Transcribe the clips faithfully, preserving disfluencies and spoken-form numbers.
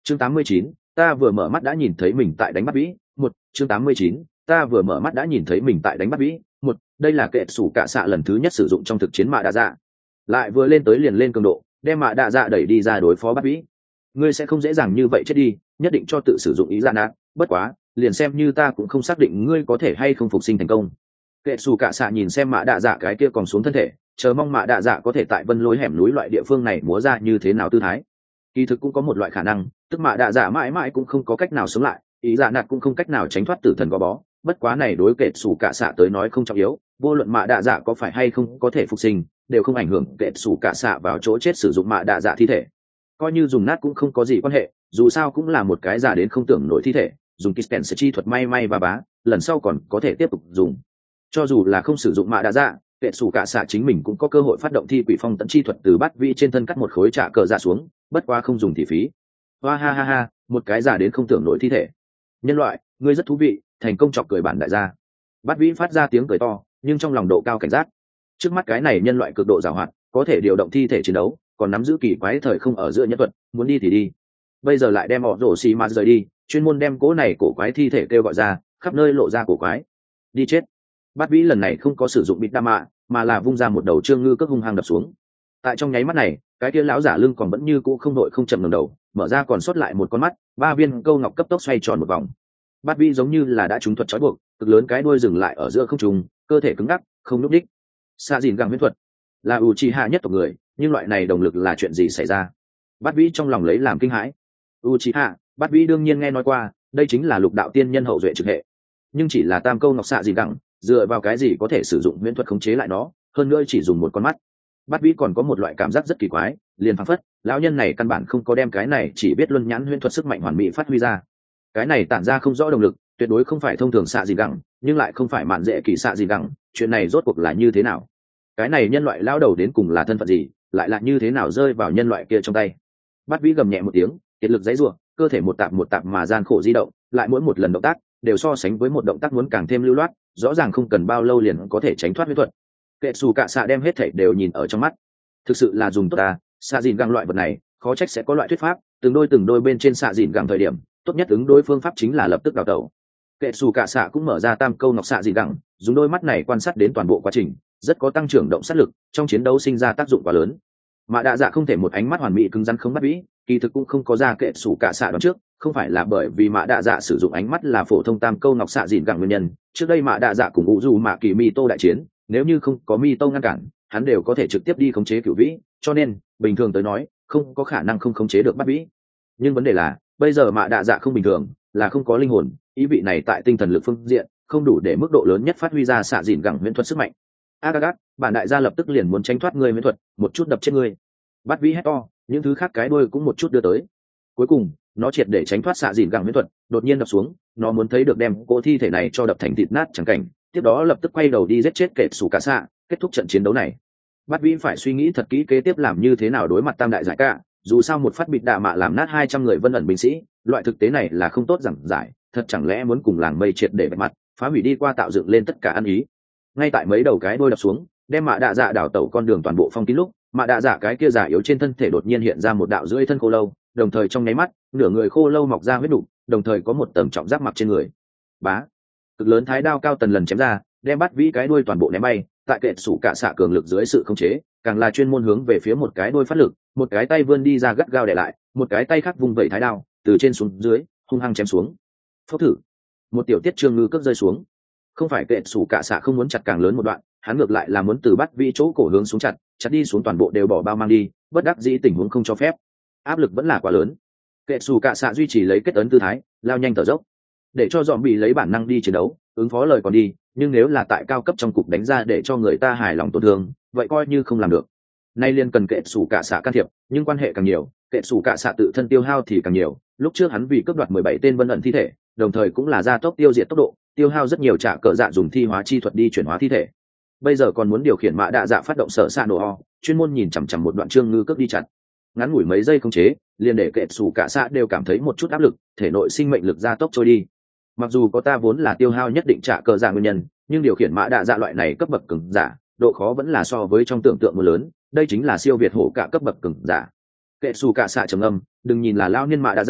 chương tám mươi chín, ta vừa mở mắt đã nhìn thấy mình tại đánh bắt vĩ một chương tám mươi chín, ta vừa mở mắt đã nhìn thấy mình tại đánh bắt vĩ một đây là kệ sủ cả xạ lần thứ nhất sử dụng trong thực chiến mạ đạ dạ, lại vừa lên tới liền lên cường độ đem mạ đạ dạ đẩy đi ra đối phó bắt vĩ. Ngươi sẽ không dễ dàng như vậy chết đi, nhất định cho tự sử dụng ý ra nát, bất quá liền xem như ta cũng không xác định ngươi có thể hay không phục sinh thành công. Kệ sủ cả xạ nhìn xem mạ đạ dạ cái kia còn xuống thân thể, chờ mong mạ đạ dạ có thể tại vân lối hẻm núi loại địa phương này múa ra như thế nào tư thái. Kỳ thực cũng có một loại khả năng, tức mạ đạ dạ mãi mãi cũng không có cách nào sống lại, ý dạ nạt cũng không cách nào tránh thoát tử thần gò bó, bất quá này đối kệ sủ cả xạ tới nói không trọng yếu, vô luận mạ đạ dạ có phải hay không có thể phục sinh đều không ảnh hưởng kệ sủ cả xạ vào chỗ chết sử dụng mạ đạ dạ thi thể. Coi như dùng nát cũng không có gì quan hệ, dù sao cũng là một cái giả đến không tưởng nổi thi thể, dùng kitten sẽ chi thuật may may và bá, lần sau còn có thể tiếp tục dùng. Cho dù là không sử dụng mạ đạ dạ, kệ sủ cả xạ chính mình cũng có cơ hội phát động thi quỷ phong tận chi thuật từ bát vi trên thân cắt một khối trả cờ dạ xuống, bất quá không dùng thì phí. Hoa ha ha ha, một cái giả đến không tưởng nổi thi thể. Nhân loại, ngươi rất thú vị, thành công chọc cười bản đại gia. Bát vĩ phát ra tiếng cười to, nhưng trong lòng độ cao cảnh giác. Trước mắt cái này nhân loại cực độ giàu hoạt, có thể điều động thi thể chiến đấu, còn nắm giữ kỳ quái thời không ở giữa nhân thuật, muốn đi thì đi. Bây giờ lại đem họ rổ xì mà rời đi, chuyên môn đem cố này cổ quái thi thể kêu gọi ra, khắp nơi lộ ra cổ quái. Đi chết. Bát vĩ lần này không có sử dụng bịt đa mạ, mà là vung ra một đầu trương ngư cước hung hăng đập xuống. Tại trong nháy mắt này, cái kia lão giả lưng còn vẫn như cũ không đội không chậm ngẩng đầu, mở ra còn sót lại một con mắt, ba viên câu ngọc cấp tốc xoay tròn một vòng. Bát vĩ giống như là đã trúng thuật trói buộc, cực lớn cái đuôi dừng lại ở giữa không trung, cơ thể cứng ngắc, không nhúc đích. Xạ dìn gẳng huyễn thuật là Uchiha nhất tộc người, nhưng loại này đồng lực là chuyện gì xảy ra? Bát vĩ trong lòng lấy làm kinh hãi. Uchiha, Bát vĩ đương nhiên nghe nói qua, đây chính là lục đạo tiên nhân hậu duệ trực hệ, nhưng chỉ là tam câu ngọc xạ dìn gẳng, dựa vào cái gì có thể sử dụng huyễn thuật khống chế lại nó, hơn nữa chỉ dùng một con mắt. Bát vĩ còn có một loại cảm giác rất kỳ quái, liền phảng phất lão nhân này căn bản không có đem cái này chỉ biết luân nhãn huyễn thuật sức mạnh hoàn mỹ phát huy ra. Cái này tản ra không rõ động lực, tuyệt đối không phải thông thường xạ gì gẳng, nhưng lại không phải mạn dễ kỳ xạ gì gẳng, chuyện này rốt cuộc là như thế nào? Cái này nhân loại lão đầu đến cùng là thân phận gì, lại là như thế nào rơi vào nhân loại kia trong tay? Bát vĩ gầm nhẹ một tiếng, kiệt lực giãy giụa, cơ thể một tạp một tạp mà gian khổ di động, lại mỗi một lần động tác đều so sánh với một động tác muốn càng thêm lưu loát, rõ ràng không cần bao lâu liền có thể tránh thoát huyễn thuật. Kệ xù cạ xạ đem hết thảy đều nhìn ở trong mắt. Thực sự là dùng tốt ta, xạ dìn gẳng loại vật này, khó trách sẽ có loại thuyết pháp, từng đôi từng đôi bên trên xạ dìn gẳng thời điểm, tốt nhất ứng đối phương pháp chính là lập tức đào tẩu. Kệ xù cạ xạ cũng mở ra tam câu ngọc xạ dìn gẳng, dùng đôi mắt này quan sát đến toàn bộ quá trình, rất có tăng trưởng động sát lực, trong chiến đấu sinh ra tác dụng quá lớn. Mạ đạ dạ không thể một ánh mắt hoàn mỹ cứng rắn không bắt vĩ, kỳ thực cũng không có ra kệ xù cạ xạ đoán trước, không phải là bởi vì mạ đạ dạ sử dụng ánh mắt là phổ thông tam câu ngọc xạ dìn gẳng nguyên nhân. Trước đây mạ đạ dạ cùng u dù mạ kỳ mi tô đại chiến, nếu như không có mi tô ngăn cản, hắn đều có thể trực tiếp đi khống chế cửu vĩ, cho nên bình thường tới nói không có khả năng không khống chế được bắt vĩ. Nhưng vấn đề là bây giờ mạ đạ dạ không bình thường, là không có linh hồn, ý vị này tại tinh thần lực phương diện không đủ để mức độ lớn nhất phát huy ra xạ dìn gẳng huyễn thuật sức mạnh. Agagat, bản đại gia lập tức liền muốn tránh thoát ngươi huyễn thuật, một chút đập chết ngươi. Bắt vĩ hét to, những thứ khác cái đuôi cũng một chút đưa tới. Cuối cùng nó triệt để tránh thoát xạ dìn gẳng huyễn thuật, đột nhiên đập xuống, nó muốn thấy được đem cỗ thi thể này cho đập thành thịt nát chẳng cảnh, tiếp đó lập tức quay đầu đi giết chết kệ sủ cả xạ, kết thúc trận chiến đấu này. Bát vĩ phải suy nghĩ thật kỹ kế tiếp làm như thế nào đối mặt tam đại giải cả, dù sao một phát bịt đạ mạ làm nát hai trăm người vân ẩn binh sĩ, loại thực tế này là không tốt giảng giải, thật chẳng lẽ muốn cùng làng mây triệt để bạch mặt, phá hủy đi qua tạo dựng lên tất cả ăn ý. Ngay tại mấy đầu cái đôi đập xuống, đem mạ đạ dạ đảo tẩu con đường toàn bộ phong kín lúc, mạ đạ dạ cái kia giả yếu trên thân thể đột nhiên hiện ra một đạo rưỡi thân khô lâu, đồng thời trong nháy mắt, nửa người khô lâu mọc ra huyết đủ, đồng thời có một tầng trọng giáp mặc trên người. Bá, cực lớn thái đao cao tần lần chém ra, đem Bát vĩ cái đuôi toàn bộ ném bay, tại kệ sủ cả xạ cường lực dưới sự khống chế, càng là chuyên môn hướng về phía một cái đuôi phát lực, một cái tay vươn đi ra gắt gao để lại, một cái tay khác vung vẩy thái đao, từ trên xuống dưới, hung hăng chém xuống. Phốc thử, một tiểu tiết trương ngư cước rơi xuống. Không phải kệ sủ cả xạ không muốn chặt càng lớn một đoạn, hắn ngược lại là muốn từ Bát vĩ chỗ cổ hướng xuống chặt, chặt đi xuống toàn bộ đều bỏ bao mang đi, bất đắc dĩ tình huống không cho phép, áp lực vẫn là quá lớn. Kệ sủ cả xạ duy trì lấy kết ấn tư thái, lao nhanh thở dốc, để cho dòm bị lấy bản năng đi chiến đấu, ứng phó lời còn đi, nhưng nếu là tại cao cấp trong cục đánh ra để cho người ta hài lòng tổn thương, vậy coi như không làm được. Nay liên cần kệ sủ cả xạ can thiệp, nhưng quan hệ càng nhiều, kệ sủ cả xạ tự thân tiêu hao thì càng nhiều. Lúc trước hắn vì cướp đoạt mười bảy tên vân ẩn thi thể, đồng thời cũng là gia tốc tiêu diệt tốc độ, tiêu hao rất nhiều trả cờ dạ dùng thi hóa chi thuật đi chuyển hóa thi thể. Bây giờ còn muốn điều khiển mã đạ dạ phát động sở xạ nổ o, chuyên môn nhìn chằm chằm một đoạn trương ngư cướp đi chặt. Ngắn ngủi mấy giây không chế, liền để kệ sủ cả xạ đều cảm thấy một chút áp lực, thể nội sinh mệnh lực gia tốc trôi đi. Mặc dù có ta vốn là tiêu hao nhất định trả cờ dạ nguyên nhân, nhưng điều khiển mã đạ dạ loại này cấp bậc cường giả, độ khó vẫn là so với trong tưởng tượng mưa lớn, đây chính là siêu việt hổ cả cấp bậc cường giả. Kệ xù cả xạ trầm âm, đừng nhìn là lao niên mã đạ dạ,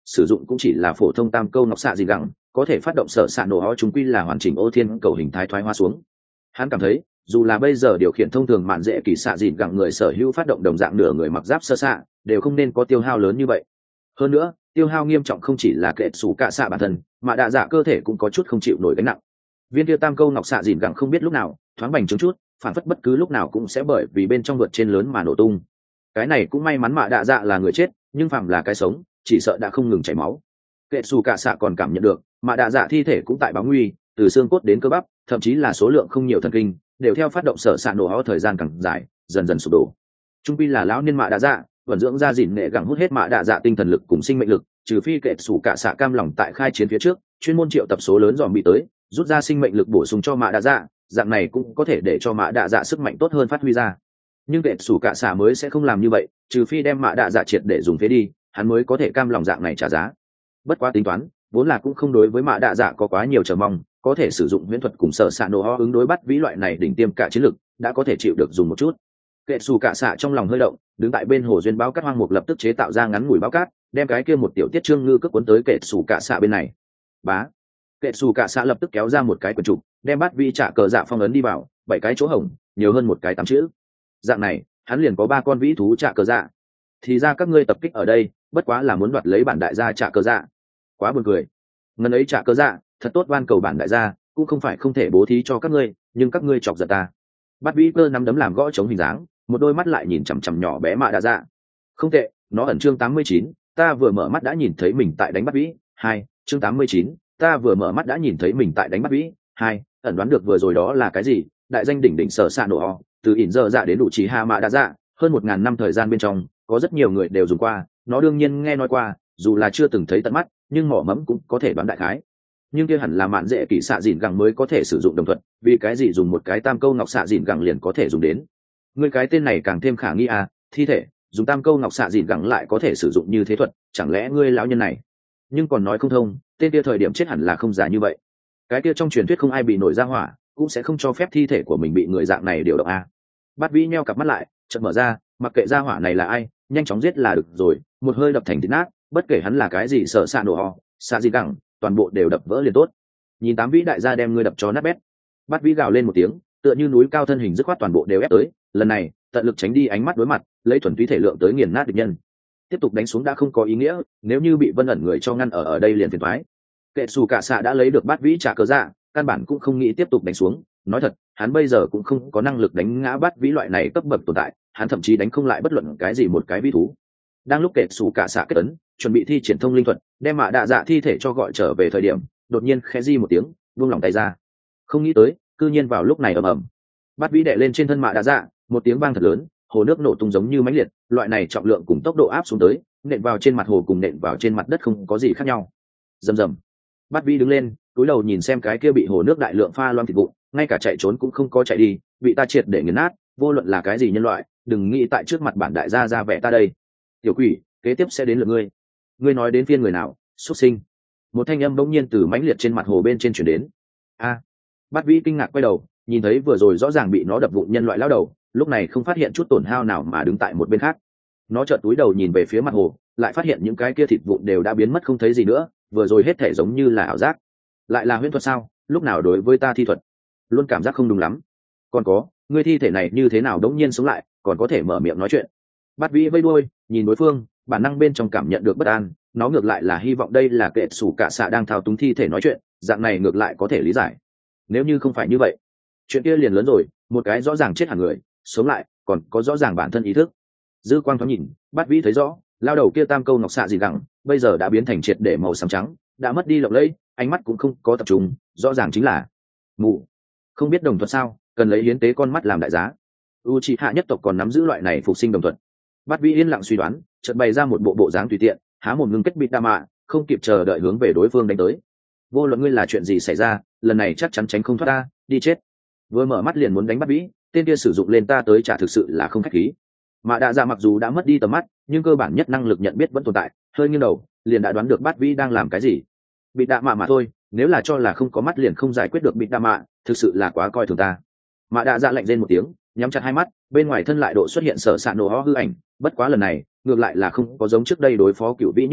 sử dụng cũng chỉ là phổ thông tam câu ngọc xạ dìn gẳng, có thể phát động sở xạ nổ ho chúng quy là hoàn chỉnh ô thiên cầu hình thái thoái hoa xuống. Hắn cảm thấy dù là bây giờ điều khiển thông thường mạn dễ kỳ xạ dìn gẳng người sở hữu phát động đồng dạng nửa người mặc giáp sơ xạ đều không nên có tiêu hao lớn như vậy. Hơn nữa tiêu hao nghiêm trọng không chỉ là kệ sủ cạ xạ bản thân, mà đạ dạ cơ thể cũng có chút không chịu nổi gánh nặng. Viên kia tam câu ngọc xạ dìn gẳng không biết lúc nào thoáng bành trướng chút, phản phất bất cứ lúc nào cũng sẽ bởi vì bên trong vượt trên lớn mà nổ tung. Cái này cũng may mắn mà đạ dạ là người chết, nhưng phàm là cái sống chỉ sợ đã không ngừng chảy máu. Kệ sủ cạ xạ còn cảm nhận được mà đạ dạ thi thể cũng tại báo nguy, từ xương cốt đến cơ bắp, thậm chí là số lượng không nhiều thần kinh đều theo phát động sở xạ nổ ho thời gian càng dài dần dần sụp đổ. Trung pi là lão niên mạ đạ dạ vận dưỡng ra dìn nghệ gẳng hút hết mạ đạ dạ tinh thần lực cùng sinh mệnh lực, trừ phi kệ sủ cạ xạ cam lòng tại khai chiến phía trước chuyên môn triệu tập số lớn dòm bị tới rút ra sinh mệnh lực bổ sung cho mạ đạ dạ, dạng này cũng có thể để cho mạ đạ dạ sức mạnh tốt hơn phát huy ra. Nhưng kệ sủ cạ xạ mới sẽ không làm như vậy, trừ phi đem mạ đạ dạ triệt để dùng phế đi, hắn mới có thể cam lòng dạng này trả giá. Bất quá tính toán vốn là cũng không đối với mạ đạ dạ có quá nhiều chờ mong, có thể sử dụng huyễn thuật cùng sở xạ nổ ho ứng đối bắt vĩ loại này đỉnh tiêm cả chiến lực đã có thể chịu được dùng một chút. Kệ xù cạ xạ trong lòng hơi động, đứng tại bên hồ duyên báo cát hoang mục lập tức chế tạo ra ngắn ngủi báo cát, đem cái kia một tiểu tiết trương ngư cước cuốn tới kệ xù cạ xạ bên này. Bá, kệ xù cạ xạ lập tức kéo ra một cái quyển trục, đem bắt vĩ trả cờ dạ phong ấn đi vào, bảy cái chỗ hổng nhiều hơn một cái tám chữ. Dạng này hắn liền có ba con vĩ thú trả cờ dạ. Thì ra các ngươi tập kích ở đây bất quá là muốn đoạt lấy bản đại gia trả cờ dạ. Quá buồn cười. Ngân ấy trả cờ dạ thật tốt van cầu bản đại gia cũng không phải không thể bố thí cho các ngươi, nhưng các ngươi chọc giận ta. Bắt vĩ cơ nắm đấm làm gõ chống hình dáng, một đôi mắt lại nhìn chằm chằm nhỏ bé mạ đạ dạ. Không tệ, nó ẩn chương tám mươi chín, ta vừa mở mắt đã nhìn thấy mình tại đánh bắt vĩ. Hai, chương tám mươi chín, ta vừa mở mắt đã nhìn thấy mình tại đánh bắt vĩ. Hai, ẩn đoán được vừa rồi đó là cái gì, đại danh đỉnh đỉnh sở xạ nổ ho, từ ỉn giờ dạ đến đủ trí hạ mạ đạ dạ, hơn một ngàn năm thời gian bên trong, có rất nhiều người đều dùng qua, nó đương nhiên nghe nói qua, dù là chưa từng thấy tận mắt, nhưng mỏ mẫm cũng có thể đoán đại khái. Nhưng kia hẳn là mạn dễ kỳ xạ dìn gẳng mới có thể sử dụng đồng thuận, vì cái gì dùng một cái tam câu ngọc xạ dìn gẳng liền có thể dùng đến. Ngươi cái tên này càng thêm khả nghi à, thi thể dùng tam câu ngọc xạ dìn gẳng lại có thể sử dụng như thế thuật, chẳng lẽ ngươi lão nhân này? Nhưng còn nói không thông, tên kia thời điểm chết hẳn là không giả như vậy. Cái kia trong truyền thuyết không ai bị nổi ra hỏa, cũng sẽ không cho phép thi thể của mình bị người dạng này điều động à. Bát vĩ nheo cặp mắt lại, chợt mở ra, mặc kệ ra hỏa này là ai, nhanh chóng giết là được rồi, một hơi đập thành thịt nát, bất kể hắn là cái gì sợ xạ nổ ho, xạ dìn gẳng, toàn bộ đều đập vỡ liền tốt. Nhìn tám vĩ đại gia đem ngươi đập cho nát bét. Bát vĩ gào lên một tiếng, tựa như núi cao thân hình dứt khoát toàn bộ đều ép tới, lần này tận lực tránh đi ánh mắt đối mặt, lấy thuần túy thể lượng tới nghiền nát địch nhân. Tiếp tục đánh xuống đã không có ý nghĩa, nếu như bị vân ẩn người cho ngăn ở ở đây liền phiền toái. Kệ xù cả xạ đã lấy được bát vĩ trả cớ dạ, căn bản cũng không nghĩ tiếp tục đánh xuống. Nói thật, hắn bây giờ cũng không có năng lực đánh ngã bát vĩ loại này cấp bậc tồn tại, hắn thậm chí đánh không lại bất luận cái gì một cái vĩ thú. Đang lúc kệ xù cả xạ kết ấn, chuẩn bị thi triển thông linh thuật, đem mạ đạ dạ thi thể cho gọi trở về thời điểm, đột nhiên khẽ di một tiếng, buông lỏng tay ra. Không nghĩ tới, cư nhiên vào lúc này ầm ầm, bát vĩ đè lên trên thân mạ đạ dạ, một tiếng vang thật lớn, hồ nước nổ tung giống như mãnh liệt, loại này trọng lượng cùng tốc độ áp xuống tới, nện vào trên mặt hồ cùng nện vào trên mặt đất không có gì khác nhau. Rầm rầm. Bát vĩ đứng lên, cúi đầu nhìn xem cái kia bị hồ nước đại lượng pha loãng thịt vụn, ngay cả chạy trốn cũng không có chạy đi, bị ta triệt để nghiền nát, vô luận là cái gì nhân loại, đừng nghĩ tại trước mặt bản đại gia ra vẻ ta đây. Tiểu quỷ, kế tiếp sẽ đến lượt ngươi. Ngươi nói đến phiên người nào? Xuất sinh. Một thanh âm bỗng nhiên từ mãnh liệt trên mặt hồ bên trên chuyển đến. A. Bát vĩ kinh ngạc quay đầu, nhìn thấy vừa rồi rõ ràng bị nó đập vụn nhân loại lao đầu, lúc này không phát hiện chút tổn hao nào mà đứng tại một bên khác. Nó chợt túi đầu nhìn về phía mặt hồ, lại phát hiện những cái kia thịt vụn đều đã biến mất không thấy gì nữa, vừa rồi hết thể giống như là ảo giác. Lại là huyễn thuật sao? Lúc nào đối với ta thi thuật? Luôn cảm giác không đúng lắm. Còn có, ngươi thi thể này như thế nào đống nhiên sống lại, còn có thể mở miệng nói chuyện? Bát vĩ vây đuôi, nhìn đối phương, bản năng bên trong cảm nhận được bất an, nó ngược lại là hy vọng đây là kệ sủ cả xạ đang thao túng thi thể nói chuyện, dạng này ngược lại có thể lý giải. Nếu như không phải như vậy, chuyện kia liền lớn rồi, một cái rõ ràng chết hẳn người, sống lại, còn có rõ ràng bản thân ý thức. Dư quang thoáng nhìn, Bát vĩ thấy rõ, lao đầu kia tam câu ngọc xạ gì gẳng, bây giờ đã biến thành triệt để màu xám trắng, đã mất đi lộng lẫy, ánh mắt cũng không có tập trung, rõ ràng chính là mù. Không biết đồng thuật sao, cần lấy hiến tế con mắt làm đại giá. Uchiha nhất tộc còn nắm giữ loại này phục sinh đồng thuật. Bát vĩ yên lặng suy đoán, chợt bày ra một bộ bộ dáng tùy tiện, há mồm ngưng kết bịt đa mạ, không kịp chờ đợi hướng về đối phương đánh tới. Vô luận ngươi là chuyện gì xảy ra, lần này chắc chắn tránh không thoát ta, đi chết. Vừa mở mắt liền muốn đánh Bát vĩ, tên kia sử dụng lên ta tới trả thực sự là không khách khí. Mạ đạ dạ mặc dù đã mất đi tầm mắt, nhưng cơ bản nhất năng lực nhận biết vẫn tồn tại, hơi nghiêng đầu, liền đã đoán được Bát vĩ đang làm cái gì. Bịt đa mạ mà thôi, nếu là cho là không có mắt liền không giải quyết được bịt đa mạ, thực sự là quá coi thường ta. Mạ đạ dạ lạnh rên một tiếng, nhắm chặt hai mắt, bên ngoài thân lại độ xuất hiện sở sạn nổ ho hư ảnh, bất quá lần này ngược lại là không có giống trước đây đối phó cựu vĩ như thế,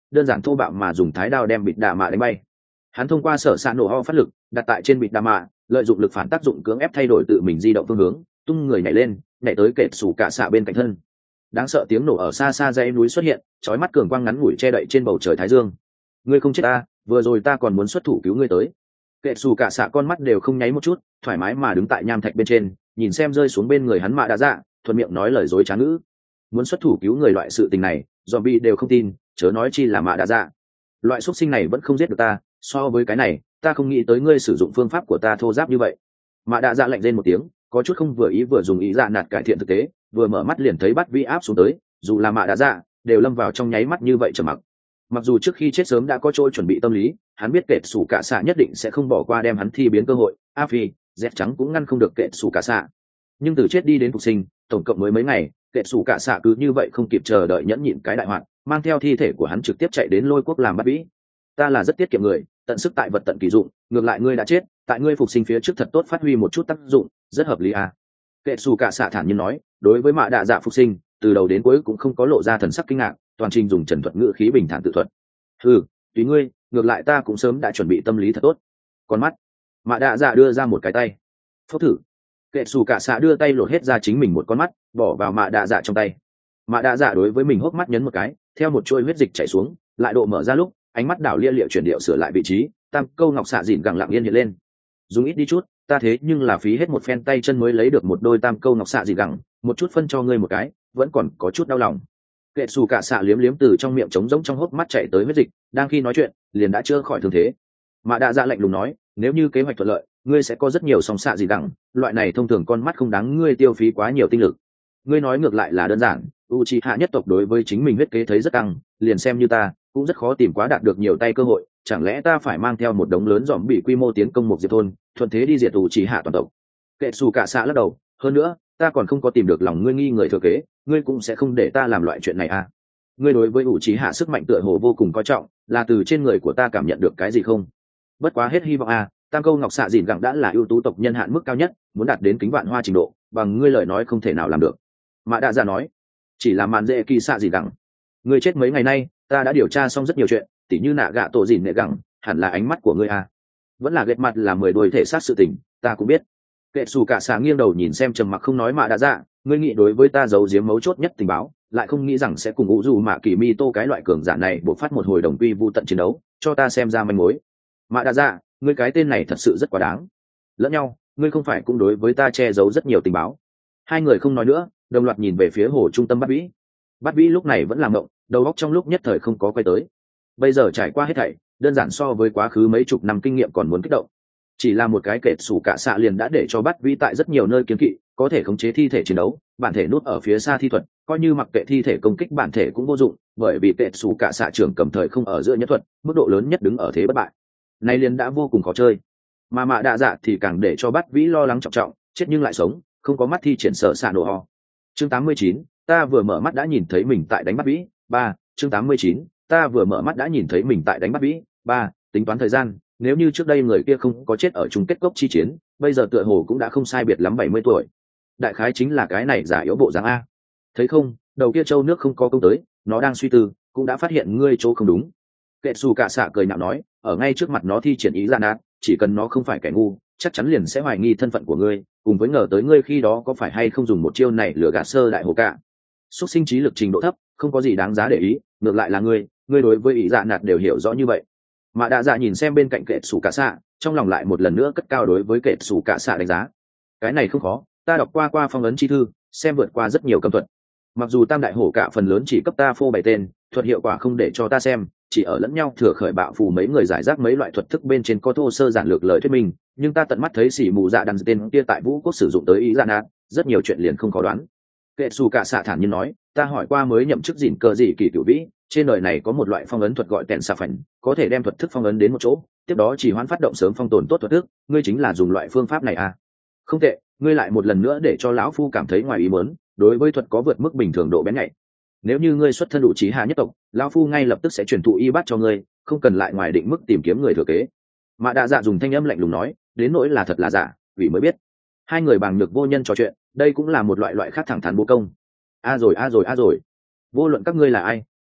đơn giản thô bạo mà dùng thái đao đem bịt đạ mạ đánh bay. Hắn thông qua sở xạ nổ ho phát lực đặt tại trên bịt đạ mạ, lợi dụng lực phản tác dụng cưỡng ép thay đổi tự mình di động phương hướng, tung người nhảy lên, nhảy tới kệ sủ cả xạ bên cạnh thân. Đáng sợ tiếng nổ ở xa xa dãy núi xuất hiện, chói mắt cường quang ngắn ngủi che đậy trên bầu trời thái dương. Ngươi không chết ta, vừa rồi ta còn muốn xuất thủ cứu ngươi tới. Kệ sủ cả xạ con mắt đều không nháy một chút, thoải mái mà đứng tại nham thạch bên trên, nhìn xem rơi xuống bên người hắn mạ đã dạ, thuận miệng nói lời dối trá ngữ. Muốn xuất thủ cứu người loại sự tình này, zombie đều không tin, chớ nói chi là mạ đã dạ. Loại xuất sinh này vẫn không giết được ta, so với cái này, ta không nghĩ tới ngươi sử dụng phương pháp của ta thô giáp như vậy. Mạ đã dạ lạnh lên một tiếng, có chút không vừa ý vừa dùng ý dạ nạt cải thiện thực tế, vừa mở mắt liền thấy bắt vi áp xuống tới, dù là mạ đã dạ đều lâm vào trong nháy mắt như vậy trầm mặc. Mặc dù trước khi chết sớm đã có chỗ chuẩn bị tâm lý, hắn biết kệ sủ cả xạ nhất định sẽ không bỏ qua đem hắn thi biến cơ hội, a phi dẹp trắng cũng ngăn không được kệ sủ cả xạ. Nhưng từ chết đi đến phục sinh, tổng cộng mới mấy ngày, kệ sủ cả xạ cứ như vậy không kịp chờ đợi nhẫn nhịn cái đại hoạn, mang theo thi thể của hắn trực tiếp chạy đến lôi quốc làm bắt bĩ. Ta là rất tiết kiệm người, tận sức tại vật tận kỳ dụng, ngược lại ngươi đã chết, tại ngươi phục sinh phía trước thật tốt phát huy một chút tác dụng, rất hợp lý à. Kệ sủ cả xạ thản nhiên nói, đối với mạ đạ dạ phục sinh, từ đầu đến cuối cũng không có lộ ra thần sắc kinh ngạc, toàn trình dùng trần thuật ngữ khí bình thản tự thuật. Ừ, tùy ngươi, ngược lại ta cũng sớm đã chuẩn bị tâm lý thật tốt. Con mắt, mạ đạ dạ đưa ra một cái tay, phốc thử. Kệ xù cả xạ đưa tay lột hết ra chính mình một con mắt, bỏ vào mạ đạ dạ trong tay. Mạ đạ dạ đối với mình hốc mắt nhấn một cái, theo một chuỗi huyết dịch chảy xuống, lại độ mở ra lúc, ánh mắt đảo lia liệu chuyển điệu sửa lại vị trí, tam câu ngọc xạ dịn gẳng lặng yên hiện lên. Dùng ít đi chút, ta thế nhưng là phí hết một phen tay chân mới lấy được một đôi tam câu ngọc xạ dịn gẳng, một chút phân cho ngươi một cái, vẫn còn có chút đau lòng. Kệ xù cả xạ liếm liếm từ trong miệng trống rỗng trong hốc mắt chạy tới huyết dịch, đang khi nói chuyện liền đã chữa khỏi thương thế. Mạ đạ dạ lạnh lùng nói, nếu như kế hoạch thuận lợi, ngươi sẽ có rất nhiều song xạ gì đẳng, loại này thông thường con mắt không đáng ngươi tiêu phí quá nhiều tinh lực. Ngươi nói ngược lại là đơn giản, Uchiha nhất tộc đối với chính mình huyết kế thấy rất căng, liền xem như ta cũng rất khó tìm quá đạt được nhiều tay cơ hội, chẳng lẽ ta phải mang theo một đống lớn dòm bị quy mô tiến công một diệt thôn, thuận thế đi diệt Uchiha toàn tộc. Kệ xù cả xạ lắc đầu, hơn nữa ta còn không có tìm được lòng ngươi nghi người thừa kế, ngươi cũng sẽ không để ta làm loại chuyện này à. Ngươi đối với Uchiha sức mạnh tựa hồ vô cùng coi trọng, là từ trên người của ta cảm nhận được cái gì không? Bất quá hết hy vọng à, tam câu ngọc xạ dìn gẳng đã là ưu tú tộc nhân hạn mức cao nhất, muốn đạt đến kính vạn hoa trình độ, bằng ngươi lời nói không thể nào làm được. Mã đạ dạ nói, chỉ là màn dễ kỳ xạ dìn gẳng. Ngươi chết mấy ngày nay, ta đã điều tra xong rất nhiều chuyện, tỉ như nạ gạ tổ dìn nệ gẳng, hẳn là ánh mắt của ngươi à. Vẫn là ghét mặt là mười đuôi thể sát sự tình, ta cũng biết. Kệ xù cả xạ nghiêng đầu nhìn xem trầm mặc không nói Mã đạ dạ, ngươi nghĩ đối với ta giấu giếm mấu chốt nhất tình báo, lại không nghĩ rằng sẽ cùng ngũ dù mạ kỳ mi tô cái loại cường giả này buộc phát một hồi đồng quy vu tận chiến đấu, cho ta xem ra manh mối. Mã đạ dạ, ngươi cái tên này thật sự rất quá đáng. Lẫn nhau, ngươi không phải cũng đối với ta che giấu rất nhiều tình báo. Hai người không nói nữa, đồng loạt nhìn về phía hồ trung tâm Bát Vĩ. Bát Vĩ lúc này vẫn làm ngộng, đầu óc trong lúc nhất thời không có quay tới. Bây giờ trải qua hết thảy, đơn giản so với quá khứ mấy chục năm kinh nghiệm còn muốn kích động. Chỉ là một cái kệ sủ cả xạ liền đã để cho Bát Vĩ tại rất nhiều nơi kiến kỵ, có thể khống chế thi thể chiến đấu, bản thể nút ở phía xa thi thuật, coi như mặc kệ thi thể công kích bản thể cũng vô dụng, bởi vì kệ sủ cả xạ trưởng cầm thời không ở giữa nhất thuật, mức độ lớn nhất đứng ở thế bất bại. Nay liền đã vô cùng khó chơi, mà mạ đạ dạ thì càng để cho Bát Vĩ lo lắng trọng trọng, chết nhưng lại sống, không có mắt thi triển sở xạ nổ ho. Chương tám mươi chín, ta vừa mở mắt đã nhìn thấy mình tại đánh Bát Vĩ. Ba, chương tám mươi chín, ta vừa mở mắt đã nhìn thấy mình tại đánh Bát Vĩ. Ba, tính toán thời gian, nếu như trước đây người kia không có chết ở chung kết cốc chi chiến, bây giờ tựa hồ cũng đã không sai biệt lắm bảy mươi tuổi. Đại khái chính là cái này giả yếu bộ dáng a. Thấy không, đầu kia châu nước không có công tới, nó đang suy tư, cũng đã phát hiện ngươi chỗ không đúng. Kệ xù cả xạ cười nhạo nói, ở ngay trước mặt nó thi triển ý gian ác, chỉ cần nó không phải kẻ ngu, chắc chắn liền sẽ hoài nghi thân phận của ngươi, cùng với ngờ tới ngươi khi đó có phải hay không dùng một chiêu này lừa gạt sơ đại hồ cả. Xuất sinh trí lực trình độ thấp, không có gì đáng giá để ý, ngược lại là ngươi, ngươi đối với ý dạ nạt đều hiểu rõ như vậy. Mà đạ dạ nhìn xem bên cạnh kệ xù cả xạ, trong lòng lại một lần nữa cất cao đối với kệ xù cả xạ đánh giá. Cái này không khó, ta đọc qua qua phong ấn chi thư, xem vượt qua rất nhiều cấm thuật. Mặc dù tam đại hổ cả phần lớn chỉ cấp ta phô bày tên, thuật hiệu quả không để cho ta xem, chỉ ở lẫn nhau thừa khởi bạo phù mấy người giải rác mấy loại thuật thức bên trên có thô sơ giản lược lời thuyết minh, nhưng ta tận mắt thấy xỉ mù dạ đàn tên kia tại vũ quốc sử dụng tới ý dạ nạt, rất nhiều chuyện liền không khó đoán. Kệ xù cả xạ thản nhiên nói, ta hỏi qua mới nhậm chức dỉn cờ gì kỳ cửu vĩ, trên đời này có một loại phong ấn thuật gọi tèn xà phảnh, có thể đem thuật thức phong ấn đến một chỗ, tiếp đó chỉ hoãn phát động sớm phong tồn tốt thuật thức, ngươi chính là dùng loại phương pháp này à? Không tệ, ngươi lại một lần nữa để cho lão phu cảm thấy ngoài ý muốn, đối với thuật có vượt mức bình thường độ bén nhạy. Nếu như ngươi xuất thân đủ trí hạ nhất tộc, lão phu ngay lập tức sẽ truyền thụ y bát cho ngươi, không cần lại ngoài định mức tìm kiếm người thừa kế. Mã đạ dạ dùng thanh âm lạnh lùng nói, đến nỗi là thật là giả, ủy mới biết. Hai người bằng nhược vô nhân trò chuyện, đây cũng là một loại loại khác thẳng thắn bố công. A rồi a rồi a rồi, vô luận các ngươi là ai,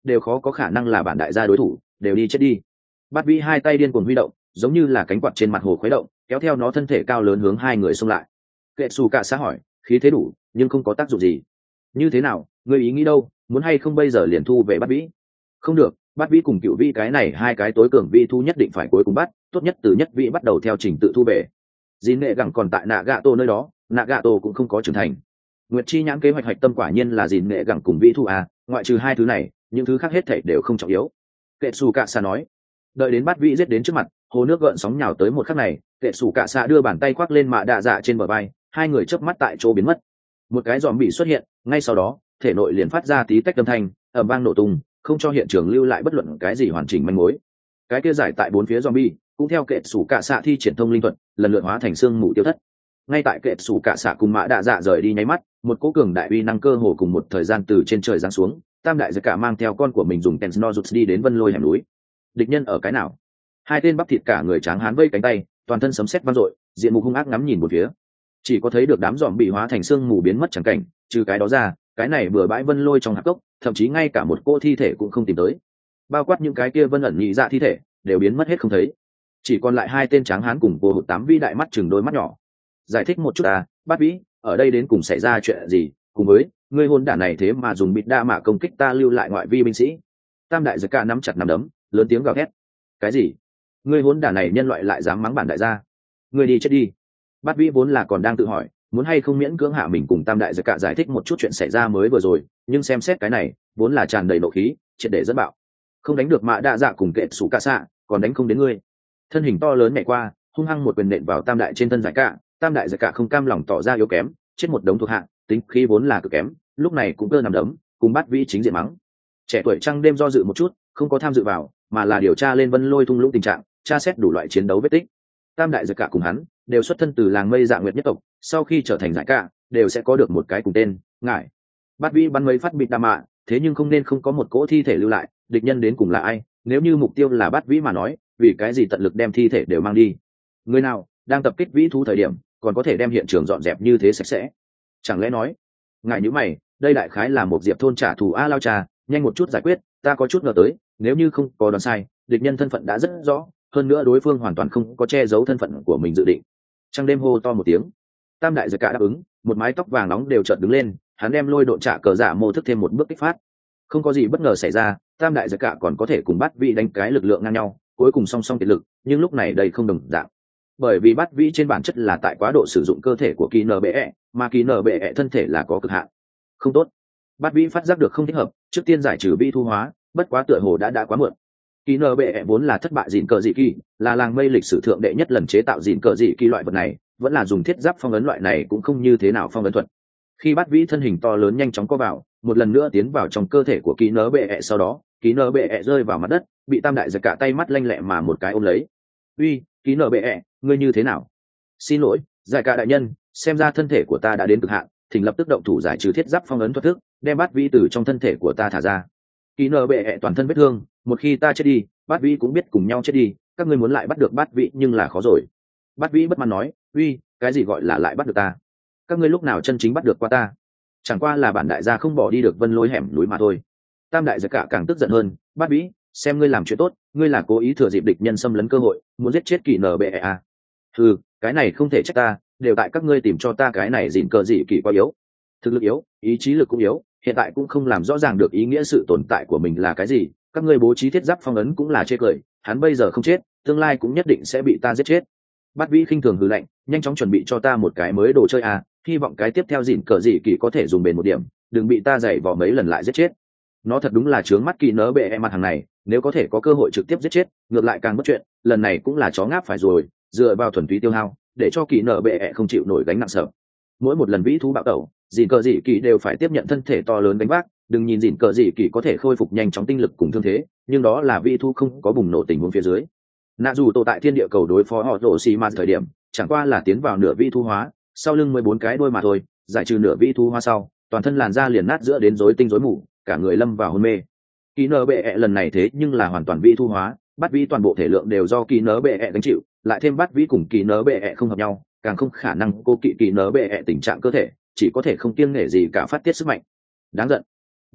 đều khó có khả năng là bản đại gia đối thủ, đều đi chết đi. Bát vĩ hai tay điên cuồng huy động, giống như là cánh quạt trên mặt hồ khuấy động, kéo theo nó thân thể cao lớn hướng hai người xông lại. Kệ xù cả xã hỏi, khí thế đủ nhưng không có tác dụng gì. Như thế nào, ngươi ý nghĩ đâu, muốn hay không bây giờ liền thu về Bát vĩ? Không được, Bát vĩ cùng Cựu vĩ cái này hai cái tối cường vi thu nhất định phải cuối cùng bắt, tốt nhất từ nhất vĩ bắt đầu theo trình tự thu về. Dìn nghệ gẳng còn tại nạ gạ tổ nơi đó, nạ gạ tổ cũng không có trưởng thành. Nguyệt chi nhãn kế hoạch hoạch tâm quả nhiên là dìn nghệ gẳng cùng vĩ thu à, ngoại trừ hai thứ này, những thứ khác hết thảy đều không trọng yếu. Kệ xù cả xã nói. Đợi đến Bát vĩ giết đến trước mặt, hồ nước gợn sóng nhào tới một khắc này, Kệ xù cả xã đưa bàn tay khoác lên mạ đạ dạ trên bờ vai, hai người chớp mắt tại chỗ biến mất. Một cái giòm bị xuất hiện, ngay sau đó thể nội liền phát ra tí tách âm thanh, ầm vang nổ tung, không cho hiện trường lưu lại bất luận cái gì hoàn chỉnh manh mối. Cái kia giải tại bốn phía zombie cũng theo Kệ xù cả xạ thi triển thông linh thuật, lần lượt hóa thành xương mù tiêu thất. Ngay tại Kệ xù cả xạ cùng mã đạ dạ rời đi nháy mắt, một cỗ cường đại uy năng cơ hồ cùng một thời gian từ trên trời giáng xuống, tam đại giặc cả mang theo con của mình dùng Tensnozuts đi đến Vân Lôi hẻm núi. Địch nhân ở cái nào? Hai tên bắp thịt cả người tráng hán vây cánh tay, toàn thân sấm sét vang dội, diện mục hung ác ngắm nhìn một phía. Chỉ có thấy được đám giòm bị hóa thành xương mù biến mất chẳng cảnh, trừ cái đó ra, cái này vừa bãi Vân Lôi trong hạp cốc, thậm chí ngay cả một cô thi thể cũng không tìm tới. Bao quát những cái kia vân ẩn nhị dạ thi thể, đều biến mất hết không thấy. Chỉ còn lại hai tên tráng hán cùng cô hụt tám vĩ đại mắt chừng đôi mắt nhỏ. Giải thích một chút à, Bát vĩ, ở đây đến cùng xảy ra chuyện gì, cùng với ngươi hôn đản này thế mà dùng bịt đa mạ công kích ta lưu lại ngoại vi binh sĩ. Tam đại giặc cả nắm chặt nắm đấm, lớn tiếng gào thét. Cái gì? Ngươi hôn đản này nhân loại lại dám mắng bản đại gia? Ngươi đi chết đi. Bát vĩ vốn là còn đang tự hỏi, muốn hay không miễn cưỡng hạ mình cùng tam đại giặc cả giải thích một chút chuyện xảy ra mới vừa rồi, nhưng xem xét cái này, vốn là tràn đầy nộ khí, triệt để dẫn bạo. Không đánh được mạ đa dạ cùng Kệ xù cả xạ, còn đánh không đến ngươi. Thân hình to lớn nhảy qua, hung hăng một quyền nện vào tam đại trên thân giải cả, tam đại giải cả không cam lòng tỏ ra yếu kém, chết một đống thuộc hạ, tính khí vốn là cực kém, lúc này cũng cơ nằm đấm, cùng Bát vĩ chính diện mắng. Trẻ tuổi trăng đêm do dự một chút, không có tham dự vào, mà là điều tra lên Vân Lôi thung lũng tình trạng, tra xét đủ loại chiến đấu vết tích. Tam đại giải cả cùng hắn đều xuất thân từ làng Mây Dạ Nguyệt nhất tộc, sau khi trở thành giải cả, đều sẽ có được một cái cùng tên, ngải. Bát vĩ bắn mấy phát bịt đa mạ, thế nhưng không nên không có một cỗ thi thể lưu lại, địch nhân đến cùng là ai? Nếu như mục tiêu là Bát vĩ mà nói, vì cái gì tận lực đem thi thể đều mang đi? Người nào đang tập kích vĩ thú thời điểm, còn có thể đem hiện trường dọn dẹp như thế sạch sẽ? Chẳng lẽ nói, ngại như mày, đây đại khái là một diệp thôn trả thù a lao trà, nhanh một chút giải quyết, ta có chút ngờ tới, nếu như không có đoán sai, địch nhân thân phận đã rất rõ, hơn nữa đối phương hoàn toàn không có che giấu thân phận của mình dự định. Trăng đêm hô to một tiếng, tam đại giặc cả đáp ứng, một mái tóc vàng nóng đều chợt đứng lên, hắn đem lôi độn trả cờ giả mô thức thêm một bước kích phát. Không có gì bất ngờ xảy ra, tam đại giặc cả còn có thể cùng Bát vĩ đánh cái lực lượng ngang nhau, cuối cùng song song kiệt lực, nhưng lúc này đây không đồng dạng. Bởi vì Bát vĩ trên bản chất là tại quá độ sử dụng cơ thể của kỳ nở bệ ẹ, mà kỳ nở bệ ẹ thân thể là có cực hạn. Không tốt. Bát vĩ phát giác được không thích hợp, trước tiên giải trừ vĩ thu hóa, bất quá tựa hồ đã đã quá muộn. Kỳ nở bệ ẹ vốn là thất bại dìn cờ dị kỳ, là làng Mây lịch sử thượng đệ nhất lần chế tạo dìn cờ dị kỳ loại vật này, vẫn là dùng thiết giáp phong ấn loại này cũng không như thế nào phong ấn thuật. Khi Bát vĩ thân hình to lớn nhanh chóng co vào, một lần nữa tiến vào trong cơ thể của kỳ nở bệ ẹ, sau đó kỳ nở bệ ẹ rơi vào mặt đất, bị tam đại giặc cả tay mắt lanh lẹ mà một cái ôm lấy. Uy, kỳ nở bệ ẹ, ngươi như thế nào? Xin lỗi, giải cả đại nhân, xem ra thân thể của ta đã đến cực hạn, thỉnh lập tức động thủ giải trừ thiết giáp phong ấn thuật thức, đem Bát vĩ từ trong thân thể của ta thả ra. Kỳ nở bệ ẹ toàn thân vết thương, một khi ta chết đi, Bát vĩ cũng biết cùng nhau chết đi, các ngươi muốn lại bắt được Bát vĩ nhưng là khó rồi. Bát vĩ bất mãn nói, uy, cái gì gọi là lại bắt được ta? Các ngươi lúc nào chân chính bắt được qua ta? Chẳng qua là bản đại gia không bỏ đi được Vân Lôi hẻm núi mà thôi. Tam đại giặc cả càng tức giận hơn, Bát vĩ, xem ngươi làm chuyện tốt, ngươi là cố ý thừa dịp địch nhân xâm lấn cơ hội, muốn giết chết kỳ nở bệ à? Ừ, cái này không thể trách ta, đều tại các ngươi tìm cho ta cái này dịn cờ dị kỳ quá yếu, thực lực yếu, ý chí lực cũng yếu, hiện tại cũng không làm rõ ràng được ý nghĩa sự tồn tại của mình là cái gì. Các ngươi bố trí thiết giáp phong ấn cũng là chê cười, hắn bây giờ không chết, tương lai cũng nhất định sẽ bị ta giết chết. Bát vĩ khinh thường hừ lạnh, nhanh chóng chuẩn bị cho ta một cái mới đồ chơi à, hy vọng cái tiếp theo dịn cờ dị kỳ có thể dùng bền một điểm, đừng bị ta giày vò mấy lần lại giết chết. Nó thật đúng là trướng mắt kỳ nở bệ em mặt hàng này, nếu có thể có cơ hội trực tiếp giết chết, ngược lại càng bất chuyện, lần này cũng là chó ngáp phải rồi, dựa vào thuần túy tiêu hao, để cho kỳ nở bệ ẹ không chịu nổi gánh nặng sợ. Mỗi một lần vĩ thú bạo tẩu, dìn cờ dị kỳ đều phải tiếp nhận thân thể to lớn đánh vác, đừng nhìn dìn cờ dị kỳ có thể khôi phục nhanh chóng tinh lực cùng thương thế, nhưng đó là vĩ thú không có bùng nổ tình huống phía dưới. Nạ dù tổ tại thiên địa cầu đối phó họ rổ xì mà thời điểm, chẳng qua là tiến vào nửa vĩ thú hóa, sau lưng mười bốn cái đôi mà thôi, giải trừ nửa vĩ thú hóa sau, toàn thân làn da liền nát giữa đến rối tinh rối mù, cả người lâm vào hôn mê. Kỳ nở bệ ẹ lần này thế nhưng là hoàn toàn vĩ thu hóa, Bát vĩ toàn bộ thể lượng đều do kỳ nở bệ ẹ gánh chịu, lại thêm Bát vĩ cùng kỳ nở bệ ẹ không hợp nhau, càng không khả năng cô kỵ kỳ nở bệ ẹ tình trạng cơ thể, chỉ có thể không kiêng nể gì cả phát tiết sức mạnh. Đáng giận.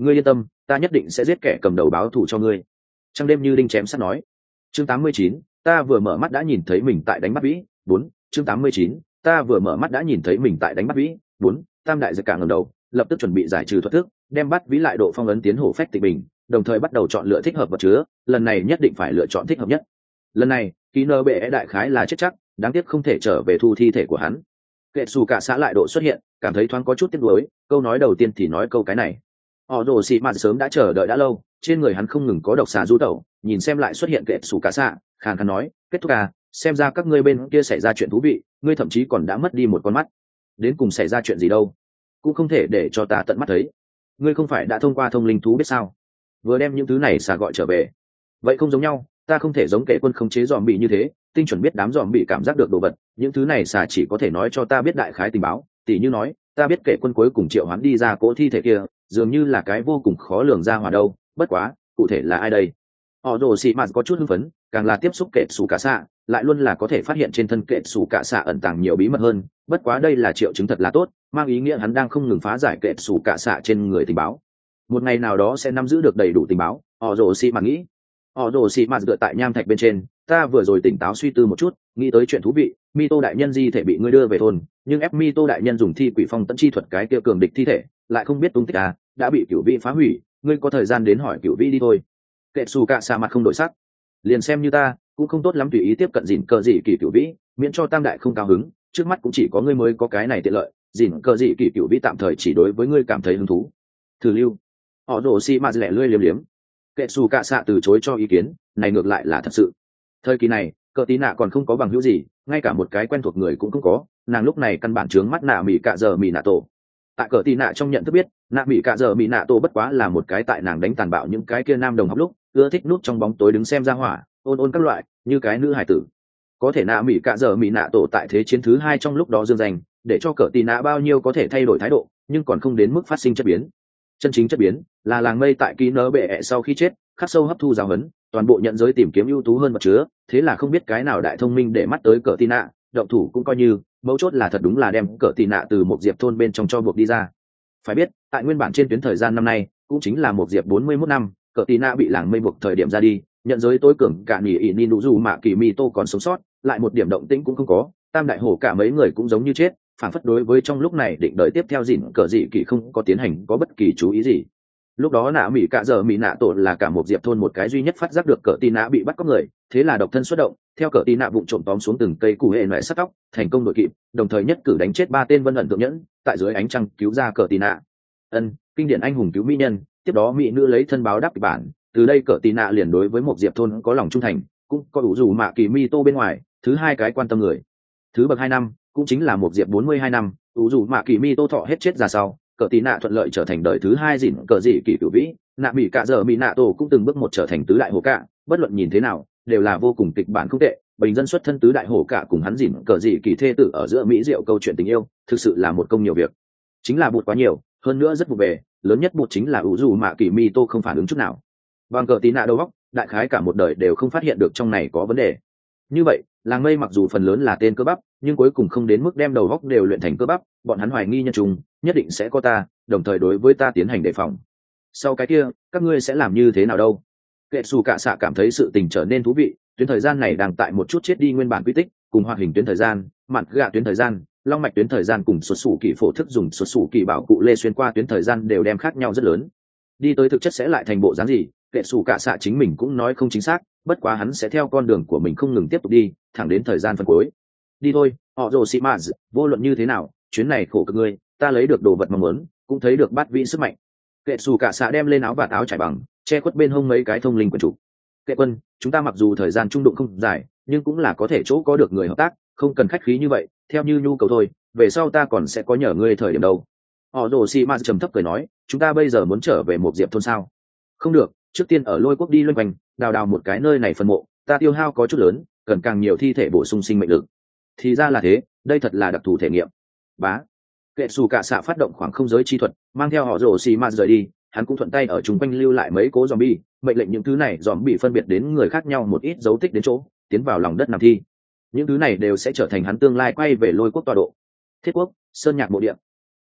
ngươi yên tâm, ta nhất định sẽ giết kẻ cầm đầu báo thù cho ngươi. Trăng đêm như đinh chém sắt nói. Chương tám mươi chín, ta vừa mở mắt đã nhìn thấy mình tại đánh bắt vĩ. Bốn. Chương tám mươi chín, ta vừa mở mắt đã nhìn thấy mình tại đánh bắt vĩ. Bốn. Tam đại giật cả ngẩng đầu, lập tức chuẩn bị giải trừ thuật thức, đem bắt vĩ lại độ phong ấn tiến hổ phách tịch bình, đồng thời bắt đầu chọn lựa thích hợp vật chứa. Lần này nhất định phải lựa chọn thích hợp nhất. Lần này, ký nơ bệ đại khái là chết chắc, đáng tiếc không thể trở về thu thi thể của hắn. Kệ xù cả xã lại độ xuất hiện, cảm thấy thoáng có chút tiếc nuối, câu nói đầu tiên thì nói câu cái này. Họ rồ xì mạt sớm đã chờ đợi đã lâu, trên người hắn không ngừng có độc xà du tẩu, nhìn xem lại xuất hiện kệ xù cả xã, khàn khàn nói, kết thúc à, xem ra các ngươi bên kia xảy ra chuyện thú vị, ngươi thậm chí còn đã mất đi một con mắt. Đến cùng xảy ra chuyện gì đâu, cũng không thể để cho ta tận mắt thấy. Ngươi không phải đã thông qua thông linh thú biết sao? Vừa đem những thứ này xà gọi trở về. Vậy không giống nhau, ta không thể giống kệ quân khống chế dòm bị như thế, tinh chuẩn biết đám dòm bị cảm giác được đồ vật, những thứ này xà chỉ có thể nói cho ta biết đại khái tình báo, tỉ như nói, ta biết kệ quân cuối cùng triệu hoán đi ra cỗ thi thể kia, dường như là cái vô cùng khó lường ra hòa đâu, bất quá, cụ thể là ai đây? Họ rồ xì mạt có chút hưng phấn, càng là tiếp xúc kệ xù cả xạ, lại luôn là có thể phát hiện trên thân kệ xù cả xạ ẩn tàng nhiều bí mật hơn, bất quá đây là triệu chứng thật là tốt, mang ý nghĩa hắn đang không ngừng phá giải kệ xù cả xạ trên người tình báo. Một ngày nào đó sẽ nắm giữ được đầy đủ tình báo, họ rồ xì mạt nghĩ. Họ rồ xì mạt dựa tại nham thạch bên trên, ta vừa rồi tỉnh táo suy tư một chút, nghĩ tới chuyện thú vị, mi tô đại nhân di thể bị ngươi đưa về thôn, nhưng ép mi tô đại nhân dùng thi quỷ phong tận chi thuật cái kia cường địch thi thể, lại không biết tung tích à, đã bị cửu vị phá hủy, ngươi có thời gian đến hỏi cửu vị đi thôi. Kệ xù cả xạ mặt không đổi sắc, liền xem như ta cũng không tốt lắm tùy ý tiếp cận dìn cờ dị kỳ cửu vĩ, miễn cho tam đại không cao hứng, trước mắt cũng chỉ có ngươi mới có cái này tiện lợi, dìn cờ dị kỳ cửu vĩ tạm thời chỉ đối với ngươi cảm thấy hứng thú. Thử lưu. Họ rồ xì mạt lẻ lươi liếm liếm. Kệ xù cả xạ từ chối cho ý kiến, này ngược lại là thật sự. Thời kỳ này, cờ tí nạ còn không có bằng hữu gì, ngay cả một cái quen thuộc người cũng không có, nàng lúc này căn bản trướng mắt nạ mỹ cạ giờ mỹ nạ tổ. Tại cờ tí nạ trong nhận thức biết, nạ mỹ cạ giờ mỹ nạ tổ bất quá là một cái tại nàng đánh tàn bạo những cái kia nam đồng học lúc ưa thích nút trong bóng tối đứng xem ra hỏa, ôn ôn các loại, như cái nữ hải tử. Có thể nạ mỹ cạ giờ mỹ nạ tổ tại thế chiến thứ hai trong lúc đó dương danh, để cho cờ tí nạ bao nhiêu có thể thay đổi thái độ, nhưng còn không đến mức phát sinh chất biến. Chân chính chất biến là làng mây tại ký nơ bệ ẹ sau khi chết khắc sâu hấp thu giáo huấn, toàn bộ nhận giới tìm kiếm ưu tú hơn vật chứa, thế là không biết cái nào đại thông minh để mắt tới cờ tì nạ, động thủ cũng coi như, mấu chốt là thật đúng là đem cờ tì nạ từ một diệp thôn bên trong cho buộc đi ra. Phải biết, tại nguyên bản trên tuyến thời gian năm nay, cũng chính là một diệp bốn mươi mốt năm, cờ tì nạ bị làng mây buộc thời điểm ra đi, nhận giới tối cường cả nghỉ ỉ ni nụ dù mà kỳ mi tô còn sống sót, lại một điểm động tĩnh cũng không có, tam đại hổ cả mấy người cũng giống như chết, phản phất đối với trong lúc này định đợi tiếp theo dịn cờ dị kỳ không có tiến hành có bất kỳ chú ý gì. Lúc đó nạ mỹ cạ giờ mỹ nạ tổ là cả một diệp thôn một cái duy nhất phát giác được cờ tì nạ bị bắt cóc người, thế là độc thân xuất động, theo cờ tì nạ vụng trộm tóm xuống từng cây củ hệ loại sắt tóc, thành công đội kịp, đồng thời nhất cử đánh chết ba tên vân ẩn thượng nhẫn, tại dưới ánh trăng cứu ra cờ tì nạ. Ân, kinh điển anh hùng cứu mỹ nhân, tiếp đó mỹ nữ lấy thân báo đáp kịch bản, từ đây cờ tì nạ liền đối với một diệp thôn có lòng trung thành, cũng có đủ dù mạ kỳ mi tô bên ngoài, thứ hai cái quan tâm người. Thứ bậc hai năm, cũng chính là một diệp bốn mươi hai năm, đủ dù mạ kỳ mi tô thọ hết chết ra sau, cờ tí nạ thuận lợi trở thành đời thứ hai dịn cờ dị kỳ cửu vĩ, nạ mỹ cạ giờ mỹ nạ tổ cũng từng bước một trở thành tứ đại hồ cạ, bất luận nhìn thế nào đều là vô cùng kịch bản không tệ. Bình dân xuất thân tứ đại hồ cạ cùng hắn dịn cờ dị kỳ thê tử ở giữa mỹ diệu câu chuyện tình yêu, thực sự là một công nhiều việc, chính là bụt quá nhiều, hơn nữa rất vụ về, lớn nhất bụt chính là ủ dù mạ kỳ mi tô không phản ứng chút nào. Bằng cờ tí nạ đầu óc, đại khái cả một đời đều không phát hiện được trong này có vấn đề. Như vậy, làng mây mặc dù phần lớn là tên cơ bắp, nhưng cuối cùng không đến mức đem đầu góc đều luyện thành cơ bắp, bọn hắn hoài nghi nhân trùng, nhất định sẽ có ta, đồng thời đối với ta tiến hành đề phòng. Sau cái kia, các ngươi sẽ làm như thế nào đâu? Kệ xù cả xạ cảm thấy sự tình trở nên thú vị, tuyến thời gian này đang tại một chút chết đi nguyên bản quy tích, cùng hoạt hình tuyến thời gian, mạn gạ tuyến thời gian, long mạch tuyến thời gian cùng xuất xù kỳ phổ thức dùng xuất xù kỳ bảo cụ lê xuyên qua tuyến thời gian đều đem khác nhau rất lớn. Đi tới thực chất sẽ lại thành bộ dáng gì, kệ xù cả xạ chính mình cũng nói không chính xác, bất quá hắn sẽ theo con đường của mình không ngừng tiếp tục đi, thẳng đến thời gian phân cuối. Đi thôi, họ rồ xì mạt, vô luận như thế nào, chuyến này khổ cực ngươi, ta lấy được đồ vật mong muốn, cũng thấy được bát vĩ sức mạnh. Kệ xù cả xạ đem lên áo và áo trải bằng, che khuất bên hông mấy cái thông linh quần trục. Kệ quân, chúng ta mặc dù thời gian trung đụng không dài, nhưng cũng là có thể chỗ có được người hợp tác, không cần khách khí như vậy, theo như nhu cầu thôi, về sau ta còn sẽ có nhờ ngươi thời điểm đâu. Họ rồ xì mạt trầm thấp cười nói, chúng ta bây giờ muốn trở về một diệp thôn sao? Không được, trước tiên ở lôi quốc đi loanh quanh, đào đào một cái nơi này phần mộ, ta tiêu hao có chút lớn, cần càng nhiều thi thể bổ sung sinh mệnh lực. Thì ra là thế, đây thật là đặc thù thể nghiệm. Bá. Kệ xù cả xạ phát động khoảng không giới chi thuật, mang theo họ rồ xì mạt rời đi, hắn cũng thuận tay ở chung quanh lưu lại mấy cố zombie, mệnh lệnh những thứ này zombie phân biệt đến người khác nhau một ít dấu tích đến chỗ, tiến vào lòng đất nằm thi. Những thứ này đều sẽ trở thành hắn tương lai quay về lôi quốc tọa độ. Thiết quốc, sơn nhạc mộ địa.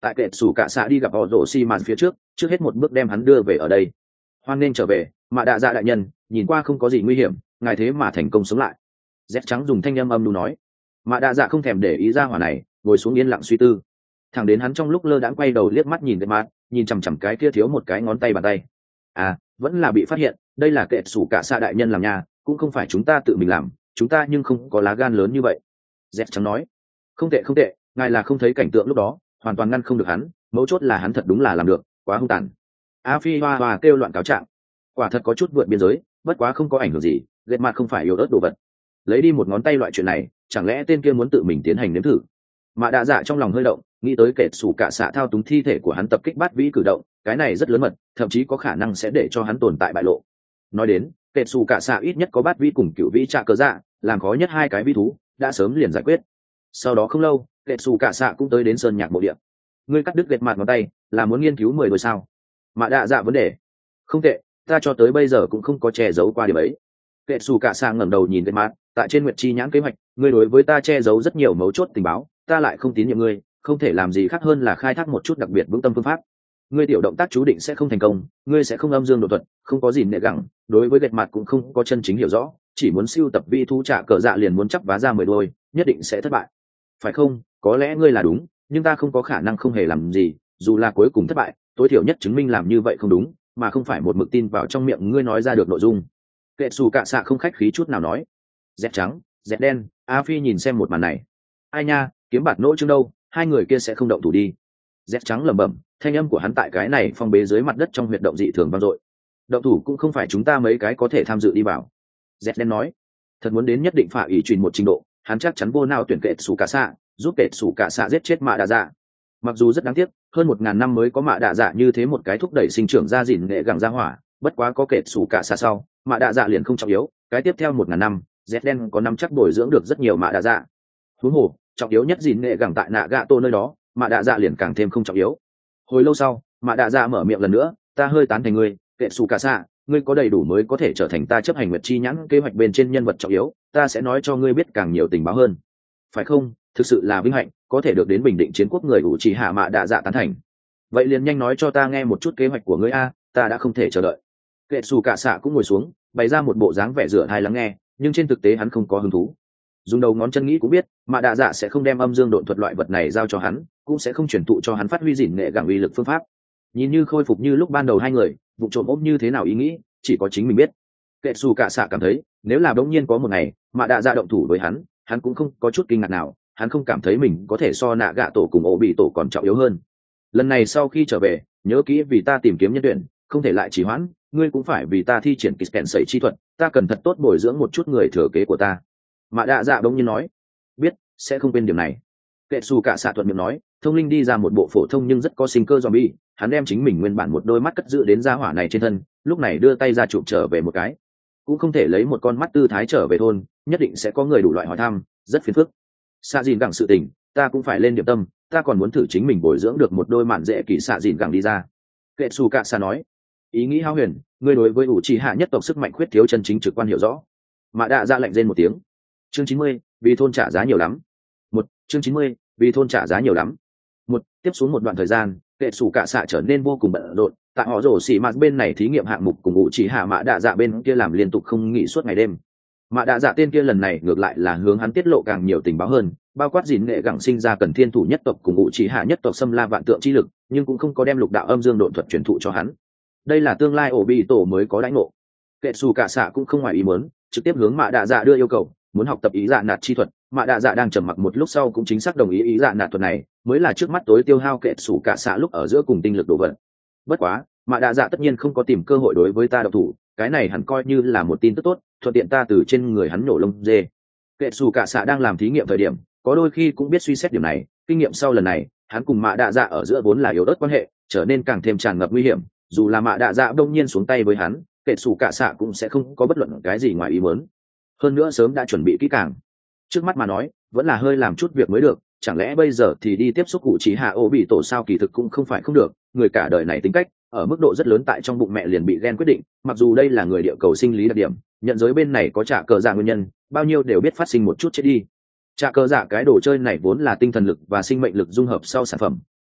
tại kệ sủ cả xạ đi gặp họ rổ xi màn phía trước trước hết một bước đem hắn đưa về ở đây. Hoan nên trở về mạ đạ dạ đại nhân, nhìn qua không có gì nguy hiểm, ngài thế mà thành công sống lại. Dép trắng dùng thanh âm âm nu nói. Mạ đạ dạ không thèm để ý ra hỏa này, ngồi xuống yên lặng suy tư. Thẳng đến hắn trong lúc lơ đãng quay đầu liếc mắt nhìn cái mặt, nhìn chằm chằm cái kia thiếu một cái ngón tay bàn tay. À, vẫn là bị phát hiện, đây là kệ sủ cả xạ đại nhân làm nhà, cũng không phải chúng ta tự mình làm, chúng ta nhưng không có lá gan lớn như vậy. Dép trắng nói. Không tệ không tệ, ngài là không thấy cảnh tượng lúc đó, hoàn toàn ngăn không được hắn, mấu chốt là hắn thật đúng là làm được, quá hung tàn. A Phi hoa hoa kêu loạn cáo trạng, quả thật có chút vượt biên giới, bất quá không có ảnh hưởng gì, lệ mặt không phải yếu ớt đồ vật. Lấy đi một ngón tay loại chuyện này, chẳng lẽ tên kia muốn tự mình tiến hành nếm thử? Mạ đạ dạ trong lòng hơi động, nghĩ tới kệ sủ cả xạ thao túng thi thể của hắn tập kích bắt vĩ cử động, cái này rất lớn mật, thậm chí có khả năng sẽ để cho hắn tồn tại bại lộ. Nói đến, kệ sủ cả xạ ít nhất có bắt vĩ cùng cựu vĩ trạ cờ dạ, làm khó nhất hai cái vi thú, đã sớm liền giải quyết. Sau đó không lâu, kệ sủ cả xạ cũng tới đến sơn nhạc mộ địa. Ngươi cắt đứt gệt mặt ngón tay, là muốn nghiên cứu mười đôi sao? Mạ đạ dạ vấn đề. Không tệ, ta cho tới bây giờ cũng không có che giấu qua điểm ấy. Kệ xù cả sang ngẩng đầu nhìn gệt mặt, tại trên nguyệt chi nhãn kế hoạch, ngươi đối với ta che giấu rất nhiều mấu chốt tình báo, ta lại không tín nhiệm ngươi, không thể làm gì khác hơn là khai thác một chút đặc biệt vững tâm phương pháp. Ngươi tiểu động tác chú định sẽ không thành công, ngươi sẽ không âm dương độ thuật, không có gì nệ gẳng, đối với gệt mặt cũng không có chân chính hiểu rõ, chỉ muốn siêu tập vi thú trả cờ dạ liền muốn chắc vá ra mười đôi, nhất định sẽ thất bại. Phải không? Có lẽ ngươi là đúng, nhưng ta không có khả năng không hề làm gì, dù là cuối cùng thất bại, tối thiểu nhất chứng minh làm như vậy không đúng, mà không phải một mực tin vào trong miệng ngươi nói ra được nội dung. Kệ xù cạ xạ không khách khí chút nào nói. Dẹt trắng, dẹt đen, A Phi nhìn xem một màn này. Ai nha, kiếm bạt nỗ chương đâu, hai người kia sẽ không động thủ đi. Dẹt trắng lẩm bẩm, thanh âm của hắn tại cái này phong bế dưới mặt đất trong huyệt động dị thường vang dội. Động thủ cũng không phải chúng ta mấy cái có thể tham dự đi vào. Dẹt đen nói. Thật muốn đến nhất định phải ủy truyền một trình độ, hắn chắc chắn vô nào tuyển kệ xù cạ xạ, giúp kệ xù cạ xạ giết chết mạ đạ dạ. Mặc dù rất đáng tiếc, hơn một ngàn năm mới có mạ đạ dạ như thế một cái thúc đẩy sinh trưởng ra dìn nghệ gẳng ra hỏa, bất quá có kệ xù cạ xạ sau, mạ đạ dạ liền không trọng yếu, cái tiếp theo một ngàn năm, dẹt đen có năm chắc bồi dưỡng được rất nhiều mạ đạ dạ. Huống hồ, trọng yếu nhất dìn nghệ gẳng tại nạ gạ tô nơi đó, mạ đạ dạ liền càng thêm không trọng yếu. Hồi lâu sau, mạ đạ dạ mở miệng lần nữa, ta hơi tán thành ngươi, kệ xù cạ xạ, ngươi có đầy đủ mới có thể trở thành ta chấp hành nguyệt chi nhãn kế hoạch bên trên nhân vật trọng yếu, ta sẽ nói cho ngươi biết càng nhiều tình báo hơn. Phải không? Thực sự là vinh hạnh, có thể được đến bình định chiến quốc người ủ trì hạ mạ đạ dạ tán thành. Vậy liền nhanh nói cho ta nghe một chút kế hoạch của ngươi a, ta đã không thể chờ đợi. Kệ xù cạ xạ cũng ngồi xuống, bày ra một bộ dáng vẻ rửa thai lắng nghe, nhưng trên thực tế hắn không có hứng thú. Dùng đầu ngón chân nghĩ cũng biết, mạ đạ dạ sẽ không đem âm dương độn thuật loại vật này giao cho hắn, cũng sẽ không truyền thụ cho hắn phát huy dỉn nghệ gẳng uy lực phương pháp. Nhìn như khôi phục như lúc ban đầu hai người, vụ trộm ôm như thế nào ý nghĩ, chỉ có chính mình biết. Kệ xù cạ xạ cảm thấy, nếu là đống nhiên có một ngày, mạ đạ dạ động thủ với hắn, hắn cũng không có chút kinh ngạc nào, hắn không cảm thấy mình có thể so nạ gạ tổ cùng ổ bị tổ còn trọng yếu hơn. Lần này sau khi trở về, nhớ kỹ vì ta tìm kiếm nhân tuyển, không thể lại trì hoãn, ngươi cũng phải vì ta thi triển kịch kèn sẩy chi thuật, ta cần thật tốt bồi dưỡng một chút người thừa kế của ta. Mạ đạ dạ đống nhiên nói. Biết, sẽ không quên điểm này. Kệ xù cả xạ thuận miệng nói, thông linh đi ra một bộ phổ thông nhưng rất có sinh cơ zombie, hắn đem chính mình nguyên bản một đôi mắt cất giữ đến gia hỏa này trên thân, lúc này đưa tay ra chụp trở về một cái. Cũng không thể lấy một con mắt tư thái trở về thôn, nhất định sẽ có người đủ loại hỏi thăm, rất phiền phức. Xạ dìn gẳng sự tình, ta cũng phải lên điểm tâm, ta còn muốn thử chính mình bồi dưỡng được một đôi mạn dễ kỳ xạ dìn gẳng đi ra. Kệ xù cạ xạ nói, ý nghĩ hao huyền, ngươi đối với ủ trì hạ nhất tộc sức mạnh khuyết thiếu chân chính trực quan hiểu rõ. Mạ đạ ra lệnh rên một tiếng. Chương chín mươi, vì thôn trả giá nhiều lắm. Một, chương chín mươi, vì thôn trả giá nhiều lắm. Một, tiếp xuống một đoạn thời gian, kệ xù cạ xạ trở nên vô cùng bận rộn, tại họ rổ xỉ mạt bên này thí nghiệm hạng mục cùng ủ trì hạ mạ đạ dạ bên kia làm liên tục không nghỉ suốt ngày đêm. Mạ đạ dạ tên kia lần này ngược lại là hướng hắn tiết lộ càng nhiều tình báo hơn, bao quát dìn nghệ gẳng sinh ra cần thiên thủ nhất tộc cùng ủ trì hạ nhất tộc xâm la vạn tượng chi lực, nhưng cũng không có đem lục đạo âm dương độn thuật truyền thụ cho hắn. Đây là tương lai ổ bị tổ mới có đãi ngộ. Kệ xù cạ xạ cũng không ngoài ý muốn, trực tiếp hướng mạ đạ dạ đưa yêu cầu, muốn học tập ý dạ nạt chi thuật. Mạ đạ dạ đang trầm mặc một lúc sau cũng chính xác đồng ý ý dạ nạt thuật này, mới là trước mắt tối tiêu hao kệ xù cạ xạ lúc ở giữa cùng tinh lực đổ vận. Bất quá, mạ đạ dạ tất nhiên không có tìm cơ hội đối với ta độc thủ, cái này hẳn coi như là một tin tức tốt, thuận tiện ta từ trên người hắn nổ lông dê. Kệ xù cạ xạ đang làm thí nghiệm thời điểm, có đôi khi cũng biết suy xét điểm này, kinh nghiệm sau lần này, hắn cùng mạ đạ dạ ở giữa vốn là yếu ớt quan hệ, trở nên càng thêm tràn ngập nguy hiểm. Dù là mạ đạ dạ đông nhiên xuống tay với hắn, kệ xù cạ xạ cũng sẽ không có bất luận cái gì ngoài ý muốn. Hơn nữa sớm đã chuẩn bị kỹ càng. Trước mắt mà nói, vẫn là hơi làm chút việc mới được, chẳng lẽ bây giờ thì đi tiếp xúc cụ chỉ hạ ô bị tổ sao, kỳ thực cũng không phải không được, người cả đời này tính cách, ở mức độ rất lớn tại trong bụng mẹ liền bị ghen quyết định, mặc dù đây là người địa cầu sinh lý đặc điểm, nhận giới bên này có trả cờ dạ nguyên nhân, bao nhiêu đều biết phát sinh một chút chết đi. Trả cờ dạ cái đồ chơi này vốn là tinh thần lực và sinh mệnh lực dung hợp sau sản phẩm,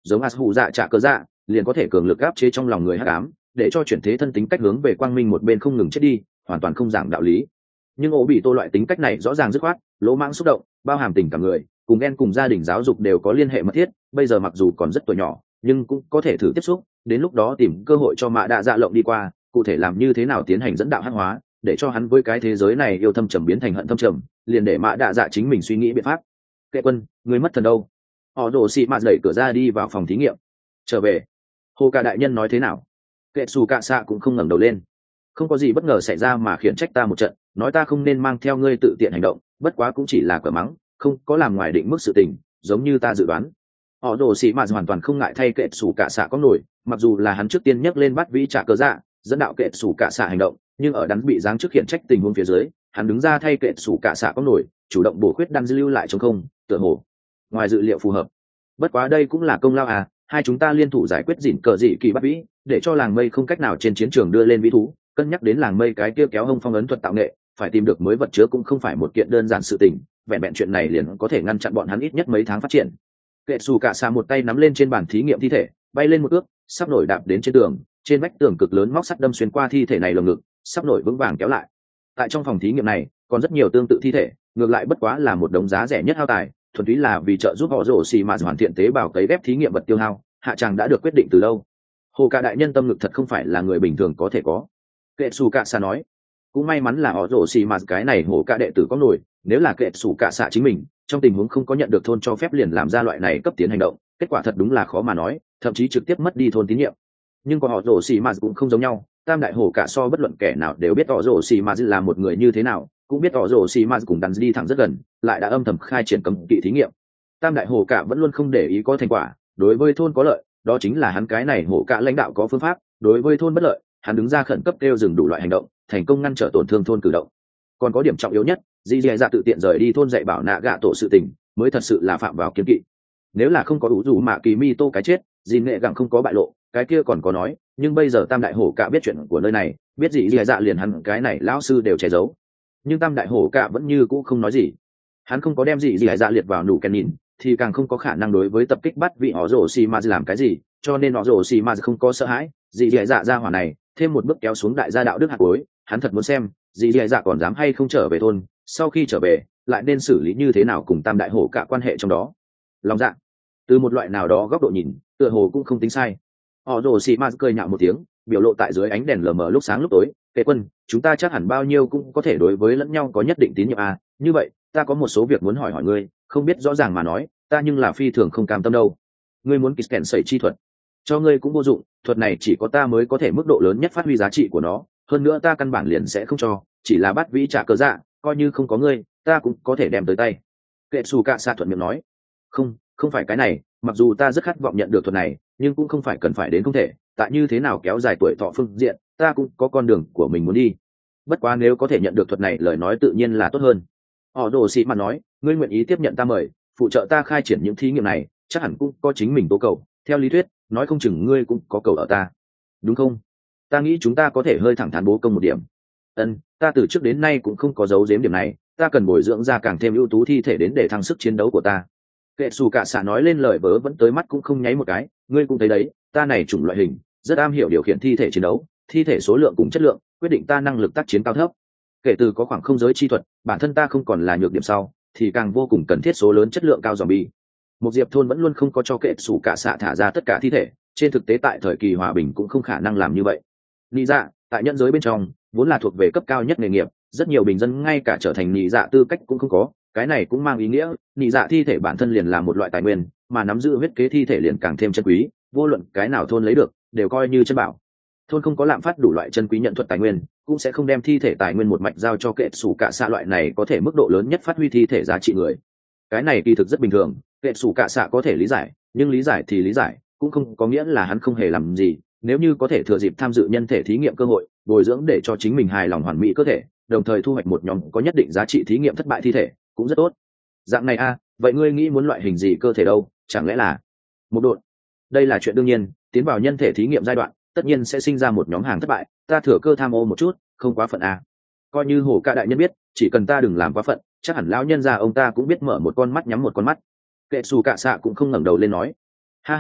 giống as hụ dạ trả cớ dạ liền có thể cường lực áp chế trong lòng người hắc ám, để cho chuyển thế thân tính cách hướng về quang minh một bên không ngừng chết đi, hoàn toàn không giảng đạo lý. Nhưng ổ bị tô loại tính cách này rõ ràng dứt khoát, lỗ mãng xúc động, bao hàm tình cảm người, cùng ghen cùng gia đình giáo dục đều có liên hệ mật thiết. Bây giờ mặc dù còn rất tuổi nhỏ, nhưng cũng có thể thử tiếp xúc, đến lúc đó tìm cơ hội cho mạ đạ dạ lộng đi qua, cụ thể làm như thế nào tiến hành dẫn đạo hắc hóa, để cho hắn với cái thế giới này yêu thâm trầm biến thành hận thâm trầm, liền để mạ đạ dạ chính mình suy nghĩ biện pháp. Kệ quân, người mất thần đâu? Họ đổ xị mạ đẩy cửa ra đi vào phòng thí nghiệm. Trở về. Hồ cả đại nhân nói thế nào? Kệ xù cạ xạ cũng không ngẩng đầu lên. Không có gì bất ngờ xảy ra mà khiển trách ta một trận, nói ta không nên mang theo ngươi tự tiện hành động, bất quá cũng chỉ là quả mắng, không có làm ngoài định mức sự tình, giống như ta dự đoán. Họ đổ xị mạ hoàn toàn không ngại thay kệ xù cạ xạ có nổi, mặc dù là hắn trước tiên nhắc lên bắt vĩ trả cớ dạ, dẫn đạo kệ xù cạ xạ hành động, nhưng ở đắn bị giáng trước khiển trách tình huống phía dưới, hắn đứng ra thay kệ xù cạ xạ có nổi, chủ động bổ khuyết đan dư lưu lại trong không, tựa hồ ngoài dự liệu phù hợp. Bất quá đây cũng là công lao à, hai chúng ta liên thủ giải quyết dỉn cờ dị kỳ bắt vĩ, để cho làng mây không cách nào trên chiến trường đưa lên vĩ thú, cân nhắc đến làng mây cái kia kéo hông phong ấn thuật tạo nghệ, phải tìm được mới vật chứa cũng không phải một kiện đơn giản sự tình, vẹn vẹn chuyện này liền có thể ngăn chặn bọn hắn ít nhất mấy tháng phát triển. Kệ xù cạ xạ một tay nắm lên trên bàn thí nghiệm thi thể, bay lên một ước, sắp nổi đạp đến trên tường, trên vách tường cực lớn móc sắt đâm xuyên qua thi thể này lồng ngực, sắp nổi vững vàng kéo lại. Tại trong phòng thí nghiệm này còn rất nhiều tương tự thi thể, ngược lại bất quá là một đống giá rẻ nhất hao tài, thuần túy là vì trợ giúp họ rổ xì mà hoàn thiện tế bào cấy ghép thí nghiệm vật tiêu hao, hạ tràng đã được quyết định từ lâu. Hồ cả đại nhân tâm lực thật không phải là người bình thường có thể có. Kệ xù cạ xạ nói, cũng may mắn là họ rổ xì mà cái này hồ cả đệ tử có nổi, nếu là kệ xù cạ xạ chính mình trong tình huống không có nhận được thôn cho phép liền làm ra loại này cấp tiến hành động, kết quả thật đúng là khó mà nói, thậm chí trực tiếp mất đi thôn tín nhiệm. Nhưng có họ rổ xì mà cũng không giống nhau, tam đại hồ cả so bất luận kẻ nào đều biết họ rổ xì mà là một người như thế nào, cũng biết họ rổ xì mà cùng đắn đi thẳng rất gần, lại đã âm thầm khai triển cấm kỵ thí nghiệm. Tam đại hồ cả vẫn luôn không để ý có thành quả, đối với thôn có lợi, đó chính là hắn cái này hồ cả lãnh đạo có phương pháp, đối với thôn bất lợi, hắn đứng ra khẩn cấp kêu dừng đủ loại hành động, thành công ngăn trở tổn thương thôn cử động. Còn có điểm trọng yếu nhất, dì dì dạ tự tiện rời đi thôn dạy bảo nạ gạ tổ sự tình, mới thật sự là phạm vào kiến kỵ. Nếu là không có đủ dù mạ kỳ mi tô cái chết, dì nghệ gặng không có bại lộ, cái kia còn có nói, nhưng bây giờ tam đại hổ cả biết chuyện của nơi này, biết dì dì dạ liền hắn cái này lão sư đều che giấu. Nhưng tam đại hổ cả vẫn như cũ không nói gì. Hắn không có đem dì dì dạ liệt vào nụ kèn nhìn, thì càng không có khả năng đối với tập kích bắt vị họ rổ xì mà làm cái gì, cho nên họ rổ xì mà không có sợ hãi. Dì dì dạ ra hỏa này thêm một bước kéo xuống đại gia đạo đức hạt cuối, hắn thật muốn xem dì dì dạ còn dám hay không trở về thôn, sau khi trở về lại nên xử lý như thế nào cùng tam đại hổ cả quan hệ trong đó. Lòng dạ từ một loại nào đó góc độ nhìn, tựa hồ cũng không tính sai. Họ rồ xì ma cười nhạo một tiếng, biểu lộ tại dưới ánh đèn lờ mờ lúc sáng lúc tối. Kệ quân, chúng ta chắc hẳn bao nhiêu cũng có thể đối với lẫn nhau có nhất định tín nhiệm à, như vậy ta có một số việc muốn hỏi hỏi ngươi, không biết rõ ràng mà nói, ta nhưng là phi thường không cam tâm đâu. Ngươi muốn kịch kèn sẩy chi thuật, cho ngươi cũng vô dụng, thuật này chỉ có ta mới có thể mức độ lớn nhất phát huy giá trị của nó, hơn nữa ta căn bản liền sẽ không cho, chỉ là bắt vĩ trả cớ dạ, coi như không có ngươi ta cũng có thể đem tới tay. Kệ xù cạ xạ thuận miệng nói, không không phải cái này, mặc dù ta rất khát vọng nhận được thuật này, nhưng cũng không phải cần phải đến không thể, tại như thế nào kéo dài tuổi thọ phương diện ta cũng có con đường của mình muốn đi. Bất quá nếu có thể nhận được thuật này lời nói tự nhiên là tốt hơn. Họ đồ sĩ mà nói, ngươi nguyện ý tiếp nhận ta mời, phụ trợ ta khai triển những thí nghiệm này, chắc hẳn cũng có chính mình tố cầu, theo lý thuyết nói không chừng ngươi cũng có cầu ở ta, đúng không? Ta nghĩ chúng ta có thể hơi thẳng thắn bố công một điểm. Ân, ta từ trước đến nay cũng không có giấu giếm điểm này, ta cần bồi dưỡng ra càng thêm ưu tú thi thể đến để thăng sức chiến đấu của ta. Kệ xù cạ xạ nói lên lời vớ vẫn tới mắt cũng không nháy một cái, ngươi cũng thấy đấy, ta này chủng loại hình rất am hiểu điều khiển thi thể chiến đấu, thi thể số lượng cùng chất lượng quyết định ta năng lực tác chiến cao thấp. Kể từ có khoảng không giới chi thuật, bản thân ta không còn là nhược điểm sau, thì càng vô cùng cần thiết số lớn chất lượng cao zombie. Một diệp thôn vẫn luôn không có cho kệ xù cạ xạ thả ra tất cả thi thể, trên thực tế tại thời kỳ hòa bình cũng không khả năng làm như vậy. Nị dạ tại nhân giới bên trong vốn là thuộc về cấp cao nhất nghề nghiệp, rất nhiều bình dân ngay cả trở thành nị dạ tư cách cũng không có, cái này cũng mang ý nghĩa nị dạ thi thể bản thân liền là một loại tài nguyên, mà nắm giữ huyết kế thi thể liền càng thêm chân quý, vô luận cái nào thôn lấy được đều coi như chân bảo. Thôn không có lạm phát đủ loại chân quý nhận thuật tài nguyên, cũng sẽ không đem thi thể tài nguyên một mạch giao cho kệ xù cạ xạ loại này có thể mức độ lớn nhất phát huy thi thể giá trị người. Cái này kỳ thực rất bình thường, kệ xù cạ xạ có thể lý giải, nhưng lý giải thì lý giải, cũng không có nghĩa là hắn không hề làm gì. Nếu như có thể thừa dịp tham dự nhân thể thí nghiệm cơ hội, bồi dưỡng để cho chính mình hài lòng hoàn mỹ cơ thể, đồng thời thu hoạch một nhóm có nhất định giá trị thí nghiệm thất bại thi thể, cũng rất tốt. Dạng này a, à, vậy ngươi nghĩ muốn loại hình gì cơ thể đâu? Chẳng lẽ là một độn? Đây là chuyện đương nhiên, tiến vào nhân thể thí nghiệm giai đoạn, tất nhiên sẽ sinh ra một nhóm hàng thất bại, ta thừa cơ tham ô một chút, không quá phận a. À. Coi như Hổ Ca đại nhân biết, chỉ cần ta đừng làm quá phận, chắc hẳn lão nhân gia ông ta cũng biết mở một con mắt nhắm một con mắt. Kệ xù cạ xạ cũng không ngẩng đầu lên nói, ha ha,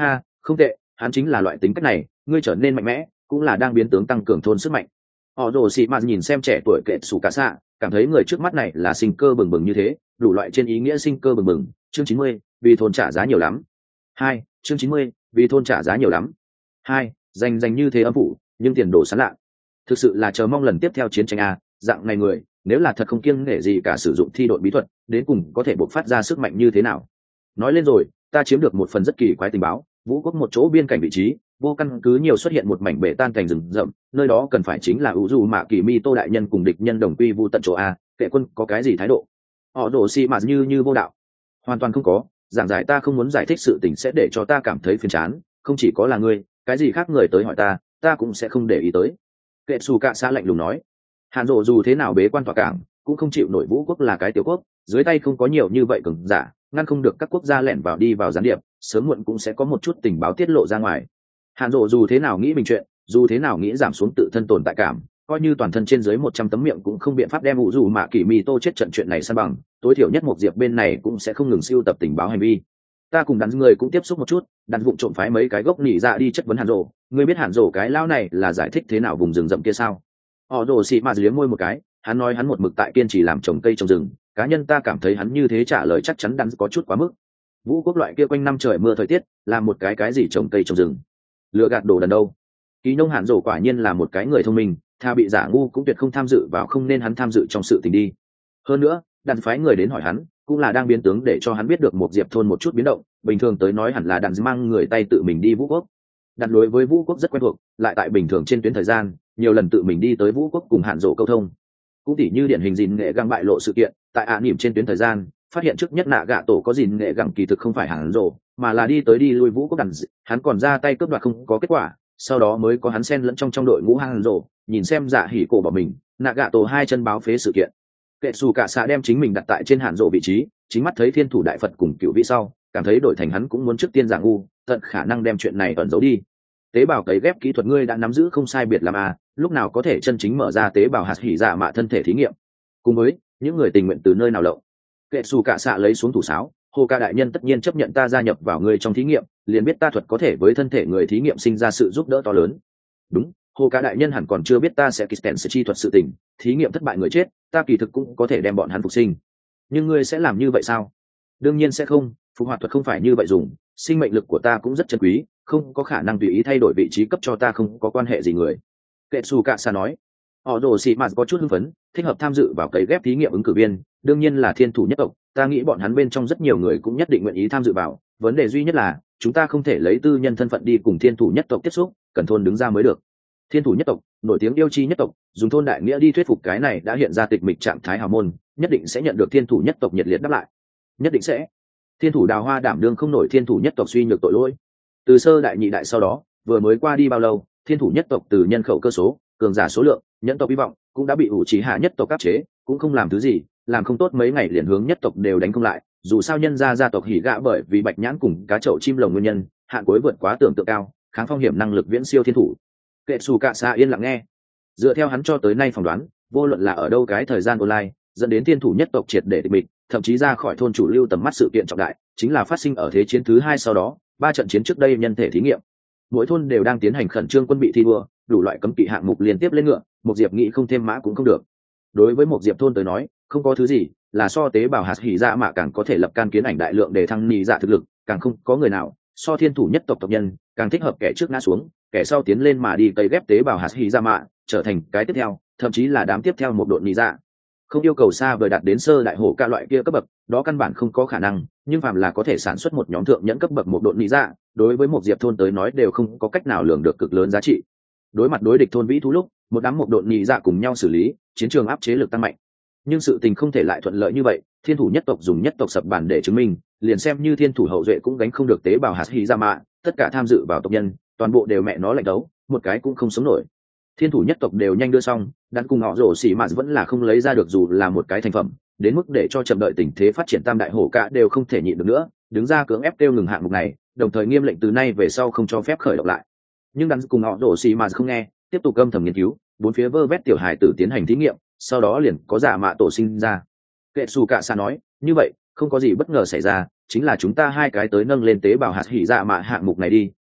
Không tệ, hắn chính là loại tính cách này, ngươi trở nên mạnh mẽ cũng là đang biến tướng tăng cường thôn sức mạnh. Họ Rồ Sĩ Mạt nhìn xem trẻ tuổi kệ sủ cả xạ, cảm thấy người trước mắt này là sinh cơ bừng bừng như thế, đủ loại trên ý nghĩa sinh cơ bừng bừng. Chương chín mươi, vì thôn trả giá nhiều lắm. Hai, chương chín mươi, vì thôn trả giá nhiều lắm. Hai, danh danh như thế âm phủ, nhưng tiền đồ sán lạ. Thực sự là chờ mong lần tiếp theo chiến tranh a, dạng này người, nếu là thật không kiêng nể gì cả sử dụng thi đội bí thuật, đến cùng có thể bộc phát ra sức mạnh như thế nào. Nói lên rồi, ta chiếm được một phần rất kỳ quái tình báo, vũ quốc một chỗ biên cảnh vị trí, vô căn cứ nhiều xuất hiện một mảnh bể tan cảnh rừng rậm, nơi đó cần phải chính là ủ dù mạ kỳ mi tô đại nhân cùng địch nhân đồng quy vu tận chỗ a. Kệ quân có cái gì thái độ? Họ đổ xì mà như như vô đạo. Hoàn toàn không có, giảng giải ta không muốn giải thích sự tình sẽ để cho ta cảm thấy phiền chán, không chỉ có là ngươi, cái gì khác người tới hỏi ta, ta cũng sẽ không để ý tới. Kệ xù cạ xa lạnh lùng nói. Hàn Dụ dù thế nào bế quan tỏa cảng, cũng không chịu nổi vũ quốc là cái tiểu quốc, dưới tay không có nhiều như vậy cường giả, ngăn không được các quốc gia lẻn vào đi vào gián điệp, sớm muộn cũng sẽ có một chút tình báo tiết lộ ra ngoài. Hàn Dụ dù thế nào nghĩ bình chuyện, dù thế nào nghĩ giảm xuống tự thân tồn tại cảm, coi như toàn thân trên dưới một trăm tấm miệng cũng không biện pháp đem ủ dù mạ kỳ mi tô chết trận chuyện này san bằng, tối thiểu nhất một diệp bên này cũng sẽ không ngừng siêu tập tình báo hành vi. Ta cùng đắn người cũng tiếp xúc một chút, đặt vụng trộm phái mấy cái gốc nỉ ra đi chất vấn Hàn Dụ, ngươi biết Hàn Dụ cái lao này là giải thích thế nào vùng rừng rậm kia sao? Họ Dụ xị mà liếm môi một cái, hắn nói hắn một mực tại kiên trì làm trồng cây trồng rừng, cá nhân ta cảm thấy hắn như thế trả lời chắc chắn đắn có chút quá mức. Vũ quốc loại kia quanh năm trời mưa thời tiết, làm một cái cái gì trồng cây trồng rừng, lừa gạt đồ đần đâu. Kỳ nông Hàn Dụ quả nhiên là một cái người thông minh, tha bị giả ngu cũng tuyệt không tham dự vào không nên hắn tham dự trong sự tình đi. Hơn nữa, đàn phái người đến hỏi hắn, cũng là đang biến tướng để cho hắn biết được một diệp thôn một chút biến động, bình thường tới nói hẳn là đàn mang người tay tự mình đi vũ quốc. Đàn đối với vũ quốc rất quen thuộc, lại tại bình thường trên tuyến thời gian, nhiều lần tự mình đi tới vũ quốc cùng Hàn Dụ câu thông. Cũng tỉ như điển hình gìn nghệ găng bại lộ sự kiện, tại ạ à niệm trên tuyến thời gian, phát hiện trước nhất nạ gạ tổ có gìn nghệ găng kỳ thực không phải Hàn Dụ, mà là đi tới đi lui vũ quốc đàn, hắn còn ra tay cướp đoạt không có kết quả, sau đó mới có hắn xen lẫn trong trong đội ngũ Hàn Dụ, nhìn xem dạ hỉ cổ bỏ mình, nạ gạ tổ hai chân báo phế sự kiện. Kệ xù cả xạ đem chính mình đặt tại trên Hàn Dụ vị trí, chính mắt thấy thiên thủ đại phật cùng cựu vị sau, cảm thấy đổi thành hắn cũng muốn trước tiên giả ngu, tận khả năng đem chuyện này ẩn giấu đi. Tế bào cấy ghép kỹ thuật ngươi đã nắm giữ không sai biệt làm à, lúc nào có thể chân chính mở ra tế bào hạt hỉ dạ mạ thân thể thí nghiệm? Cùng với những người tình nguyện từ nơi nào lậu? Kệ xù cả xạ lấy xuống thủ sáo, hồ ca đại nhân tất nhiên chấp nhận ta gia nhập vào ngươi trong thí nghiệm, liền biết ta thuật có thể với thân thể người thí nghiệm sinh ra sự giúp đỡ to lớn. Đúng, hồ ca đại nhân hẳn còn chưa biết ta sẽ kitten sẽ chi thuật sự tình, thí nghiệm thất bại người chết, ta kỳ thực cũng có thể đem bọn hắn phục sinh. Nhưng ngươi sẽ làm như vậy sao? Đương nhiên sẽ không, phục hoạt thuật không phải như vậy dùng, sinh mệnh lực của ta cũng rất chân quý, không có khả năng tùy ý thay đổi vị trí cấp cho ta không có quan hệ gì người. Kệ xù cạ xa nói. Họ đồ xị mạt có chút hưng phấn, thích hợp tham dự vào cấy ghép thí nghiệm ứng cử viên, đương nhiên là thiên thủ nhất tộc, ta nghĩ bọn hắn bên trong rất nhiều người cũng nhất định nguyện ý tham dự vào, vấn đề duy nhất là chúng ta không thể lấy tư nhân thân phận đi cùng thiên thủ nhất tộc tiếp xúc, cần thôn đứng ra mới được. Thiên thủ nhất tộc, nổi tiếng yêu chi nhất tộc, dùng thôn đại nghĩa đi thuyết phục cái này đã hiện ra tịch mịch trạng thái hào môn, nhất định sẽ nhận được thiên thủ nhất tộc nhiệt liệt đáp lại. Nhất định sẽ. Thiên thủ đào hoa đảm đương không nổi thiên thủ nhất tộc suy nhược tội lỗi. Từ sơ đại nhị đại sau đó, vừa mới qua đi bao lâu, thiên thủ nhất tộc từ nhân khẩu cơ số, cường giả số lượng, nhẫn tộc hy vọng cũng đã bị ủ trí hạ nhất tộc áp chế, cũng không làm thứ gì, làm không tốt mấy ngày liền hướng nhất tộc đều đánh không lại. Dù sao nhân gia gia tộc hỉ gạ bởi vì bạch nhãn cùng cá chậu chim lồng nguyên nhân, hạn cuối vượt quá tưởng tượng cao, kháng phong hiểm năng lực viễn siêu thiên thủ. Kệ xù cạ xạ yên lặng nghe, dựa theo hắn cho tới nay phỏng đoán, vô luận là ở đâu cái thời gian online, dẫn đến thiên thủ nhất tộc triệt để tịch mịch, thậm chí ra khỏi thôn chủ lưu tầm mắt sự kiện trọng đại, chính là phát sinh ở thế chiến thứ hai sau đó, ba trận chiến trước đây nhân thể thí nghiệm. Mỗi thôn đều đang tiến hành khẩn trương quân bị thi đua, đủ loại cấm kỵ hạng mục liên tiếp lên ngựa, một diệp nghĩ không thêm mã cũng không được. Đối với một diệp thôn tới nói, không có thứ gì là so tế bào hạt hỉ dạ mà càng có thể lập can kiến ảnh đại lượng để thăng nhị dạ thực lực, càng không có người nào so thiên thủ nhất tộc tộc nhân càng thích hợp kẻ trước ngã xuống, kẻ sau tiến lên mà đi cấy ghép tế bào hạt hỉ dạ mạ trở thành cái tiếp theo, thậm chí là đám tiếp theo một đội nhị dạ. Không yêu cầu xa vời đạt đến sơ đại hổ ca loại kia cấp bậc, đó căn bản không có khả năng, nhưng phàm là có thể sản xuất một nhóm thượng nhẫn cấp bậc một đội nhị dạ, đối với một diệp thôn tới nói đều không có cách nào lường được cực lớn giá trị. Đối mặt đối địch thôn vĩ thú lúc, một đám một đội nhị dạ cùng nhau xử lý, chiến trường áp chế lực tăng mạnh. Nhưng sự tình không thể lại thuận lợi như vậy, thiên thủ nhất tộc dùng nhất tộc sập bản để chứng minh, liền xem như thiên thủ hậu duệ cũng gánh không được tế bào hạt hỉ dạ mạ, tất cả tham dự vào tộc nhân, toàn bộ đều mẹ nó lạnh đấu, một cái cũng không sống nổi. Thiên thủ nhất tộc đều nhanh đưa xong, đắn cùng họ rổ xỉ mạt vẫn là không lấy ra được dù là một cái thành phẩm, đến mức để cho chậm đợi tình thế phát triển tam đại hổ cả đều không thể nhịn được nữa, đứng ra cưỡng ép kêu ngừng hạng mục này, đồng thời nghiêm lệnh từ nay về sau không cho phép khởi động lại. Nhưng đắn cùng họ rổ xỉ mạt không nghe, tiếp tục âm thầm nghiên cứu, bốn phía vơ vét tiểu hài tử tiến hành thí nghiệm, sau đó liền có giả mạ tổ sinh ra. Kệ xù cạ xa nói, như vậy không có gì bất ngờ xảy ra, chính là chúng ta hai cái tới nâng lên tế bào hạt hỉ dạ mạ hạng mục này đi,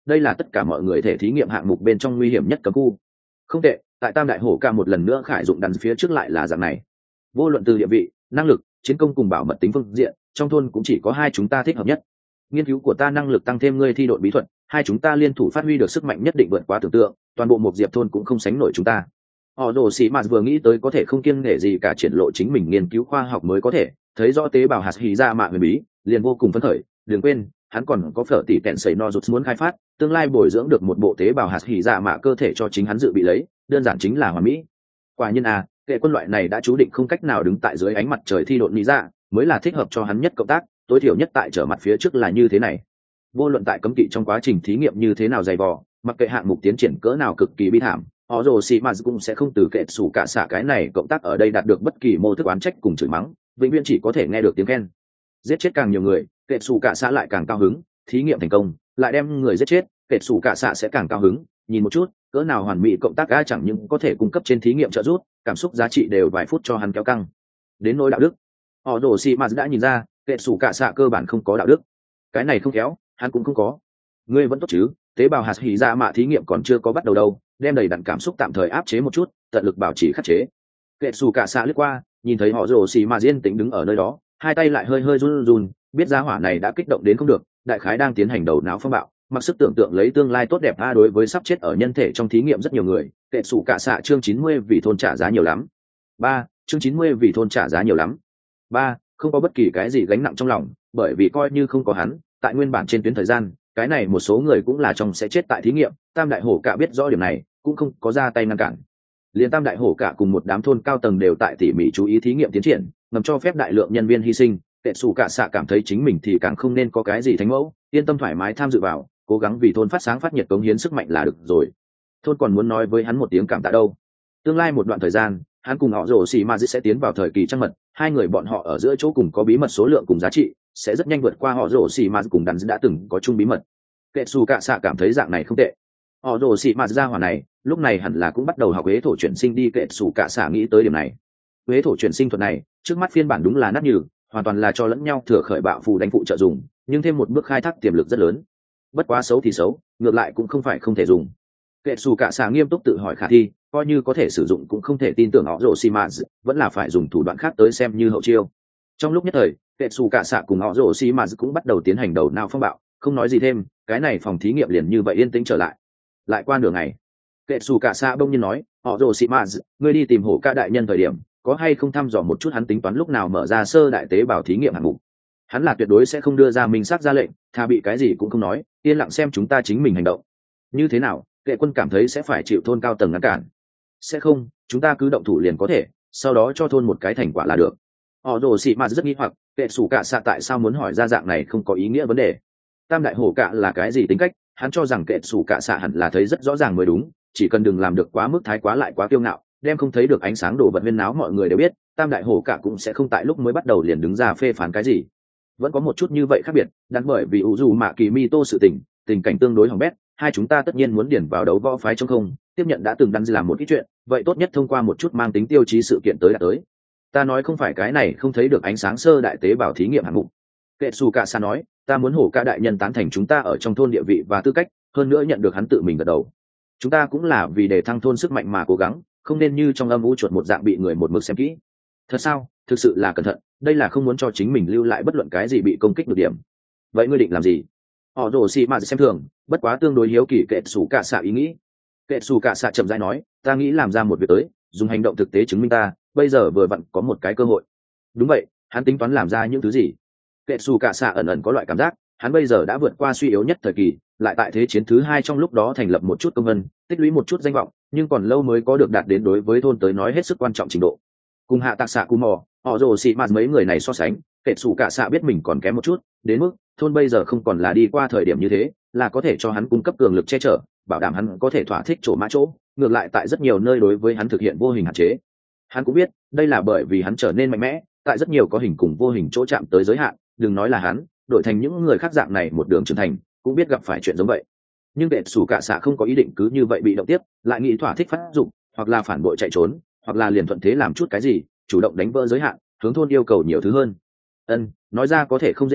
đây là tất cả mọi người thể thí nghiệm hạng mục bên trong nguy hiểm nhất cấm khu. Không tệ, tại Tam Đại Hổ Ca một lần nữa khải dụng đàn phía trước lại là dạng này. Vô luận từ địa vị, năng lực, chiến công cùng bảo mật tính phương diện, trong thôn cũng chỉ có hai chúng ta thích hợp nhất. Nghiên cứu của ta năng lực tăng thêm ngươi thi đội bí thuật, hai chúng ta liên thủ phát huy được sức mạnh nhất định vượt quá tưởng tượng, toàn bộ một diệp thôn cũng không sánh nổi chúng ta. Họ Đồ Sĩ Mạt vừa nghĩ tới có thể không kiêng nể gì cả triển lộ chính mình nghiên cứu khoa học mới có thể, thấy rõ tế bào hạt hỉ dạ mạ huyền bí, liền vô cùng phấn khởi. Đừng quên, hắn còn có phở tỷ kẹn sẩy no rụt muốn khai phát, tương lai bồi dưỡng được một bộ tế bào hạt hỉ dạ mạ cơ thể cho chính hắn dự bị lấy, đơn giản chính là hoàn mỹ. Quả nhiên à, kệ quân loại này đã chú định không cách nào đứng tại dưới ánh mặt trời thi độn lý dạ, mới là thích hợp cho hắn nhất cộng tác, tối thiểu nhất tại trở mặt phía trước là như thế này. Vô luận tại cấm kỵ trong quá trình thí nghiệm như thế nào dày vò, mặc kệ hạng mục tiến triển cỡ nào cực kỳ bi thảm, họ rồ xì mà cũng sẽ không từ kệ sủ cả xả cái này cộng tác ở đây đạt được bất kỳ mô thức oán trách cùng chửi mắng, vĩnh viễn chỉ có thể nghe được tiếng khen. Giết chết càng nhiều người, kệ sủ cả xả lại càng cao hứng, thí nghiệm thành công, lại đem người giết chết, kệ sủ cả xả sẽ càng cao hứng. Nhìn một chút, cỡ nào hoàn mỹ cộng tác ga chẳng những có thể cung cấp trên thí nghiệm trợ giúp, cảm xúc giá trị đều vài phút cho hắn kéo căng. Đến nỗi đạo đức, họ rồ xì mà đã nhìn ra, kệ sủ cả xả cơ bản không có đạo đức. Cái này không khéo, hắn cũng không có. Ngươi vẫn tốt chứ? Tế bào hạt hỉ dạ mạ thí nghiệm còn chưa có bắt đầu đâu, đem đầy đặn cảm xúc tạm thời áp chế một chút, tận lực bảo trì khắc chế. Kệ xù cả xạ lướt qua, nhìn thấy họ rồ xì mà diên tĩnh đứng ở nơi đó, hai tay lại hơi hơi run run, biết giá hỏa này đã kích động đến không được, đại khái đang tiến hành đầu não phong bạo, mặc sức tưởng tượng lấy tương lai tốt đẹp a đối với sắp chết ở nhân thể trong thí nghiệm rất nhiều người. Kệ xù cả xạ chương chín mươi vì thôn trả giá nhiều lắm. Ba, chương chín mươi vì thôn trả giá nhiều lắm. Ba, không có bất kỳ cái gì gánh nặng trong lòng, bởi vì coi như không có hắn, tại nguyên bản trên tuyến thời gian, cái này một số người cũng là trong sẽ chết tại thí nghiệm. Tam Đại Hổ Cả biết rõ điểm này, cũng không có ra tay ngăn cản. Liên Tam Đại Hổ Cả cùng một đám thôn cao tầng đều tại tỉ mỉ chú ý thí nghiệm tiến triển, ngầm cho phép đại lượng nhân viên hy sinh. Kệ xù cả xạ cảm thấy chính mình thì càng không nên có cái gì thánh mẫu, yên tâm thoải mái tham dự vào, cố gắng vì thôn phát sáng phát nhiệt cống hiến sức mạnh là được rồi. Thôn còn muốn nói với hắn một tiếng cảm tạ đâu. Tương lai một đoạn thời gian, hắn cùng họ rồ xì ma sẽ tiến vào thời kỳ trăng mật, hai người bọn họ ở giữa chỗ cùng có bí mật số lượng cùng giá trị, sẽ rất nhanh vượt qua họ rồ xì ma cùng đàn đã từng có chung bí mật. Kệ xù cả xạ cảm thấy dạng này không tệ. Họ rồ xì ma ra hỏa này, lúc này hẳn là cũng bắt đầu học huế thổ chuyển sinh đi. Kệ xù cả xạ nghĩ tới điểm này. Huế thổ chuyển sinh thuật này, trước mắt phiên bản đúng là nát nhừ, hoàn toàn là cho lẫn nhau thừa khởi bạo phù đánh phụ trợ dùng, nhưng thêm một bước khai thác tiềm lực rất lớn. Bất quá xấu thì xấu, ngược lại cũng không phải không thể dùng. Kệ xù cả xạ nghiêm túc tự hỏi khả thi, coi như có thể sử dụng cũng không thể tin tưởng họ rồ xì ma, vẫn là phải dùng thủ đoạn khác tới xem như hậu chiêu. Trong lúc nhất thời, kệ xù cả xạ cùng họ rồ xì ma cũng bắt đầu tiến hành đầu não phong bạo, không nói gì thêm, cái này phòng thí nghiệm liền như vậy yên tĩnh trở lại. Lại qua nửa ngày, kệ xù cả xạ bỗng nhiên nói, họ rồ xì ma, ngươi đi tìm hổ ca đại nhân thời điểm, có hay không thăm dò một chút hắn tính toán lúc nào mở ra sơ đại tế bào thí nghiệm hạng mục? Hắn là tuyệt đối sẽ không đưa ra minh xác ra lệnh, thà bị cái gì cũng không nói, yên lặng xem chúng ta chính mình hành động. Như thế nào, kệ quân cảm thấy sẽ phải chịu thôn cao tầng ngăn cản? Sẽ không, chúng ta cứ động thủ liền có thể, sau đó cho thôn một cái thành quả là được. Họ rồ xì ma rất nghi hoặc, kệ xù cả xạ tại sao muốn hỏi ra dạng này không có ý nghĩa vấn đề. Tam Đại Hổ Cả là cái gì tính cách, hắn cho rằng kệ xù cả xạ hẳn là thấy rất rõ ràng mới đúng, chỉ cần đừng làm được quá mức thái quá lại quá kiêu ngạo, đem không thấy được ánh sáng đồ vật huyên náo mọi người đều biết, Tam Đại Hổ Cả cũng sẽ không tại lúc mới bắt đầu liền đứng ra phê phán cái gì. Vẫn có một chút như vậy khác biệt, đắn bởi vì ủ dù mạ kỳ mi tô sự tình, tình cảnh tương đối hỏng bét, hai chúng ta tất nhiên muốn điển vào đấu võ phái trong không, tiếp nhận đã từng đắn làm một ít chuyện, vậy tốt nhất thông qua một chút mang tính tiêu chí sự kiện tới đã tới. Ta nói không phải cái này không thấy được ánh sáng sơ đại tế bào thí nghiệm hạng mục. Kệ xù cả sa nói, ta muốn hổ ca đại nhân tán thành chúng ta ở trong thôn địa vị và tư cách, hơn nữa nhận được hắn tự mình gật đầu. Chúng ta cũng là vì để thăng thôn sức mạnh mà cố gắng, không nên như trong âm u chuột một dạng bị người một mực xem kỹ. Thật sao? Thực sự là cẩn thận, đây là không muốn cho chính mình lưu lại bất luận cái gì bị công kích được điểm. Vậy ngươi định làm gì? Họ rồ xì mà xem thường, bất quá tương đối hiếu kỳ kệ xù cả xạ ý nghĩ. Kệ xù cả xạ chậm rãi nói, ta nghĩ làm ra một việc tới, dùng hành động thực tế chứng minh ta bây giờ vừa vặn có một cái cơ hội. Đúng vậy, hắn tính toán làm ra những thứ gì? Kệ xù cả xạ ẩn ẩn có loại cảm giác, hắn bây giờ đã vượt qua suy yếu nhất thời kỳ, lại tại thế chiến thứ hai trong lúc đó thành lập một chút công vân, tích lũy một chút danh vọng, nhưng còn lâu mới có được đạt đến đối với thôn tới nói hết sức quan trọng trình độ. Cùng hạ tạc xạ cù mò, họ rồ xì mạt mấy người này so sánh, kệ xù cả xạ biết mình còn kém một chút, đến mức thôn bây giờ không còn là đi qua thời điểm như thế, là có thể cho hắn cung cấp cường lực che chở, bảo đảm hắn có thể thỏa thích chỗ mã chỗ, ngược lại tại rất nhiều nơi đối với hắn thực hiện vô hình hạn chế. Hắn cũng biết, đây là bởi vì hắn trở nên mạnh mẽ, tại rất nhiều có hình cùng vô hình chỗ chạm tới giới hạn, đừng nói là hắn, đổi thành những người khác dạng này một đường trưởng thành, cũng biết gặp phải chuyện giống vậy. Nhưng kệ xù cả xạ không có ý định cứ như vậy bị động tiếp, lại nghĩ thỏa thích phát dụng, hoặc là phản bội chạy trốn, hoặc là liền thuận thế làm chút cái gì, chủ động đánh vỡ giới hạn, hướng thôn yêu cầu nhiều thứ hơn. Ân, nói ra có thể không dễ nghe,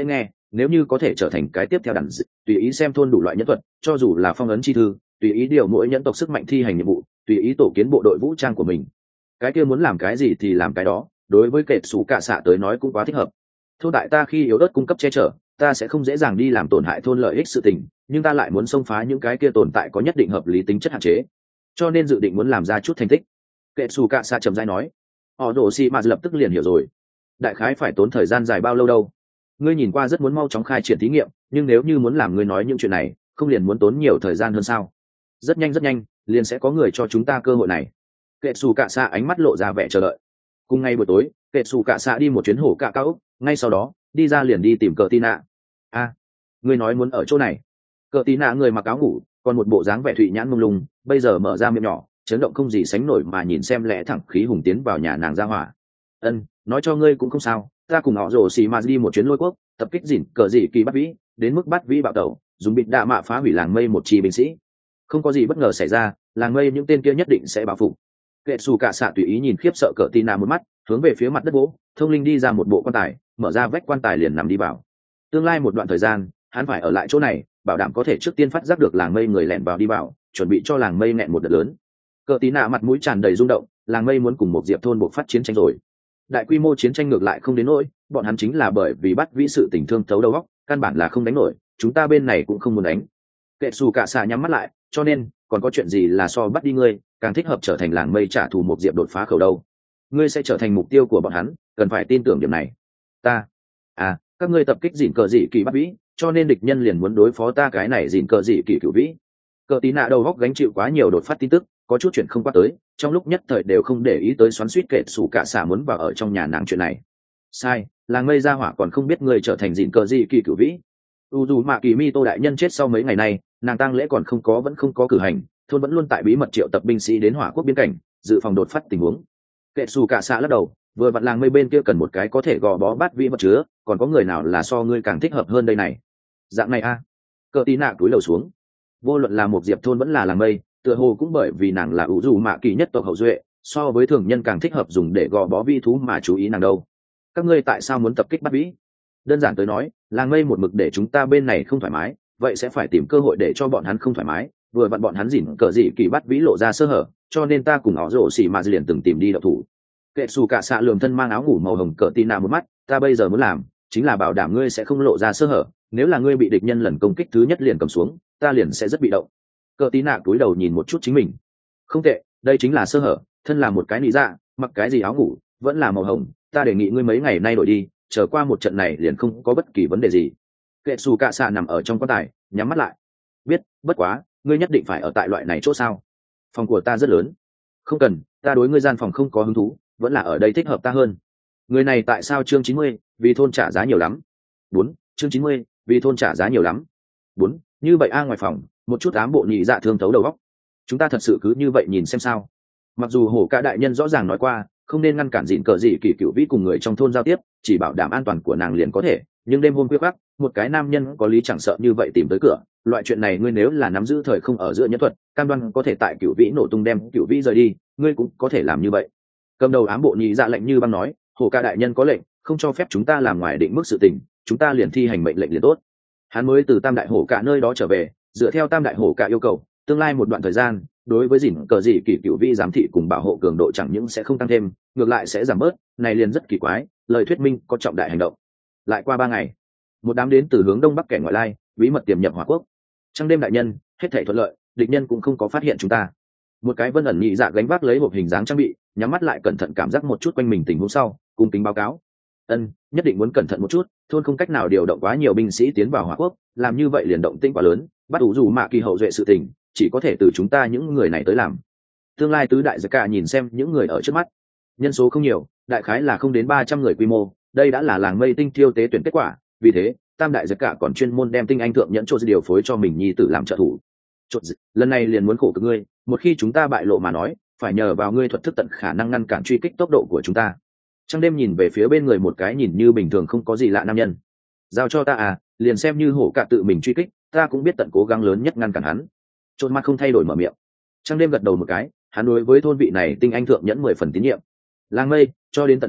nếu như có thể trở thành cái tiếp theo đàn d... tùy ý xem thôn đủ loại nhân thuật, cho dù là phong ấn chi thư, tùy ý điều mỗi nhân tộc sức mạnh thi hành nhiệm vụ, tùy ý tổ kiến bộ đội vũ trang của mình, cái kia muốn làm cái gì thì làm cái đó, đối với kệ xù cả xạ tới nói cũng quá thích hợp. Thôn đại ta khi yếu ớt cung cấp che chở, ta sẽ không dễ dàng đi làm tổn hại thôn lợi ích sự tình, nhưng ta lại muốn xông phá những cái kia tồn tại có nhất định hợp lý tính chất hạn chế, cho nên dự định muốn làm ra chút thành tích. Kệ xù cả xạ trầm dai nói. Họ rồ xì mà lập tức liền hiểu rồi. Đại khái phải tốn thời gian dài bao lâu đâu? Ngươi nhìn qua rất muốn mau chóng khai triển thí nghiệm, nhưng nếu như muốn làm ngươi nói những chuyện này, không liền muốn tốn nhiều thời gian hơn sao? Rất nhanh rất nhanh, liền sẽ có người cho chúng ta cơ hội này. Kệ xù cả xạ ánh mắt lộ ra vẻ chờ đợi. Cùng ngày buổi tối, kệ xù cả xạ đi một chuyến hổ cạ cao ốc, ngay sau đó đi ra liền đi tìm cờ tin nạ. A, à, ngươi nói muốn ở chỗ này? Cờ tin nạ người mặc áo ngủ, còn một bộ dáng vẻ thụy nhãn mông lung, bây giờ mở ra miệng nhỏ, chấn động không gì sánh nổi mà nhìn xem lẽ thẳng khí hùng tiến vào nhà nàng ra hỏa. Ân, nói cho ngươi cũng không sao, ta cùng họ rồ xì mà đi một chuyến lôi quốc, tập kích dỉn cờ dị kỳ bắt vĩ, đến mức bắt vĩ bạo tẩu, dùng bịt đạ mạ phá hủy làng mây một chi binh sĩ. Không có gì bất ngờ xảy ra, làng mây những tên kia nhất định sẽ báo phục. Kệ xù cả xạ tùy ý nhìn khiếp sợ cờ tin nạ một mắt, hướng về phía mặt đất gỗ, thông linh đi ra một bộ quan tài, mở ra vách quan tài liền nằm đi vào. Tương lai một đoạn thời gian, hắn phải ở lại chỗ này, bảo đảm có thể trước tiên phát giác được làng mây người lẻn vào đi vào, chuẩn bị cho làng mây nẹn một đợt lớn. Cờ tí nạ mặt mũi tràn đầy rung động, làng mây muốn cùng một diệp thôn buộc phát chiến tranh rồi. Đại quy mô chiến tranh ngược lại không đến nỗi, bọn hắn chính là bởi vì bắt vĩ sự tình thương thấu đầu óc, căn bản là không đánh nổi, chúng ta bên này cũng không muốn đánh. Kệ xù cả xạ nhắm mắt lại, cho nên còn có chuyện gì là so bắt đi ngươi, càng thích hợp trở thành làng mây trả thù một diệp đột phá khẩu đâu. Ngươi sẽ trở thành mục tiêu của bọn hắn, cần phải tin tưởng điểm này. Ta, à, các ngươi tập kích dỉn cờ dị kỳ bắt vĩ, cho nên địch nhân liền muốn đối phó ta cái này dỉn cờ dị kỳ cửu vĩ. Cờ tí nạ đầu góc gánh chịu quá nhiều đột phát tin tức, có chút chuyện không qua tới, trong lúc nhất thời đều không để ý tới xoắn xuýt kệ xù cả xả muốn vào ở trong nhà nàng chuyện này. Sai, làng mây ra hỏa còn không biết người trở thành dịn cờ gì kỳ cửu vĩ. U dù mạ kỳ mi tô đại nhân chết sau mấy ngày nay, nàng tang lễ còn không có vẫn không có cử hành, thôn vẫn luôn tại bí mật triệu tập binh sĩ đến hỏa quốc biên cảnh, dự phòng đột phát tình huống. Kệ xù cả xả lắc đầu, vừa vặn làng mây bên kia cần một cái có thể gò bó bát vĩ vật chứa, còn có người nào là so ngươi càng thích hợp hơn đây này. Dạng này a. À. Cờ tí nạ túi lầu xuống. Vô luận là một diệp thôn vẫn là làng mây, tựa hồ cũng bởi vì nàng là ủ dù mạ kỳ nhất tộc hậu duệ, so với thường nhân càng thích hợp dùng để gò bó vi thú mà chú ý nàng đâu. Các ngươi tại sao muốn tập kích bắt vĩ? Đơn giản tới nói, làng mây một mực để chúng ta bên này không thoải mái, vậy sẽ phải tìm cơ hội để cho bọn hắn không thoải mái, vừa vặn bọn hắn dỉn cờ dị kỳ bắt vĩ lộ ra sơ hở, cho nên ta cùng họ rổ xỉ mà liền từng tìm đi đậu thủ. Kệ xù cả xạ lườm thân mang áo ngủ màu hồng cờ tin nạ một mắt, ta bây giờ muốn làm chính là bảo đảm ngươi sẽ không lộ ra sơ hở, nếu là ngươi bị địch nhân lần công kích thứ nhất liền cầm xuống, ta liền sẽ rất bị động. Cờ tí nạ cúi đầu nhìn một chút chính mình. Không tệ, đây chính là sơ hở, thân là một cái nị dạ, mặc cái gì áo ngủ vẫn là màu hồng, ta đề nghị ngươi mấy ngày nay đổi đi, trở qua một trận này liền không có bất kỳ vấn đề gì. Kệ xù cạ xạ nằm ở trong quan tài, nhắm mắt lại. Biết, bất quá ngươi nhất định phải ở tại loại này chỗ sao? Phòng của ta rất lớn. Không cần, ta đối ngươi gian phòng không có hứng thú, vẫn là ở đây thích hợp ta hơn. Người này tại sao chương chín mươi, vì thôn trả giá nhiều lắm. Bốn, chương chín mươi, vì thôn trả giá nhiều lắm. Bốn, như vậy a ngoài phòng, một chút ám bộ nhị dạ thương thấu đầu óc. Chúng ta thật sự cứ như vậy nhìn xem sao? Mặc dù hổ cả đại nhân rõ ràng nói qua, không nên ngăn cản dịn cờ gì kỳ cựu vĩ cùng người trong thôn giao tiếp, chỉ bảo đảm an toàn của nàng liền có thể, nhưng đêm hôm khuya khoắt, một cái nam nhân có lý chẳng sợ như vậy tìm tới cửa, loại chuyện này ngươi nếu là nắm giữ thời không ở giữa nhân thuật, cam đoan có thể tại cựu vĩ nổ tung đem cựu vĩ rời đi, ngươi cũng có thể làm như vậy. Cầm đầu ám bộ nhị dạ lệnh như băng nói, hổ cả đại nhân có lệnh, không cho phép chúng ta làm ngoài định mức sự tình, chúng ta liền thi hành mệnh lệnh liền tốt. Hắn mới từ tam đại hổ cả nơi đó trở về, dựa theo tam đại hổ cả yêu cầu, tương lai một đoạn thời gian, đối với dỉn cờ gì kỳ cựu vi giám thị cùng bảo hộ cường độ chẳng những sẽ không tăng thêm, ngược lại sẽ giảm bớt, này liền rất kỳ quái, lời thuyết minh có trọng đại hành động. Lại qua ba ngày, một đám đến từ hướng đông bắc kẻ ngoại lai bí mật tiềm nhập hỏa quốc. Trong đêm đại nhân, hết thảy thuận lợi, địch nhân cũng không có phát hiện chúng ta. Một cái vân ẩn nhị dạ gánh vác lấy hộp hình dáng trang bị, nhắm mắt lại cẩn thận cảm giác một chút quanh mình tình huống sau, cung kính báo cáo. Ân, nhất định muốn cẩn thận một chút, thôn không cách nào điều động quá nhiều binh sĩ tiến vào hỏa quốc, làm như vậy liền động tĩnh quá lớn, bắt đủ dù mạ kỳ hậu duệ sự tình, chỉ có thể từ chúng ta những người này tới làm. Tương lai tứ đại giặc cả nhìn xem những người ở trước mắt, nhân số không nhiều, đại khái là không đến ba trăm người quy mô, đây đã là làng mây tinh thiêu tế tuyển kết quả, vì thế tam đại giặc cả còn chuyên môn đem tinh anh thượng nhẫn chốt điều phối cho mình nhi tử làm trợ thủ. Chốt lần này liền muốn khổ cực ngươi, một khi chúng ta bại lộ mà nói, phải nhờ vào ngươi thuật thức tận khả năng ngăn cản truy kích tốc độ của chúng ta. Trăng đêm nhìn về phía bên người một cái nhìn như bình thường không có gì lạ nam nhân. Giao cho ta à, liền xem như hổ cả tự mình truy kích, ta cũng biết tận cố gắng lớn nhất ngăn cản hắn. Trôn mắt không thay đổi mở miệng. Trăng đêm gật đầu một cái, hắn đối với thôn vị này tinh anh thượng nhẫn mười phần tín nhiệm. Làng mây cho đến tận này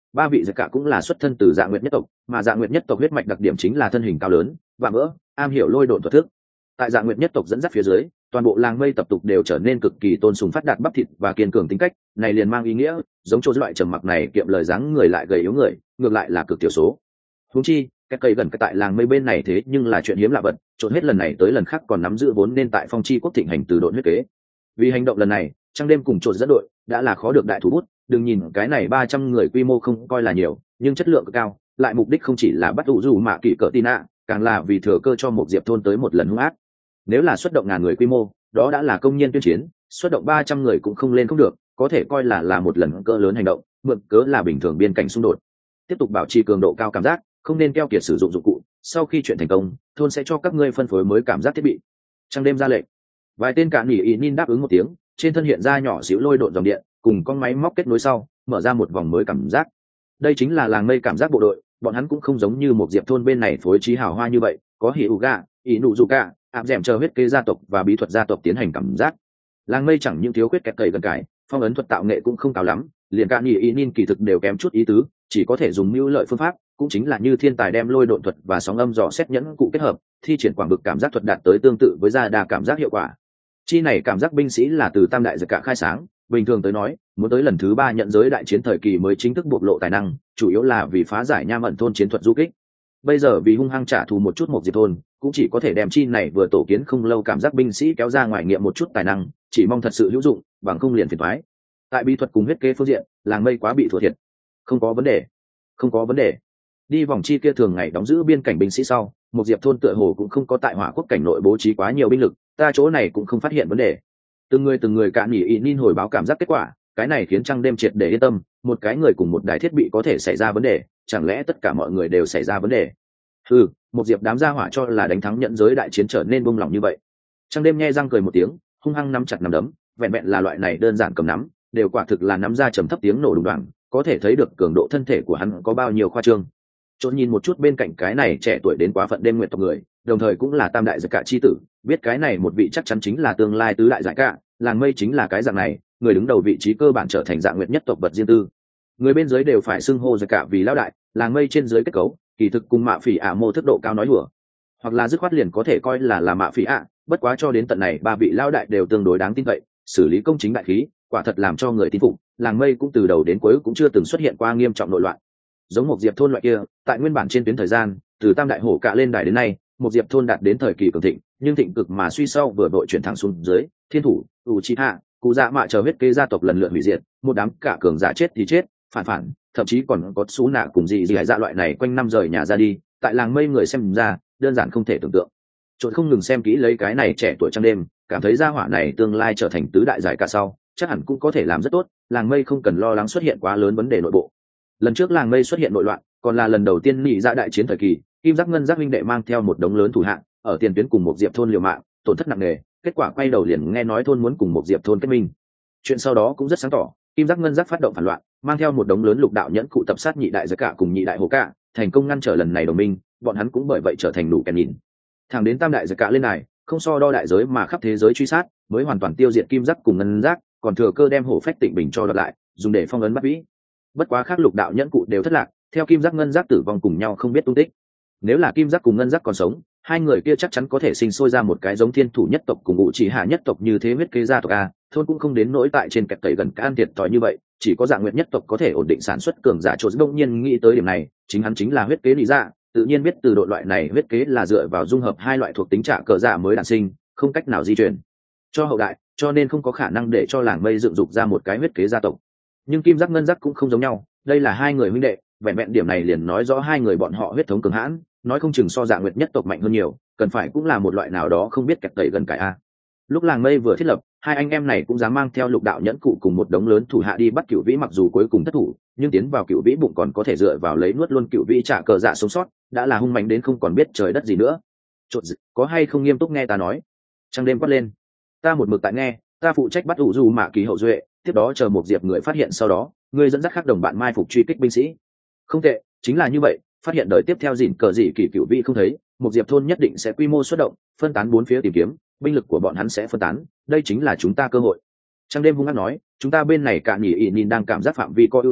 ba vị giặc cả cũng là xuất thân từ Dạ Nguyệt nhất tộc, mà Dạ Nguyệt nhất tộc huyết mạch đặc điểm chính là thân hình cao lớn và vỡ, am hiểu lôi độn thuật thức. Tại Dạ Nguyệt nhất tộc dẫn dắt phía dưới, toàn bộ làng mây tập tục đều trở nên cực kỳ tôn sùng phát đạt bắp thịt và kiên cường tính cách, này liền mang ý nghĩa giống chỗ loại trầm mặc này kiệm lời dáng người lại gầy yếu người, ngược lại là cực thiểu số. Huống chi cái cây gần cái tại làng mây bên này thế nhưng là chuyện hiếm lạ vật, trộn hết lần này tới lần khác còn nắm giữ vốn nên tại phong chi quốc thịnh hành từ độn huyết kế. Vì hành động lần này, Trăng đêm cùng trộn dẫn đội đã là khó được đại thủ bút, đừng nhìn cái này ba trăm người quy mô không coi là nhiều, nhưng chất lượng cực cao, lại mục đích không chỉ là bắt ủ dù mạ kỵ cỡ tin ạ, càng là vì thừa cơ cho một diệp thôn tới một lần hung ác. Nếu là xuất động ngàn người quy mô, đó đã là công nhiên tuyên chiến, xuất động ba trăm người cũng không lên không được, có thể coi là là một lần cỡ lớn hành động, mượn cớ là bình thường biên cảnh xung đột. Tiếp tục bảo trì cường độ cao cảm giác, không nên keo kiệt sử dụng dụng cụ, sau khi chuyện thành công, thôn sẽ cho các ngươi phân phối mới cảm giác thiết bị. Trăng đêm ra lệnh. Vài tên cạn nhỉ ý nin đáp ứng một tiếng, trên thân hiện ra nhỏ xíu lôi độn dòng điện, cùng con máy móc kết nối sau, mở ra một vòng mới cảm giác. Đây chính là làng mây cảm giác bộ đội, bọn hắn cũng không giống như một diệp thôn bên này phối trí hào hoa như vậy, có hỉ ủ gà, ý nụ dù cả, áp dẻm chờ huyết kế gia tộc và bí thuật gia tộc tiến hành cảm giác. Làng mây chẳng những thiếu khuyết kẹt cầy gần cải, phong ấn thuật tạo nghệ cũng không cao lắm, liền cạn nhỉ ý nin kỳ thực đều kém chút ý tứ, chỉ có thể dùng mưu lợi phương pháp, cũng chính là như thiên tài đem lôi độn thuật và sóng âm dò xét nhẫn cụ kết hợp, thi triển quảng bực cảm giác thuật đạt tới tương tự với gia đa cảm giác hiệu quả. Chi này cảm giác binh sĩ là từ tam đại giặc cả khai sáng, bình thường tới nói, muốn tới lần thứ ba nhận giới đại chiến thời kỳ mới chính thức bộc lộ tài năng, chủ yếu là vì phá giải nham ẩn thôn chiến thuật du kích. Bây giờ vì hung hăng trả thù một chút một diệp thôn, cũng chỉ có thể đem chi này vừa tổ kiến không lâu cảm giác binh sĩ kéo ra ngoài nghiệm một chút tài năng, chỉ mong thật sự hữu dụng, bằng không liền phiền toái. Tại bí thuật cùng huyết kế phương diện, làng mây quá bị thua thiệt. Không có vấn đề, không có vấn đề. Đi vòng chi kia thường ngày đóng giữ biên cảnh binh sĩ sau, một diệp thôn tựa hồ cũng không có tại hỏa quốc cảnh nội bố trí quá nhiều binh lực, ta chỗ này cũng không phát hiện vấn đề. Từng người từng người cạn nhỉ ý nin hồi báo cảm giác kết quả, cái này khiến Trăng đêm triệt để yên tâm, một cái người cùng một đài thiết bị có thể xảy ra vấn đề, chẳng lẽ tất cả mọi người đều xảy ra vấn đề? Ừ, một diệp đám gia hỏa cho là đánh thắng nhận giới đại chiến trở nên buông lỏng như vậy. Trăng đêm nghe răng cười một tiếng, hung hăng nắm chặt nắm đấm, vẹn vẹn là loại này đơn giản cầm nắm, đều quả thực là nắm ra trầm thấp tiếng nổ đùng đoàng, có thể thấy được cường độ thân thể của hắn có bao nhiêu khoa trương. Trốn nhìn một chút bên cạnh cái này trẻ tuổi đến quá phận đêm nguyện tộc người, đồng thời cũng là tam đại giặc cả chi tử, biết cái này một vị chắc chắn chính là tương lai tứ đại giải cả, làng mây chính là cái dạng này, người đứng đầu vị trí cơ bản trở thành dạng nguyện nhất tộc vật riêng tư. Người bên dưới đều phải xưng hô giặc cả vì lão đại, làng mây trên dưới kết cấu, kỳ thực cùng mạ phỉ ạ mô thức độ cao nói hùa, hoặc là dứt khoát liền có thể coi là là mạ phỉ ạ, bất quá cho đến tận này ba vị lão đại đều tương đối đáng tin cậy, xử lý công chính đại khí, quả thật làm cho người tin phục. Làng mây cũng từ đầu đến cuối cũng chưa từng xuất hiện qua nghiêm trọng nội loạn. Giống một diệp thôn loại kia, tại nguyên bản trên tuyến thời gian, từ tam đại hổ cạ lên đài đến nay, một diệp thôn đạt đến thời kỳ cường thịnh, nhưng thịnh cực mà suy sau vừa đội chuyển thẳng xuống dưới, thiên thủ, Uchiha, cụ dạ mạ chờ huyết kế gia tộc lần lượt hủy diệt, một đám cả cường giả chết thì chết, phản phản, thậm chí còn có xú nạ cùng gì gì hải dạ loại này quanh năm rời nhà ra đi, tại làng mây người xem ra, đơn giản không thể tưởng tượng. Trộn không ngừng xem kỹ lấy cái này trẻ tuổi Trăng đêm, cảm thấy gia hỏa này tương lai trở thành tứ đại giải cả sau, chắc hẳn cũng có thể làm rất tốt, làng mây không cần lo lắng xuất hiện quá lớn vấn đề nội bộ. Lần trước làng mây xuất hiện nội loạn, còn là lần đầu tiên nhị ra đại chiến thời kỳ, kim giác ngân giác huynh đệ mang theo một đống lớn thủ hạng ở tiền tuyến cùng một diệp thôn liều mạng, tổn thất nặng nề, kết quả quay đầu liền nghe nói thôn muốn cùng một diệp thôn kết minh. Chuyện sau đó cũng rất sáng tỏ, kim giác ngân giác phát động phản loạn, mang theo một đống lớn lục đạo nhẫn cụ tập sát nhị đại giới cả cùng nhị đại hồ cả, thành công ngăn trở lần này đồng minh, bọn hắn cũng bởi vậy trở thành đủ kèn nhìn. Thẳng đến tam đại giới cả lên này, không so đo đại giới mà khắp thế giới truy sát, mới hoàn toàn tiêu diệt kim giác cùng ngân giác, còn thừa cơ đem hổ phách tịnh bình cho đoạt lại, dùng để phong ấn bắt vĩ. Bất quá khác lục đạo nhẫn cụ đều thất lạc, theo kim giác ngân giác tử vong cùng nhau không biết tung tích. Nếu là kim giác cùng ngân giác còn sống, hai người kia chắc chắn có thể sinh sôi ra một cái giống thiên thủ nhất tộc cùng ngũ chỉ hạ nhất tộc như thế huyết kế gia tộc a, thôn cũng không đến nỗi tại trên kẹt tẩy gần can thiệt thòi như vậy, chỉ có dạng nguyện nhất tộc có thể ổn định sản xuất cường giả trộn. Đông nhiên nghĩ tới điểm này, chính hắn chính là huyết kế lý dạ, tự nhiên biết từ độ loại này huyết kế là dựa vào dung hợp hai loại thuộc tính trả cờ dạ mới đản sinh, không cách nào di chuyển cho hậu đại, cho nên không có khả năng để cho làng mây dựng dục ra một cái huyết kế gia tộc. Nhưng kim giác ngân giác cũng không giống nhau, đây là hai người huynh đệ, vẹn vẹn điểm này liền nói rõ hai người bọn họ huyết thống cường hãn, nói không chừng so dạng nguyệt nhất tộc mạnh hơn nhiều, cần phải cũng là một loại nào đó không biết kẹt tẩy gần cải a. Lúc làng mây vừa thiết lập, hai anh em này cũng dám mang theo lục đạo nhẫn cụ cùng một đống lớn thủ hạ đi bắt cựu vĩ, mặc dù cuối cùng thất thủ, nhưng tiến vào cựu vĩ bụng còn có thể dựa vào lấy nuốt luôn cựu vĩ trả cờ dạ sống sót, đã là hung mạnh đến không còn biết trời đất gì nữa. Chột dị, có hay không nghiêm túc nghe ta nói? Trăng đêm quát lên. Ta một mực tại nghe, ta phụ trách bắt ủ dù mạ kỳ hậu duệ, tiếp đó chờ một diệp người phát hiện, sau đó người dẫn dắt khác đồng bạn mai phục truy kích binh sĩ. Không tệ, chính là như vậy. Phát hiện đời tiếp theo dỉn cờ gì kỳ cựu vị không thấy, một diệp thôn nhất định sẽ quy mô xuất động, phân tán bốn phía tìm kiếm, binh lực của bọn hắn sẽ phân tán, đây chính là chúng ta cơ hội. Trăng đêm hung hăng nói, chúng ta bên này cả nhỉ ỉ nhìn đang cảm giác phạm vi có ưu thế,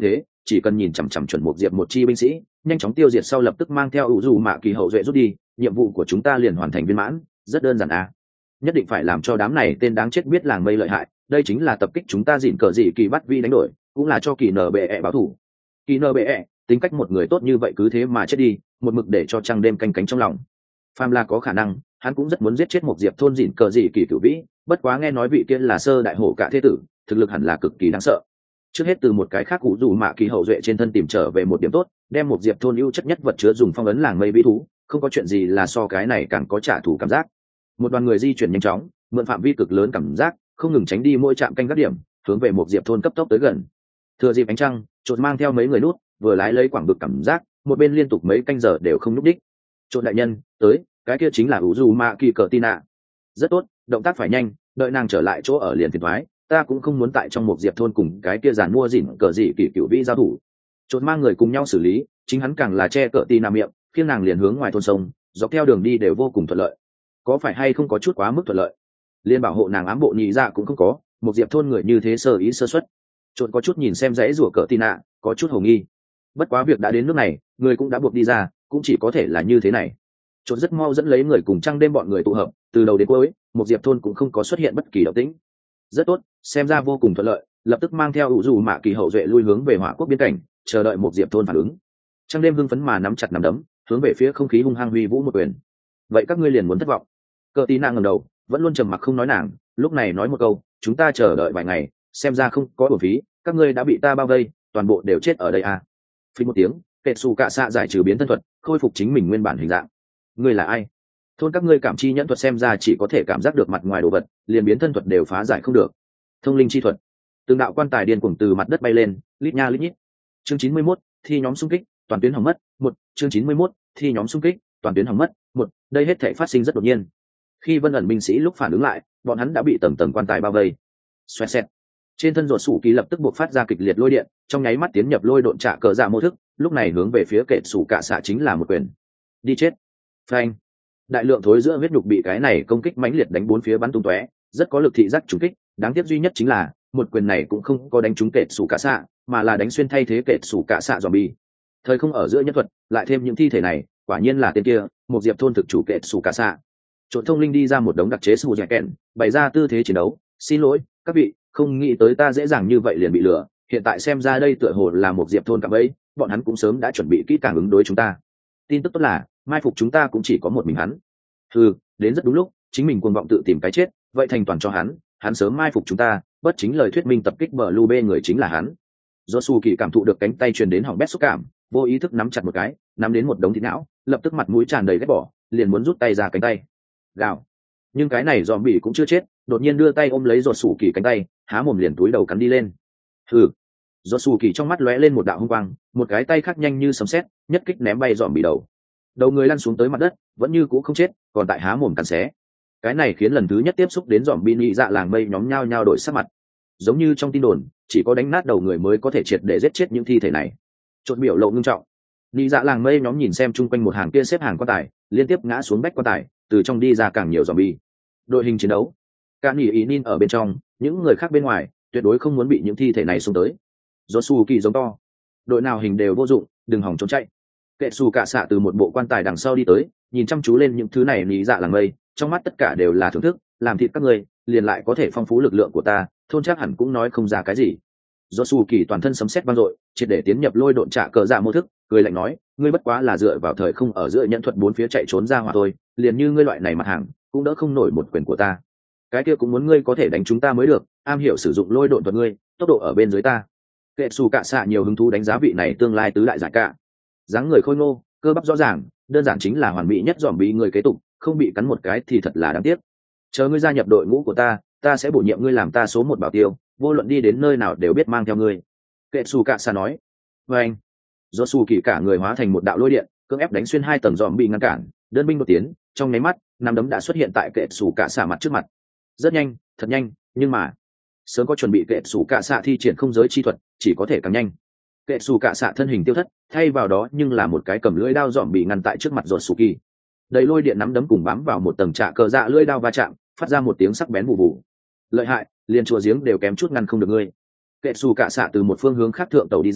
chỉ cần nhìn chằm chằm chuẩn một diệp một chi binh sĩ nhanh chóng tiêu diệt sau lập tức mang theo ủ dù mạ kỳ hậu duệ rút đi, nhiệm vụ của chúng ta liền hoàn thành viên mãn. Rất đơn giản à, nhất định phải làm cho đám này tên đáng chết biết làng mây lợi hại, đây chính là tập kích chúng ta dịn cờ dị kỳ bắt vi đánh đổi, cũng là cho kỳ nở bệ ẹ báo thủ. Kỳ nở bệ ẹ tính cách một người tốt như vậy cứ thế mà chết đi, một mực để cho trăng đêm canh cánh trong lòng. Phàm là có khả năng hắn cũng rất muốn giết chết một diệp thôn dịn cờ dị kỳ cửu vĩ, bất quá nghe nói vị kia là sơ đại hổ cả thế tử, thực lực hẳn là cực kỳ đáng sợ. Trước hết từ một cái khác cụ dù mạ kỳ hậu duệ trên thân tìm trở về một điểm tốt, đem một diệp thôn ưu chất nhất vật chứa dùng phong ấn làng mây vĩ thú, không có chuyện gì là so cái này càng có trả thù cảm giác. Một đoàn người di chuyển nhanh chóng, mượn phạm vi cực lớn cảm giác, không ngừng tránh đi mỗi trạm canh gác điểm, hướng về một diệp thôn cấp tốc tới gần. Thừa dịp ánh trăng, trộn mang theo mấy người nút, vừa lái lấy quảng bực cảm giác, một bên liên tục mấy canh giờ đều không núp đích. Trộn đại nhân tới, cái kia chính là ủ dù mạ kỳ cờ tina. Rất tốt, động tác phải nhanh, đợi nàng trở lại chỗ ở liền phiền thoái, ta cũng không muốn tại trong một diệp thôn cùng cái kia giàn mua dỉn cờ dị kỳ cựu vĩ giao thủ. Trộn mang người cùng nhau xử lý, chính hắn càng là che cờ tina miệng, khiến nàng liền hướng ngoài thôn sông, dọc theo đường đi đều vô cùng thuận lợi. Có phải hay không có chút quá mức thuận lợi? Liên bảo hộ nàng ám bộ nhị dạ cũng không có, một diệp thôn người như thế sơ ý sơ suất. Trộn có chút nhìn xem dãy rủa cờ tina, có chút hồ nghi. Bất quá việc đã đến nước này, người cũng đã buộc đi ra, cũng chỉ có thể là như thế này. Trộn rất mau dẫn lấy người cùng trăng đêm bọn người tụ hợp, từ đầu đến cuối một diệp thôn cũng không có xuất hiện bất kỳ động tĩnh. Rất tốt, xem ra vô cùng thuận lợi, lập tức mang theo ủ dù mạ kỳ hậu duệ lui hướng về hỏa quốc biên cảnh, chờ đợi một diệp thôn phản ứng. Trăng đêm hưng phấn mà nắm chặt nắm đấm, hướng về phía không khí hung hăng huy vũ một quyền. Vậy các ngươi liền muốn thất vọng? Cờ tí nàng ngẩng đầu, vẫn luôn trầm mặc không nói nàng, lúc này nói một câu, chúng ta chờ đợi vài ngày, xem ra không có uổng phí, các ngươi đã bị ta bao vây, toàn bộ đều chết ở đây à? Phí một tiếng, kệ xù cạ xạ giải trừ biến thân thuật, khôi phục chính mình nguyên bản hình dạng. Ngươi là ai? Thôn các ngươi cảm chi nhẫn thuật xem ra chỉ có thể cảm giác được mặt ngoài đồ vật, liền biến thân thuật đều phá giải không được. Thông linh chi thuật. Từng đạo quan tài điên cuồng từ mặt đất bay lên, lít nha lít nhít. Chương chín mươi mốt, thi nhóm xung kích, toàn tuyến hỏng mất. Một, chương chín mươi mốt, thi nhóm xung kích, toàn tuyến hỏng mất. Một, đây hết thảy phát sinh rất đột nhiên. Khi Vân ẩn binh sĩ lúc phản ứng lại, bọn hắn đã bị tầng tầng quan tài bao vây. Xoẹt xẹt. Trên thân ruột sủ kỳ lập tức buộc phát ra kịch liệt lôi điện, trong nháy mắt tiến nhập lôi độn trả cờ dạ mô thức, lúc này hướng về phía kệ sủ cạ xạ chính là một quyền. Đi chết. Phanh. Đại lượng thối giữa huyết nhục bị cái này công kích mãnh liệt đánh bốn phía bắn tung tóe, rất có lực thị giác trúng kích, đáng tiếc duy nhất chính là một quyền này cũng không có đánh trúng kệ sủ cạ xạ, mà là đánh xuyên thay thế kệ sủ cạ xạ zombie. Thời không ở giữa nhân thuật, lại thêm những thi thể này, quả nhiên là tên kia, một diệp thôn thực chủ kệ sủ cạ xạ. Trộn thông linh đi ra một đống đặc chế sù dẻ kẹn, bày ra tư thế chiến đấu. Xin lỗi các vị, không nghĩ tới ta dễ dàng như vậy liền bị lừa, hiện tại xem ra đây tựa hồ là một diệp thôn cạm bẫy, bọn hắn cũng sớm đã chuẩn bị kỹ càng ứng đối chúng ta. Tin tức tốt là mai phục chúng ta cũng chỉ có một mình hắn. Ừ, đến rất đúng lúc, chính mình cuồng vọng tự tìm cái chết, vậy thành toàn cho hắn, hắn sớm mai phục chúng ta, bất chính lời thuyết minh tập kích bờ lu bê người chính là hắn. Do su kỳ cảm thụ được cánh tay truyền đến hỏng bét xúc cảm, vô ý thức nắm chặt một cái, nắm đến một đống thịt não, lập tức mặt mũi tràn đầy ghét bỏ, liền muốn rút tay ra cánh tay. Gào. Nhưng cái này dòm bỉ cũng chưa chết, đột nhiên đưa tay ôm lấy giọt sủ kỳ cánh tay, há mồm liền túi đầu cắn đi lên. Hừ. Giọt sủ kỳ trong mắt lóe lên một đạo hung quang, một cái tay khác nhanh như sấm sét, nhất kích ném bay dòm bỉ đầu. Đầu người lăn xuống tới mặt đất, vẫn như cũ không chết, còn tại há mồm cắn xé. Cái này khiến lần thứ nhất tiếp xúc đến dòm bỉ nhị dạ làng mây nhóm nhao nhao đổi sắc mặt. Giống như trong tin đồn, chỉ có đánh nát đầu người mới có thể triệt để giết chết những thi thể này. Chột biểu lộ ngưng trọng. Nhị dạ làng mây nhóm nhìn xem chung quanh một hàng kia xếp hàng quan tài, liên tiếp ngã xuống bách quan tài, từ trong đi ra càng nhiều zombie. Đội hình chiến đấu, cả nghỉ ý nin ở bên trong, những người khác bên ngoài tuyệt đối không muốn bị những thi thể này xông tới. Josu kỳ giống to, đội nào hình đều vô dụng, đừng hòng trốn chạy. Kệ xù cạ xạ từ một bộ quan tài đằng sau đi tới, nhìn chăm chú lên những thứ này lý dạ làng mây, trong mắt tất cả đều là thưởng thức, làm thịt các người liền lại có thể phong phú lực lượng của ta, thôn chắc hẳn cũng nói không ra cái gì. Josu kỳ toàn thân sấm sét vang dội, triệt để tiến nhập lôi độn trả cờ dạ mô thức, cười lạnh nói, ngươi bất quá là dựa vào thời không ở giữa nhận thuật bốn phía chạy trốn ra hỏa thôi, liền như ngươi loại này mặt hàng cũng đỡ không nổi một quyền của ta. Cái kia cũng muốn ngươi có thể đánh chúng ta mới được, am hiểu sử dụng lôi độn thuật ngươi, tốc độ ở bên dưới ta. Kệ xù cạ xạ nhiều hứng thú đánh giá vị này tương lai tứ đại giải cả. Dáng người khôi ngô, cơ bắp rõ ràng, đơn giản chính là hoàn mỹ nhất dòm bị người kế tục, không bị cắn một cái thì thật là đáng tiếc. Chờ ngươi gia nhập đội ngũ của ta, ta sẽ bổ nhiệm ngươi làm ta số một bảo tiêu, vô luận đi đến nơi nào đều biết mang theo ngươi. Kệ xù cạ xạ nói. Và anh, do xù kỳ cả người hóa thành một đạo lôi điện, cưỡng ép đánh xuyên hai tầng dòm bị ngăn cản, đơn binh một tiến, trong nháy mắt nắm đấm đã xuất hiện tại kệ sủ cạ xạ mặt trước mặt. Rất nhanh, thật nhanh, nhưng mà sớm có chuẩn bị kệ sủ cạ xạ thi triển không giới chi thuật, chỉ có thể càng nhanh. Kệ sủ cạ xạ thân hình tiêu thất, thay vào đó nhưng là một cái cầm lưỡi đao dòm bị ngăn tại trước mặt rột sủ kỳ. Đầy lôi điện nắm đấm cùng bám vào một tầng trạ cờ dạ lưỡi đao va chạm, phát ra một tiếng sắc bén vụ vụ. Lợi hại, liền chùa giếng đều kém chút ngăn không được ngươi. Kệ sủ cạ xạ từ một phương hướng khác thượng tàu đi ra,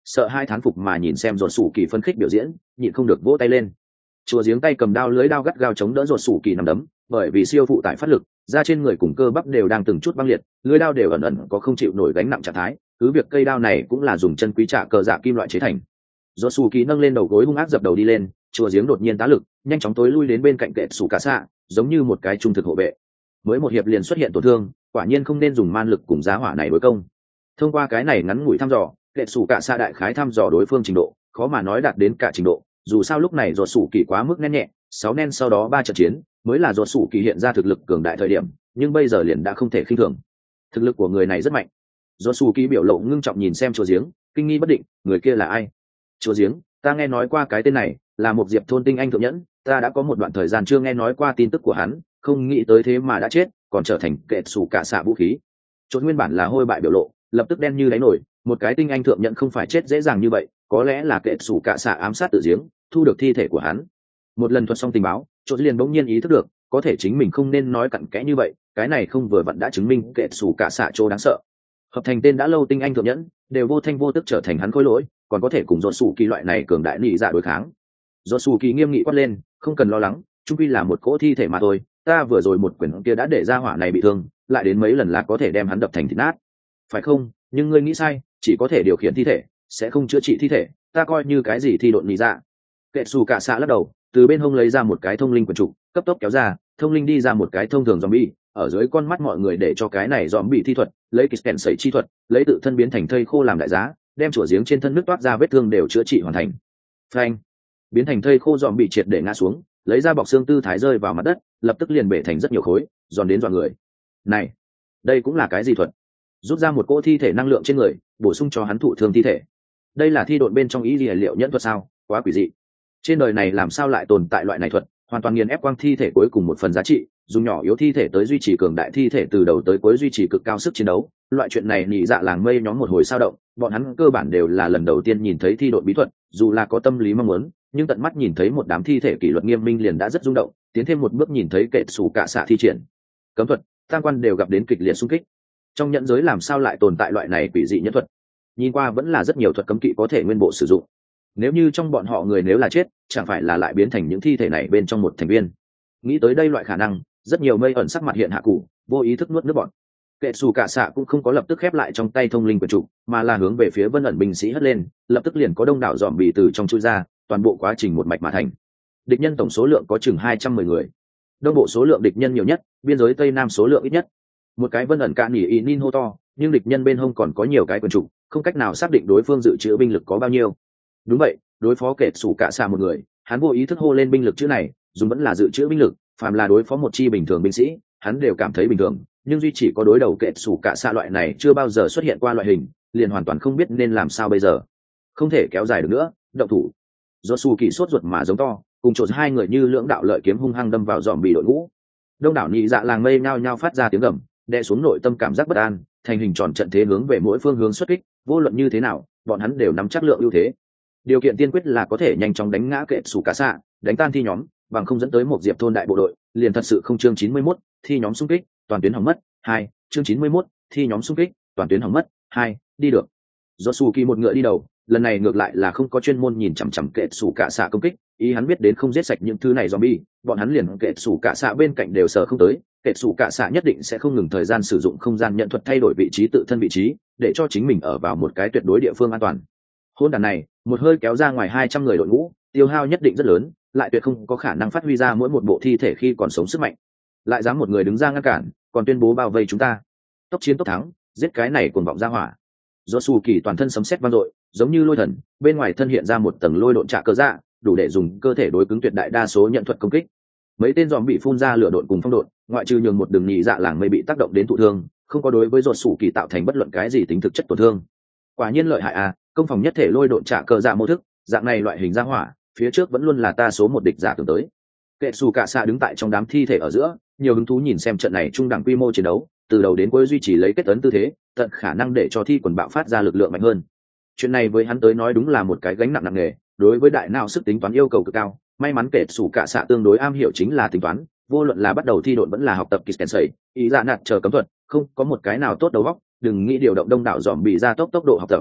sợ hai thán phục mà nhìn xem ruột sủ kỳ phân khích biểu diễn, nhịn không được vỗ tay lên. Chùa giếng tay cầm đao lưới đao gắt gao chống đỡ ruột sủ kỳ nằm đấm, bởi vì siêu phụ tải phát lực, da trên người cùng cơ bắp đều đang từng chút băng liệt, lưới đao đều ẩn ẩn có không chịu nổi gánh nặng trạng thái, cứ việc cây đao này cũng là dùng chân quý trả cờ dạ kim loại chế thành. Ruột sủ kỳ nâng lên đầu gối hung ác dập đầu đi lên, chùa giếng đột nhiên tá lực, nhanh chóng tối lui đến bên cạnh kệ sủ cả xạ, giống như một cái trung thực hộ vệ. Mới một hiệp liền xuất hiện tổn thương, quả nhiên không nên dùng man lực cùng giá hỏa này đối công. Thông qua cái này ngắn ngủi thăm dò, kệ sủ cả xạ đại khái thăm dò đối phương trình độ, khó mà nói đạt đến cả trình độ, dù sao lúc này ruột sủ kỳ quá mức nén nhẹ, sáu nen sau đó ba trận chiến mới là ruột sủ kỳ hiện ra thực lực cường đại thời điểm, nhưng bây giờ liền đã không thể khinh thường. Thực lực của người này rất mạnh. Ruột sủ kỳ biểu lộ ngưng trọng nhìn xem chùa giếng, kinh nghi bất định, người kia là ai? Chùa giếng, ta nghe nói qua cái tên này, là một diệp thôn tinh anh thượng nhẫn, ta đã có một đoạn thời gian chưa nghe nói qua tin tức của hắn, không nghĩ tới thế mà đã chết, còn trở thành kệ sủ cả xạ vũ khí. Chốt nguyên bản là hôi bại biểu lộ, lập tức đen như đáy nổi, một cái tinh anh thượng nhẫn không phải chết dễ dàng như vậy, có lẽ là kệ sủ cả xạ ám sát tự giếng, thu được thi thể của hắn. Một lần thuật xong tình báo, chốt liền bỗng nhiên ý thức được, có thể chính mình không nên nói cặn kẽ như vậy, cái này không vừa vặn đã chứng minh kệ sủ cả xạ chỗ đáng sợ. Hợp thành tên đã lâu tinh anh thượng nhẫn, đều vô thanh vô tức trở thành hắn khối lỗi, còn có thể cùng dọn sủ kỳ loại này cường đại nị dạ đối kháng. Dọn sủ kỳ nghiêm nghị quát lên, không cần lo lắng, chung quy là một cỗ thi thể mà thôi, ta vừa rồi một quyển kia đã để ra hỏa này bị thương, lại đến mấy lần là có thể đem hắn đập thành thịt nát. Phải không? Nhưng ngươi nghĩ sai, chỉ có thể điều khiển thi thể, sẽ không chữa trị thi thể, ta coi như cái gì thi độn nị dạ. Kệ xù cả xạ lắc đầu, từ bên hông lấy ra một cái thông linh quyển trục, cấp tốc kéo ra, thông linh đi ra một cái thông thường zombie, ở dưới con mắt mọi người để cho cái này zombie thi thuật, lấy kịch sẩy chi thuật, lấy tự thân biến thành thây khô làm đại giá, đem chùa giếng trên thân nước toát ra vết thương đều chữa trị hoàn thành. Phanh, biến thành thây khô zombie triệt để ngã xuống, lấy ra bọc xương tư thái rơi vào mặt đất, lập tức liền bể thành rất nhiều khối, giòn đến dọa người. Này, đây cũng là cái gì thuật? Rút ra một cỗ thi thể năng lượng trên người, bổ sung cho hắn thụ thương thi thể. Đây là thi độn bên trong ý liều liệu nhẫn thuật sao? Quá quỷ dị. Trên đời này làm sao lại tồn tại loại này thuật, hoàn toàn nghiền ép quang thi thể cuối cùng một phần giá trị, dùng nhỏ yếu thi thể tới duy trì cường đại thi thể từ đầu tới cuối duy trì cực cao sức chiến đấu. Loại chuyện này nhị dạ làng mây nhóm một hồi sao động, bọn hắn cơ bản đều là lần đầu tiên nhìn thấy thi độn bí thuật, dù là có tâm lý mong muốn, nhưng tận mắt nhìn thấy một đám thi thể kỷ luật nghiêm minh liền đã rất rung động, tiến thêm một bước nhìn thấy kệ sủ cả xạ thi triển cấm thuật, tam quan đều gặp đến kịch liệt xung kích. Trong nhẫn giới làm sao lại tồn tại loại này quỷ dị nhất thuật? Nhìn qua vẫn là rất nhiều thuật cấm kỵ có thể nguyên bộ sử dụng. Nếu như trong bọn họ người nếu là chết, chẳng phải là lại biến thành những thi thể này bên trong một thành viên? Nghĩ tới đây loại khả năng, rất nhiều mây ẩn sắc mặt hiện hạ cụ, vô ý thức nuốt nước bọn. Kệ xù cả xạ cũng không có lập tức khép lại trong tay thông linh quyển trục, mà là hướng về phía vân ẩn binh sĩ hất lên, lập tức liền có đông đảo dòm bị từ trong chui ra, toàn bộ quá trình một mạch mà thành. Địch nhân tổng số lượng có chừng hai trăm mười người, đông bộ số lượng địch nhân nhiều nhất, biên giới tây nam số lượng ít nhất. Một cái vân ẩn cạn nhỉ y nin hô to, nhưng địch nhân bên hông còn có nhiều cái quyển trục, không cách nào xác định đối phương dự trữ binh lực có bao nhiêu. Đúng vậy, đối phó kệ xù cả xạ một người, hắn vô ý thức hô lên binh lực chữ này, dùng vẫn là dự trữ binh lực, phàm là đối phó một chi bình thường binh sĩ, hắn đều cảm thấy bình thường, nhưng duy chỉ có đối đầu kệ xù cả xạ loại này chưa bao giờ xuất hiện qua loại hình, liền hoàn toàn không biết nên làm sao bây giờ. Không thể kéo dài được nữa, động thủ. Do su kỳ sốt ruột mà giống to, cùng chỗ hai người như lưỡng đạo lợi kiếm hung hăng đâm vào dòm bị đội ngũ. Đông đảo nhị dạ làng mây nhao nhao phát ra tiếng gầm, đè xuống nội tâm cảm giác bất an, thành hình tròn trận thế hướng về mỗi phương hướng xuất kích, vô luận như thế nào, bọn hắn đều nắm chắc lượng ưu thế. Điều kiện tiên quyết là có thể nhanh chóng đánh ngã kệ sủ cả xạ, đánh tan thi nhóm, bằng không dẫn tới một diệp thôn đại bộ đội, liền thật sự không. Chương chín mươi mốt, thi nhóm xung kích, toàn tuyến hỏng mất. Hai, chương chín mươi mốt, thi nhóm xung kích, toàn tuyến hỏng mất. Hai, đi được. Josuke một ngựa đi đầu, lần này ngược lại là không có chuyên môn nhìn chằm chằm kệ sủ cả xạ công kích, ý hắn biết đến không giết sạch những thứ này zombie, bọn hắn liền kệ sủ cả xạ bên cạnh đều sợ không tới, kệ sủ cả xạ nhất định sẽ không ngừng thời gian sử dụng không gian nhận thuật thay đổi vị trí tự thân vị trí, để cho chính mình ở vào một cái tuyệt đối địa phương an toàn. Hôn đàn này, một hơi kéo ra ngoài hai trăm người đội ngũ, tiêu hao nhất định rất lớn, lại tuyệt không có khả năng phát huy ra mỗi một bộ thi thể khi còn sống sức mạnh. Lại dám một người đứng ra ngăn cản, còn tuyên bố bao vây chúng ta. Tốc chiến tốc thắng, giết cái này cuồng vọng ra hỏa. Josuke toàn thân sấm sét vang dội, giống như lôi thần, bên ngoài thân hiện ra một tầng lôi độn trạ cơ dạ, đủ để dùng cơ thể đối cứng tuyệt đại đa số nhận thuật công kích. Mấy tên giòm bị phun ra lửa độn cùng phong độn, ngoại trừ nhường một đường nhị dạ làng mây bị tác động đến thụ thương, không có đối với Josuke tạo thành bất luận cái gì tính thực chất tổn thương. Quả nhiên lợi hại à, công phòng nhất thể lôi độn trạ cơ dạ mô thức, dạng này loại hình ra hỏa, phía trước vẫn luôn là ta số một địch giả tưởng tới. Kệ xù cả xạ đứng tại trong đám thi thể ở giữa, nhiều hứng thú nhìn xem trận này trung đẳng quy mô chiến đấu, từ đầu đến cuối duy trì lấy kết ấn tư thế, tận khả năng để cho thi quần bạo phát ra lực lượng mạnh hơn. Chuyện này với hắn tới nói đúng là một cái gánh nặng nặng nề, đối với đại não sức tính toán yêu cầu cực cao. May mắn kệ xù cả xạ tương đối am hiểu chính là tính toán, vô luận là bắt đầu thi độn vẫn là học tập kịch sẩy, ý dạ nạt chờ cấm thuật, không có một cái nào tốt đầu óc, đừng nghĩ điều động đông đảo dòm bị ra tốc tốc độ học tập.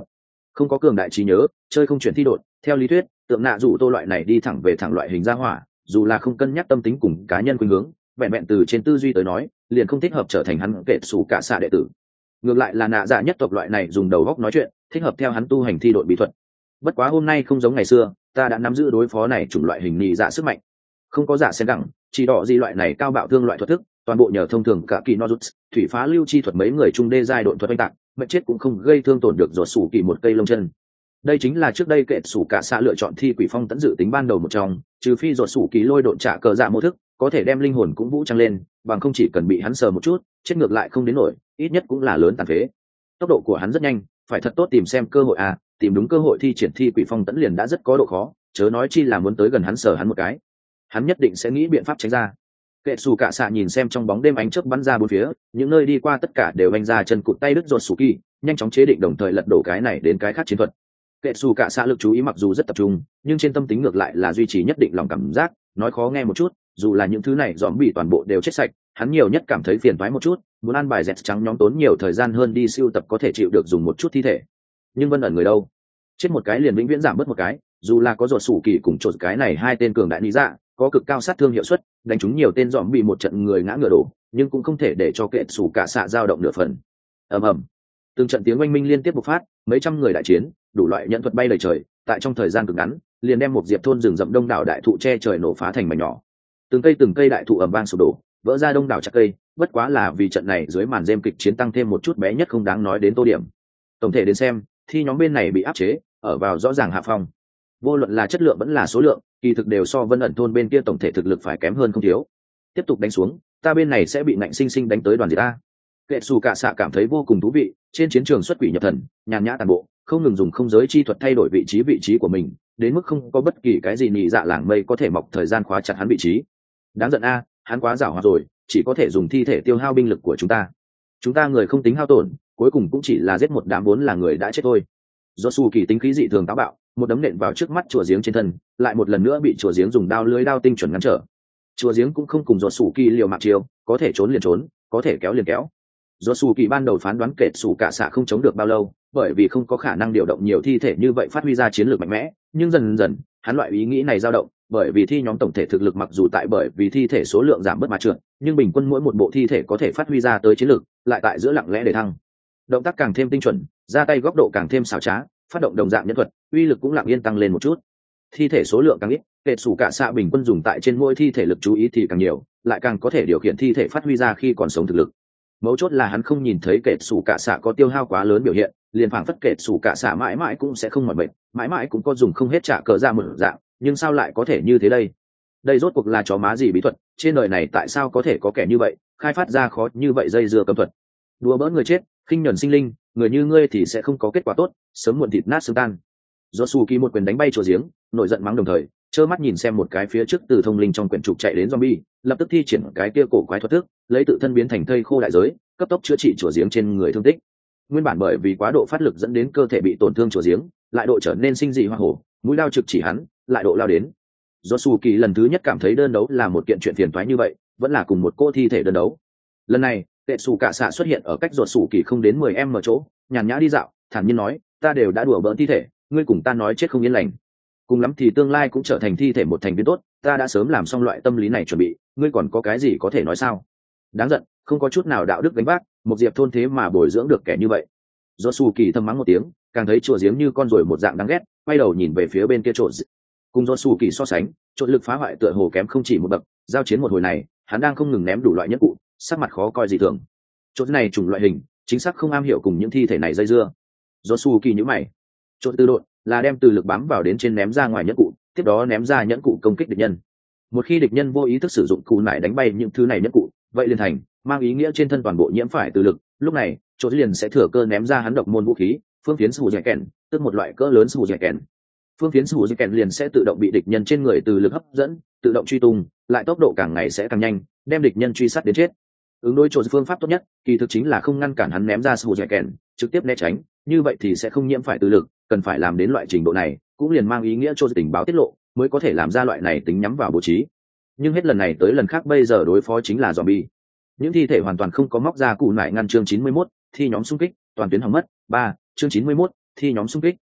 không có cường đại trí nhớ, chơi không chuyển thi đột. Theo lý thuyết, tượng nạ dù tô loại này đi thẳng về thẳng loại hình ra hỏa, dù là không cân nhắc tâm tính cùng cá nhân khuynh hướng, vẹn vẹn từ trên tư duy tới nói, liền không thích hợp trở thành hắn kệ sủ cả xạ đệ tử. Ngược lại là nạ dạ nhất tộc loại này dùng đầu góc nói chuyện, thích hợp theo hắn tu hành thi đột bí thuật. Bất quá hôm nay không giống ngày xưa, ta đã nắm giữ đối phó này chủng loại hình nhị dạ sức mạnh, không có giả xen gẳng, chỉ đỏ gì loại này cao bạo thương loại thuật thức, toàn bộ nhờ thông thường cả kỳ nozuts, thủy phá lưu chi thuật mấy người trung đê giai độn thuật oanh tạc, mệnh chết cũng không gây thương tổn được rột sủ kỳ một cây lông chân. Đây chính là trước đây kệ sủ cả xạ lựa chọn thi quỷ phong tấn dự tính ban đầu một trong, trừ phi rột sủ kỳ lôi độn trả cờ dạ mô thức, có thể đem linh hồn cũng vũ trang lên, bằng không chỉ cần bị hắn sờ một chút, chết ngược lại không đến nổi, ít nhất cũng là lớn tàn phế. Tốc độ của hắn rất nhanh, phải thật tốt tìm xem cơ hội à, tìm đúng cơ hội thi triển thi quỷ phong tấn liền đã rất có độ khó, chớ nói chi là muốn tới gần hắn sờ hắn một cái. Hắn nhất định sẽ nghĩ biện pháp tránh ra. Kệ xù cả xạ nhìn xem trong bóng đêm ánh chớp bắn ra bốn phía, những nơi đi qua tất cả đều vanh ra chân cụt tay đứt rột sủ kỳ, nhanh chóng chế định đồng thời lật đổ cái này đến cái khác chiến thuật. Kệ xù cả xạ lực chú ý mặc dù rất tập trung, nhưng trên tâm tính ngược lại là duy trì nhất định lòng cảm giác, nói khó nghe một chút, dù là những thứ này dòm bị toàn bộ đều chết sạch, hắn nhiều nhất cảm thấy phiền toái một chút, muốn ăn bài dẹt trắng nhóm tốn nhiều thời gian hơn đi siêu tập có thể chịu được dùng một chút thi thể. Nhưng Vân ẩn người đâu? Chết một cái liền vĩnh viễn giảm bớt một cái, dù là có rột sủ kỳ cùng trộn cái này hai tên cường đại lý dạ, có cực cao sát thương hiệu suất, đánh trúng nhiều tên dòm bị một trận người ngã ngựa đổ, nhưng cũng không thể để cho kệ xù cả xạ dao động nửa phần. Ầm ầm, từng trận tiếng oanh minh liên tiếp bộc phát, mấy trăm người đại chiến, đủ loại nhận thuật bay đầy trời, tại trong thời gian cực ngắn, liền đem một diệp thôn rừng rậm đông đảo đại thụ che trời nổ phá thành mảnh nhỏ. Từng cây từng cây đại thụ ầm vang sụp đổ, vỡ ra đông đảo chặt cây, bất quá là vì trận này dưới màn rêm kịch chiến tăng thêm một chút bé nhất không đáng nói đến tô điểm. Tổng thể đến xem, thì nhóm bên này bị áp chế, ở vào rõ ràng hạ phong. Vô luận là chất lượng vẫn là số lượng, kỳ thực đều so Vân ẩn thôn bên kia tổng thể thực lực phải kém hơn không thiếu. Tiếp tục đánh xuống, ta bên này sẽ bị nạnh sinh sinh đánh tới đoàn diệt ta. Kệ xù cả xạ cảm thấy vô cùng thú vị, trên chiến trường xuất quỷ nhập thần, nhàn nhã toàn bộ, không ngừng dùng không giới chi thuật thay đổi vị trí vị trí của mình, đến mức không có bất kỳ cái gì nhị dạ làng mây có thể mọc thời gian khóa chặt hắn vị trí. Đáng giận a, hắn quá giàu hoạt rồi, chỉ có thể dùng thi thể tiêu hao binh lực của chúng ta. Chúng ta người không tính hao tổn, cuối cùng cũng chỉ là giết một đám vốn là người đã chết thôi. Do su kỳ tính khí dị thường táo bạo, một đấm nện vào trước mắt chùa giếng trên thân, lại một lần nữa bị chùa giếng dùng đao lưới đao tinh chuẩn ngăn trở. Chùa giếng cũng không cùng do su kỳ liều mạng chiêu, có thể trốn liền trốn, có thể kéo liền kéo. Do su kỳ ban đầu phán đoán kệ sủ cả xạ không chống được bao lâu, bởi vì không có khả năng điều động nhiều thi thể như vậy phát huy ra chiến lược mạnh mẽ, nhưng dần dần hắn loại ý nghĩ này dao động, bởi vì thi nhóm tổng thể thực lực mặc dù tại bởi vì thi thể số lượng giảm bớt mà trượt, nhưng bình quân mỗi một bộ thi thể có thể phát huy ra tới chiến lược, lại tại giữa lặng lẽ để thăng. Động tác càng thêm tinh chuẩn, ra tay góc độ càng thêm xảo trá, phát động đồng dạng nhân thuật, uy lực cũng lặng yên tăng lên một chút. Thi thể số lượng càng ít, kệ sủ cả xạ bình quân dùng tại trên mỗi thi thể lực chú ý thì càng nhiều, lại càng có thể điều khiển thi thể phát huy ra khi còn sống thực lực. Mấu chốt là hắn không nhìn thấy kệ sủ cả xạ có tiêu hao quá lớn biểu hiện, liền phảng phất kệ sủ cả xạ mãi mãi cũng sẽ không mỏi mệt, mãi mãi cũng có dùng không hết trả cờ ra một dạng, nhưng sao lại có thể như thế đây? Đây rốt cuộc là chó má gì bí thuật, trên đời này tại sao có thể có kẻ như vậy, khai phát ra khó như vậy dây dưa cấm thuật. Đùa bỡn người chết, khinh nhẫn sinh linh, người như ngươi thì sẽ không có kết quả tốt, sớm muộn thịt nát xương tan. Josuke một quyền đánh bay chùa giếng, nổi giận mắng đồng thời, trơ mắt nhìn xem một cái phía trước từ thông linh trong quyển trục chạy đến zombie, lập tức thi triển cái kia cổ quái thuật thức, lấy tự thân biến thành thây khô đại giới, cấp tốc chữa trị chùa giếng trên người thương tích. Nguyên bản bởi vì quá độ phát lực dẫn đến cơ thể bị tổn thương chùa giếng, lại độ trở nên sinh dị hoa hổ, mũi lao trực chỉ hắn, lại độ lao đến. Josuke lần thứ nhất cảm thấy đơn đấu là một kiện chuyện phiền toái như vậy, vẫn là cùng một cô thi thể đơn đấu. Lần này, tệ xù cả xạ xuất hiện ở cách Josuke không đến mười em ở chỗ, nhàn nhã đi dạo, thản nhiên nói, ta đều đã đùa bỡn thi thể, ngươi cùng ta nói chết không yên lành. Cùng lắm thì tương lai cũng trở thành thi thể một thành viên tốt, ta đã sớm làm xong loại tâm lý này chuẩn bị, ngươi còn có cái gì có thể nói sao? Đáng giận, không có chút nào đạo đức gánh vác, một diệp thôn thế mà bồi dưỡng được kẻ như vậy. Josuke thầm mắng một tiếng, càng thấy chùa giếng như con ruồi một dạng đáng ghét, quay đầu nhìn về phía bên kia trộn. Cùng Josuke so sánh, trộn lực phá hoại tựa hồ kém không chỉ một bậc, giao chiến một hồi này, hắn đang không ngừng ném đủ loại nhất cụ, sắc mặt khó coi dị thường. Trộn này chủng loại hình, chính xác không am hiểu cùng những thi thể này dây dưa. Josuke nhíu mày. Trộn tự độn là đem từ lực bám vào đến trên ném ra ngoài nhẫn cụ, tiếp đó ném ra nhẫn cụ công kích địch nhân. Một khi địch nhân vô ý thức sử dụng cụ nải đánh bay những thứ này nhẫn cụ, vậy liền thành mang ý nghĩa trên thân toàn bộ nhiễm phải từ lực, lúc này trộn liền sẽ thừa cơ ném ra hắn độc môn vũ khí phương phiến sù dẻ kèn, tức một loại cỡ lớn sù dẻ kèn. Phương phiến sù dẻ kèn liền sẽ tự động bị địch nhân trên người từ lực hấp dẫn, tự động truy tung, lại tốc độ càng ngày sẽ càng nhanh, đem địch nhân truy sát đến chết. Ứng đối trộn phương pháp tốt nhất kỳ thực chính là không ngăn cản hắn ném ra sù dẻ kèn, trực tiếp né tránh, như vậy thì sẽ không nhiễm phải từ lực. Cần phải làm đến loại trình độ này cũng liền mang ý nghĩa cho tình báo tiết lộ mới có thể làm ra loại này tính nhắm vào bố trí. Nhưng hết lần này tới lần khác bây giờ đối phó chính là zombie. Những thi thể hoàn toàn không có móc ra cụ nải ngăn chương chín mươi mốt, thi nhóm xung kích toàn tuyến hỏng mất. Ba chương chín mươi mốt, thi nhóm xung kích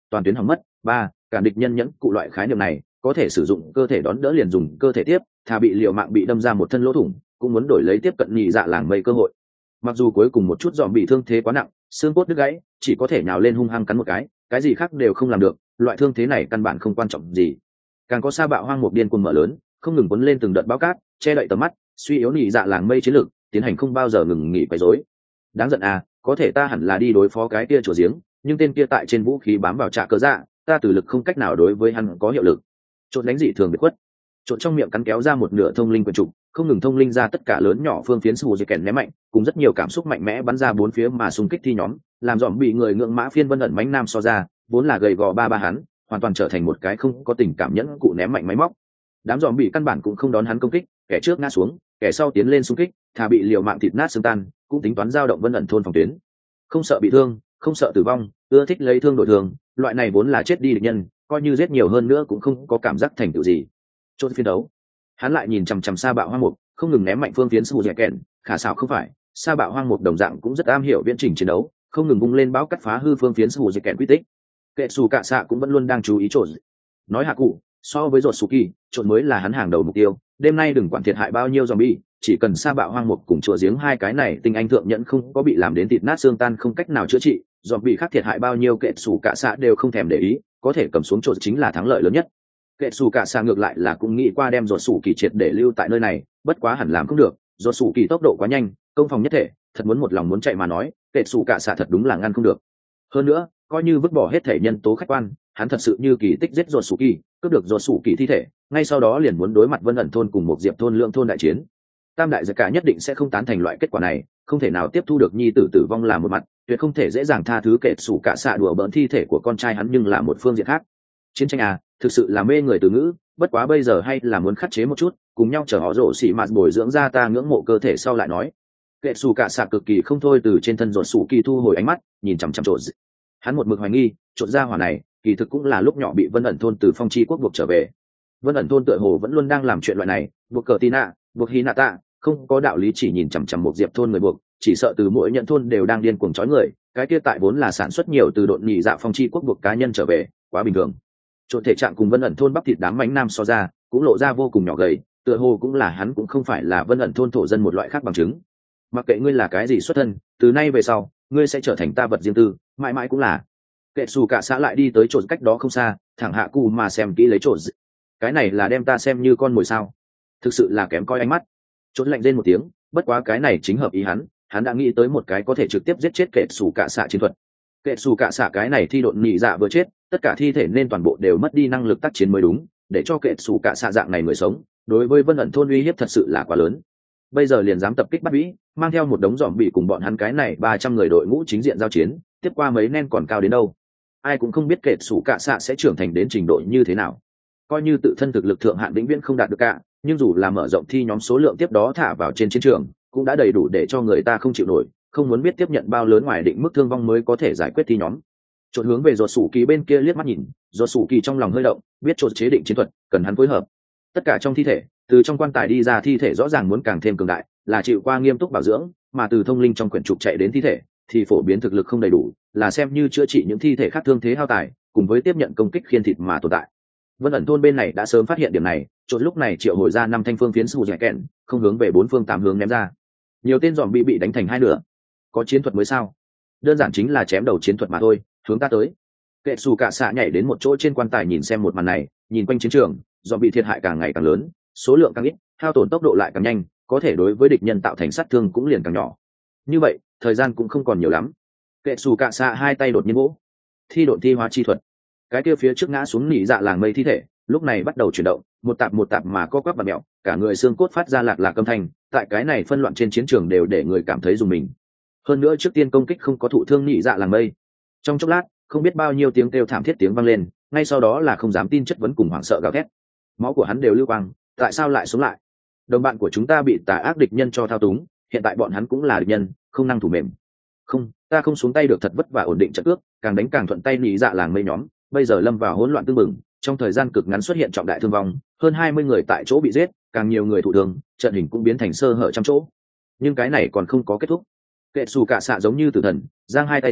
toàn tuyến hỏng mất. Ba, cả địch nhân nhẫn cụ loại khái niệm này có thể sử dụng cơ thể đón đỡ liền dùng cơ thể tiếp, thà bị liều mạng bị đâm ra một thân lỗ thủng cũng muốn đổi lấy tiếp cận nhị dạ làng mây cơ hội. Mặc dù cuối cùng một chút dòm bị thương thế quá nặng, xương cốt đứt gãy, chỉ có thể nhào lên hung hăng cắn một cái, cái gì khác đều không làm được, loại thương thế này căn bản không quan trọng gì. Càng có sa bạo hoang một điên cuồng mở lớn, không ngừng cuốn lên từng đợt báo cát, che đậy tầm mắt, suy yếu nhị dạ làng mây chiến lực, tiến hành không bao giờ ngừng nghỉ quấy rối. Đáng giận à, có thể ta hẳn là đi đối phó cái kia chùa giếng, nhưng tên kia tại trên vũ khí bám vào trạ cơ dạ, ta từ lực không cách nào đối với hắn có hiệu lực. Trộn đánh dị thường biệt khuất, trộn trong miệng cắn kéo ra một nửa thông linh quyền trục, không ngừng thông linh ra tất cả lớn nhỏ phương phiến sù dây kèn ném mạnh, cùng rất nhiều cảm xúc mạnh mẽ bắn ra bốn phía mà xung kích thi nhóm, làm dòm bị người ngưỡng mã phiên vân ẩn mánh nam so ra, vốn là gầy gò ba ba hắn, hoàn toàn trở thành một cái không có tình cảm nhẫn cụ ném mạnh máy móc. Đám dòm bị căn bản cũng không đón hắn công kích, kẻ trước ngã xuống, kẻ sau tiến lên xung kích, thà bị liều mạng thịt nát xương tan, cũng tính toán giao động vân ẩn thôn phòng tuyến. Không sợ bị thương, không sợ tử vong, ưa thích lấy thương đổi thương, loại này vốn là chết đi địch nhân, coi như giết nhiều hơn nữa cũng không có cảm giác thành tựu gì. Chốt phiên đấu, hắn lại nhìn chằm chằm sa bạo hoang mục, không ngừng ném mạnh phương phiến sù dẻ kèn, khả xảo không phải, sa bạo hoang mục đồng dạng cũng rất am hiểu viễn trình chiến đấu, không ngừng vung lên bão cắt phá hư phương phiến sù dẻ kèn quy tích. Kệ xù cạ xạ cũng vẫn luôn đang chú ý trộn. Nói hạ cụ, so với rột Suki, trộn mới là hắn hàng đầu mục tiêu. Đêm nay đừng quản thiệt hại bao nhiêu zombie, chỉ cần sa bạo hoang mục cùng chùa giếng hai cái này tinh anh thượng nhẫn không có bị làm đến thịt nát xương tan không cách nào chữa trị, zombie khác thiệt hại bao nhiêu kệ xù cạ xạ đều không thèm để ý, có thể cầm xuống trộn chính là thắng lợi lớn nhất. Kệ xù cạ xạ ngược lại là cũng nghĩ qua đem rột Sủ Kỳ triệt để lưu tại nơi này, bất quá hẳn làm không được, rột Sủ Kỳ tốc độ quá nhanh, công phòng nhất thể, thật muốn một lòng muốn chạy mà nói, kệ xù cạ xạ thật đúng là ngăn không được. Hơn nữa, coi như vứt bỏ hết thể nhân tố khách quan, hắn thật sự như kỳ tích giết rột Sủ Kỳ, cướp được rột Sủ Kỳ thi thể, ngay sau đó liền muốn đối mặt vân ẩn thôn cùng một diệp thôn lượng thôn đại chiến. Tam đại giặc cả nhất định sẽ không tán thành loại kết quả này, không thể nào tiếp thu được nhi tử tử vong là một mặt, tuyệt không thể dễ dàng tha thứ kệ xù cạ xạ đùa bỡn thi thể của con trai hắn nhưng là một phương diện khác. Chiến tranh à, thực sự là mê người từ ngữ, bất quá bây giờ hay là muốn khắc chế một chút, cùng nhau chở họ rổ xỉ mạt bồi dưỡng ra ta ngưỡng mộ cơ thể sau lại nói. Kệ xù cạ xạ cực kỳ không thôi từ trên thân rột Sủ Kỳ thu hồi ánh mắt, nhìn chằm chằm trộn. Hắn một mực hoài nghi, trộn ra hỏa này, kỳ thực cũng là lúc nhỏ bị vân ẩn thôn từ phong chi quốc buộc trở về. Vân ẩn thôn tựa hồ vẫn luôn đang làm chuyện loại này, buộc cờ tina, buộc hy nạ tạ, không có đạo lý chỉ nhìn chằm chằm một diệp thôn người buộc, chỉ sợ từ mỗi nhận thôn đều đang điên cuồng chói người, cái kia tại vốn là sản xuất nhiều từ độn nhị dạ phong chi quốc buộc cá nhân trở về, quá bình thường. Trộn thể trạng cùng vân ẩn thôn bắp thịt đám mánh nam so ra, cũng lộ ra vô cùng nhỏ gầy, tựa hồ cũng là hắn cũng không phải là vân ẩn thôn thổ dân một loại khác bằng chứng. Mặc kệ ngươi là cái gì xuất thân, từ nay về sau, ngươi sẽ trở thành ta vật riêng tư, mãi mãi cũng là. Kệ xù cả xã lại đi tới chỗ cách đó không xa, thẳng hạ cụ mà xem kỹ lấy chỗ. Cái này là đem ta xem như con mồi sao? Thực sự là kém coi ánh mắt. Chốt lạnh lên một tiếng, bất quá cái này chính hợp ý hắn, hắn đã nghĩ tới một cái có thể trực tiếp giết chết kệ xù cả xã chiến thuật. Kệ xù cả xã cái này thi độn nhị dạ vừa chết, tất cả thi thể nên toàn bộ đều mất đi năng lực tác chiến mới đúng, để cho kệ xù cả xã dạng này người sống, đối với vân ẩn thôn uy hiếp thật sự là quá lớn. Bây giờ liền dám tập kích bắt vĩ, mang theo một đống dòm bị cùng bọn hắn cái này ba trăm người đội ngũ chính diện giao chiến, tiếp qua mấy nen còn cao đến đâu. Ai cũng không biết kệ xù cả xã sẽ trưởng thành đến trình độ như thế nào. Coi như tự thân thực lực thượng hạn vĩnh viễn không đạt được cả, nhưng dù là mở rộng thi nhóm số lượng tiếp đó thả vào trên chiến trường, cũng đã đầy đủ để cho người ta không chịu nổi, không muốn biết tiếp nhận bao lớn ngoài định mức thương vong mới có thể giải quyết thi nhóm. Trộn hướng về rột Sủ Kỳ bên kia liếc mắt nhìn, rột Sủ Kỳ trong lòng hơi động, biết trộn chế định chiến thuật, cần hắn phối hợp. Tất cả trong thi thể, từ trong quan tài đi ra thi thể rõ ràng muốn càng thêm cường đại, là chịu qua nghiêm túc bảo dưỡng, mà từ thông linh trong quyển trục chạy đến thi thể, thì phổ biến thực lực không đầy đủ, là xem như chữa trị những thi thể khác thương thế hao tài, cùng với tiếp nhận công kích khiên thịt mà tồn tại. Vân ẩn thôn bên này đã sớm phát hiện điểm này, trộn lúc này triệu hồi ra năm thanh phương phiến sù dẻ kẹn, không hướng về bốn phương tám hướng ném ra. Nhiều tên dòm bị bị đánh thành hai nửa. Có chiến thuật mới sao? Đơn giản chính là chém đầu chiến thuật mà thôi, hướng ta tới. Kệ xù cả xạ nhảy đến một chỗ trên quan tài nhìn xem một màn này, nhìn quanh chiến trường, dòm bị thiệt hại càng ngày càng lớn, số lượng càng ít, hao tổn tốc độ lại càng nhanh, có thể đối với địch nhân tạo thành sát thương cũng liền càng nhỏ. Như vậy, thời gian cũng không còn nhiều lắm. Kệ xù cả xạ hai tay đột nhiên vỗ, thi độn thi hóa chi thuật. Cái kia phía trước ngã xuống nỉ dạ làng mây thi thể, lúc này bắt đầu chuyển động, một tạp một tạp mà co quắp và mẹo, cả người xương cốt phát ra lạc lạc âm thanh, tại cái này phân loạn trên chiến trường đều để người cảm thấy dùng mình. Hơn nữa trước tiên công kích không có thụ thương nỉ dạ làng mây. Trong chốc lát, không biết bao nhiêu tiếng kêu thảm thiết tiếng vang lên, ngay sau đó là không dám tin chất vấn cùng hoảng sợ gào thét. Máu của hắn đều lưu quang, tại sao lại sống lại? Đồng bạn của chúng ta bị tà ác địch nhân cho thao túng, hiện tại bọn hắn cũng là địch nhân, không năng thủ mềm. Không, ta không xuống tay được, thật vất vả ổn định trận cước, càng đánh càng thuận tay nỉ dạ làng mây nhóm, bây giờ lâm vào hỗn loạn tương mừng, trong thời gian cực ngắn xuất hiện trọng đại thương vong, hơn hai mươi người tại chỗ bị giết, càng nhiều người thụ thương, trận hình cũng biến thành sơ hở trăm chỗ. Nhưng cái này còn không có kết thúc. Kệ xù cả xạ giống như tử thần, giang hai tay ra,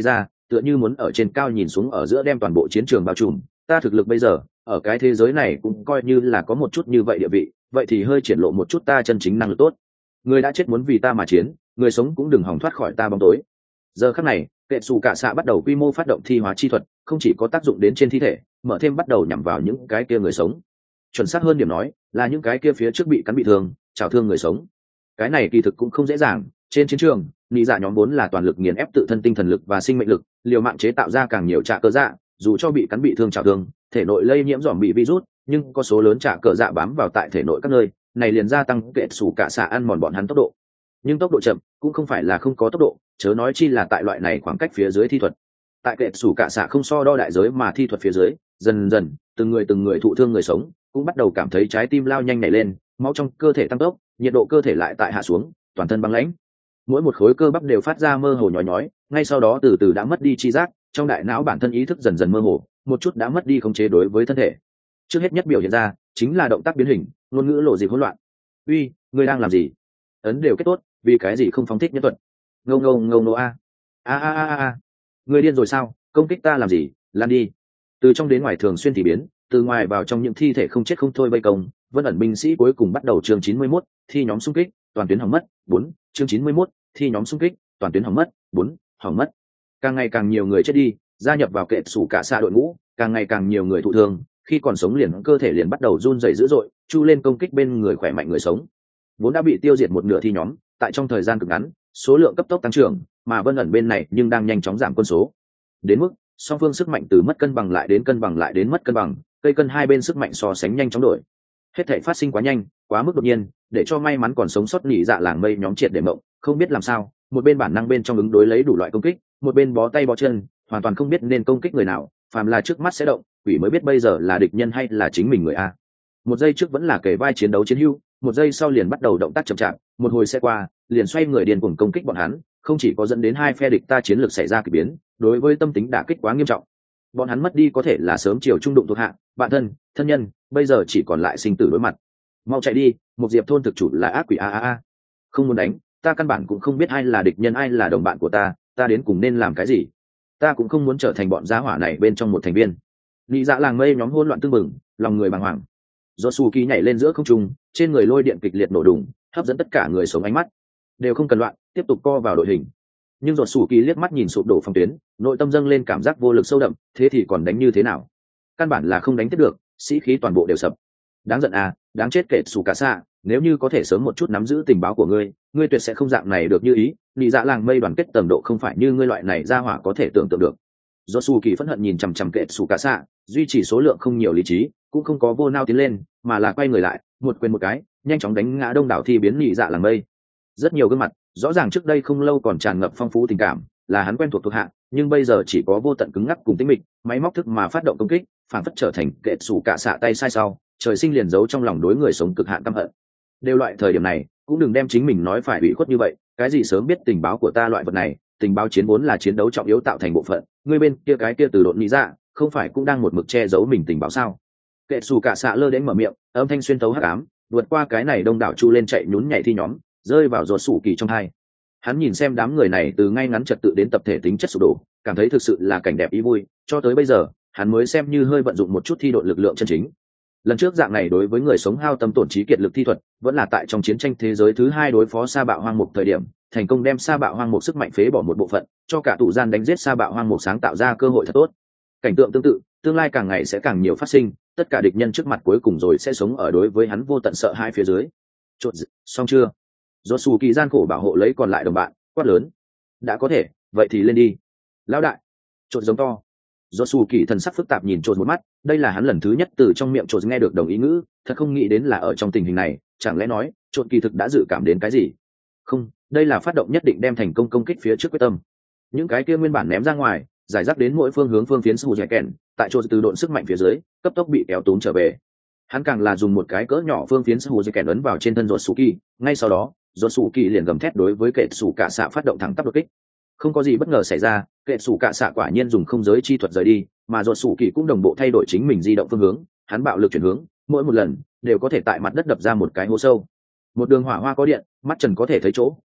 tựa như muốn ở trên cao nhìn xuống ở giữa đem toàn bộ chiến trường bao trùm. Ta thực lực bây giờ ở cái thế giới này cũng coi như là có một chút như vậy địa vị, vậy thì hơi triển lộ một chút ta chân chính năng lực tốt. Người đã chết muốn vì ta mà chiến, người sống cũng đừng hòng thoát khỏi ta bóng tối. Giờ khắc này, kệ xù cả xạ bắt đầu quy mô phát động thi hóa chi thuật, không chỉ có tác dụng đến trên thi thể, mở thêm bắt đầu nhắm vào những cái kia người sống. Chuẩn xác hơn điểm nói, là những cái kia phía trước bị cắn bị thương, chảo thương người sống. Cái này kỳ thực cũng không dễ dàng, trên chiến trường, lý dạ nhóm vốn là toàn lực nghiền ép tự thân tinh thần lực và sinh mệnh lực, liều mạng chế tạo ra càng nhiều trạ cơ dạ, dù cho bị cắn bị thương chảo thương, thể nội lây nhiễm dòm bị virus, nhưng có số lớn trạ cơ dạ bám vào tại thể nội các nơi, này liền gia tăng kệ xù cả xạ ăn mòn bọn hắn tốc độ. Nhưng tốc độ chậm cũng không phải là không có tốc độ, chớ nói chi là tại loại này khoảng cách phía dưới thi thuật. Tại kệ xù cả xạ không so đo đại giới mà thi thuật phía dưới, dần dần từng người từng người thụ thương người sống cũng bắt đầu cảm thấy trái tim lao nhanh nảy lên, máu trong cơ thể tăng tốc, nhiệt độ cơ thể lại tại hạ xuống, toàn thân băng lãnh, mỗi một khối cơ bắp đều phát ra mơ hồ nhói nhói, ngay sau đó từ từ đã mất đi chi giác, trong đại não bản thân ý thức dần dần mơ hồ, một chút đã mất đi khống chế đối với thân thể. Trước hết nhất biểu hiện ra chính là động tác biến hình, ngôn ngữ lộ dịp hỗn loạn. Uy, ngươi đang làm gì? Ấn đều kết tốt, vì cái gì không phóng thích nhân thuật? Ngâu ngâu ngâu nô a a a a a, ngươi điên rồi sao? Công kích ta làm gì? Lan đi! Từ trong đến ngoài thường xuyên thì biến, từ ngoài vào trong những thi thể không chết không thôi vây công, Vân ẩn binh sĩ cuối cùng bắt đầu chương chín mươi mốt, thi nhóm xung kích, toàn tuyến hỏng mất, bốn, chương chín mươi mốt, thi nhóm xung kích, toàn tuyến hỏng mất, bốn, hỏng mất. Càng ngày càng nhiều người chết đi, gia nhập vào kệ sủ cả xa đội ngũ, càng ngày càng nhiều người thụ thương, khi còn sống liền cơ thể liền bắt đầu run rẩy dữ dội, chu lên công kích bên người khỏe mạnh người sống. Vốn đã bị tiêu diệt một nửa thi nhóm, tại trong thời gian cực ngắn, số lượng cấp tốc tăng trưởng, mà Vân ẩn bên này nhưng đang nhanh chóng giảm quân số. Đến mức song phương sức mạnh từ mất cân bằng lại đến cân bằng lại đến mất cân bằng, cây cân hai bên sức mạnh so sánh nhanh chóng đổi. Hết thảy phát sinh quá nhanh, quá mức đột nhiên, để cho may mắn còn sống sót nhị dạ làng mây nhóm triệt để mộng, không biết làm sao, một bên bản năng bên trong ứng đối lấy đủ loại công kích, một bên bó tay bó chân, hoàn toàn không biết nên công kích người nào, phàm là trước mắt sẽ động, quỷ mới biết bây giờ là địch nhân hay là chính mình người a. Một giây trước vẫn là kề vai chiến đấu chiến hữu, một giây sau liền bắt đầu động tác chậm chạp, một hồi sẽ qua, liền xoay người điên cuồng công kích bọn hắn, không chỉ có dẫn đến hai phe địch ta chiến lược xảy ra kỳ biến, đối với tâm tính đả kích quá nghiêm trọng. Bọn hắn mất đi có thể là sớm chiều trung đụng thuộc hạ, bạn thân, thân nhân, bây giờ chỉ còn lại sinh tử đối mặt. Mau chạy đi, một diệp thôn thực chủ là ác quỷ a a a. Không muốn đánh, ta căn bản cũng không biết ai là địch nhân ai là đồng bạn của ta, ta đến cùng nên làm cái gì? Ta cũng không muốn trở thành bọn gia hỏa này bên trong một thành viên. Nị dạ làng mây nhóm hỗn loạn tương mừng, lòng người bàng hoàng. Josuke nhảy lên giữa không trung, trên người lôi điện kịch liệt nổ đùng, hấp dẫn tất cả người sống ánh mắt. Đều không cần loạn, tiếp tục co vào đội hình. Nhưng Josuke liếc mắt nhìn sụp đổ phòng tuyến, nội tâm dâng lên cảm giác vô lực sâu đậm, thế thì còn đánh như thế nào? Căn bản là không đánh tiếp được, sĩ khí toàn bộ đều sập. Đáng giận à, đáng chết kệ sủ cả xạ, nếu như có thể sớm một chút nắm giữ tình báo của ngươi, ngươi tuyệt sẽ không dạng này được như ý. Nị dạ làng mây đoàn kết tầm độ không phải như ngươi loại này ra hỏa có thể tưởng tượng được. Josuke phẫn hận nhìn chằm chằm kệ sủ cả xạ, duy trì số lượng không nhiều lý trí, cũng không có vô nao tiến lên, mà là quay người lại, một quyền một cái, nhanh chóng đánh ngã đông đảo thi biến nị dạ làng mây. Rất nhiều gương mặt, rõ ràng trước đây không lâu còn tràn ngập phong phú tình cảm, là hắn quen thuộc thuộc hạ, nhưng bây giờ chỉ có vô tận cứng ngắc cùng tĩnh mịch, máy móc thức mà phát động công kích, phản phất trở thành kệ sủ cả xạ tay sai sau, trời sinh liền giấu trong lòng đối người sống cực hạn căm hận. Đều loại thời điểm này, cũng đừng đem chính mình nói phải ủy khuất như vậy, cái gì sớm biết tình báo của ta loại vật này, tình báo chiến vốn là chiến đấu trọng yếu tạo thành bộ phận, ngươi bên kia cái kia từ độn nghĩ ra, không phải cũng đang một mực che giấu mình tình báo sao? Kệ sủ cả xạ lơ đến mở miệng, âm thanh xuyên thấu hắc ám, vượt qua cái này đông đảo chu lên chạy nhún nhảy thi nhóm, rơi vào ruột sủ kỳ trong hai. Hắn nhìn xem đám người này từ ngay ngắn trật tự đến tập thể tính chất sụp đổ, cảm thấy thực sự là cảnh đẹp ý vui, cho tới bây giờ hắn mới xem như hơi vận dụng một chút thi đội lực lượng chân chính. Lần trước dạng này đối với người sống hao tâm tổn trí kiệt lực thi thuật vẫn là tại trong chiến tranh thế giới thứ hai đối phó sa bạo hoang mục thời điểm, thành công đem sa bạo hoang mục sức mạnh phế bỏ một bộ phận, cho cả tụ gian đánh giết sa bạo hoang mục sáng tạo ra cơ hội thật tốt. Cảnh tượng tương tự tương lai càng ngày sẽ càng nhiều phát sinh, tất cả địch nhân trước mặt cuối cùng rồi sẽ sống ở đối với hắn vô tận sợ hai phía dưới. Chốt xong chưa? Josuke gian khổ bảo hộ lấy còn lại đồng bạn, quát lớn: đã có thể, vậy thì lên đi, lão đại! Chốt giống to. Josuke thần sắc phức tạp nhìn Chốt một mắt, đây là hắn lần thứ nhất từ trong miệng Chốt nghe được đồng ý ngữ, thật không nghĩ đến là ở trong tình hình này, chẳng lẽ nói Chốt kỳ thực đã dự cảm đến cái gì? Không, đây là phát động nhất định đem thành công công kích phía trước quyết tâm. Những cái kia nguyên bản ném ra ngoài, giải rác đến mỗi phương hướng phương phiến sù dẻ kèn, tại Chốt từ độn sức mạnh phía dưới, cấp tốc bị kéo túm trở về. Hắn càng là dùng một cái cỡ nhỏ phương phiến sù dẻ kèn ấn vào trên thân Josuke, ngay sau đó Josuke liền gầm thét đối với kệ sủ cả xạ phát động thẳng tắp đột kích. Không có gì bất ngờ xảy ra, kệ sủ cả xạ quả nhiên dùng không giới chi thuật rời đi, mà Josuke cũng đồng bộ thay đổi chính mình di động phương hướng, hắn bạo lực chuyển hướng, mỗi một lần đều có thể tại mặt đất đập ra một cái hố sâu. Một đường hỏa hoa có điện, mắt trần có thể thấy chỗ,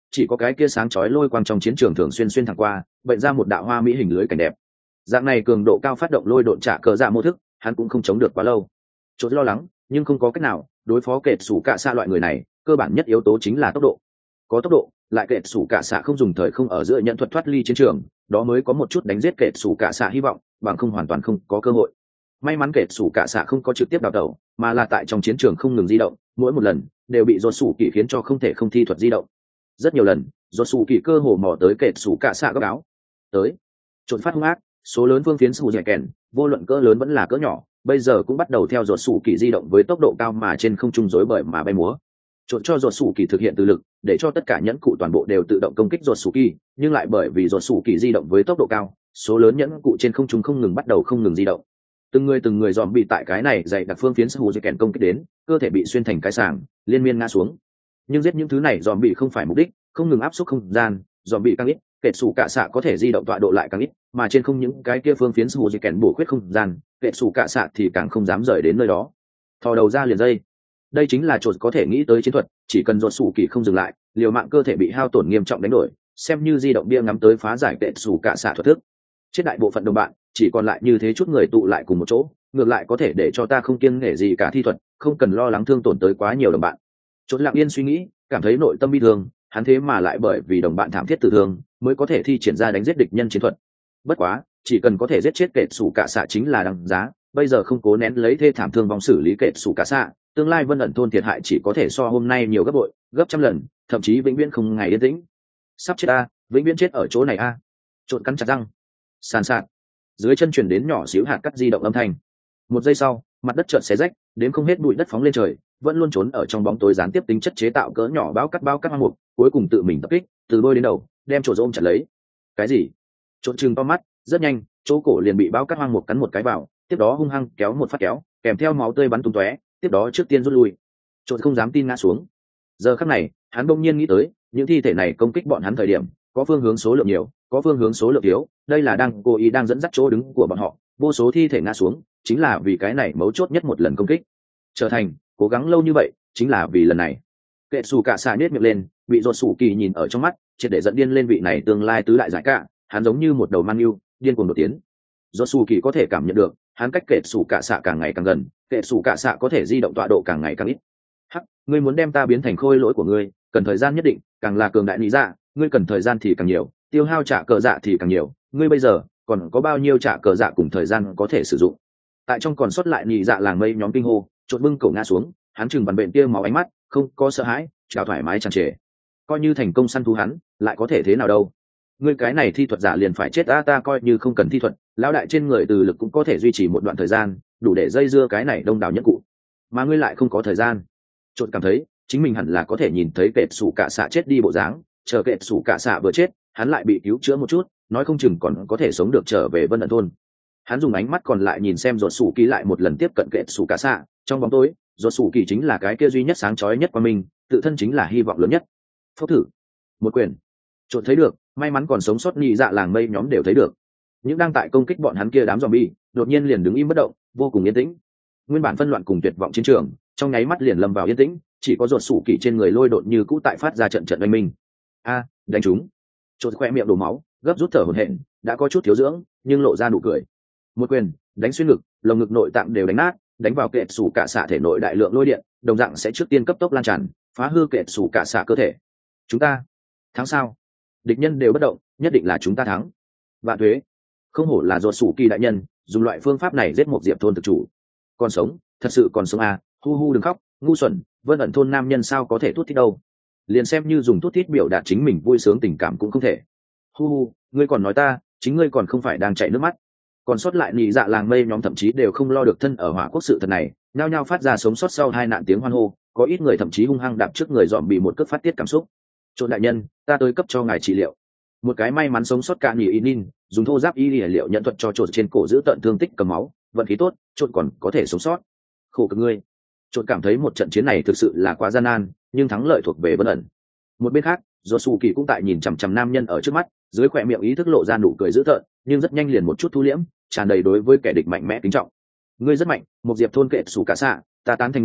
chỉ có cái kia sáng chói lôi quang trong chiến trường thường xuyên xuyên thẳng qua, bệnh ra một đạo hoa mỹ hình lưới cảnh đẹp. Dạng này cường độ cao phát động lôi độn trả cờ dạ mô thức, hắn cũng không chống được quá lâu. Chốt lo lắng, nhưng không có cách nào, đối phó kệ sủ cạ xạ loại người này, cơ bản nhất yếu tố chính là tốc độ. Có tốc độ, lại kệ sủ cạ xạ không dùng thời không ở giữa nhận thuật thoát ly chiến trường, đó mới có một chút đánh giết kệ sủ cạ xạ hy vọng, bằng không hoàn toàn không có cơ hội. May mắn kệ sủ cạ xạ không có trực tiếp đào tẩu, mà là tại trong chiến trường không ngừng di động, mỗi một lần đều bị dồn sủ kỳ khiến cho không thể không thi thuật di động. Rất nhiều lần, dồn sủ kỳ cơ hồ mò tới kệ sủ cạ xạ góc áo. Tới, trốn phát hung ác, số lớn phương phiến sủ dẻ kèn, vô luận cỡ lớn vẫn là cỡ nhỏ, bây giờ cũng bắt đầu theo dồn sủ kỳ di động với tốc độ cao mà trên không trung rối bời mà bay múa. Trộn cho dồn sủ kỳ thực hiện từ lực, để cho tất cả nhẫn cụ toàn bộ đều tự động công kích dồn sủ kỳ, nhưng lại bởi vì dồn sủ kỳ di động với tốc độ cao, số lớn nhẫn cụ trên không trung không ngừng bắt đầu không ngừng di động. Từng người từng người dòm bị tại cái này dày đặc phương phiến sủ dẻ kèn công kích đến, cơ thể bị xuyên thành cái sàng, liên miên ngã xuống. Nhưng giết những thứ này dòm bị không phải mục đích, không ngừng áp suất không gian, dòm bị càng ít, kệ sủ cạ xạ có thể di động tọa độ lại càng ít, mà trên không những cái kia phương phiến sủ dẻ kèn bổ khuyết không gian, kệ sủ cạ xạ thì càng không dám rời đến nơi đó. Thò đầu ra liền dây. Đây chính là chột có thể nghĩ tới chiến thuật, chỉ cần dồn sủ kỳ không dừng lại, liều mạng cơ thể bị hao tổn nghiêm trọng đánh đổi, xem như di động bia ngắm tới phá giải kệ sủ cạ xạ thuật thức. Chết đại bộ phận đồng bạn, chỉ còn lại như thế chút người tụ lại cùng một chỗ, ngược lại có thể để cho ta không kiêng nể gì cả thi thuật, không cần lo lắng thương tổn tới quá nhiều đồng bạn. Chột lặng yên suy nghĩ, cảm thấy nội tâm bi thương, hắn thế mà lại bởi vì đồng bạn thảm thiết tử thương, mới có thể thi triển ra đánh giết địch nhân chiến thuật. Bất quá, chỉ cần có thể giết chết kệ sủ cạ xạ chính là đằng giá, bây giờ không cố nén lấy thê thảm thương vong xử lý kệ sủ cạ xạ, tương lai vân ẩn thôn thiệt hại chỉ có thể so hôm nay nhiều gấp bội, gấp trăm lần, thậm chí vĩnh viễn không ngày yên tĩnh. Sắp chết a, vĩnh viễn chết ở chỗ này a. Trộn cắn chặt răng, sàn sạt, dưới chân chuyển đến nhỏ xíu hạt cắt di động âm thanh. Một giây sau, mặt đất chợt xé rách, đến không hết bụi đất phóng lên trời, vẫn luôn trốn ở trong bóng tối gián tiếp tính chất chế tạo cỡ nhỏ báo cắt báo cắt hoang mục, cuối cùng tự mình tập kích, từ đôi đến đầu, đem chỗ ôm chặt lấy. Cái gì? Trộn trừng to mắt, rất nhanh, chỗ cổ liền bị báo cắt hoang mục cắn một cái vào, tiếp đó hung hăng kéo một phát kéo, kèm theo máu tươi bắn tung tóe, tiếp đó trước tiên rút lui. Trộn không dám tin ngã xuống. Giờ khắc này, hắn bỗng nhiên nghĩ tới, những thi thể này công kích bọn hắn thời điểm, có phương hướng số lượng nhiều, có phương hướng số lượng thiếu, đây là đang cố ý đang dẫn dắt chỗ đứng của bọn họ, vô số thi thể ngã xuống, chính là vì cái này mấu chốt nhất một lần công kích. Trở thành, cố gắng lâu như vậy, chính là vì lần này. Kệ sủ cạ xạ nhếch miệng lên, bị dột sủ kỳ nhìn ở trong mắt, triệt để dẫn điên lên vị này tương lai tứ đại giải cả, hắn giống như một đầu man yêu, điên cuồng đột tiến. Dột sủ kỳ có thể cảm nhận được, hắn cách kệ sủ cạ xạ càng ngày càng gần, kệ sủ cạ xạ có thể di động tọa độ càng ngày càng ít. Hắc, ngươi muốn đem ta biến thành khôi lỗi của ngươi, cần thời gian nhất định, càng là cường đại lý dạ, ngươi cần thời gian thì càng nhiều, tiêu hao trả cờ dạ thì càng nhiều, ngươi bây giờ còn có bao nhiêu trả cờ dạ cùng thời gian có thể sử dụng. Tại trong còn sót lại nhị dạ làng mây nhóm kinh hô, chột bưng cổ ngã xuống, hắn chừng bắn bệnh tia máu ánh mắt, không có sợ hãi, chào thoải mái tràn trề. Coi như thành công săn thú hắn, lại có thể thế nào đâu? Ngươi cái này thi thuật giả liền phải chết a, ta coi như không cần thi thuật, lão đại trên người từ lực cũng có thể duy trì một đoạn thời gian, đủ để dây dưa cái này đông đảo nhất cụ. Mà ngươi lại không có thời gian. Chột cảm thấy chính mình hẳn là có thể nhìn thấy kệ sủ cạ xạ chết đi bộ dáng, chờ kệ sủ cạ xạ vừa chết, hắn lại bị cứu chữa một chút, nói không chừng còn có thể sống được trở về vân ẩn thôn. Hắn dùng ánh mắt còn lại nhìn xem ruột sủ kỳ lại một lần tiếp cận kệ sủ cạ xạ, trong bóng tối ruột sủ kỳ chính là cái kia duy nhất sáng chói nhất qua mình, tự thân chính là hy vọng lớn nhất. Phốc thử một quyền, trộn thấy được, may mắn còn sống sót nhị dạ làng mây nhóm đều thấy được, những đang tại công kích bọn hắn kia đám zombie đột nhiên liền đứng im bất động, vô cùng yên tĩnh. Nguyên bản phân loạn cùng tuyệt vọng chiến trường trong nháy mắt liền lâm vào yên tĩnh, chỉ có ruột sủ kỳ trên người lôi đột như cũ tại phát ra trận trận oanh minh. A, đánh chúng. Trộn khoe miệng đổ máu, gấp rút thở hổn hển, đã có chút thiếu dưỡng nhưng lộ ra nụ cười. Một quyền đánh xuyên ngực, lồng ngực nội tạng đều đánh nát, đánh vào kệ sủ cạ xạ thể nội đại lượng lôi điện, đồng dạng sẽ trước tiên cấp tốc lan tràn, phá hư kệ sủ cạ xạ cơ thể. Chúng ta thắng sao? Địch nhân đều bất động, nhất định là chúng ta thắng. Vạn thuế, không hổ là ruột sủ kỳ đại nhân, dùng loại phương pháp này giết một diệp thôn thực chủ. Còn sống, thật sự còn sống à? Hu hu đừng khóc, ngu xuẩn, vân ẩn thôn nam nhân sao có thể thút thít đâu? Liền xem như dùng thút thít biểu đạt chính mình vui sướng tình cảm cũng không thể. Hu hu, ngươi còn nói ta, chính ngươi còn không phải đang chảy nước mắt. Còn sót lại nhị dạ làng mây nhóm thậm chí đều không lo được thân ở hỏa quốc sự thật này, nhao nhao phát ra sống sót sau hai nạn tiếng hoan hô, có ít người thậm chí hung hăng đạp trước người dọn bị một cước phát tiết cảm xúc. Trộn đại nhân, ta tới cấp cho ngài trị liệu. Một cái may mắn sống sót cả nhị inin, dùng thô giáp y liệu nhận thuật cho trộn trên cổ giữ tận thương tích cầm máu, vận khí tốt, trộn còn có thể sống sót. Khổ cực ngươi. Trộn cảm thấy một trận chiến này thực sự là quá gian nan, nhưng thắng lợi thuộc về Vân ẩn. Một bên khác, Josu Kỳ cũng tại nhìn chằm chằm nam nhân ở trước mắt, dưới khóe miệng ý thức lộ ra nụ cười dữ tợn, nhưng rất nhanh liền một chút thu liễm, tràn đầy đối với kẻ địch mạnh mẽ kính trọng. Ngươi rất mạnh, một diệp thôn kệ sủ cả xạ, ta tán thành ngươi,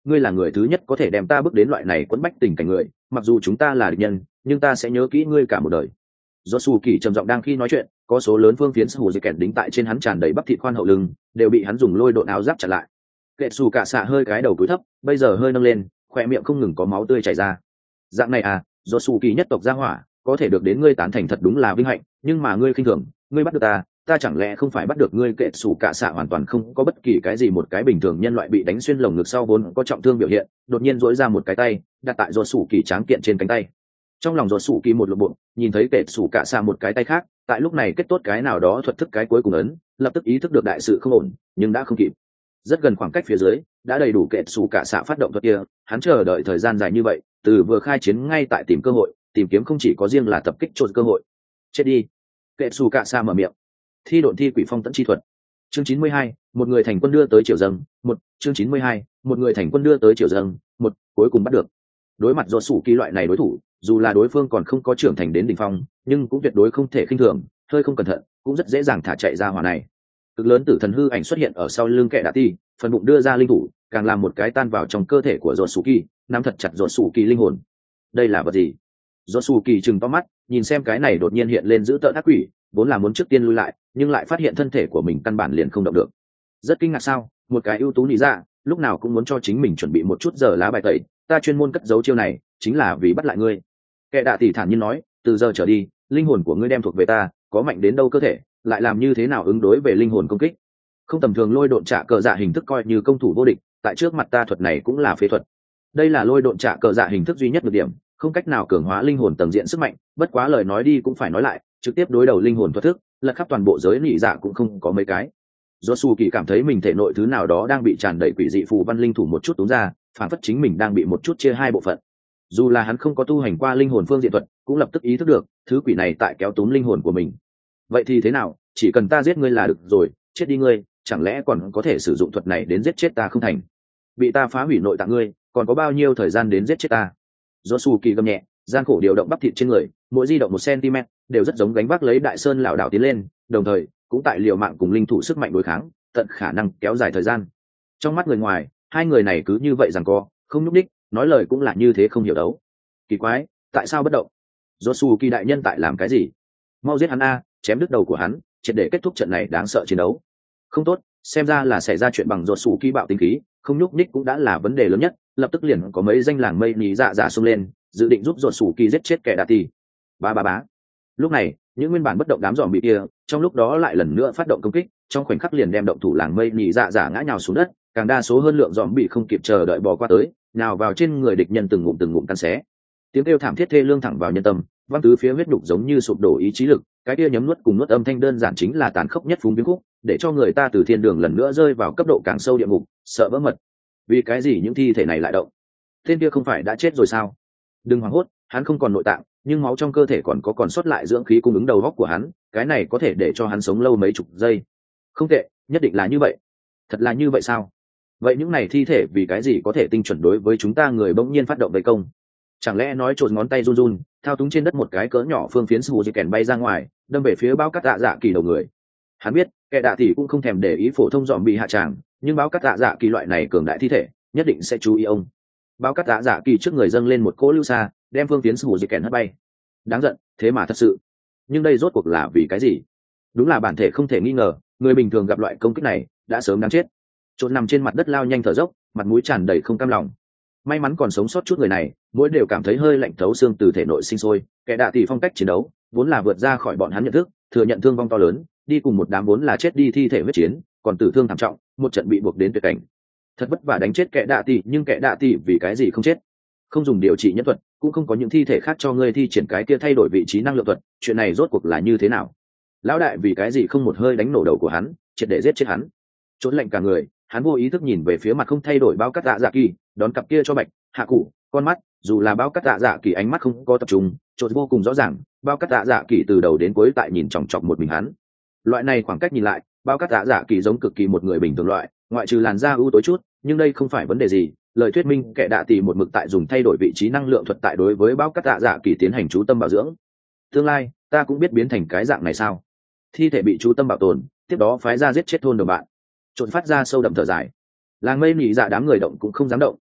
ngươi là người thứ nhất có thể đem ta bước đến loại này quẫn bách tình cảnh người, mặc dù chúng ta là địch nhân nhưng ta sẽ nhớ kỹ ngươi cả một đời. Do Su Kỳ trầm giọng đang khi nói chuyện, có số lớn phương phiến Sù Dị kẹt đính tại trên hắn tràn đầy bắp thịt khoan hậu lưng, đều bị hắn dùng lôi độn áo giáp chặn lại. Kệ Sù cả xạ hơi cái đầu cúi thấp, bây giờ hơi nâng lên, khỏe miệng không ngừng có máu tươi chảy ra. Dạng này à, do Su Kỳ nhất tộc gia hỏa, có thể được đến ngươi tán thành thật đúng là vinh hạnh, nhưng mà ngươi khinh thường, ngươi bắt được ta, ta chẳng lẽ không phải bắt được ngươi? Kệ Sù cả xạ hoàn toàn không có bất kỳ cái gì một cái bình thường nhân loại bị đánh xuyên lồng ngực sau vốn có trọng thương biểu hiện, đột nhiên duỗi ra một cái tay, đặt tại do Su Kỳ tráng kiện trên cánh tay. Trong lòng do Su Kỳ một lộn bộ, nhìn thấy Kệ Sù cả xạ một cái tay khác, tại lúc này kết tốt cái nào đó thuật thức cái cuối cùng ấn, lập tức ý thức được đại sự không ổn, nhưng đã không kịp. Rất gần khoảng cách phía dưới, đã đầy đủ Kệ Sù cả xạ phát động thuật kia, hắn chờ đợi thời gian dài như vậy, từ vừa khai chiến ngay tại tìm cơ hội, tìm kiếm không chỉ có riêng là tập kích trộn cơ hội. Chết đi. Kệ Sù cả xạ mở miệng. Thi độn thi quỷ phong tận chi thuật. Chương chín mươi hai, một người thành quân đưa tới triều dâng, một, chương chín mươi hai, một người thành quân đưa tới triều dâng, một, cuối cùng bắt được. Đối mặt do sủ kỳ loại này đối thủ, dù là đối phương còn không có trưởng thành đến đỉnh phong, nhưng cũng tuyệt đối không thể khinh thường, hơi không cẩn thận, cũng rất dễ dàng thả chạy ra hỏa này. Cực lớn tử thần hư ảnh xuất hiện ở sau lưng Kẻ Đạ Ti, phần bụng đưa ra linh thủ, càng làm một cái tan vào trong cơ thể của Dột Sủ Kỳ, nắm thật chặt Dột Sủ Kỳ linh hồn. Đây là vật gì? Dột Sủ Kỳ trừng to mắt, nhìn xem cái này đột nhiên hiện lên giữ tợn ác quỷ, vốn là muốn trước tiên lui lại, nhưng lại phát hiện thân thể của mình căn bản liền không động được. Rất kinh ngạc sao? Một cái ưu tú nị dạ, lúc nào cũng muốn cho chính mình chuẩn bị một chút giờ lá bài tẩy, ta chuyên môn cất giấu chiêu này, chính là vì bắt lại ngươi. Kẻ Đạ Tỷ thản nhiên nói, từ giờ trở đi, linh hồn của ngươi đem thuộc về ta, có mạnh đến đâu cơ thể, lại làm như thế nào ứng đối về linh hồn công kích. Không tầm thường lôi độn trả cờ dạ hình thức coi như công thủ vô địch, tại trước mặt ta thuật này cũng là phế thuật. Đây là lôi độn trả cờ dạ hình thức duy nhất được điểm, không cách nào cường hóa linh hồn tầng diện sức mạnh, bất quá lời nói đi cũng phải nói lại, trực tiếp đối đầu linh hồn thuật thức, lật khắp toàn bộ giới nị dạ cũng không có mấy cái. Do Su Kỳ cảm thấy mình thể nội thứ nào đó đang bị tràn đầy quỷ dị phù văn linh thủ một chút túm ra, phản phất chính mình đang bị một chút chia hai bộ phận. Dù là hắn không có tu hành qua linh hồn phương diện thuật, cũng lập tức ý thức được thứ quỷ này tại kéo túm linh hồn của mình. Vậy thì thế nào, chỉ cần ta giết ngươi là được rồi, chết đi ngươi, chẳng lẽ còn có thể sử dụng thuật này đến giết chết ta không thành? Bị ta phá hủy nội tạng ngươi, còn có bao nhiêu thời gian đến giết chết ta? Do Su Kỳ gầm nhẹ, gian khổ điều động bắp thịt trên người, mỗi di động một cm đều rất giống gánh vác lấy đại sơn lảo đảo tiến lên, đồng thời cũng tại liều mạng cùng linh thủ sức mạnh đối kháng, tận khả năng kéo dài thời gian. Trong mắt người ngoài, hai người này cứ như vậy giằng co, không nhúc đích, nói lời cũng là như thế không hiểu đấu. Kỳ quái, tại sao bất động? Do Su Kỳ đại nhân tại làm cái gì? Mau giết hắn a, chém đứt đầu của hắn, triệt để kết thúc trận này đáng sợ chiến đấu. Không tốt, xem ra là xảy ra chuyện bằng Do Su Kỳ bạo tính khí, không nhúc đích cũng đã là vấn đề lớn nhất, lập tức liền có mấy danh làng mây nhí dạ dạ xông lên, dự định giúp Do Su Kỳ giết chết Kẻ Đạ Tỷ. Ba ba bá. Lúc này, những nguyên bản bất động đám giòm bị kia, trong lúc đó lại lần nữa phát động công kích, trong khoảnh khắc liền đem động thủ làng mây nhị dạ dạ ngã nhào xuống đất, càng đa số hơn lượng giòm bị không kịp chờ đợi bò qua tới, nhào vào trên người địch nhân từng ngụm từng ngụm cắn xé. Tiếng kêu thảm thiết thê lương thẳng vào nhân tâm, văng tứ phía huyết đục giống như sụp đổ ý chí lực, cái kia nhấm nuốt cùng nuốt âm thanh đơn giản chính là tàn khốc nhất phúng biến khúc, để cho người ta từ thiên đường lần nữa rơi vào cấp độ càng sâu địa ngục, sợ vỡ mật. Vì cái gì những thi thể này lại động? Tên kia không phải đã chết rồi sao? Đừng hoảng hốt, hắn không còn nội tạng, nhưng máu trong cơ thể còn có còn sót lại dưỡng khí cung ứng đầu góc của hắn, cái này có thể để cho hắn sống lâu mấy chục giây. Không tệ, nhất định là như vậy. Thật là như vậy sao? Vậy những này thi thể vì cái gì có thể tinh chuẩn đối với chúng ta người bỗng nhiên phát động vây công? Chẳng lẽ nói trộn ngón tay run run, thao túng trên đất một cái cỡ nhỏ phương phiến sù di kèn bay ra ngoài, đâm về phía báo cát dạ dạ kỳ đầu người. Hắn biết, Kẻ Đạ Tỷ cũng không thèm để ý phổ thông dòm bị hạ tràng, nhưng báo cát dạ dạ kỳ loại này cường đại thi thể, nhất định sẽ chú ý ông. Báo cát dạ dạ kỳ trước người dâng lên một cỗ lưu xa, đem phương tiến sù di kèn hất bay. Đáng giận, thế mà thật sự. Nhưng đây rốt cuộc là vì cái gì? Đúng là bản thể không thể nghi ngờ, người bình thường gặp loại công kích này đã sớm đáng chết. Trốn nằm trên mặt đất lao nhanh thở dốc, mặt mũi tràn đầy không cam lòng. May mắn còn sống sót chút người này, mỗi đều cảm thấy hơi lạnh thấu xương từ thể nội sinh sôi. Kẻ Đạ Tỷ phong cách chiến đấu vốn là vượt ra khỏi bọn hắn nhận thức, thừa nhận thương vong to lớn, đi cùng một đám vốn là chết đi thi thể huyết chiến, còn tử thương thảm trọng, một trận bị buộc đến tuyệt cảnh. Thật vất vả đánh chết Kẻ Đạ Tỷ, nhưng Kẻ Đạ Tỷ vì cái gì không chết? Không dùng điều trị nhân thuật, cũng không có những thi thể khác cho ngươi thi triển cái kia thay đổi vị trí năng lượng thuật, chuyện này rốt cuộc là như thế nào? Lão đại vì cái gì không một hơi đánh nổ đầu của hắn, triệt để giết chết hắn? Trốn lạnh cả người, hắn vô ý thức nhìn về phía mặt không thay đổi bao cát dạ dạ kỳ, đón cặp kia cho bạch hạ cụ con mắt, dù là bao cát dạ dạ kỳ ánh mắt không có tập trung, trốn vô cùng rõ ràng, bao cát dạ dạ kỳ từ đầu đến cuối tại nhìn chòng chọc một mình hắn. Loại này khoảng cách nhìn lại, bao cát dạ dạ kỳ giống cực kỳ một người bình thường loại, ngoại trừ làn da ưu tối chút, nhưng đây không phải vấn đề gì. Lời thuyết minh Kẻ Đạ Tỷ một mực tại dùng thay đổi vị trí năng lượng thuật tại đối với bao cát dạ dạ kỳ tiến hành chú tâm bảo dưỡng. Tương lai ta cũng biết biến thành cái dạng này sao? Thi thể bị chú tâm bảo tồn, tiếp đó phái ra giết chết thôn đồng bạn. Trộn phát ra sâu đậm thở dài. Làng mây nhị dạ đám người động cũng không dám động,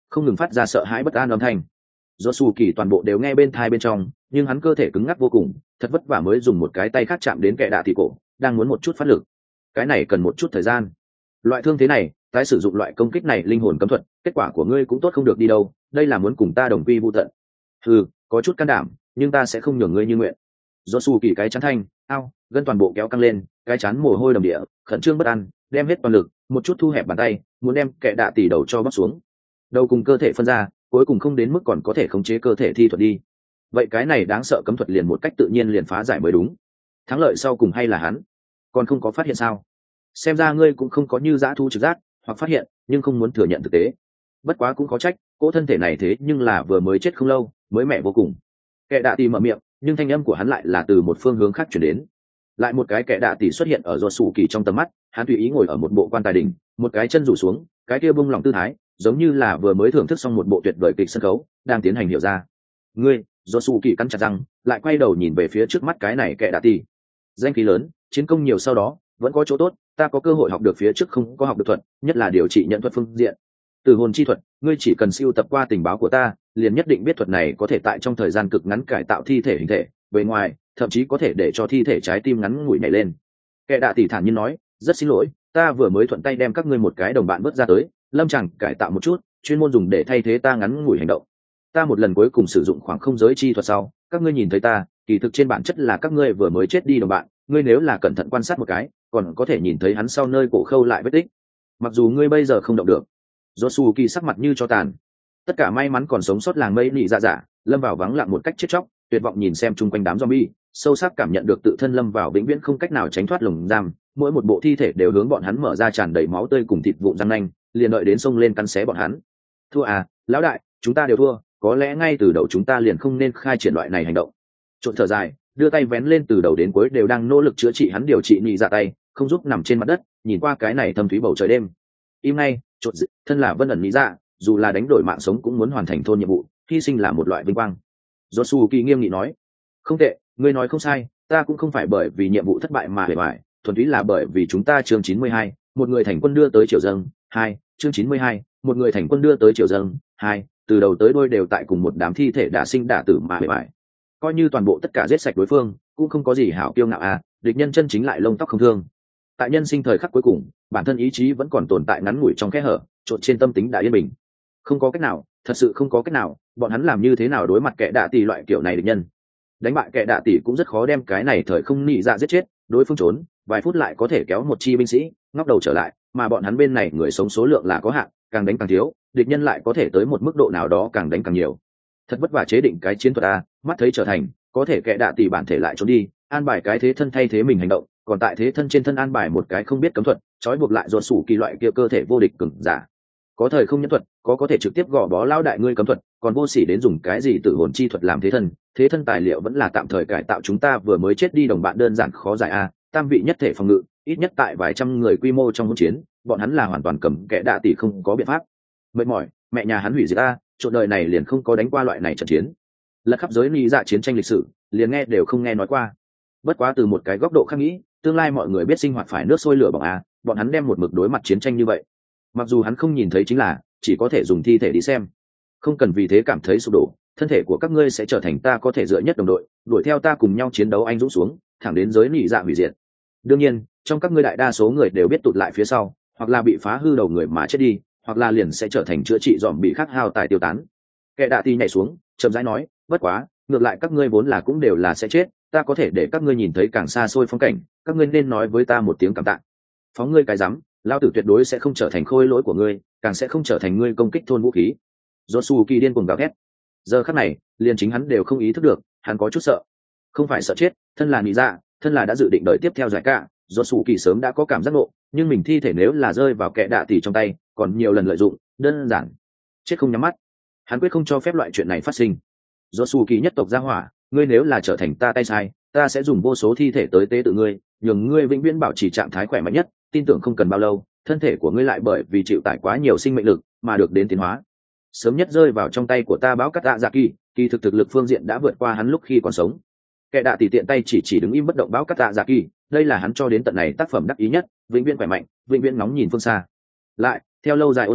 không ngừng phát ra sợ hãi bất an âm thanh. Do Su Kỳ toàn bộ đều nghe bên thai bên trong, nhưng hắn cơ thể cứng ngắc vô cùng, thật vất vả mới dùng một cái tay khác chạm đến kẻ đạ tỷ cổ, đang muốn một chút phát lực. Cái này cần một chút thời gian. Loại thương thế này, tái sử dụng loại công kích này linh hồn cấm thuật, kết quả của ngươi cũng tốt không được đi đâu, đây là muốn cùng ta đồng quy vu tận. Ừ, có chút can đảm, nhưng ta sẽ không nhường ngươi như nguyện. Do Su Kỳ cái chán thanh, ao, gân toàn bộ kéo căng lên, cái chán mồ hôi đầm địa, khẩn trương bất an, đem hết toàn lực, một chút thu hẹp bàn tay, muốn đem kẻ đạ tỷ đầu cho bóc xuống. Đầu cùng cơ thể phân ra, cuối cùng không đến mức còn có thể khống chế cơ thể thi thuật đi. Vậy cái này đáng sợ cấm thuật liền một cách tự nhiên liền phá giải mới đúng. Thắng lợi sau cùng hay là hắn? Còn không có phát hiện sao? Xem ra ngươi cũng không có như dã thu trực giác, hoặc phát hiện, nhưng không muốn thừa nhận thực tế. Bất quá cũng có trách, cỗ thân thể này thế nhưng là vừa mới chết không lâu, mới mẻ vô cùng. Kẻ đạ tỷ mở miệng, nhưng thanh âm của hắn lại là từ một phương hướng khác chuyển đến. Lại một cái kẻ đạ tỷ xuất hiện ở Do Su Kỳ trong tầm mắt, hắn tùy ý ngồi ở một bộ quan tài đỉnh, một cái chân rủ xuống, cái kia bung lòng tư thái, giống như là vừa mới thưởng thức xong một bộ tuyệt vời kịch sân khấu, đang tiến hành hiểu ra. Ngươi, Do Su Kỳ cắn chặt răng, lại quay đầu nhìn về phía trước mắt cái này kẻ đạ tỷ. Danh khí lớn, chiến công nhiều sau đó, vẫn có chỗ tốt, ta có cơ hội học được phía trước không có học được thuật, nhất là điều trị nhận thuật phương diện. Từ hồn chi thuật, ngươi chỉ cần siêu tập qua tình báo của ta, liền nhất định biết thuật này có thể tại trong thời gian cực ngắn cải tạo thi thể hình thể, bề ngoài, thậm chí có thể để cho thi thể trái tim ngắn ngủi nhảy lên. Kẻ đạ tỷ thản nhiên nói, rất xin lỗi, ta vừa mới thuận tay đem các ngươi một cái đồng bạn vớt ra tới, lâm chẳng cải tạo một chút, chuyên môn dùng để thay thế ta ngắn ngủi hành động. Ta một lần cuối cùng sử dụng khoảng không giới chi thuật sau, các ngươi nhìn thấy ta, kỳ thực trên bản chất là các ngươi vừa mới chết đi đồng bạn, ngươi nếu là cẩn thận quan sát một cái, còn có thể nhìn thấy hắn sau nơi cổ khâu lại vết tích. Mặc dù ngươi bây giờ không động được. Josu Kỳ sắc mặt như cho tàn. Tất cả may mắn còn sống sót làng mây nị dạ dạ, lâm vào vắng lặng một cách chết chóc, tuyệt vọng nhìn xem chung quanh đám zombie, sâu sắc cảm nhận được tự thân lâm vào vĩnh viễn không cách nào tránh thoát lồng giam, mỗi một bộ thi thể đều hướng bọn hắn mở ra tràn đầy máu tươi cùng thịt vụn răng nanh, liền đợi đến sông lên cắn xé bọn hắn. Thua à, lão đại, chúng ta đều thua, có lẽ ngay từ đầu chúng ta liền không nên khai triển loại này hành động. Trộn thở dài, đưa tay vén lên từ đầu đến cuối đều đang nỗ lực chữa trị hắn điều trị nị dạ tay, không giúp nằm trên mặt đất, nhìn qua cái này thâm thúy bầu trời đêm. Im ngay, trộn dị, thân là vân ẩn nị dạ, dù là đánh đổi mạng sống cũng muốn hoàn thành thôn nhiệm vụ, hy sinh là một loại vinh quang. Josu Kỳ nghiêm nghị nói, không tệ, ngươi nói không sai, ta cũng không phải bởi vì nhiệm vụ thất bại mà hề bại, thuần túy là bởi vì chúng ta chương chín mươi hai, một người thành quân đưa tới triều dâng, hai, chương chín mươi hai, một người thành quân đưa tới triều dâng, hai, từ đầu tới đuôi đều tại cùng một đám thi thể đả sinh đả tử mà hề bại. Coi như toàn bộ tất cả giết sạch đối phương, cũng không có gì hảo kiêu ngạo à, địch nhân chân chính lại lông tóc không thương. Tại nhân sinh thời khắc cuối cùng, bản thân ý chí vẫn còn tồn tại ngắn ngủi trong kẽ hở, trộn trên tâm tính đã yên bình. Không có cách nào, thật sự không có cách nào, bọn hắn làm như thế nào đối mặt kẻ đạ tỷ loại kiểu này địch nhân. Đánh bại kẻ đạ tỷ cũng rất khó, đem cái này thời không nị dạ giết chết, đối phương trốn vài phút lại có thể kéo một chi binh sĩ ngóc đầu trở lại, mà bọn hắn bên này người sống số lượng là có hạn, càng đánh càng thiếu, địch nhân lại có thể tới một mức độ nào đó càng đánh càng nhiều. Thật vất vả chế định cái chiến thuật a, mắt thấy trở thành, có thể kẻ đạ tỷ bản thể lại trốn đi, an bài cái thế thân thay thế mình hành động, còn tại thế thân trên thân an bài một cái không biết cấm thuật, trói buộc lại ruột sủ kỳ loại kia cơ thể vô địch cường giả. Có thời không nhân thuật, có có thể trực tiếp gò bó lao đại ngươi cấm thuật, còn vô sỉ đến dùng cái gì tự hồn chi thuật làm thế thân, thế thân tài liệu vẫn là tạm thời cải tạo chúng ta vừa mới chết đi đồng bạn, đơn giản khó giải a. Tam vị nhất thể phòng ngự, ít nhất tại vài trăm người quy mô trong hỗn chiến, bọn hắn là hoàn toàn cầm kẻ đạ tỷ không có biện pháp. Mệt mỏi, mẹ nhà hắn hủy diệt a, trộn đời này liền không có đánh qua loại này trận chiến. Lật khắp giới lý dạ chiến tranh lịch sử, liền nghe đều không nghe nói qua. Bất quá từ một cái góc độ khác nghĩ, tương lai mọi người biết sinh hoạt phải nước sôi lửa bỏng a, bọn hắn đem một mực đối mặt chiến tranh như vậy. Mặc dù hắn không nhìn thấy chính là, chỉ có thể dùng thi thể đi xem. Không cần vì thế cảm thấy sụp đổ, thân thể của các ngươi sẽ trở thành ta có thể dựa nhất đồng đội, đuổi theo ta cùng nhau chiến đấu anh dũng xuống, thẳng đến giới lý dạ hủy diệt. Đương nhiên, trong các ngươi đại đa số người đều biết tụt lại phía sau, hoặc là bị phá hư đầu người mà chết đi, hoặc là liền sẽ trở thành chữa trị dòm bị khắc hao tài tiêu tán. Kẻ đạ tỷ nhảy xuống, chậm rãi nói, bất quá, ngược lại các ngươi vốn là cũng đều là sẽ chết, ta có thể để các ngươi nhìn thấy càng xa xôi phong cảnh, các ngươi nên nói với ta một tiếng cảm tạ. Phóng ngươi cái rắm, lao tử tuyệt đối sẽ không trở thành khôi lỗi của ngươi, càng sẽ không trở thành ngươi công kích thôn vũ khí. Josu Kỳ điên cuồng gào thét. Giờ khắc này, liền chính hắn đều không ý thức được, hắn có chút sợ. Không phải sợ chết, thân là nị dạ, thân là đã dự định đợi tiếp theo giải cả, Josu Kỳ sớm đã có cảm giác ngộ, nhưng mình thi thể nếu là rơi vào kẻ đạ tỷ trong tay, còn nhiều lần lợi dụng, đơn giản chết không nhắm mắt. Hắn quyết không cho phép loại chuyện này phát sinh. Josu Kỳ nhất tộc gia hỏa, ngươi nếu là trở thành ta tay sai, ta sẽ dùng vô số thi thể tới tế tự ngươi, nhường ngươi vĩnh viễn bảo trì trạng thái khỏe mạnh nhất, tin tưởng không cần bao lâu, thân thể của ngươi lại bởi vì chịu tải quá nhiều sinh mệnh lực mà được đến tiến hóa. Sớm nhất rơi vào trong tay của ta báo cắt tạ dạ kỳ, kỳ thực thực lực phương diện đã vượt qua hắn lúc khi còn sống. Kẻ đạ tỷ tiện tay chỉ chỉ đứng im bất động báo cắt tạ dạ kỳ, đây là hắn cho đến tận này tác phẩm đắc ý nhất, vĩnh viễn khỏe mạnh, vĩnh viễn nóng nhìn phương xa. Lại, theo lâu dài ôn dưỡng,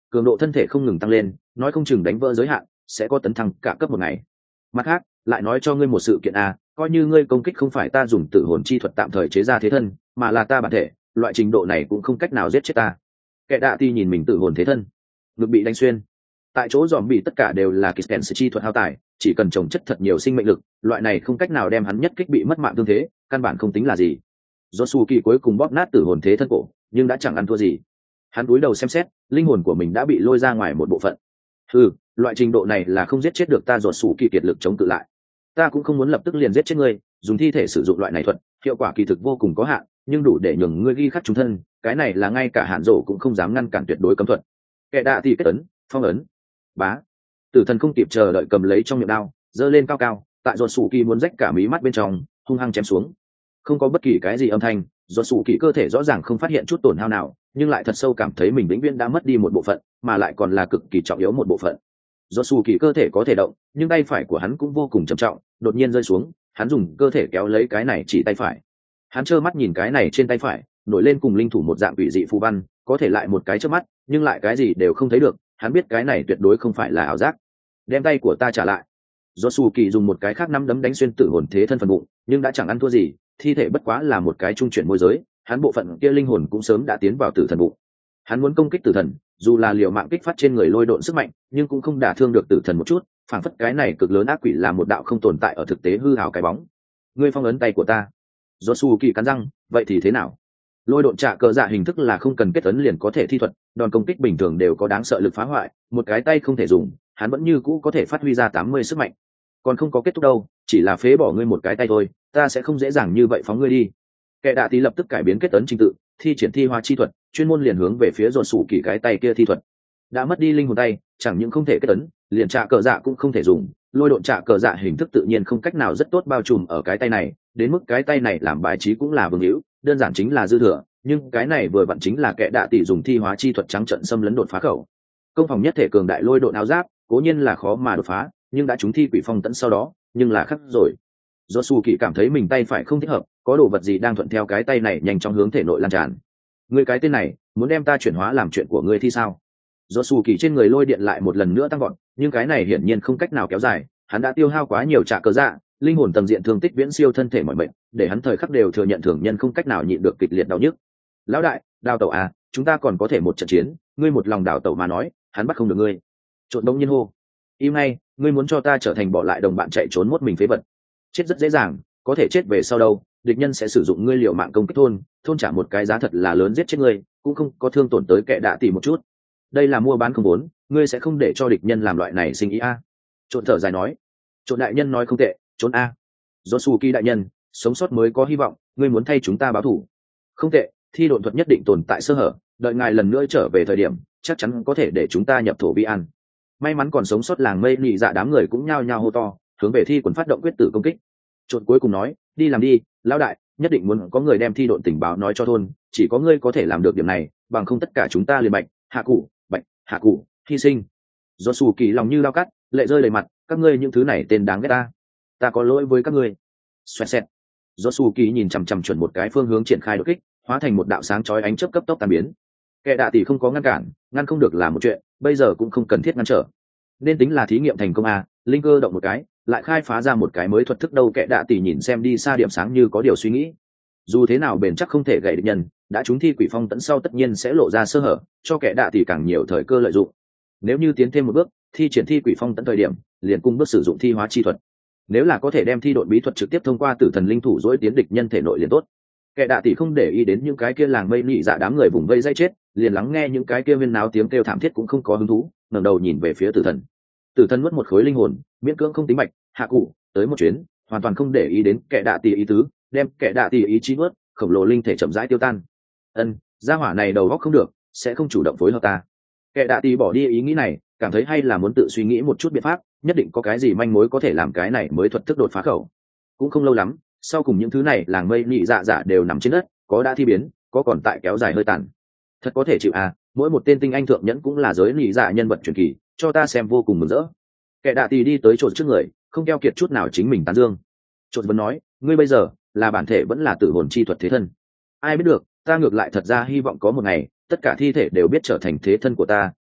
cường độ thân thể không ngừng tăng lên, nói không chừng đánh vỡ giới hạn sẽ có tấn thăng cả cấp một ngày. Mặt khác lại nói cho ngươi một sự kiện a, coi như ngươi công kích không phải ta dùng tử hồn chi thuật tạm thời chế ra thế thân, mà là ta bản thể, loại trình độ này cũng không cách nào giết chết ta. Kẻ đạ ti nhìn mình tử hồn thế thân, ngực bị đánh xuyên. Tại chỗ dòm bị tất cả đều là kỳ kèn chi thuật hao tài, chỉ cần trồng chất thật nhiều sinh mệnh lực, loại này không cách nào đem hắn nhất kích bị mất mạng tương thế, căn bản không tính là gì. Josuke cuối cùng bóp nát tử hồn thế thân cổ, nhưng đã chẳng ăn thua gì. Hắn cúi đầu xem xét, linh hồn của mình đã bị lôi ra ngoài một bộ phận. Ừ, loại trình độ này là không giết chết được ta, Josuke kiệt lực chống cự lại. Ta cũng không muốn lập tức liền giết chết ngươi, dùng thi thể sử dụng loại này thuật, hiệu quả kỳ thực vô cùng có hạn, nhưng đủ để nhường ngươi ghi khắc chúng thân, cái này là ngay cả hạn rổ cũng không dám ngăn cản tuyệt đối cấm thuật. Kẻ đạ thì kết ấn, phong ấn. Bá. Tử thần không kịp chờ đợi cầm lấy trong miệng đao, giơ lên cao cao, tại Josuke muốn rách cả mí mắt bên trong, hung hăng chém xuống. Không có bất kỳ cái gì âm thanh, Josuke cơ thể rõ ràng không phát hiện chút tổn hao nào, nhưng lại thật sâu cảm thấy mình vĩnh viễn đã mất đi một bộ phận, mà lại còn là cực kỳ trọng yếu một bộ phận. Josuke cơ thể có thể động, nhưng tay phải của hắn cũng vô cùng trầm trọng, đột nhiên rơi xuống, hắn dùng cơ thể kéo lấy cái này chỉ tay phải. Hắn trơ mắt nhìn cái này trên tay phải nổi lên cùng linh thủ một dạng quỷ dị phù văn, có thể lại một cái chớp mắt, nhưng lại cái gì đều không thấy được. Hắn biết cái này tuyệt đối không phải là ảo giác. Đem tay của ta trả lại. Josuke dùng một cái khác nắm đấm đánh xuyên tử hồn thế thân phần bụng, nhưng đã chẳng ăn thua gì, thi thể bất quá là một cái trung chuyển môi giới, hắn bộ phận kia linh hồn cũng sớm đã tiến vào tử thần bụng. Hắn muốn công kích tử thần, dù là liều mạng kích phát trên người lôi độn sức mạnh, nhưng cũng không đả thương được tử thần một chút, phảng phất cái này cực lớn ác quỷ là một đạo không tồn tại ở thực tế hư ảo cái bóng. Ngươi phong ấn tay của ta. Josuke cắn răng, vậy thì thế nào? Lôi độn trả cờ dạ hình thức là không cần kết ấn liền có thể thi thuật, đòn công kích bình thường đều có đáng sợ lực phá hoại, một cái tay không thể dùng, hắn vẫn như cũ có thể phát huy ra tám mươi sức mạnh. Còn không có kết thúc đâu, chỉ là phế bỏ ngươi một cái tay thôi, ta sẽ không dễ dàng như vậy phóng ngươi đi. Kẻ đạ tí lập tức cải biến kết ấn trình tự, thi triển thi hoa chi thuật, chuyên môn liền hướng về phía Josuke cái tay kia thi thuật. Đã mất đi linh hồn tay, chẳng những không thể kết ấn, liền trả cờ dạ cũng không thể dùng, lôi độn trả cờ dạ hình thức tự nhiên không cách nào rất tốt bao trùm ở cái tay này, đến mức cái tay này làm bài trí cũng là vương hữu, đơn giản chính là dư thừa, nhưng cái này vừa vặn chính là kẻ đạ tỷ dùng thi hóa chi thuật trắng trận xâm lấn đột phá khẩu. Công phòng nhất thể cường đại lôi độn áo giáp, cố nhiên là khó mà đột phá, nhưng đã trúng thi quỷ phong tẫn sau đó, nhưng là khắc rồi. Josuke cảm thấy mình tay phải không thích hợp, có đồ vật gì đang thuận theo cái tay này nhanh chóng hướng thể nội lan tràn. Ngươi cái tên này, muốn đem ta chuyển hóa làm chuyện của ngươi thì sao? Josuke trên người lôi điện lại một lần nữa tăng vọt, nhưng cái này hiển nhiên không cách nào kéo dài, hắn đã tiêu hao quá nhiều trả cờ dạ, linh hồn tầng diện thương tích viễn siêu thân thể mọi mệnh, để hắn thời khắc đều thừa nhận thường nhân không cách nào nhịn được kịch liệt đau nhức. Lão đại, đào tẩu à, chúng ta còn có thể một trận chiến, ngươi một lòng đào tẩu mà nói, hắn bắt không được ngươi. Trộn đông nhiên hô, im ngay, ngươi muốn cho ta trở thành bỏ lại đồng bạn chạy trốn một mình phế vật? Chết rất dễ dàng, có thể chết về sau đâu, địch nhân sẽ sử dụng ngươi liều mạng công kích thôn, thôn trả một cái giá thật là lớn giết chết ngươi, cũng không có thương tổn tới kẻ đạ tỷ một chút. Đây là mua bán không vốn, ngươi sẽ không để cho địch nhân làm loại này sinh ý a. À. Trộn thở dài nói, trộn đại nhân nói không tệ, trốn a. Josuke đại nhân, sống sót mới có hy vọng, ngươi muốn thay chúng ta báo thù. Không tệ, thi độn thuật nhất định tồn tại sơ hở, đợi ngài lần nữa trở về thời điểm, chắc chắn có thể để chúng ta nhập thổ vi an. May mắn còn sống sót làng mây nhị dạ đám người cũng nhao nhao hô to, hướng về thi quần phát động quyết tử công kích. Trộn cuối cùng nói, đi làm đi, lão đại, nhất định muốn có người đem thi độn tình báo nói cho thôn, chỉ có ngươi có thể làm được điểm này, bằng không tất cả chúng ta liền bạch, hạ cụ, bạch, hạ cụ, hy sinh. Josuke lòng như dao cắt, lệ rơi đầy mặt, các ngươi những thứ này tên đáng ghét ta, ta có lỗi với các ngươi. Xoẹt xẹt. Josuke nhìn chằm chằm chuẩn một cái phương hướng triển khai đột kích, hóa thành một đạo sáng chói ánh chớp cấp tốc tan biến. Kẻ đạ tỷ không có ngăn cản, ngăn không được là một chuyện, bây giờ cũng không cần thiết ngăn trở. Nên tính là thí nghiệm thành công à, linh cơ động một cái, lại khai phá ra một cái mới thuật thức đâu. Kẻ đạ tỷ nhìn xem đi xa điểm sáng như có điều suy nghĩ. Dù thế nào bền chắc không thể gãy địch nhân, đã trúng thi quỷ phong tẫn sau tất nhiên sẽ lộ ra sơ hở, cho kẻ đạ tỷ càng nhiều thời cơ lợi dụng. Nếu như tiến thêm một bước, thi triển thi quỷ phong tẫn thời điểm, liền cung bước sử dụng thi hóa chi thuật. Nếu là có thể đem thi độn bí thuật trực tiếp thông qua tử thần linh thủ dối tiến địch nhân thể nội liền tốt. Kẻ đạ tỷ không để ý đến những cái kia làng mây nhị dạ đám người vùng vây dây chết, liền lắng nghe những cái kia viên náo tiếng kêu thảm thiết cũng không có hứng thú, ngẩng đầu nhìn về phía tử thần. Tử thần nuốt một khối linh hồn, miễn cưỡng không tính mạch, hạ cụ tới một chuyến, hoàn toàn không để ý đến kẻ đạ tỷ ý tứ, đem kẻ đạ tỷ ý chí nuốt, khổng lồ linh thể chậm rãi tiêu tan. Ân, gia hỏa này đầu óc không được, sẽ không chủ động phối hợp ta. Kẻ đạ tỷ bỏ đi ý nghĩ này, cảm thấy hay là muốn tự suy nghĩ một chút biện pháp, nhất định có cái gì manh mối có thể làm cái này mới thuật thức đột phá khẩu. Cũng không lâu lắm, sau cùng những thứ này làng mây nhị dạ dạ đều nằm trên đất, có đã thi biến, có còn tại kéo dài hơi tàn. Thật có thể chịu à, mỗi một tên tinh anh thượng nhẫn cũng là giới nhị dạ nhân vật truyền kỳ, cho ta xem vô cùng mừng rỡ. Kẻ đạ tỷ đi tới chột trước người, không keo kiệt chút nào chính mình tán dương. Chột vẫn nói, ngươi bây giờ là bản thể vẫn là tử hồn chi thuật thế thân. Ai biết được, ta ngược lại thật ra hy vọng có một ngày, tất cả thi thể đều biết trở thành thế thân của ta,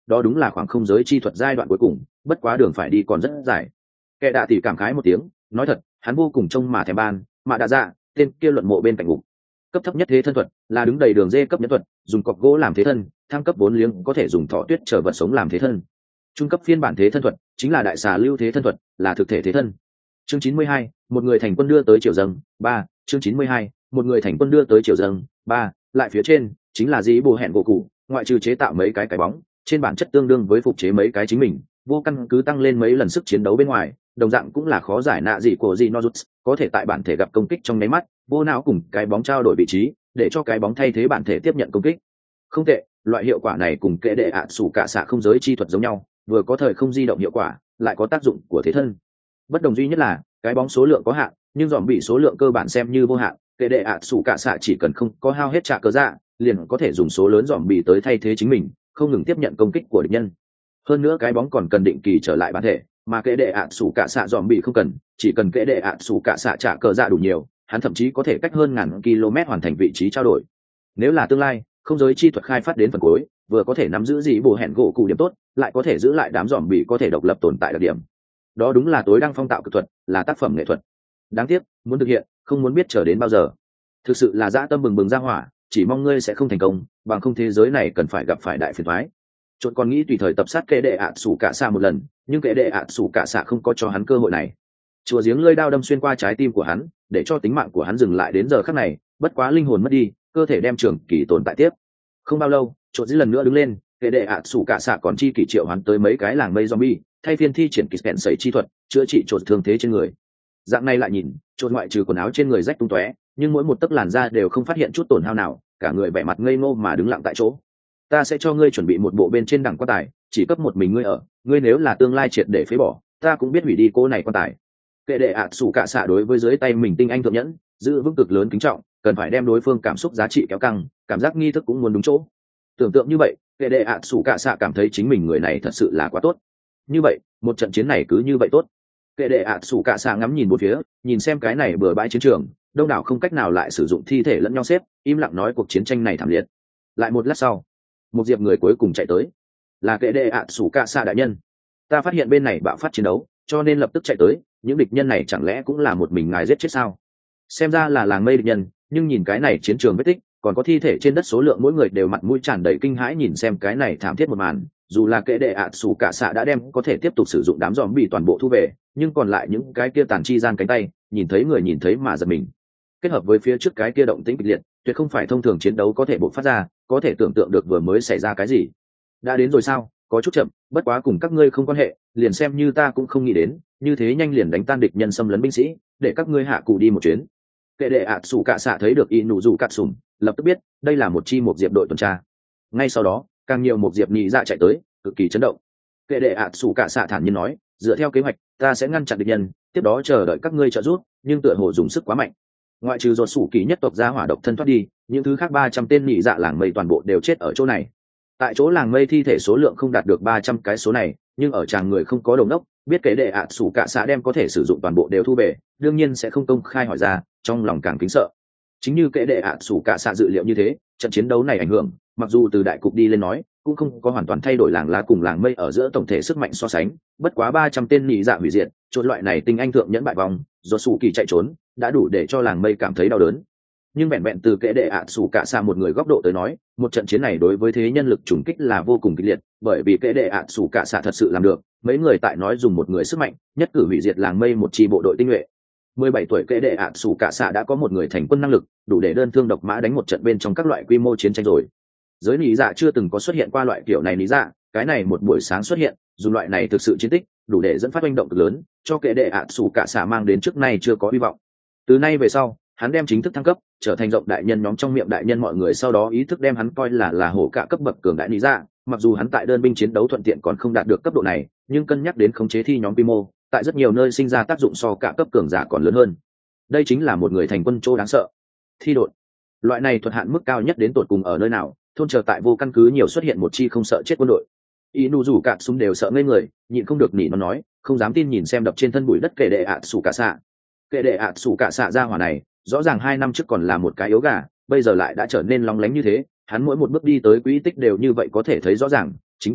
đó đúng là khoảng không giới chi thuật giai đoạn cuối cùng, bất quá đường phải đi còn rất dài. Kẻ đạ tỷ cảm khái một tiếng, nói thật, hắn vô cùng trông mà thèm ban, mà đã dạ, tên kia luận mộ bên cạnh ngục. Cấp thấp nhất thế thân thuật là đứng đầy đường dê cấp nhân thuật, dùng cọc gỗ làm thế thân, thăng cấp bốn liếng có thể dùng thọ tuyết trở vật sống làm thế thân. Trung cấp phiên bản thế thân thuật chính là đại xà lưu thế thân thuật, là thực thể thế thân. Chương chín mươi hai, một người thành quân đưa tới triều dâng, ba, chương chín mươi hai, một người thành quân đưa tới triều dâng, ba, lại phía trên chính là dĩ bồ hẹn gỗ cụ, ngoại trừ chế tạo mấy cái cái bóng, trên bản chất tương đương với phục chế mấy cái chính mình, vô căn cứ tăng lên mấy lần sức chiến đấu bên ngoài, đồng dạng cũng là khó giải nạ gì của gì Nozuts, có thể tại bản thể gặp công kích trong nháy mắt, vô não cùng cái bóng trao đổi vị trí, để cho cái bóng thay thế bản thể tiếp nhận công kích. Không tệ, loại hiệu quả này cùng kệ đệ ạ sủ cả xạ không giới chi thuật giống nhau, vừa có thời không di động hiệu quả, lại có tác dụng của thế thân. Bất đồng duy nhất là cái bóng số lượng có hạn, nhưng dòm bị số lượng cơ bản xem như vô hạn, kệ đệ ạ sủ cả xạ chỉ cần không có hao hết trả cớ dạ, liền có thể dùng số lớn dòm bị tới thay thế chính mình, không ngừng tiếp nhận công kích của địch nhân. Hơn nữa cái bóng còn cần định kỳ trở lại bản thể, mà kệ đệ ạ sủ cả xạ dòm bị không cần, chỉ cần kệ đệ ạ sủ cả xạ trả cờ dạ đủ nhiều, hắn thậm chí có thể cách hơn ngàn km hoàn thành vị trí trao đổi. Nếu là tương lai không giới chi thuật khai phát đến phần cuối, vừa có thể nắm giữ gì bổ hẹn gỗ cụ điểm tốt, lại có thể giữ lại đám dòm bị có thể độc lập tồn tại đặc điểm. Đó đúng là tối đăng phong tạo cực thuật, là tác phẩm nghệ thuật. Đáng tiếc, muốn thực hiện, không muốn biết chờ đến bao giờ. Thực sự là dã tâm bừng bừng ra hỏa, chỉ mong ngươi sẽ không thành công, bằng không thế giới này cần phải gặp phải đại phiền toái. Chốt còn nghĩ tùy thời tập sát kệ đệ ạ sủ cả xạ một lần, nhưng kệ đệ ạ sủ cả xạ không có cho hắn cơ hội này. Chùa giếng lưỡi đao đâm xuyên qua trái tim của hắn, để cho tính mạng của hắn dừng lại đến giờ khắc này, bất quá linh hồn mất đi, cơ thể đem trường kỳ tồn tại tiếp. Không bao lâu, chốt dĩ lần nữa đứng lên, kệ đệ ạ sủ cả xạ còn chi kỳ triệu hắn tới mấy cái làng mây zombie, thay phiên thi triển kịch kẹn sẩy chi thuật, chữa trị chốt thương thế trên người. Dạng này lại nhìn, chốt ngoại trừ quần áo trên người rách tung tóe, nhưng mỗi một tấc làn da đều không phát hiện chút tổn hao nào, cả người vẻ mặt ngây ngô mà đứng lặng tại chỗ. Ta sẽ cho ngươi chuẩn bị một bộ bên trên đẳng quan tài, chỉ cấp một mình ngươi ở, ngươi nếu là tương lai triệt để phế bỏ, ta cũng biết hủy đi cô này quan tài. Kệ đệ ạ sủ cả xạ đối với dưới tay mình tinh anh thượng nhẫn, giữ vững cực lớn kính trọng, cần phải đem đối phương cảm xúc giá trị kéo căng, cảm giác nghi thức cũng muốn đúng chỗ. Tưởng tượng như vậy, kệ đệ ạ sủ cả xạ cảm thấy chính mình người này thật sự là quá tốt. Như vậy, một trận chiến này cứ như vậy tốt. Kệ đệ ạ sủ cả xạ ngắm nhìn bốn phía, nhìn xem cái này bừa bãi chiến trường, đông đảo không cách nào lại sử dụng thi thể lẫn nhau xếp, im lặng nói cuộc chiến tranh này thảm liệt. Lại một lát sau, một diệp người cuối cùng chạy tới, là kệ đệ ạ sủ cả xạ đại nhân. Ta phát hiện bên này bạo phát chiến đấu, cho nên lập tức chạy tới, những địch nhân này chẳng lẽ cũng là một mình ngài giết chết sao? Xem ra là làng mây địch nhân, nhưng nhìn cái này chiến trường vết tích, còn có thi thể trên đất số lượng mỗi người đều mặt mũi tràn đầy kinh hãi nhìn xem cái này thảm thiết một màn. Dù là kệ đệ ạ sủ cả xạ đã đem có thể tiếp tục sử dụng đám giòm bị toàn bộ thu về, nhưng còn lại những cái kia tàn chi gian cánh tay, nhìn thấy người nhìn thấy mà giật mình. Kết hợp với phía trước cái kia động tĩnh kịch liệt, tuyệt không phải thông thường chiến đấu có thể bộc phát ra, có thể tưởng tượng được vừa mới xảy ra cái gì. Đã đến rồi sao? Có chút chậm, bất quá cùng các ngươi không quan hệ, liền xem như ta cũng không nghĩ đến, như thế nhanh liền đánh tan địch nhân xâm lấn binh sĩ, để các ngươi hạ cụ đi một chuyến. Kệ đệ ạ sủ cả xạ thấy được y nụ dù cắt sùm, lập tức biết đây là một chi một diệp đội tuần tra. Ngay sau đó, càng nhiều một diệp nhị dạ chạy tới, cực kỳ chấn động. Kệ đệ ạ sủ cả xạ thản nhiên nói, dựa theo kế hoạch, ta sẽ ngăn chặn địch nhân, tiếp đó chờ đợi các ngươi trợ giúp, nhưng tựa hồ dùng sức quá mạnh. Ngoại trừ ruột sủ kỳ nhất tộc gia hỏa độc thân thoát đi, những thứ khác ba trăm tên nhị dạ làng mây toàn bộ đều chết ở chỗ này. Tại chỗ làng mây thi thể số lượng không đạt được ba trăm cái số này, nhưng ở tràng người không có đầu nốc, biết kệ đệ ạ sủ cả xạ đem có thể sử dụng toàn bộ đều thu về, đương nhiên sẽ không công khai hỏi ra, trong lòng càng kính sợ. Chính như kệ đệ ạ sủ cả xạ dự liệu như thế, trận chiến đấu này ảnh hưởng, mặc dù từ đại cục đi lên nói, cũng không có hoàn toàn thay đổi làng lá cùng làng mây ở giữa tổng thể sức mạnh so sánh, bất quá ba trăm tên nhị dạ hủy diệt, chốt loại này tinh anh thượng nhẫn bại vòng, do sủ kỳ chạy trốn, đã đủ để cho làng mây cảm thấy đau đớn. Nhưng vẹn vẹn từ kệ đệ ạ sủ cả xạ một người góc độ tới nói, một trận chiến này đối với thế nhân lực trùng kích là vô cùng kịch liệt, bởi vì kệ đệ ạ sủ cả xạ thật sự làm được, mấy người tại nói dùng một người sức mạnh, nhất cử hủy diệt làng mây một chi bộ đội tinh nhuệ. mười bảy tuổi kệ đệ ạ sủ cả xạ đã có một người thành quân năng lực, đủ để đơn thương độc mã đánh một trận bên trong các loại quy mô chiến tranh rồi. Giới lý dạ chưa từng có xuất hiện qua loại kiểu này lý dạ, cái này một buổi sáng xuất hiện, dùng loại này thực sự chiến tích, đủ để dẫn phát hành động cực lớn, cho kệ đệ ạ sủ cả xạ mang đến trước nay chưa có hy vọng. Từ nay về sau, hắn đem chính thức thăng cấp, trở thành rộng đại nhân nhóm trong miệng đại nhân mọi người sau đó ý thức đem hắn coi là là hổ cả cấp bậc cường đại lý dạ. Mặc dù hắn tại đơn binh chiến đấu thuận tiện còn không đạt được cấp độ này, nhưng cân nhắc đến khống chế thi nhóm quy mô, tại rất nhiều nơi sinh ra tác dụng so cả cấp cường giả còn lớn hơn. Đây chính là một người thành quân chỗ đáng sợ. Thi đột, loại này thuật hạn mức cao nhất đến tột cùng ở nơi nào? Thôn chờ tại vô căn cứ nhiều xuất hiện một chi không sợ chết quân đội. Inu rủ cạn súng đều sợ ngây người, nhịn không được nỉ nó nói, không dám tin nhìn xem đập trên thân bụi đất kệ đệ ạ sủ cả xạ. Kệ đệ ạ sủ cả xạ ra hỏa này, rõ ràng hai năm trước còn là một cái yếu gà, bây giờ lại đã trở nên lóng lánh như thế, hắn mỗi một bước đi tới quỹ tích đều như vậy có thể thấy rõ ràng, chính vì vậy,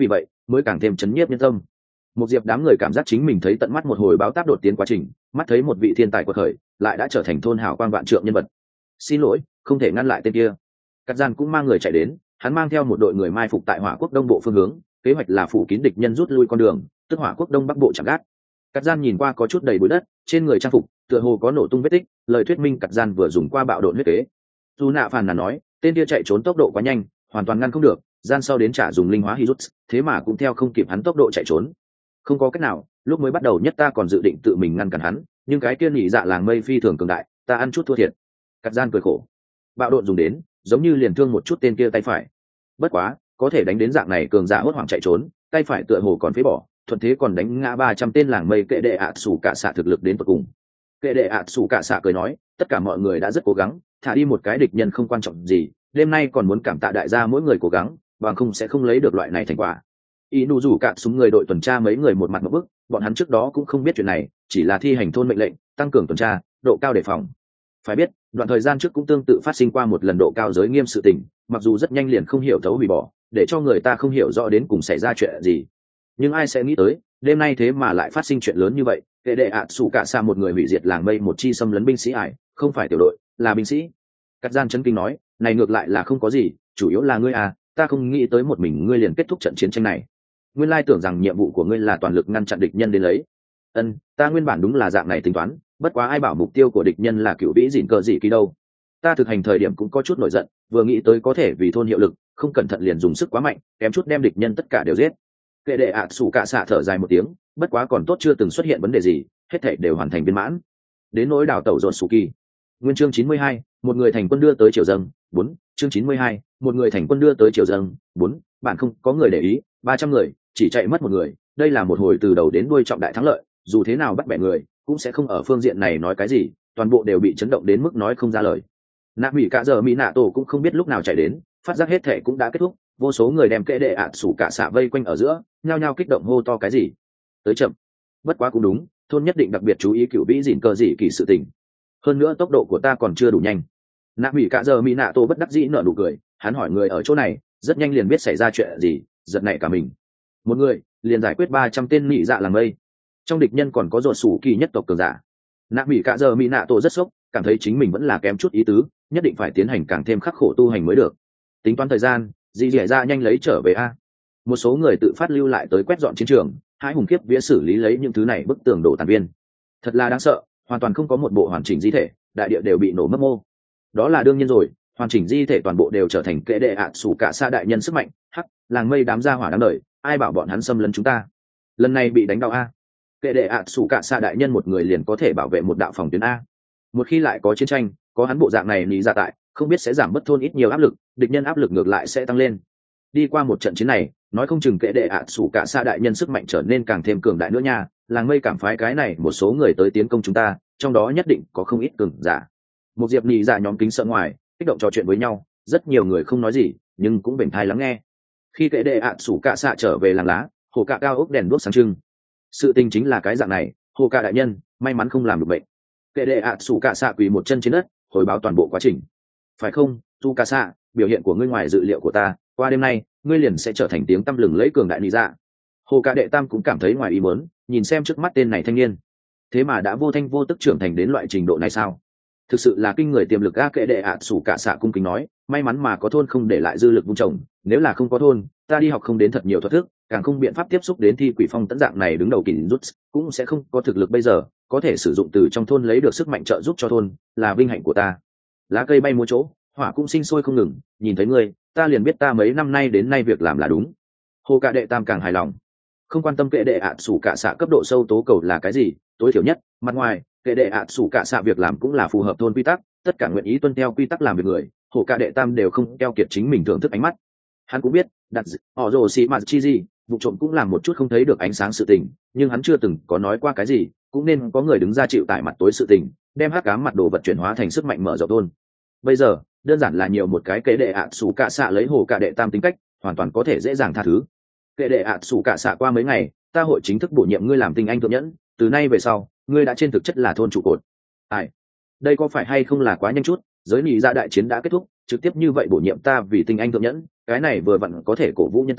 mới càng thêm chấn nhiếp nhân tâm. Một diệp đám người cảm giác chính mình thấy tận mắt một hồi báo táp đột tiến quá trình, mắt thấy một vị thiên tài quật khởi lại đã trở thành thôn hào quang vạn trượng nhân vật. Xin lỗi, không thể ngăn lại tên kia. Cắt Gian cũng mang người chạy đến, hắn mang theo một đội người mai phục tại Hỏa Quốc Đông Bộ phương hướng, kế hoạch là phủ kín địch nhân rút lui con đường, tức Hỏa Quốc Đông Bắc Bộ chạm gác. Cắt Gian nhìn qua có chút đầy bụi đất, trên người trang phục tựa hồ có nổ tung vết tích, lời thuyết minh Cắt Gian vừa dùng qua bạo độn huyết kế. Dù nạ phàn nàn nói, tên kia chạy trốn tốc độ quá nhanh, hoàn toàn ngăn không được, Gian sau đến trả dùng linh hóa hí rút, thế mà cũng theo không kịp hắn tốc độ chạy trốn. Không có cách nào, lúc mới bắt đầu nhất ta còn dự định tự mình ngăn cản hắn, nhưng cái kia nhị dạ làng mây phi thường cường đại, ta ăn chút thua thiệt. Cắt Gian cười khổ. Bạo độn dùng đến, giống như liền thương một chút tên kia tay phải. Bất quá, có thể đánh đến dạng này cường giả hốt hoảng chạy trốn, tay phải tựa hồ còn phế bỏ, thuận thế còn đánh ngã ba trăm tên làng mây kệ đệ ạ sủ cả xạ thực lực đến tận cùng. Kệ đệ ạ sủ cả xạ cười nói, tất cả mọi người đã rất cố gắng, thả đi một cái địch nhân không quan trọng gì, đêm nay còn muốn cảm tạ đại gia mỗi người cố gắng, bằng không sẽ không lấy được loại này thành quả. Y nụ rủ cả súng người đội tuần tra mấy người một mặt một bức, bọn hắn trước đó cũng không biết chuyện này, chỉ là thi hành thôn mệnh lệnh, tăng cường tuần tra, độ cao đề phòng. Phải biết, đoạn thời gian trước cũng tương tự phát sinh qua một lần độ cao giới nghiêm sự tình, mặc dù rất nhanh liền không hiểu thấu hủy bỏ, để cho người ta không hiểu rõ đến cùng xảy ra chuyện gì. Nhưng ai sẽ nghĩ tới, đêm nay thế mà lại phát sinh chuyện lớn như vậy, kệ đệ ạ sủ cả xa một người hủy diệt làng mây một chi xâm lấn binh sĩ ải, không phải tiểu đội, là binh sĩ. Cắt Gian chấn kinh nói, này ngược lại là không có gì, chủ yếu là ngươi à, ta không nghĩ tới một mình ngươi liền kết thúc trận chiến tranh này. Nguyên lai tưởng rằng nhiệm vụ của ngươi là toàn lực ngăn chặn địch nhân đến lấy. Ân, ta nguyên bản đúng là dạng này tính toán, bất quá ai bảo mục tiêu của địch nhân là cựu vĩ dịn cờ gì kỳ đâu. Ta thực hành thời điểm cũng có chút nổi giận, vừa nghĩ tới có thể vì thôn hiệu lực, không cẩn thận liền dùng sức quá mạnh, kém chút đem địch nhân tất cả đều giết. Kệ đệ ạ sủ cả xạ thở dài một tiếng, bất quá còn tốt chưa từng xuất hiện vấn đề gì, hết thảy đều hoàn thành viên mãn. Đến nỗi đảo tẩu dọn sủ kỳ. Nguyên chương chín mươi hai, một người thành quân đưa tới triều dâng, bốn, chương chín mươi hai, một người thành quân đưa tới triều dâng, bốn, bạn không có người để ý, ba trăm người, chỉ chạy mất một người, đây là một hồi từ đầu đến đuôi trọng đại thắng lợi, dù thế nào bắt bẻ người, cũng sẽ không ở phương diện này nói cái gì, toàn bộ đều bị chấn động đến mức nói không ra lời. Nạ Mỹ cả giờ Mỹ nạ tổ cũng không biết lúc nào chạy đến, phát giác hết thể cũng đã kết thúc, vô số người đem kệ đệ ạt sủ cả xạ vây quanh ở giữa, nhao nhao kích động hô to cái gì. Tới chậm. Bất quá cũng đúng, thôn nhất định đặc biệt chú ý cựu vĩ dịn cờ gì kỳ sự tình. Hơn nữa tốc độ của ta còn chưa đủ nhanh. Nạ Mỹ cả giờ Mỹ nạ tổ bất đắc dĩ nở nụ cười, hắn hỏi người ở chỗ này, rất nhanh liền biết xảy ra chuyện gì, giật nảy cả mình. Một người liền giải quyết ba trăm tên nhị dạ làng mây, trong địch nhân còn có ruột sủ kỳ nhất tộc cường giả. Nạ Mỹ cả giờ Mỹ nạ tổ rất sốc, cảm thấy chính mình vẫn là kém chút ý tứ, nhất định phải tiến hành càng thêm khắc khổ tu hành mới được. Tính toán thời gian, dì dẻ ra nhanh lấy trở về a. Một số người tự phát lưu lại tới quét dọn chiến trường, hai hùng kiếp vía xử lý lấy những thứ này bức tường đổ tàn viên. Thật là đáng sợ, hoàn toàn không có một bộ hoàn chỉnh di thể, đại địa đều bị nổ mất mô. Đó là đương nhiên rồi, hoàn chỉnh di thể toàn bộ đều trở thành kệ đệ ạ sủ cả xa đại nhân sức mạnh, hắc, làng mây đám gia hỏa đáng đời, ai bảo bọn hắn xâm lấn chúng ta. Lần này bị đánh đau a. Kệ đệ ạ sủ cả xa đại nhân một người liền có thể bảo vệ một đạo phòng tuyến a. Một khi lại có chiến tranh, có hắn bộ dạng này lý ra tại, không biết sẽ giảm bớt thôn ít nhiều áp lực, địch nhân áp lực ngược lại sẽ tăng lên. Đi qua một trận chiến này, nói không chừng kệ đệ ạ sủ cả xa đại nhân sức mạnh trở nên càng thêm cường đại nữa nha. Làng mây cảm phái cái này một số người tới tiến công chúng ta, trong đó nhất định có không ít cường giả. Một diệp nhị giả nhóm kính sợ ngoài, kích động trò chuyện với nhau, rất nhiều người không nói gì, nhưng cũng bền thai lắng nghe. Khi kệ đệ ạ sủ cả xạ trở về làng lá, hồ cạ cao ốc đèn đuốc sáng trưng. Sự tình chính là cái dạng này, hồ cạ đại nhân may mắn không làm được bệnh. Kệ đệ ạ sủ cả xạ quỳ một chân trên đất, hồi báo toàn bộ quá trình. Phải không, tu ca xạ, biểu hiện của ngươi ngoài dự liệu của ta, qua đêm nay ngươi liền sẽ trở thành tiếng tăm lừng lẫy cường đại lý dạ. Hồ cạ đệ tam cũng cảm thấy ngoài ý muốn, nhìn xem trước mắt tên này thanh niên, thế mà đã vô thanh vô tức trưởng thành đến loại trình độ này sao? Thực sự là kinh người tiềm lực. A kệ đệ ạ sủ cả xạ cung kính nói, may mắn mà có thôn không để lại dư lực vung trồng, nếu là không có thôn, ta đi học không đến thật nhiều thuật thức, càng không biện pháp tiếp xúc đến thi quỷ phong tấn dạng này đứng đầu kỷ rút, cũng sẽ không có thực lực bây giờ, có thể sử dụng từ trong thôn lấy được sức mạnh trợ giúp cho thôn, là vinh hạnh của ta. Lá cây bay múa chỗ, hỏa cũng sinh sôi không ngừng, nhìn thấy ngươi, ta liền biết ta mấy năm nay đến nay việc làm là đúng. Hồ cạ đệ tam càng hài lòng, không quan tâm kệ đệ ạ sủ cả xạ cấp độ sâu tố cầu là cái gì, tối thiểu nhất mặt ngoài kệ đệ ạ sủ cả xạ việc làm cũng là phù hợp thôn quy tắc, tất cả nguyện ý tuân theo quy tắc làm việc người, hồ cạ đệ tam đều không keo kiệt chính mình thưởng thức ánh mắt. Hắn cũng biết đặt họ rồ xì mạt chi gì vụ trộm cũng làm một chút không thấy được ánh sáng sự tình, nhưng hắn chưa từng có nói qua cái gì, cũng nên có người đứng ra chịu tại mặt tối sự tình, đem hắc ám mặt đồ vật chuyển hóa thành sức mạnh mở rộng thôn. Bây giờ đơn giản là nhiều một cái kệ đệ ạ sủ cả xạ lấy hồ cạ đệ tam tính cách, hoàn toàn có thể dễ dàng tha thứ. Kệ đệ ạ sủ cả xạ qua mấy ngày, ta hội chính thức bổ nhiệm ngươi làm tinh anh thượng nhẫn, từ nay về sau ngươi đã trên thực chất là thôn trụ cột. Ai, đây có phải hay không là quá nhanh chút? Giới nhị gia đại chiến đã kết thúc, trực tiếp như vậy bổ nhiệm ta vì tinh anh thượng nhẫn, cái này vừa vặn có thể cổ vũ nhân tâm,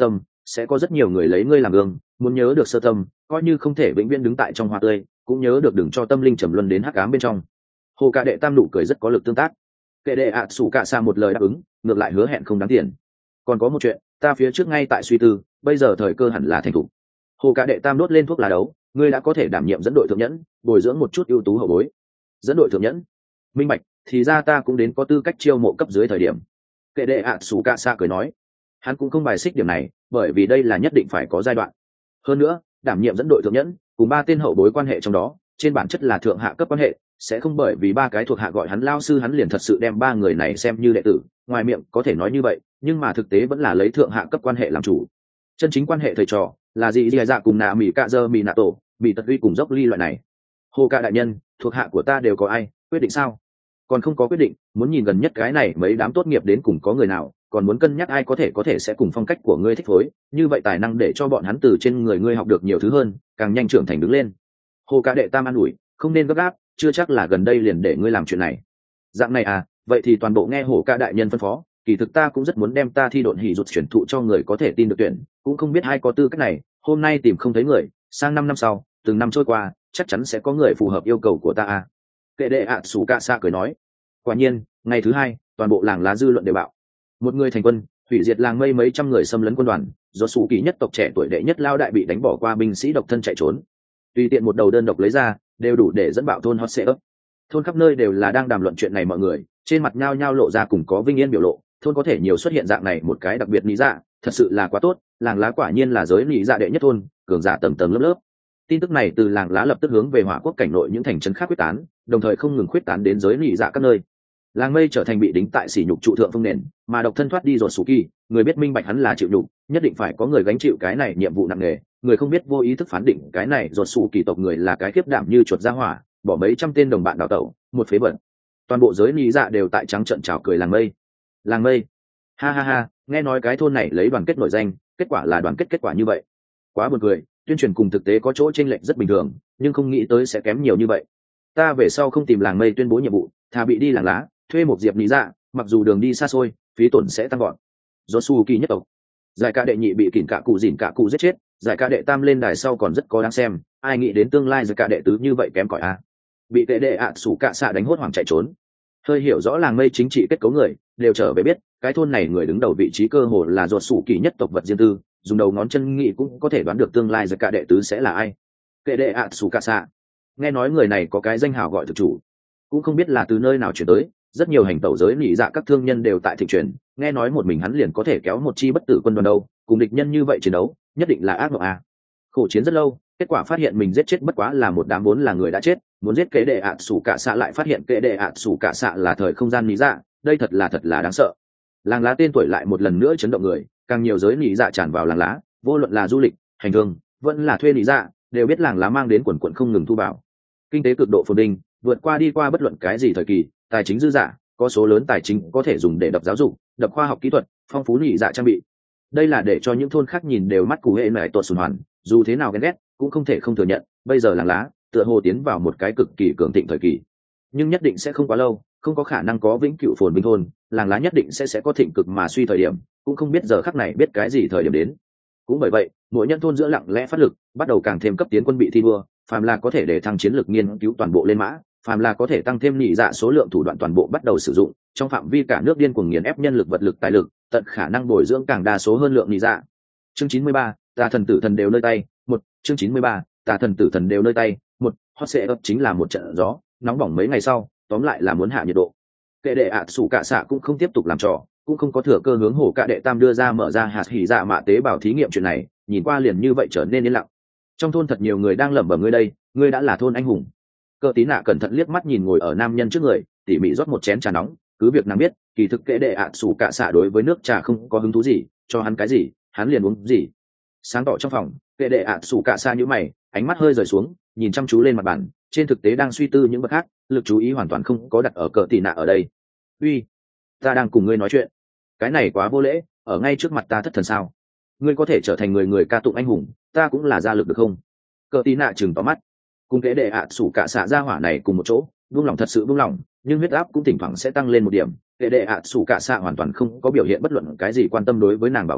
sẽ có rất nhiều người lấy ngươi làm gương, muốn nhớ được sơ tâm, coi như không thể vĩnh viễn đứng tại trong hoa tươi, cũng nhớ được đừng cho tâm linh trầm luân đến hắc ám bên trong. Hồ Cả đệ tam nụ cười rất có lực tương tác. Kệ đệ ạ sủ cả xa một lời đáp ứng, ngược lại hứa hẹn không đáng tiền. Còn có một chuyện, ta phía trước ngay tại suy tư, bây giờ thời cơ hẳn là thành thủ. Hồ Cả đệ tam đốt lên thuốc lá đấu, ngươi đã có thể đảm nhiệm dẫn đội thượng nhẫn, bồi dưỡng một chút ưu tú hậu bối. Dẫn đội thượng nhẫn? Minh bạch, thì ra ta cũng đến có tư cách chiêu mộ cấp dưới thời điểm. Kệ đệ ạ sủ cả xa cười nói, hắn cũng không bài xích điểm này, bởi vì đây là nhất định phải có giai đoạn. Hơn nữa, đảm nhiệm dẫn đội thượng nhẫn, cùng ba tên hậu bối quan hệ trong đó, trên bản chất là thượng hạ cấp quan hệ, sẽ không bởi vì ba cái thuộc hạ gọi hắn lao sư hắn liền thật sự đem ba người này xem như đệ tử. Ngoài miệng có thể nói như vậy, nhưng mà thực tế vẫn là lấy thượng hạ cấp quan hệ làm chủ. Chân chính quan hệ thầy trò là gì gì dạ cùng nạ mỹ cạ dơ mỹ nạ tổ, mỹ tật uy cùng dốc ly loại này. Hồ Cả đại nhân, thuộc hạ của ta đều có ai, quyết định sao? Còn không có quyết định, muốn nhìn gần nhất cái này mấy đám tốt nghiệp đến cùng có người nào, còn muốn cân nhắc ai có thể có thể sẽ cùng phong cách của ngươi thích phối, như vậy tài năng để cho bọn hắn từ trên người ngươi học được nhiều thứ hơn, càng nhanh trưởng thành đứng lên. Hồ Cả đệ tam an ủi, không nên gấp gáp, chưa chắc là gần đây liền để ngươi làm chuyện này. Dạng này à, vậy thì toàn bộ nghe Hồ Cả đại nhân phân phó, kỳ thực ta cũng rất muốn đem ta thi độn hỉ rụt chuyển thụ cho người có thể tin được tuyển, cũng không biết ai có tư cách này, hôm nay tìm không thấy người, sang năm năm sau, từng năm trôi qua, chắc chắn sẽ có người phù hợp yêu cầu của ta à. Kệ đệ ạ sủ cả xa cười nói. Quả nhiên, ngày thứ hai, toàn bộ làng lá dư luận đều bạo. Một người thành quân, hủy diệt làng mây mấy trăm người xâm lấn quân đoàn, do sủ kỳ nhất tộc trẻ tuổi đệ nhất lao đại bị đánh bỏ qua binh sĩ độc thân chạy trốn. Tùy tiện một đầu đơn độc lấy ra, đều đủ để dẫn bạo thôn hot ấp. Thôn khắp nơi đều là đang đàm luận chuyện này mọi người, trên mặt nhao nhao lộ ra cùng có vinh yên biểu lộ, thôn có thể nhiều xuất hiện dạng này một cái đặc biệt lý dạ, thật sự là quá tốt, làng lá quả nhiên là giới lý dạ đệ nhất thôn, cường giả tầng tầng lớp lớp. Tin tức này từ làng lá lập tức hướng về Hỏa Quốc cảnh nội những thành trấn khác quyết tán, đồng thời không ngừng quyết tán đến giới lý dạ các nơi. Làng mây trở thành bị đính tại sỉ nhục trụ thượng phong nền, mà độc thân thoát đi rồi sủ kỳ, người biết minh bạch hắn là chịu nhục, nhất định phải có người gánh chịu cái này nhiệm vụ nặng nề, người không biết vô ý thức phán định cái này rồi sủ kỳ tộc người là cái kiếp đảm như chuột ra hỏa, bỏ mấy trăm tên đồng bạn đào tẩu, một phế vật. Toàn bộ giới lý dạ đều tại trắng trận chào cười làng mây. Làng mây, ha ha ha, nghe nói cái thôn này lấy đoàn kết nổi danh, kết quả là đoàn kết kết quả như vậy, quá buồn cười. Tuyên truyền cùng thực tế có chỗ chênh lệch rất bình thường, nhưng không nghĩ tới sẽ kém nhiều như vậy. Ta về sau không tìm làng mây tuyên bố nhiệm vụ, thà bị đi làng lá, thuê một diệp lý dạ, mặc dù đường đi xa xôi, phí tổn sẽ tăng gọn. Do su kỳ nhất tộc, giải ca đệ nhị bị kỉn cả cụ dỉn cả cụ giết chết, giải ca đệ tam lên đài sau còn rất có đáng xem, ai nghĩ đến tương lai giải ca đệ tứ như vậy kém cỏi a. À. Bị tệ đệ ạ sủ cạ xạ đánh hốt hoảng chạy trốn. Hơi hiểu rõ làng mây chính trị kết cấu người, đều trở về biết, cái thôn này người đứng đầu vị trí cơ hồ là ruột sủ kỳ nhất tộc vật riêng tư, dùng đầu ngón chân nghĩ cũng có thể đoán được tương lai giải ca đệ tứ sẽ là ai. Kệ đệ ạ sủ cạ xạ, nghe nói người này có cái danh hào gọi thực chủ, cũng không biết là từ nơi nào chuyển tới, rất nhiều hành tẩu giới nỉ dạ các thương nhân đều tại thịnh truyền, nghe nói một mình hắn liền có thể kéo một chi bất tử quân đoàn đâu, cùng địch nhân như vậy chiến đấu, nhất định là ác mộng à. Khổ chiến rất lâu, kết quả phát hiện mình giết chết bất quá là một đám vốn là người đã chết, muốn giết kệ đệ ạ sủ cạ xạ lại phát hiện kệ đệ ạ sủ cạ xạ là thời không gian nỉ dạ, đây thật là thật là đáng sợ. Làng lá tên tuổi lại một lần nữa chấn động người, càng nhiều giới nỉ dạ tràn vào làng lá, vô luận là du lịch, hành thương, vẫn là thuê nỉ dạ, đều biết làng lá mang đến quần quần không ngừng thu vào. Kinh tế cực độ phồn vinh, vượt qua đi qua bất luận cái gì thời kỳ, tài chính dư dả, có số lớn tài chính có thể dùng để đập giáo dục, đập khoa học kỹ thuật, phong phú nỉ dạ trang bị. Đây là để cho những thôn khác nhìn đều mắt cú hệ nảy tuột sùn hoàn, dù thế nào ghen ghét cũng không thể không thừa nhận, bây giờ làng lá tựa hồ tiến vào một cái cực kỳ cường thịnh thời kỳ, nhưng nhất định sẽ không quá lâu, không có khả năng có vĩnh cửu phồn vinh thôn, làng lá nhất định sẽ sẽ có thịnh cực mà suy thời điểm, cũng không biết giờ khắc này biết cái gì thời điểm đến. Cũng bởi vậy, mỗi nhân thôn giữa lặng lẽ phát lực, bắt đầu càng thêm cấp tiến quân bị thi đua, phàm là có thể để thăng chiến lược nghiên cứu toàn bộ lên mã, phàm là có thể tăng thêm nhị dạ số lượng thủ đoạn toàn bộ bắt đầu sử dụng, trong phạm vi cả nước điên cuồng nghiền ép nhân lực vật lực tài lực, tận khả năng bồi dưỡng càng đa số hơn lượng nhị dạ. Chương chín mươi ba, tà thần tử thần đều nơi tay, một, chương chín mươi ba, tà thần tử thần đều nơi tay, một, hot sẽ ấp chính là một trận gió, nóng bỏng mấy ngày sau, tóm lại là muốn hạ nhiệt độ. Kệ đệ ạ sủ cạ xạ cũng không tiếp tục làm trò, cũng không có thừa cơ hướng hổ cạ đệ tam đưa ra mở ra hạt hỉ dạ mạ tế bào thí nghiệm chuyện này, nhìn qua liền như vậy trở nên yên lặng. Trong thôn thật nhiều người đang lẩm bẩm ngươi đây, ngươi đã là thôn anh hùng. Cơ tí nạ cẩn thận liếc mắt nhìn ngồi ở nam nhân trước người, tỉ mỉ rót một chén trà nóng, cứ việc nàng biết, kỳ thực kệ đệ ạ sủ cạ xạ đối với nước trà không có hứng thú gì, cho hắn cái gì, hắn liền uống gì. Sáng tỏ trong phòng, kệ đệ ạ sủ cạ xạ nhíu mày, ánh mắt hơi rời xuống, nhìn chăm chú lên mặt bàn, trên thực tế đang suy tư những vật khác, lực chú ý hoàn toàn không có đặt ở cờ tỉ nạ ở đây. Uy, ta đang cùng ngươi nói chuyện, cái này quá vô lễ, ở ngay trước mặt ta thất thần sao? Ngươi có thể trở thành người người ca tụng anh hùng, ta cũng là gia lực được không? Cờ tỉ nạ chừng tóm mắt, cùng kệ đệ ạ sủ cạ xạ ra hỏa này cùng một chỗ, buông lỏng thật sự buông lỏng, nhưng huyết áp cũng thỉnh thoảng sẽ tăng lên một điểm. Kệ đệ ạ sủ cạ xạ hoàn toàn không có biểu hiện bất luận cái gì quan tâm đối với nàng bảo vệ,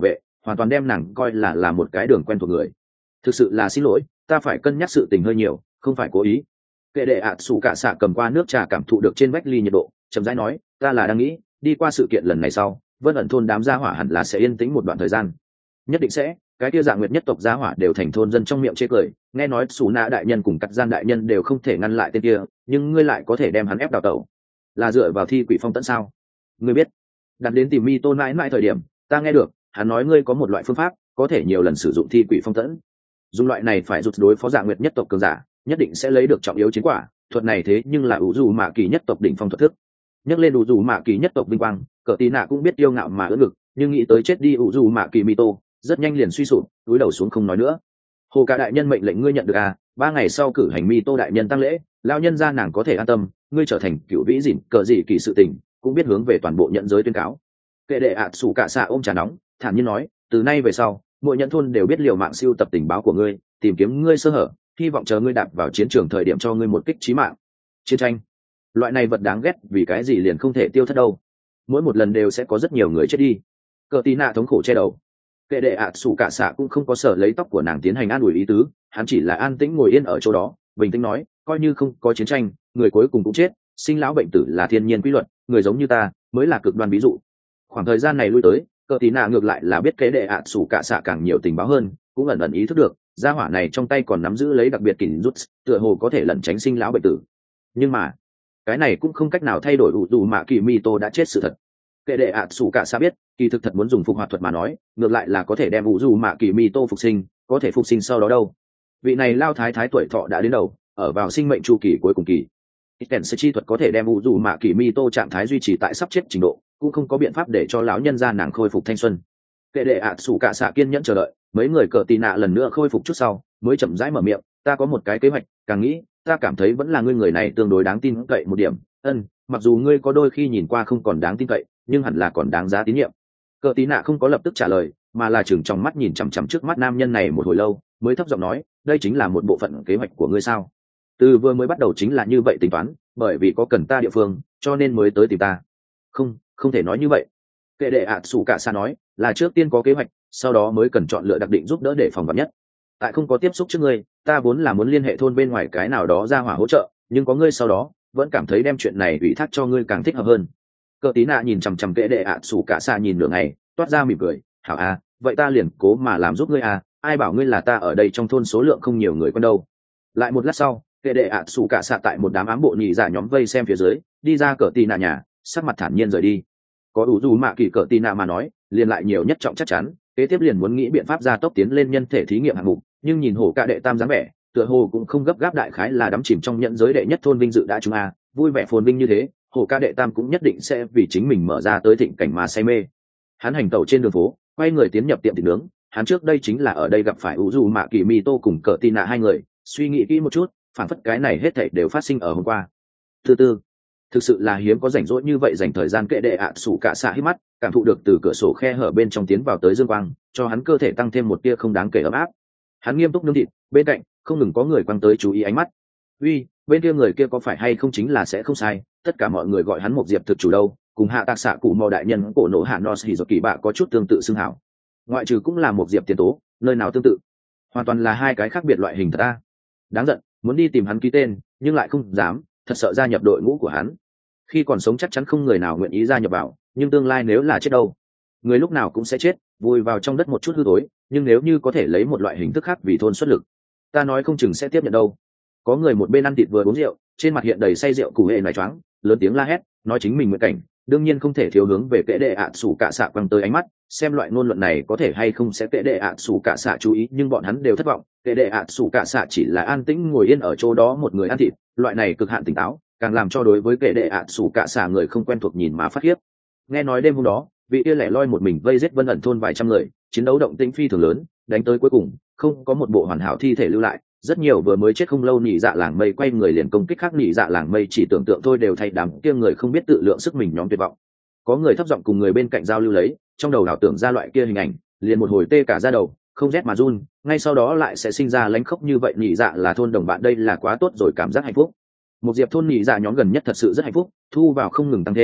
hoàn toàn đem nàng coi là là một cái đường quen thuộc người. Thực sự là xin lỗi, ta phải cân nhắc sự tình hơi nhiều, không phải cố ý. Kệ đệ ạ sủ cả xạ cầm qua nước trà cảm thụ được trên vách ly nhiệt độ, chậm rãi nói, ta là đang nghĩ, đi qua sự kiện lần này sau, Vân ẩn thôn đám gia hỏa hẳn là sẽ yên tĩnh một đoạn thời gian. Nhất định sẽ, cái kia dạng nguyệt nhất tộc gia hỏa đều thành thôn dân trong miệng chê cười, nghe nói Sủ Na đại nhân cùng Cắt Gian đại nhân đều không thể ngăn lại tên kia, nhưng ngươi lại có thể đem hắn ép đào tẩu. Là dựa vào thi quỷ phong tận sao? Ngươi biết, đặt đến tìm Mi Tôn mãi mãi thời điểm, ta nghe được, hắn nói ngươi có một loại phương pháp, có thể nhiều lần sử dụng thi quỷ phong tận. Dùng loại này phải rút đối phó dạng nguyệt nhất tộc cường giả, nhất định sẽ lấy được trọng yếu chiến quả. Thuật này thế nhưng là ủ dù mạ kỳ nhất tộc đỉnh phong thuật thức. Nhắc lên ủ dù mạ kỳ nhất tộc vinh quang, Cờ Tí Nạ cũng biết yêu ngạo mà ưỡn ngực, nhưng nghĩ tới chết đi ủ dù mạ kỳ Mito, rất nhanh liền suy sụp, cúi đầu xuống không nói nữa. Hồ Cả đại nhân mệnh lệnh ngươi nhận được à? Ba ngày sau cử hành Mito đại nhân tăng lễ, lao nhân gia nàng có thể an tâm, ngươi trở thành cựu vĩ dỉn cờ gì kỳ sự tình, cũng biết hướng về toàn bộ nhận giới tuyên cáo. Kệ đệ ạ sủ cả xạ ôm trà nóng, thản nhiên nói, từ nay về sau, mỗi nhận thôn đều biết liều mạng siêu tập tình báo của ngươi, tìm kiếm ngươi sơ hở, hy vọng chờ ngươi đạp vào chiến trường thời điểm cho ngươi một kích chí mạng. Chiến tranh, loại này vật đáng ghét, vì cái gì liền không thể tiêu thất đâu? Mỗi một lần đều sẽ có rất nhiều người chết đi. Cờ Tí Nạ thống khổ che đầu. Kệ đệ ạ sủ cả xạ cũng không có sở lấy tóc của nàng tiến hành an ủi ý tứ, hắn chỉ là an tĩnh ngồi yên ở chỗ đó, bình tĩnh nói, coi như không có chiến tranh, người cuối cùng cũng chết, sinh lão bệnh tử là thiên nhiên quy luật, người giống như ta mới là cực đoan ví dụ. Khoảng thời gian này lui tới, Cờ Tí Nạ ngược lại là biết kệ đệ ạ sủ cả xạ càng nhiều tình báo hơn, cũng ẩn ẩn ý thức được, gia hỏa này trong tay còn nắm giữ lấy đặc biệt kình rút, tựa hồ có thể lẩn tránh sinh lão bệnh tử. Nhưng mà, cái này cũng không cách nào thay đổi ủ dù mạ kỳ Mito đã chết sự thật. Kệ đệ ạ sủ cả xạ biết, kỳ thực thật muốn dùng phục hoạt thuật mà nói, ngược lại là có thể đem ủ dù mạ kỳ Mito phục sinh, có thể phục sinh sau đó đâu. Vị này lao thái thái tuổi thọ đã đến đầu, ở vào sinh mệnh chu kỳ cuối cùng kỳ. Iten sẽ chi thuật có thể đem ủ dù mạ kỳ Mito trạng thái duy trì tại sắp chết trình độ, cũng không có biện pháp để cho lão nhân gia nàng khôi phục thanh xuân. Kệ đệ ạ sủ cả xạ kiên nhẫn chờ đợi, mấy người Cờ Tí Nạ lần nữa khôi phục chút sau, mới chậm rãi mở miệng, ta có một cái kế hoạch, càng nghĩ, ta cảm thấy vẫn là ngươi người này tương đối đáng tin cậy một điểm. Ân, mặc dù ngươi có đôi khi nhìn qua không còn đáng tin cậy, nhưng hẳn là còn đáng giá tín nhiệm. Cờ Tí Nạ không có lập tức trả lời, mà là chừng trong mắt nhìn chằm chằm trước mắt nam nhân này một hồi lâu, mới thấp giọng nói, đây chính là một bộ phận kế hoạch của ngươi sao? Từ vừa mới bắt đầu chính là như vậy tính toán, bởi vì có cần ta địa phương, cho nên mới tới tìm ta. Không, không thể nói như vậy. Kệ đệ ạ sủ cả xa nói, là trước tiên có kế hoạch, sau đó mới cần chọn lựa đặc định giúp đỡ để phòng vật nhất. Tại không có tiếp xúc trước ngươi, ta vốn là muốn liên hệ thôn bên ngoài cái nào đó ra hỏa hỗ trợ, nhưng có ngươi sau đó, vẫn cảm thấy đem chuyện này ủy thác cho ngươi càng thích hợp hơn. Cờ Tí Nạ nhìn chằm chằm kệ đệ ạ sủ cả xa nhìn nửa ngày, toát ra mỉm cười, hảo à, vậy ta liền cố mà làm giúp ngươi à, ai bảo ngươi là ta ở đây trong thôn số lượng không nhiều người con đâu. Lại một lát sau, kệ đệ ạ sủ cả xa tại một đám ám bộ nhị dạ nhóm vây xem phía dưới, đi ra Cờ Tí Nạ nhà, sắc mặt thản nhiên rời đi. Có đủ dù mạ kỳ Cờ Tí Nạ mà nói, liền lại nhiều nhất trọng chắc chắn, kế tiếp liền muốn nghĩ biện pháp gia tốc tiến lên nhân thể thí nghiệm hạng mục, nhưng nhìn hổ cả đệ tam dáng vẻ, tựa hồ cũng không gấp gáp, đại khái là đắm chìm trong nhận giới đệ nhất thôn vinh dự đã chúng a, vui vẻ phồn vinh như thế, hổ ca đệ tam cũng nhất định sẽ vì chính mình mở ra tới thịnh cảnh mà say mê. Hắn hành tẩu trên đường phố, quay người tiến nhập tiệm thịt nướng, hắn trước đây chính là ở đây gặp phải u dù mạ kỳ Mito cùng Cờ Tí Nạ hai người, suy nghĩ kỹ một chút, phản phất cái này hết thảy đều phát sinh ở hôm qua. Thứ tư, thực sự là hiếm có rảnh rỗi như vậy dành thời gian kệ đệ ạ sủ cả xạ hít mắt, cảm thụ được từ cửa sổ khe hở bên trong tiến vào tới dương quang, cho hắn cơ thể tăng thêm một tia không đáng kể ấm áp. Hắn nghiêm túc nướng thịt, bên cạnh không ngừng có người quăng tới chú ý ánh mắt. Uy, bên kia người kia có phải hay không chính là sẽ không sai, tất cả mọi người gọi hắn một diệp thực chủ đâu, cùng hạ tạc xạ cụ mò đại nhân cổ nổ hạ nos hỉ dột kỳ bạ có chút tương tự xưng hảo. Ngoại trừ cũng là một diệp tiền tố, nơi nào tương tự, hoàn toàn là hai cái khác biệt loại hình thật ta. Đáng giận, muốn đi tìm hắn ký tên, nhưng lại không dám, thật sợ gia nhập đội ngũ của hắn. Khi còn sống chắc chắn không người nào nguyện ý gia nhập vào, nhưng tương lai nếu là chết đâu, người lúc nào cũng sẽ chết, vùi vào trong đất một chút hư tối, nhưng nếu như có thể lấy một loại hình thức khác vì thôn xuất lực, ta nói không chừng sẽ tiếp nhận đâu. Có người một bên ăn thịt vừa uống rượu, trên mặt hiện đầy say rượu cụ hệ nói choáng, lớn tiếng la hét, nói chính mình nguyện cảnh, đương nhiên không thể thiếu hướng về kệ đệ ạ sủ cả xạ quăng tới ánh mắt, xem loại ngôn luận này có thể hay không sẽ kệ đệ ạ sủ cả xạ chú ý, nhưng bọn hắn đều thất vọng. Kệ đệ ạ sủ cả xạ chỉ là an tĩnh ngồi yên ở chỗ đó một người ăn thịt, loại này cực hạn tỉnh táo, càng làm cho đối với kệ đệ ạ sủ cả xạ người không quen thuộc nhìn mà phát khiếp. Nghe nói đêm hôm đó, vị kia lẻ loi một mình vây giết Vân ẩn thôn vài trăm người, chiến đấu động tĩnh phi thường lớn, đánh tới cuối cùng không có một bộ hoàn hảo thi thể lưu lại, rất nhiều vừa mới chết không lâu nhị dạ làng mây quay người liền công kích khác nhị dạ làng mây, chỉ tưởng tượng thôi đều thay đám kia người không biết tự lượng sức mình nhóm tuyệt vọng. Có người thấp giọng cùng người bên cạnh giao lưu lấy, trong đầu đảo tưởng ra loại kia hình ảnh, liền một hồi tê cả da đầu, không rét mà run, ngay sau đó lại sẽ sinh ra lánh khóc như vậy. Nhị dạ là thôn đồng bạn, đây là quá tốt rồi, cảm giác hạnh phúc. Một diệp thôn nhị dạ nhóm gần nhất thật sự rất hạnh phúc, thu vào không ngừng tăng thêm,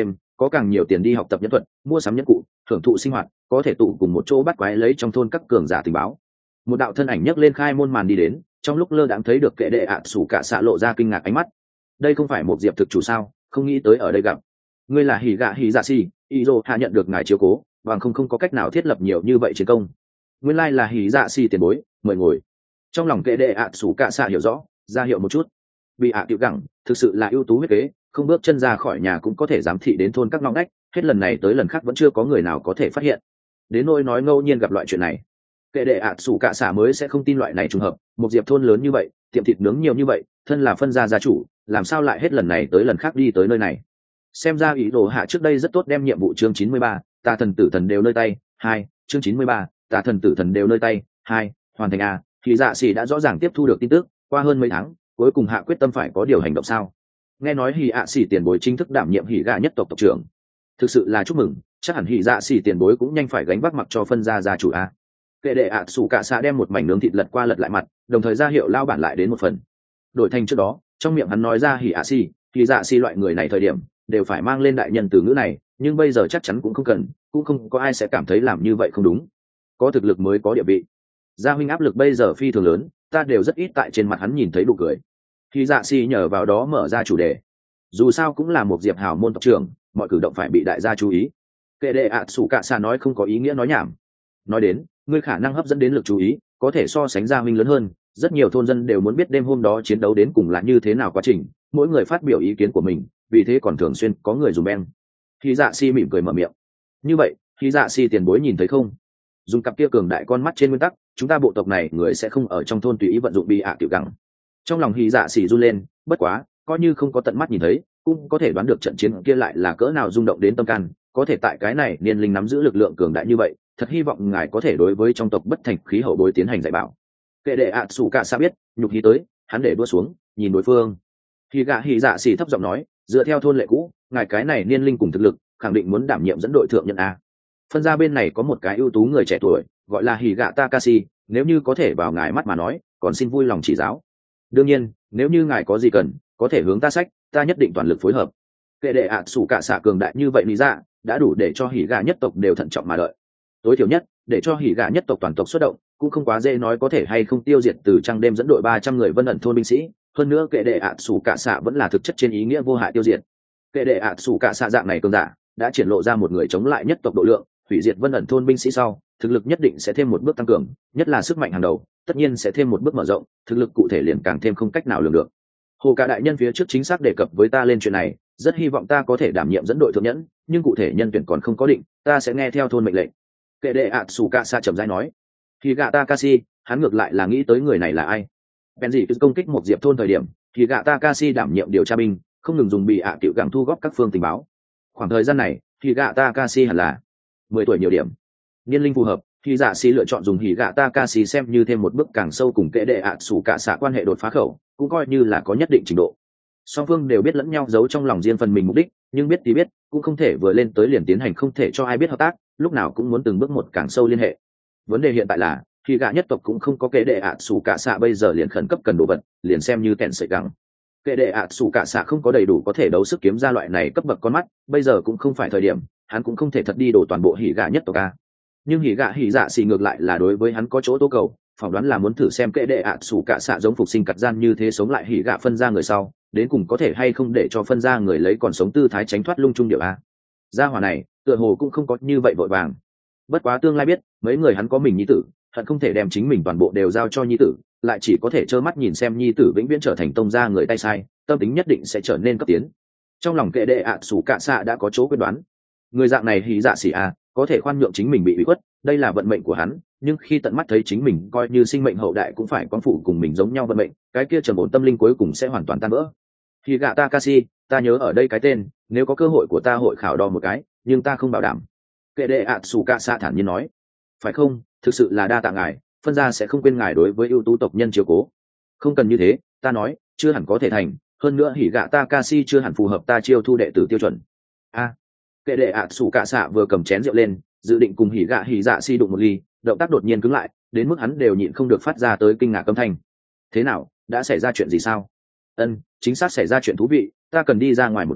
có càng nhiều tiền đi học tập nhân thuật, mua sắm nhân cụ, hưởng thụ sinh hoạt, có thể tụ cùng một chỗ bắt quái lấy trong thôn các cường giả tình báo. Một đạo thân ảnh nhấc lên khai môn màn đi đến, trong lúc lơ đãng thấy được kệ đệ ạ sủ cả xạ lộ ra kinh ngạc ánh mắt. Đây không phải một diệp thực chủ sao, không nghĩ tới ở đây gặp. Ngươi là hỉ gạ hỉ dạ xì, Izo hạ nhận được ngài chiếu cố, bằng không không có cách nào thiết lập nhiều như vậy chiến công. Nguyên lai là hỉ dạ xì tiền bối, mời ngồi. Trong lòng kệ đệ ạ sủ cả xạ hiểu rõ, ra hiệu một chút. Bị ạ tiểu gẳng, thực sự là ưu tú huyết kế, không bước chân ra khỏi nhà cũng có thể giám thị đến thôn các ngõ ngách, hết lần này tới lần khác vẫn chưa có người nào có thể phát hiện. Đến nỗi nói ngẫu nhiên gặp loại chuyện này, kệ đệ ạ sủ cả xạ mới sẽ không tin loại này trùng hợp. Một diệp thôn lớn như vậy, tiệm thịt nướng nhiều như vậy, thân là phân gia gia chủ, làm sao lại hết lần này tới lần khác đi tới nơi này? Xem ra ý đồ hạ trước đây rất tốt, đem nhiệm vụ chương chín mươi ba, tà thần tử thần đều nơi tay hai, chương chín mươi ba, tà thần tử thần đều nơi tay hai, hoàn thành a. Thì dạ xỉ đã rõ ràng tiếp thu được tin tức, qua hơn mấy tháng, cuối cùng hạ quyết tâm phải có điều hành động sao? Nghe nói hỉ ạ xỉ tiền bối chính thức đảm nhiệm hỉ gạ nhất tộc tộc trưởng, thực sự là chúc mừng, chắc hẳn hỉ dạ xỉ tiền bối cũng nhanh phải gánh vác mặc cho phân gia gia chủ a. Kệ đệ ạ sủ cả xạ đem một mảnh nướng thịt lật qua lật lại mặt, đồng thời ra hiệu lao bản lại đến một phần. Đổi thành trước đó, trong miệng hắn nói ra hỉ ạ xỉ, hỉ dạ xỉ loại người này thời điểm đều phải mang lên đại nhân từ ngữ này, nhưng bây giờ chắc chắn cũng không cần, cũng không có ai sẽ cảm thấy làm như vậy không đúng. Có thực lực mới có địa vị. Gia huynh áp lực bây giờ phi thường lớn, ta đều rất ít tại trên mặt hắn nhìn thấy nụ cười. Hỉ dạ xỉ nhờ vào đó mở ra chủ đề. Dù sao cũng là một diệp hào môn tộc trưởng, mọi cử động phải bị đại gia chú ý. Kệ đệ ạ sủ cả xạ nói không có ý nghĩa nói nhảm. Nói đến, ngươi khả năng hấp dẫn đến lực chú ý, có thể so sánh gia huynh lớn hơn, rất nhiều thôn dân đều muốn biết đêm hôm đó chiến đấu đến cùng là như thế nào quá trình, mỗi người phát biểu ý kiến của mình, vì thế còn thường xuyên có người dùng beng. Khi dạ si mỉm cười mở miệng. Như vậy, khi dạ si tiền bối nhìn thấy không? Dùng cặp kia cường đại con mắt trên nguyên tắc, chúng ta bộ tộc này người sẽ không ở trong thôn tùy ý vận dụng bị ạ tiểu gẳng. Trong lòng hy dạ xỉ run lên, bất quá, coi như không có tận mắt nhìn thấy, cũng có thể đoán được trận chiến kia lại là cỡ nào rung động đến tâm can, có thể tại cái này niên linh nắm giữ lực lượng cường đại như vậy, thật hy vọng ngài có thể đối với trong tộc bất thành khí hậu bối tiến hành dạy bảo. Kệ đệ ạ sủ cả xa biết, nhục hí tới, hắn để đua xuống, nhìn đối phương. Khi gạ hỉ dạ xỉ thấp giọng nói, dựa theo thôn lệ cũ, ngài cái này niên linh cùng thực lực, khẳng định muốn đảm nhiệm dẫn đội thượng nhân a. Phân ra bên này có một cái ưu tú người trẻ tuổi, gọi là hỉ gạ Takashi, nếu như có thể vào ngài mắt mà nói, còn xin vui lòng chỉ giáo. Đương nhiên, nếu như ngài có gì cần, có thể hướng ta sách, ta nhất định toàn lực phối hợp. Kệ đệ ạ sủ cả xạ cường đại như vậy lý ra, đã đủ để cho hỉ gạ nhất tộc đều thận trọng mà đợi. Tối thiểu nhất, để cho hỉ gạ nhất tộc toàn tộc xuất động, cũng không quá dễ nói có thể hay không tiêu diệt từ trăng đêm dẫn đội ba trăm người vân ẩn thôn binh sĩ. Hơn nữa kệ đệ ạ sủ cả xạ vẫn là thực chất trên ý nghĩa vô hại tiêu diệt. Kệ đệ ạ sủ cả xạ dạng này cường giả, đã triển lộ ra một người chống lại nhất tộc độ lượng, hủy diệt vân ẩn thôn binh sĩ sau, thực lực nhất định sẽ thêm một bước tăng cường, nhất là sức mạnh hàng đầu, tất nhiên sẽ thêm một bước mở rộng, thực lực cụ thể liền càng thêm không cách nào lường được. Hồ cả đại nhân phía trước chính xác đề cập với ta lên chuyện này, rất hy vọng ta có thể đảm nhiệm dẫn đội thượng nhẫn, nhưng cụ thể nhân tuyển còn không có định, ta sẽ nghe theo thôn mệnh lệnh. Kệ đệ ạ sủ cả xạ chậm rãi nói. Khi gạ Takashi, hắn ngược lại là nghĩ tới người này là ai. Bèn gì cứ công kích một diệp thôn thời điểm, thì gạ Takashi đảm nhiệm điều tra binh, không ngừng dùng bị ạ tiểu gẳng thu góp các phương tình báo. Khoảng thời gian này, thì gạ Takashi hẳn là mười tuổi nhiều điểm. Niên linh phù hợp, khi dạ sĩ lựa chọn dùng hỉ gạ Takashi xem như thêm một bước càng sâu cùng kệ đệ ạ sủ cả xạ quan hệ đột phá khẩu, cũng coi như là có nhất định trình độ. Song phương đều biết lẫn nhau giấu trong lòng riêng phần mình mục đích, nhưng biết thì biết, cũng không thể vừa lên tới liền tiến hành không thể cho ai biết hợp tác, lúc nào cũng muốn từng bước một càng sâu liên hệ. Vấn đề hiện tại là, khi gạ nhất tộc cũng không có kệ đệ ạ sủ cả xạ bây giờ liền khẩn cấp cần đồ vật, liền xem như kẹn sợi gắng. Kệ đệ ạ sủ cả xạ không có đầy đủ có thể đấu sức kiếm ra loại này cấp bậc con mắt, bây giờ cũng không phải thời điểm, hắn cũng không thể thật đi đổ toàn bộ hỉ gạ nhất tộc a. Nhưng hỉ gạ hỉ dạ xì ngược lại là đối với hắn có chỗ tố cầu, phỏng đoán là muốn thử xem kệ đệ ạ sủ cả xạ giống phục sinh cặt gian như thế sống lại hỉ gạ phân ra người sau, đến cùng có thể hay không để cho phân ra người lấy còn sống tư thái tránh thoát lung trung điệu a. Gia hỏa này tựa hồ cũng không có như vậy vội vàng, bất quá tương lai biết, mấy người hắn có mình nhi tử, hận không thể đem chính mình toàn bộ đều giao cho nhi tử, lại chỉ có thể trơ mắt nhìn xem nhi tử vĩnh viễn trở thành tông gia người tay sai, tâm tính nhất định sẽ trở nên cấp tiến. Trong lòng kệ đệ ạ sủ cả xạ đã có chỗ quyết đoán, người dạng này hỉ dạ xỉ a có thể khoan nhượng chính mình bị ủy khuất, đây là vận mệnh của hắn, nhưng khi tận mắt thấy chính mình coi như sinh mệnh hậu đại cũng phải con phụ cùng mình giống nhau vận mệnh, cái kia trầm ổn tâm linh cuối cùng sẽ hoàn toàn tan vỡ. Hỉ gạ Takashi, ta nhớ ở đây cái tên, nếu có cơ hội của ta hội khảo đo một cái, nhưng ta không bảo đảm. Kệ đệ ạ sủ cả xạ thản nhiên nói. Phải không, thực sự là đa tạ ngài, phân gia sẽ không quên ngài đối với ưu tú tộc nhân chiếu cố. Không cần như thế, ta nói, chưa hẳn có thể thành, hơn nữa hỉ gạ Takashi chưa hẳn phù hợp ta chiêu thu đệ tử tiêu chuẩn. A. Kệ đệ ạ sủ cả xạ vừa cầm chén rượu lên, dự định cùng hỉ gạ hỉ dạ si đụng một ly, động tác đột nhiên cứng lại, đến mức hắn đều nhịn không được phát ra tới kinh ngạc âm thanh. Thế nào, đã xảy ra chuyện gì sao? Ân, chính xác xảy ra chuyện thú vị, ta cần đi ra ngoài một chuyến,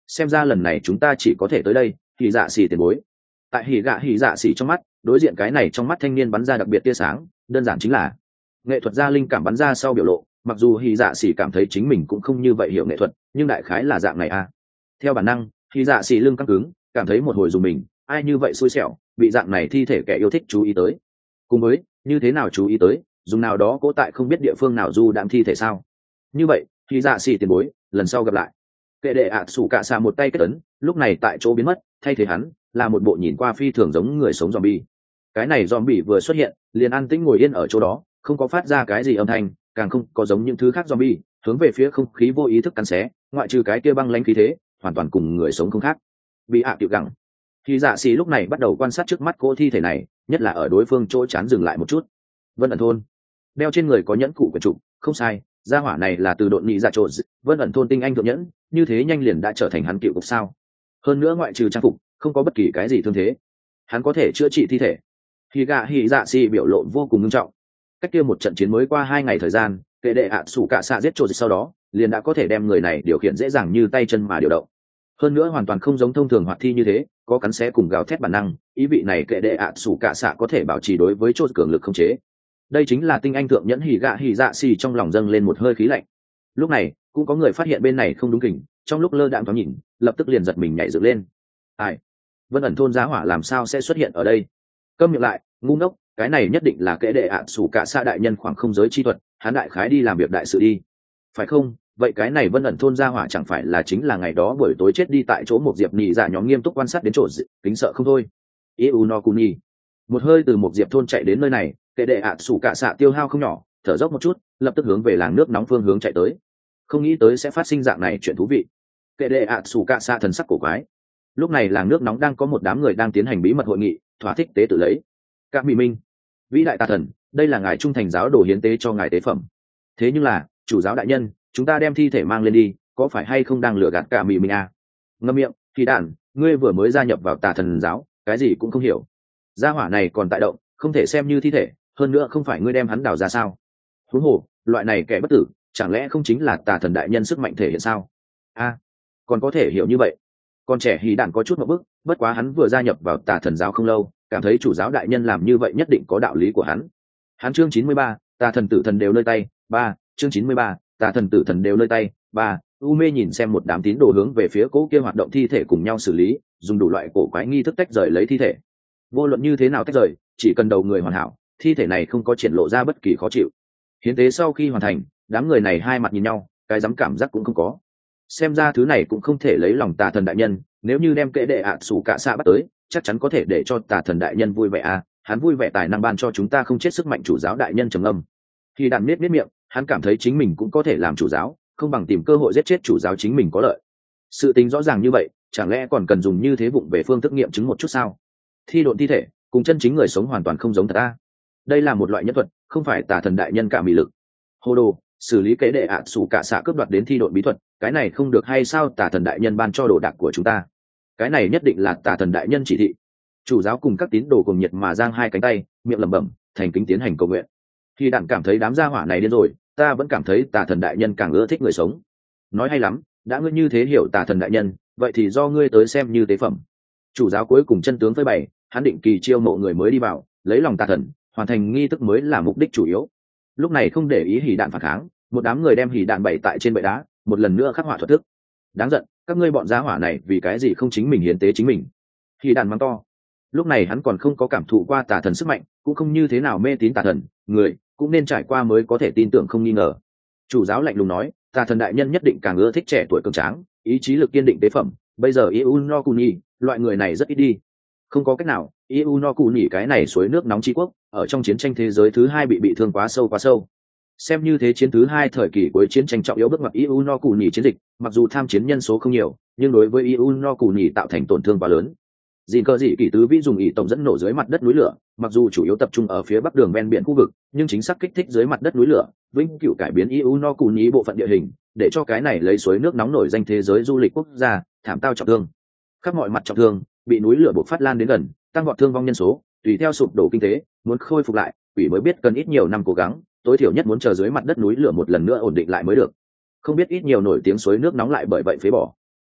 xem ra lần này chúng ta chỉ có thể tới đây. Hỉ dạ xỉ tiền bối. Tại hỉ gạ hỉ dạ xỉ trong mắt, đối diện cái này trong mắt thanh niên bắn ra đặc biệt tia sáng, đơn giản chính là nghệ thuật gia linh cảm bắn ra sau biểu lộ. Mặc dù hỉ dạ xỉ cảm thấy chính mình cũng không như vậy hiểu nghệ thuật, nhưng đại khái là dạng này a. Theo bản năng, hỉ dạ xỉ lưng căng cứng, cảm thấy một hồi dùng mình, ai như vậy xui xẻo, bị dạng này thi thể kẻ yêu thích chú ý tới. Cùng với, như thế nào chú ý tới, dùng nào đó cố tại không biết địa phương nào du đạm thi thể sao? Như vậy, hỉ dạ xỉ tiền bối, lần sau gặp lại. Kệ đệ ạ sủ cả xạ một tay kết ấn, lúc này tại chỗ biến mất, thay thế hắn là một bộ nhìn qua phi thường giống người sống zombie. Cái này zombie vừa xuất hiện, liền an tĩnh ngồi yên ở chỗ đó, không có phát ra cái gì âm thanh, càng không có giống những thứ khác zombie, hướng về phía không khí vô ý thức cắn xé, ngoại trừ cái kia băng lãnh khí thế, hoàn toàn cùng người sống không khác. Bị hạ tiểu gặng. Khi dạ xì lúc này bắt đầu quan sát trước mắt cô thi thể này, nhất là ở đối phương chỗ chán dừng lại một chút. Vân ẩn thôn, đeo trên người có nhẫn cụ của trụ, không sai, gia hỏa này là từ độn nhị dạ trộn. Vân ẩn thôn tinh anh thượng nhẫn, như thế nhanh liền đã trở thành hắn cựu cục sao? Hơn nữa ngoại trừ trang phục, không có bất kỳ cái gì thương thế, hắn có thể chữa trị thi thể. Khi gạ hỉ dạ xì biểu lộ vô cùng nghiêm trọng. Cách kia một trận chiến mới qua hai ngày thời gian, kệ đệ ạ sủ cả xạ giết trộn sau đó, liền đã có thể đem người này điều khiển dễ dàng như tay chân mà điều động. Hơn nữa hoàn toàn không giống thông thường hoạt thi như thế, có cắn xé cùng gào thét bản năng, ý vị này kệ đệ ạ sủ cả xạ có thể bảo trì đối với trộn cường lực không chế. Đây chính là tinh anh thượng nhẫn. Hỉ gạ hỉ dạ xì trong lòng dâng lên một hơi khí lạnh. Lúc này cũng có người phát hiện bên này không đúng kỉnh, trong lúc lơ đãng thoáng nhìn, lập tức liền giật mình nhảy dựng lên. Ai? Vân ẩn thôn giá hỏa làm sao sẽ xuất hiện ở đây? Câm miệng lại, ngu ngốc, cái này nhất định là kệ đệ ạ sủ cả xạ đại nhân khoảng không giới chi thuật, hắn đại khái đi làm việc đại sự đi. Phải không? Vậy cái này Vân ẩn thôn gia hỏa chẳng phải là chính là ngày đó buổi tối chết đi tại chỗ một diệp nhị dạ nhóm nghiêm túc quan sát đến chỗ kính sợ không thôi. Iu no kuni. Một hơi từ một diệp thôn chạy đến nơi này, kệ đệ ạ sủ cả xạ tiêu hao không nhỏ, thở dốc một chút, lập tức hướng về làng nước nóng phương hướng chạy tới. Không nghĩ tới sẽ phát sinh dạng này chuyện thú vị. Kệ đệ ạ sủ cả xạ thần sắc cổ quái. Lúc này làng nước nóng đang có một đám người đang tiến hành bí mật hội nghị, thỏa thích tế tự lấy. Các mỹ minh, vĩ đại tà thần, đây là ngài trung thành giáo đồ hiến tế cho ngài tế phẩm. Thế nhưng là, chủ giáo đại nhân, chúng ta đem thi thể mang lên đi, có phải hay không đang lừa gạt cả mỹ minh à? Ngâm miệng, thì đạn, ngươi vừa mới gia nhập vào tà thần giáo, cái gì cũng không hiểu. Gia hỏa này còn tại động, không thể xem như thi thể, hơn nữa không phải ngươi đem hắn đào ra sao? Huống hồ, loại này kẻ bất tử, chẳng lẽ không chính là tà thần đại nhân sức mạnh thể hiện sao? A, à, còn có thể hiểu như vậy. Con trẻ hí đạn có chút một bức, bất quá hắn vừa gia nhập vào tà thần giáo không lâu, cảm thấy chủ giáo đại nhân làm như vậy nhất định có đạo lý của hắn. Hắn chương chín mươi ba, tà thần tử thần đều nơi tay, ba, chương chín mươi ba, tà thần tử thần đều nơi tay, ba. U mê nhìn xem một đám tín đồ hướng về phía cố kia hoạt động thi thể cùng nhau xử lý, dùng đủ loại cổ quái nghi thức tách rời lấy thi thể. Vô luận như thế nào tách rời, chỉ cần đầu người hoàn hảo, thi thể này không có triển lộ ra bất kỳ khó chịu. Hiến tế sau khi hoàn thành, đám người này hai mặt nhìn nhau, cái dám cảm giác cũng không có. Xem ra thứ này cũng không thể lấy lòng tà thần đại nhân, nếu như đem kệ đệ ạ sủ cả xạ bắt tới, chắc chắn có thể để cho tà thần đại nhân vui vẻ à, hắn vui vẻ tài năng ban cho chúng ta không chết sức mạnh chủ giáo đại nhân trầm âm. Khi đàn miết miết miệng, hắn cảm thấy chính mình cũng có thể làm chủ giáo, không bằng tìm cơ hội giết chết chủ giáo chính mình có lợi. Sự tính rõ ràng như vậy, chẳng lẽ còn cần dùng như thế vụng về phương thức nghiệm chứng một chút sao? Thi độn thi thể cùng chân chính người sống hoàn toàn không giống thật ta. Đây là một loại nhân thuật, không phải tà thần đại nhân cả mị lực. Hô đồ, xử lý kế đệ ạ sủ cả xạ cướp đoạt đến thi độn bí thuật, cái này không được hay sao? Tà thần đại nhân ban cho đồ đạc của chúng ta, cái này nhất định là tà thần đại nhân chỉ thị. Chủ giáo cùng các tín đồ cùng nhiệt mà giang hai cánh tay, miệng lẩm bẩm, thành kính tiến hành cầu nguyện. Khi đạn cảm thấy đám gia hỏa này điên rồi, ta vẫn cảm thấy tà thần đại nhân càng ưa thích người sống. Nói hay lắm, đã ngươi như thế hiểu tà thần đại nhân, vậy thì do ngươi tới xem như tế phẩm. Chủ giáo cuối cùng chân tướng với bày, hắn định kỳ chiêu mộ người mới đi vào, lấy lòng tà thần, hoàn thành nghi thức mới là mục đích chủ yếu. Lúc này không để ý hỉ đạn phản kháng, một đám người đem hỉ đạn bày tại trên bệ đá, một lần nữa khắc họa thuật thức. Đáng giận, các ngươi bọn gia hỏa này vì cái gì không chính mình hiến tế chính mình? Hỉ đạn mắng to. Lúc này hắn còn không có cảm thụ qua tà thần sức mạnh, cũng không như thế nào mê tín tà thần, người cũng nên trải qua mới có thể tin tưởng không nghi ngờ. Chủ giáo lạnh lùng nói, tà thần đại nhân nhất định càng ưa thích trẻ tuổi cường tráng, ý chí lực kiên định tế phẩm, bây giờ Iu no Kuni, loại người này rất ít đi. Không có cách nào, Iu no Kuni cái này suối nước nóng tri quốc, ở trong chiến tranh thế giới thứ hai bị bị thương quá sâu quá sâu. Xem như thế chiến thứ hai thời kỳ cuối chiến tranh trọng yếu bước ngoặt Iu no Kuni chiến dịch, mặc dù tham chiến nhân số không nhiều, nhưng đối với Iu no Kuni tạo thành tổn thương quá lớn. Dìn cơ dị kỷ tứ vĩ dùng ỷ tổng dẫn nổ dưới mặt đất núi lửa, mặc dù chủ yếu tập trung ở phía bắc đường ven biển khu vực, nhưng chính xác kích thích dưới mặt đất núi lửa, vĩnh cửu cải biến Iu no Kuni bộ phận địa hình, để cho cái này lấy suối nước nóng nổi danh thế giới du lịch quốc gia thảm tao trọng thương. Khắp mọi mặt trọng thương, bị núi lửa bộc phát lan đến gần, tăng vọt thương vong nhân số, tùy theo sụp đổ kinh tế, muốn khôi phục lại, quỷ mới biết cần ít nhiều năm cố gắng, tối thiểu nhất muốn chờ dưới mặt đất núi lửa một lần nữa ổn định lại mới được. Không biết ít nhiều nổi tiếng suối nước nóng lại bởi vậy phế bỏ.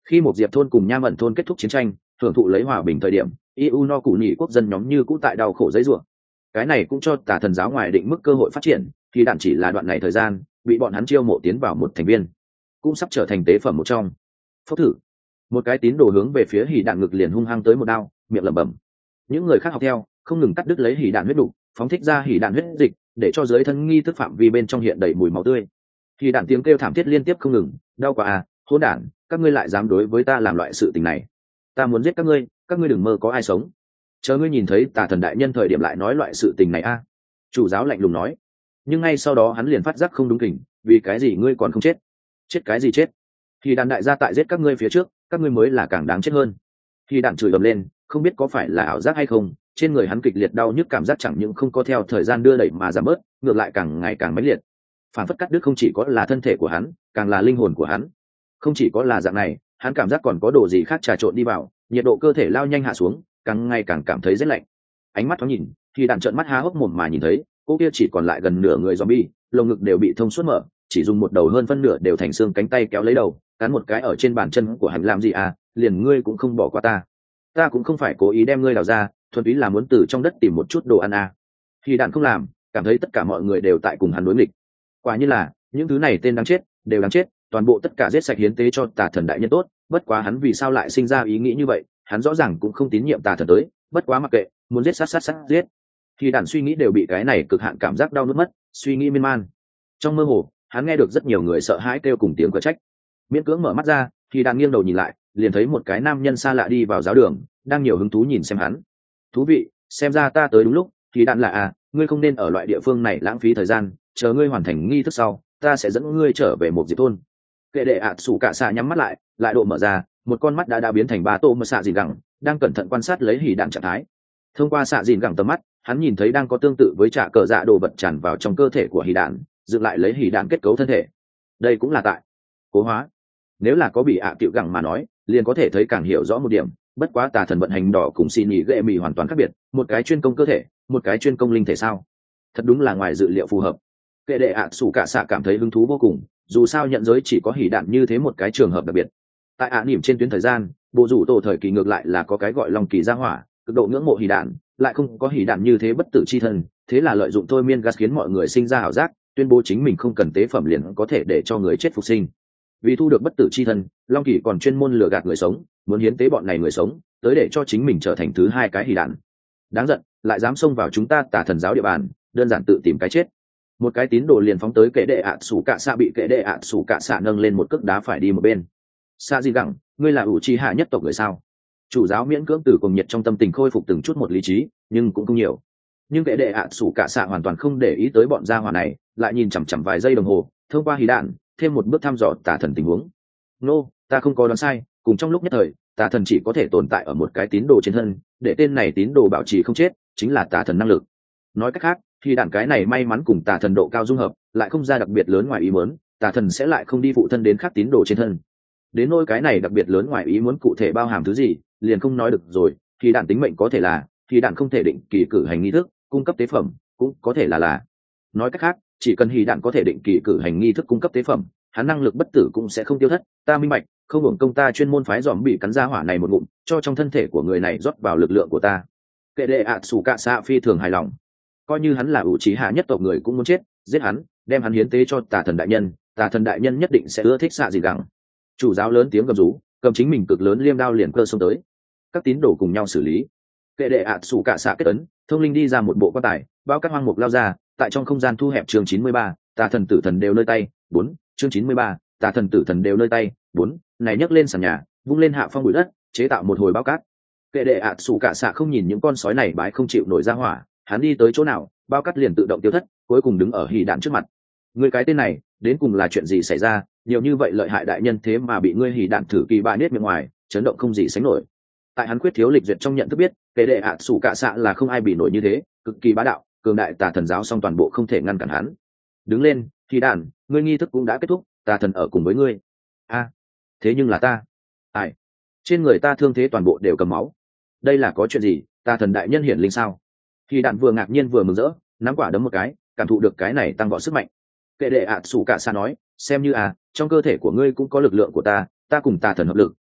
Khi một diệp thôn cùng nham ẩn thôn kết thúc chiến tranh, hưởng thụ lấy hòa bình thời điểm, i u no cụ nhị quốc dân nhóm như cũ tại đau khổ dãy rủa. Cái này cũng cho tà thần giáo ngoài định mức cơ hội phát triển, thì đạn chỉ là đoạn này thời gian bị bọn hắn chiêu mộ tiến vào một thành viên, cũng sắp trở thành tế phẩm một trong. Phốc thử, một cái tín đồ hướng về phía hỉ đạn ngực liền hung hăng tới một đao, miệng lẩm bẩm. Những người khác học theo, không ngừng cắt đứt lấy hỉ đạn huyết đủ, phóng thích ra hỉ đạn huyết dịch, để cho dưới thân nghi thức phạm vi bên trong hiện đầy mùi máu tươi. Hỉ đạn tiếng kêu thảm thiết liên tiếp không ngừng, đau quá à, hỗn đản, các ngươi lại dám đối với ta làm loại sự tình này, ta muốn giết các ngươi, các ngươi đừng mơ có ai sống. Chờ ngươi nhìn thấy tà thần đại nhân thời điểm lại nói loại sự tình này a. Chủ giáo lạnh lùng nói. Nhưng ngay sau đó hắn liền phát giác không đúng kỉnh, vì cái gì ngươi còn không chết? Chết cái gì chết? Thì đàn đại gia tại giết các ngươi phía trước, các ngươi mới là càng đáng chết hơn. Khi đạn chửi ầm lên, không biết có phải là ảo giác hay không, trên người hắn kịch liệt đau nhức cảm giác chẳng những không có theo thời gian đưa đẩy mà giảm bớt, ngược lại càng ngày càng mãnh liệt. Phản phất cắt đứt không chỉ có là thân thể của hắn, càng là linh hồn của hắn. Không chỉ có là dạng này, hắn cảm giác còn có đồ gì khác trà trộn đi vào, nhiệt độ cơ thể lao nhanh hạ xuống, càng ngày càng cảm thấy rét lạnh. Ánh mắt thoáng nhìn, khi đạn trợn mắt há hốc mồm mà nhìn thấy cô kia chỉ còn lại gần nửa người zombie, lồng ngực đều bị thông suốt mở, chỉ dùng một đầu hơn phân nửa đều thành xương cánh tay kéo lấy đầu, cắn một cái ở trên bàn chân của hắn. Làm gì à, liền ngươi cũng không bỏ qua ta. Ta cũng không phải cố ý đem ngươi đào ra, thuần túy là muốn từ trong đất tìm một chút đồ ăn à. Khi đạn không làm, cảm thấy tất cả mọi người đều tại cùng hắn đối nghịch. Quả như là những thứ này tên đáng chết, đều đáng chết, toàn bộ tất cả giết sạch hiến tế cho tà thần đại nhân tốt. Bất quá hắn vì sao lại sinh ra ý nghĩ như vậy, hắn rõ ràng cũng không tín nhiệm tà thần tới, bất quá mặc kệ, muốn giết sát sát sát giết. Khi đàn suy nghĩ đều bị cái này cực hạn cảm giác đau nuốt mất, suy nghĩ miên man. Trong mơ hồ, hắn nghe được rất nhiều người sợ hãi kêu cùng tiếng cờ trách. Miễn cưỡng mở mắt ra, khi đàn nghiêng đầu nhìn lại, liền thấy một cái nam nhân xa lạ đi vào giáo đường, đang nhiều hứng thú nhìn xem hắn. Thú vị, xem ra ta tới đúng lúc. Khi đàn là à, ngươi không nên ở loại địa phương này lãng phí thời gian, chờ ngươi hoàn thành nghi thức sau, ta sẽ dẫn ngươi trở về một diệp thôn. Kệ đệ ạ sủ cả xạ nhắm mắt lại, lại độ mở ra, một con mắt đã đã biến thành ba tô mà xạ dìn gẳng, đang cẩn thận quan sát lấy hỉ đạn trạng thái. Thông qua xạ dìn gẳng tầm mắt, hắn nhìn thấy đang có tương tự với trả cờ dạ đồ vật tràn vào trong cơ thể của hỉ đạn, dựng lại lấy hỉ đạn kết cấu thân thể. Đây cũng là tại cố hóa. Nếu là có bị ạ à cựu gẳng mà nói, liền có thể thấy càng hiểu rõ một điểm. Bất quá tà thần vận hành đỏ cùng xin nhị ghệ mì hoàn toàn khác biệt, một cái chuyên công cơ thể, một cái chuyên công linh thể sao? Thật đúng là ngoài dự liệu phù hợp. Kệ đệ ạ sủ cả xạ cảm thấy hứng thú vô cùng, dù sao nhận giới chỉ có hỉ đạn như thế một cái trường hợp đặc biệt. Tại ạ nỉm trên tuyến thời gian, bộ rủ tổ thời kỳ ngược lại là có cái gọi long kỳ gia hỏa, cực độ ngưỡng mộ hỉ đạn, lại không có hỉ đạn như thế bất tử chi thân, thế là lợi dụng thôi miên gas khiến mọi người sinh ra ảo giác, tuyên bố chính mình không cần tế phẩm liền có thể để cho người chết phục sinh. Vì thu được bất tử chi thân, long kỳ còn chuyên môn lừa gạt người sống, muốn hiến tế bọn này người sống, tới để cho chính mình trở thành thứ hai cái hỉ đạn. Đáng giận, lại dám xông vào chúng ta tà thần giáo địa bàn, đơn giản tự tìm cái chết. Một cái tín đồ liền phóng tới kệ đệ ạ sủ cạ xạ, bị kệ đệ ạ sủ cạ xạ nâng lên một cước đá phải đi một bên. Xạ gì gẳng, ngươi là ủ chi hạ nhất tộc người sao? Chủ giáo miễn cưỡng từ cùng nhiệt trong tâm tình khôi phục từng chút một lý trí, nhưng cũng không nhiều. Nhưng kệ đệ ạ sủ cạ xạ hoàn toàn không để ý tới bọn gia hỏa này, lại nhìn chằm chằm vài giây đồng hồ, thông qua hí đạn thêm một bước thăm dò tà thần tình huống. Nô, ta không có đoán sai, cùng trong lúc nhất thời, tà thần chỉ có thể tồn tại ở một cái tín đồ trên thân, để tên này tín đồ bảo trì không chết, chính là tà thần năng lực. Nói cách khác, khi đạn cái này may mắn cùng tà thần độ cao dung hợp, lại không ra đặc biệt lớn ngoài ý muốn, tà thần sẽ lại không đi phụ thân đến khác tín đồ trên thân. Đến nỗi cái này đặc biệt lớn ngoài ý muốn cụ thể bao hàm thứ gì, liền không nói được rồi. Thì đạn tính mệnh có thể là, thì đạn không thể định kỳ cử hành nghi thức, cung cấp tế phẩm, cũng có thể là là. Nói cách khác, chỉ cần hỉ đạn có thể định kỳ cử hành nghi thức cung cấp tế phẩm, hắn năng lực bất tử cũng sẽ không tiêu thất. Ta minh bạch, không hưởng công ta chuyên môn phái dòm bị cắn ra hỏa này một ngụm, cho trong thân thể của người này rót vào lực lượng của ta. Kệ đệ ạ sủ cạ xạ phi thường hài lòng. Coi như hắn là ủ trí hạ nhất tộc người cũng muốn chết, giết hắn, đem hắn hiến tế cho tà thần đại nhân, tà thần đại nhân nhất định sẽ ưa thích xạ gì gắng. Chủ giáo lớn tiếng gầm rú, cầm chính mình cực lớn liêm đao liền cơ xông tới. Các tín đồ cùng nhau xử lý. Kệ đệ ạ sủ cạ xạ kết ấn, thông linh đi ra một bộ quan tài, bao các hoang mục lao ra, tại trong không gian thu hẹp chương chín mươi ba, tà thần tử thần đều nơi tay, bốn, chương chín mươi ba, tà thần tử thần đều nơi tay, bốn, này nhấc lên sàn nhà, vung lên hạ phong bụi đất, chế tạo một hồi bao cát. Kệ đệ ạ sủ cạ xạ không nhìn những con sói này bái không chịu nổi ra hỏa, hắn đi tới chỗ nào, bao cát liền tự động tiêu thất, cuối cùng đứng ở hỉ đạn trước mặt. Người cái tên này, đến cùng là chuyện gì xảy ra, nhiều như vậy lợi hại đại nhân thế mà bị ngươi hỉ đạn thử kỳ ba nết miệng ngoài, chấn động không gì sánh nổi. Tại hắn quyết thiếu lịch duyệt trong nhận thức biết, kệ đệ ạ sủ cạ xạ là không ai bị nổi như thế, cực kỳ bá đạo, cường đại tà thần giáo song toàn bộ không thể ngăn cản hắn. Đứng lên, hỉ đạn, ngươi nghi thức cũng đã kết thúc, tà thần ở cùng với ngươi. A, thế nhưng là ta. Ai? Trên người ta thương thế toàn bộ đều cầm máu. Đây là có chuyện gì, tà thần đại nhân hiển linh sao? Hỉ đạn vừa ngạc nhiên vừa mừng rỡ, nắm quả đấm một cái, cảm thụ được cái này tăng vọt sức mạnh. Kệ đệ ạ sủ cạ xạ nói, xem như à, trong cơ thể của ngươi cũng có lực lượng của ta, ta cùng tà thần hợp lực,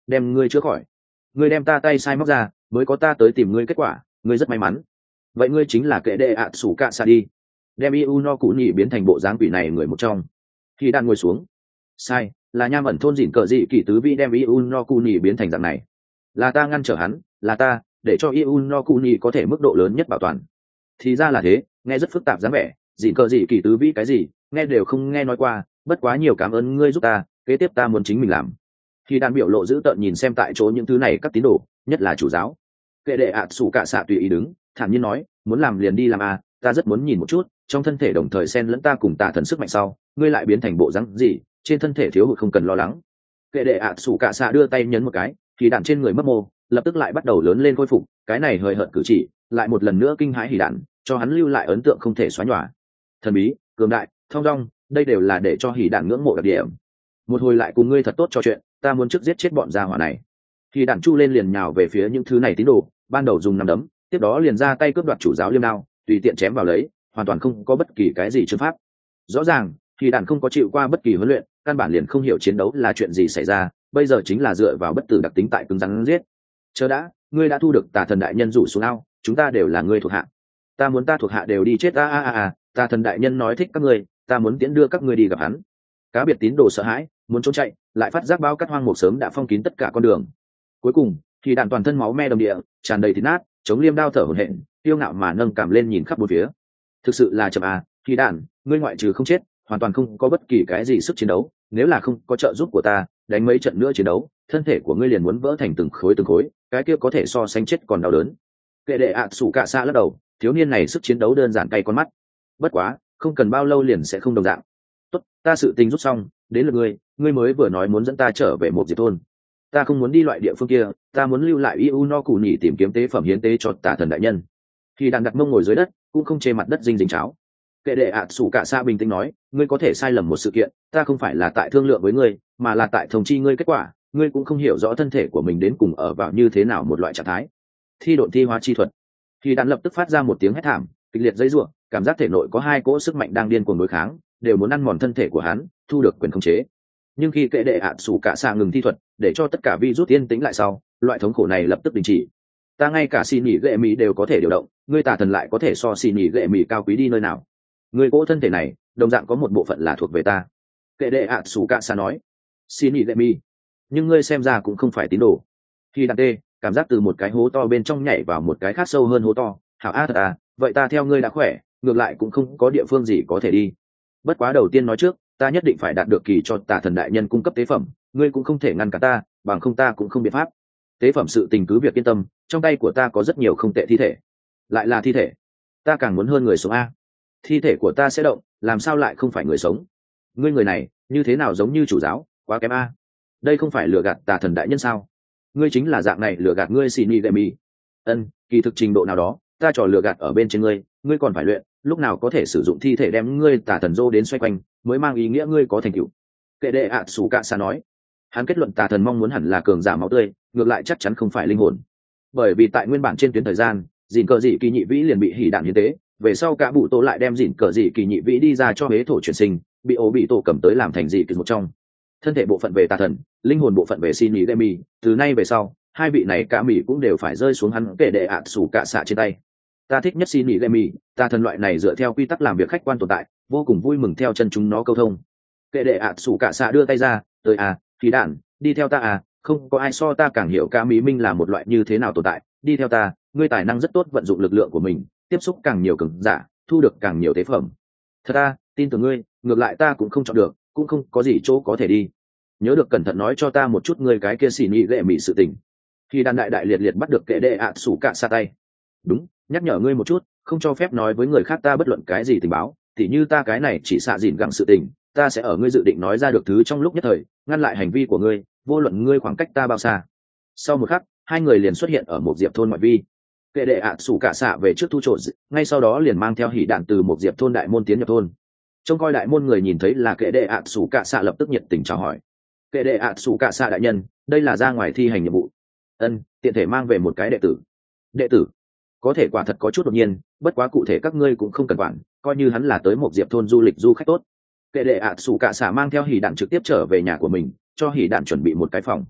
đem ngươi chữa khỏi. Ngươi đem ta tay sai móc ra mới có ta tới tìm ngươi kết quả, ngươi rất may mắn. Vậy ngươi chính là kệ đệ ạ sủ cạ xạ đi, đem iu no cụ nhị biến thành bộ dáng quỷ này người một trong. Khi đàn ngồi xuống. Sai, là nham ẩn thôn dỉn cờ dị kỳ tứ vi đem iu no cụ nhị biến thành dạng này. Là ta ngăn trở hắn, là ta để cho iu no cụ nhị có thể mức độ lớn nhất bảo toàn. Thì ra là thế, nghe rất phức tạp dáng vẻ. Dỉn cờ dị kỳ tứ vi cái gì nghe đều không nghe nói qua, bất quá nhiều cảm ơn ngươi giúp ta, kế tiếp ta muốn chính mình làm. Khi đàn biểu lộ dữ tợn nhìn xem tại chỗ những thứ này các tín đồ, nhất là chủ giáo. Kệ đệ ạ sủ cạ xạ tùy ý đứng, thản nhiên nói, muốn làm liền đi làm à, ta rất muốn nhìn một chút trong thân thể đồng thời xen lẫn ta cùng tà thần sức mạnh sau ngươi lại biến thành bộ rắn gì, trên thân thể thiếu hụt không cần lo lắng. Kệ đệ ạ sủ cạ xạ đưa tay nhấn một cái, thì đạn trên người mất mô lập tức lại bắt đầu lớn lên khôi phục, cái này hời hợt cử chỉ lại một lần nữa kinh hãi hỉ đạn, cho hắn lưu lại ấn tượng không thể xóa nhòa. Thần bí, cường đại, thong dong, đây đều là để cho hỉ đạn ngưỡng mộ đặc điểm. Một hồi lại cùng ngươi thật tốt trò chuyện, ta muốn trước giết chết bọn gia hỏa này. Thì đạn chu lên liền nhào về phía những thứ này tín đồ, ban đầu dùng nắm đấm, tiếp đó liền ra tay cướp đoạt chủ giáo liêm đao, tùy tiện chém vào lấy, hoàn toàn không có bất kỳ cái gì chương pháp. Rõ ràng thì đạn không có chịu qua bất kỳ huấn luyện, căn bản liền không hiểu chiến đấu là chuyện gì xảy ra, bây giờ chính là dựa vào bất tử đặc tính tại cứng rắn giết. Chờ đã, ngươi đã thu được tà thần đại nhân rủ xuống ao, chúng ta đều là ngươi thuộc hạ. Ta muốn ta thuộc hạ đều đi chết a a a a, tà thần đại nhân nói thích các ngươi, ta muốn tiễn đưa các ngươi đi gặp hắn. Cá biệt tín đồ sợ hãi, muốn trốn chạy, lại phát giác bao cắt hoang mục sớm đã phong kín tất cả con đường. Cuối cùng, thì đạn toàn thân máu me đồng địa, tràn đầy thịt nát, chống liêm đao thở hổn hển, tiêu ngạo mà nâng cảm lên nhìn khắp bốn phía. Thực sự là chậm à, thì đạn, ngươi ngoại trừ không chết, hoàn toàn không có bất kỳ cái gì sức chiến đấu, nếu là không có trợ giúp của ta, đánh mấy trận nữa chiến đấu, thân thể của ngươi liền muốn vỡ thành từng khối từng khối, cái kia có thể so sánh chết còn đau đớn. Kệ đệ ạ sủ cạ xạ lắc đầu, thiếu niên này sức chiến đấu đơn giản cay con mắt. Bất quá, không cần bao lâu liền sẽ không đồng dạng. Tốt, ta sự tình rút xong, đến lượt ngươi, ngươi mới vừa nói muốn dẫn ta trở về một diệp thôn. Ta không muốn đi loại địa phương kia, ta muốn lưu lại iu no cụ nhỉ tìm kiếm tế phẩm hiến tế cho tà thần đại nhân. Khi đàn đặt mông ngồi dưới đất, cũng không chê mặt đất dinh dính cháo. Kệ đệ ạ sủ cạ xạ bình tĩnh nói, ngươi có thể sai lầm một sự kiện, ta không phải là tại thương lượng với ngươi, mà là tại thông chi ngươi kết quả, ngươi cũng không hiểu rõ thân thể của mình đến cùng ở vào như thế nào một loại trạng thái. Thi độn thi hóa chi thuật. Khi đàn lập tức phát ra một tiếng hét thảm, kịch liệt dây rủa, cảm giác thể nội có hai cỗ sức mạnh đang điên cuồng đối kháng, đều muốn ăn mòn thân thể của hắn, thu được quyền khống chế. Nhưng khi kệ đệ ạ sủ cạ xạ ngừng thi thuật, để cho tất cả virus yên tĩnh lại sau, loại thống khổ này lập tức đình chỉ. Ta ngay cả xì nhỉ gệ mì đều có thể điều động, ngươi tà thần lại có thể so xì nhỉ gệ mì cao quý đi nơi nào? Ngươi cỗ thân thể này, đồng dạng có một bộ phận là thuộc về ta. Kệ đệ ạ sủ cạ xạ nói. Xì nhỉ gệ mì, nhưng ngươi xem ra cũng không phải tín đồ. Khi đặt tê, cảm giác từ một cái hố to bên trong nhảy vào một cái khác sâu hơn hố to. Hảo a thật à, vậy ta theo ngươi đã khỏe, ngược lại cũng không có địa phương gì có thể đi. Bất quá đầu tiên nói trước, ta nhất định phải đạt được kỳ cho tà thần đại nhân cung cấp tế phẩm, ngươi cũng không thể ngăn cản ta, bằng không ta cũng không biện pháp. Tế phẩm sự tình cứ việc yên tâm, trong tay của ta có rất nhiều không tệ thi thể. Lại là thi thể, ta càng muốn hơn người sống a. Thi thể của ta sẽ động, làm sao lại không phải người sống? Ngươi người này như thế nào giống như chủ giáo, quá kém a. Đây không phải lừa gạt tà thần đại nhân sao? Ngươi chính là dạng này lừa gạt ngươi xì ni gậy mì. Ân, kỳ thực trình độ nào đó, ta trò lừa gạt ở bên trên ngươi, ngươi còn phải luyện, lúc nào có thể sử dụng thi thể đem ngươi tà thần dô đến xoay quanh, mới mang ý nghĩa ngươi có thành tựu. Kệ đệ ạ sủ cạ xạ nói. Hắn kết luận tà thần mong muốn hẳn là cường giả máu tươi, ngược lại chắc chắn không phải linh hồn. Bởi vì tại nguyên bản trên tuyến thời gian, dìn cờ dị kỳ nhị vĩ liền bị hỉ đạn hiến tế, về sau cả bụ tổ lại đem dìn cờ dị kỳ nhị vĩ đi ra cho hế thổ chuyển sinh, bị ố bị tổ cầm tới làm thành dị kỳ một trong. Thân thể bộ phận về tà thần, linh hồn bộ phận về xin ý đê mì, từ nay về sau, hai vị này cả mì cũng đều phải rơi xuống hắn kệ đệ ạ sủ cạ xạ trên tay. Ta thích nhất xin ý đê mì, tà thần loại này dựa theo quy tắc làm việc khách quan tồn tại, vô cùng vui mừng theo chân chúng nó câu thông. Kệ đệ ạ sủ cạ xạ đưa tay ra, tới à, khí đạn, đi theo ta à, không có ai so ta càng hiểu cả mỹ minh là một loại như thế nào tồn tại, đi theo ta, ngươi tài năng rất tốt vận dụng lực lượng của mình, tiếp xúc càng nhiều cường giả, thu được càng nhiều tế phẩm. Thật ta, tin tưởng ngươi, ngược lại ta cũng không chọn được, cũng không có gì chỗ có thể đi. Nhớ được cẩn thận nói cho ta một chút ngươi cái kia xỉ nhị lệ mị sự tình. Khi đàn đại đại liệt liệt bắt được kệ đệ ạ sủ cạ xa tay. Đúng, nhắc nhở ngươi một chút, không cho phép nói với người khác ta bất luận cái gì tình báo, thì như ta cái này chỉ xạ dìn gặng sự tình, ta sẽ ở ngươi dự định nói ra được thứ trong lúc nhất thời, ngăn lại hành vi của ngươi, vô luận ngươi khoảng cách ta bao xa. Sau một khắc, hai người liền xuất hiện ở một diệp thôn ngoại vi. Kệ đệ ạ sủ cạ xạ về trước thu trộn, ngay sau đó liền mang theo hỉ đạn từ một diệp thôn đại môn tiến nhập thôn. Trông coi đại môn người nhìn thấy là kệ đệ ạ sủ cạ xạ lập tức nhiệt tình chào hỏi. Kệ đệ ạ sủ cạ xạ đại nhân, đây là ra ngoài thi hành nhiệm vụ. Ân, tiện thể mang về một cái đệ tử. Đệ tử? Có thể quả thật có chút đột nhiên, bất quá cụ thể các ngươi cũng không cần quản, coi như hắn là tới một diệp thôn du lịch du khách tốt. Kệ đệ ạ sủ cạ xạ mang theo hỉ đạn trực tiếp trở về nhà của mình, cho hỉ đạn chuẩn bị một cái phòng.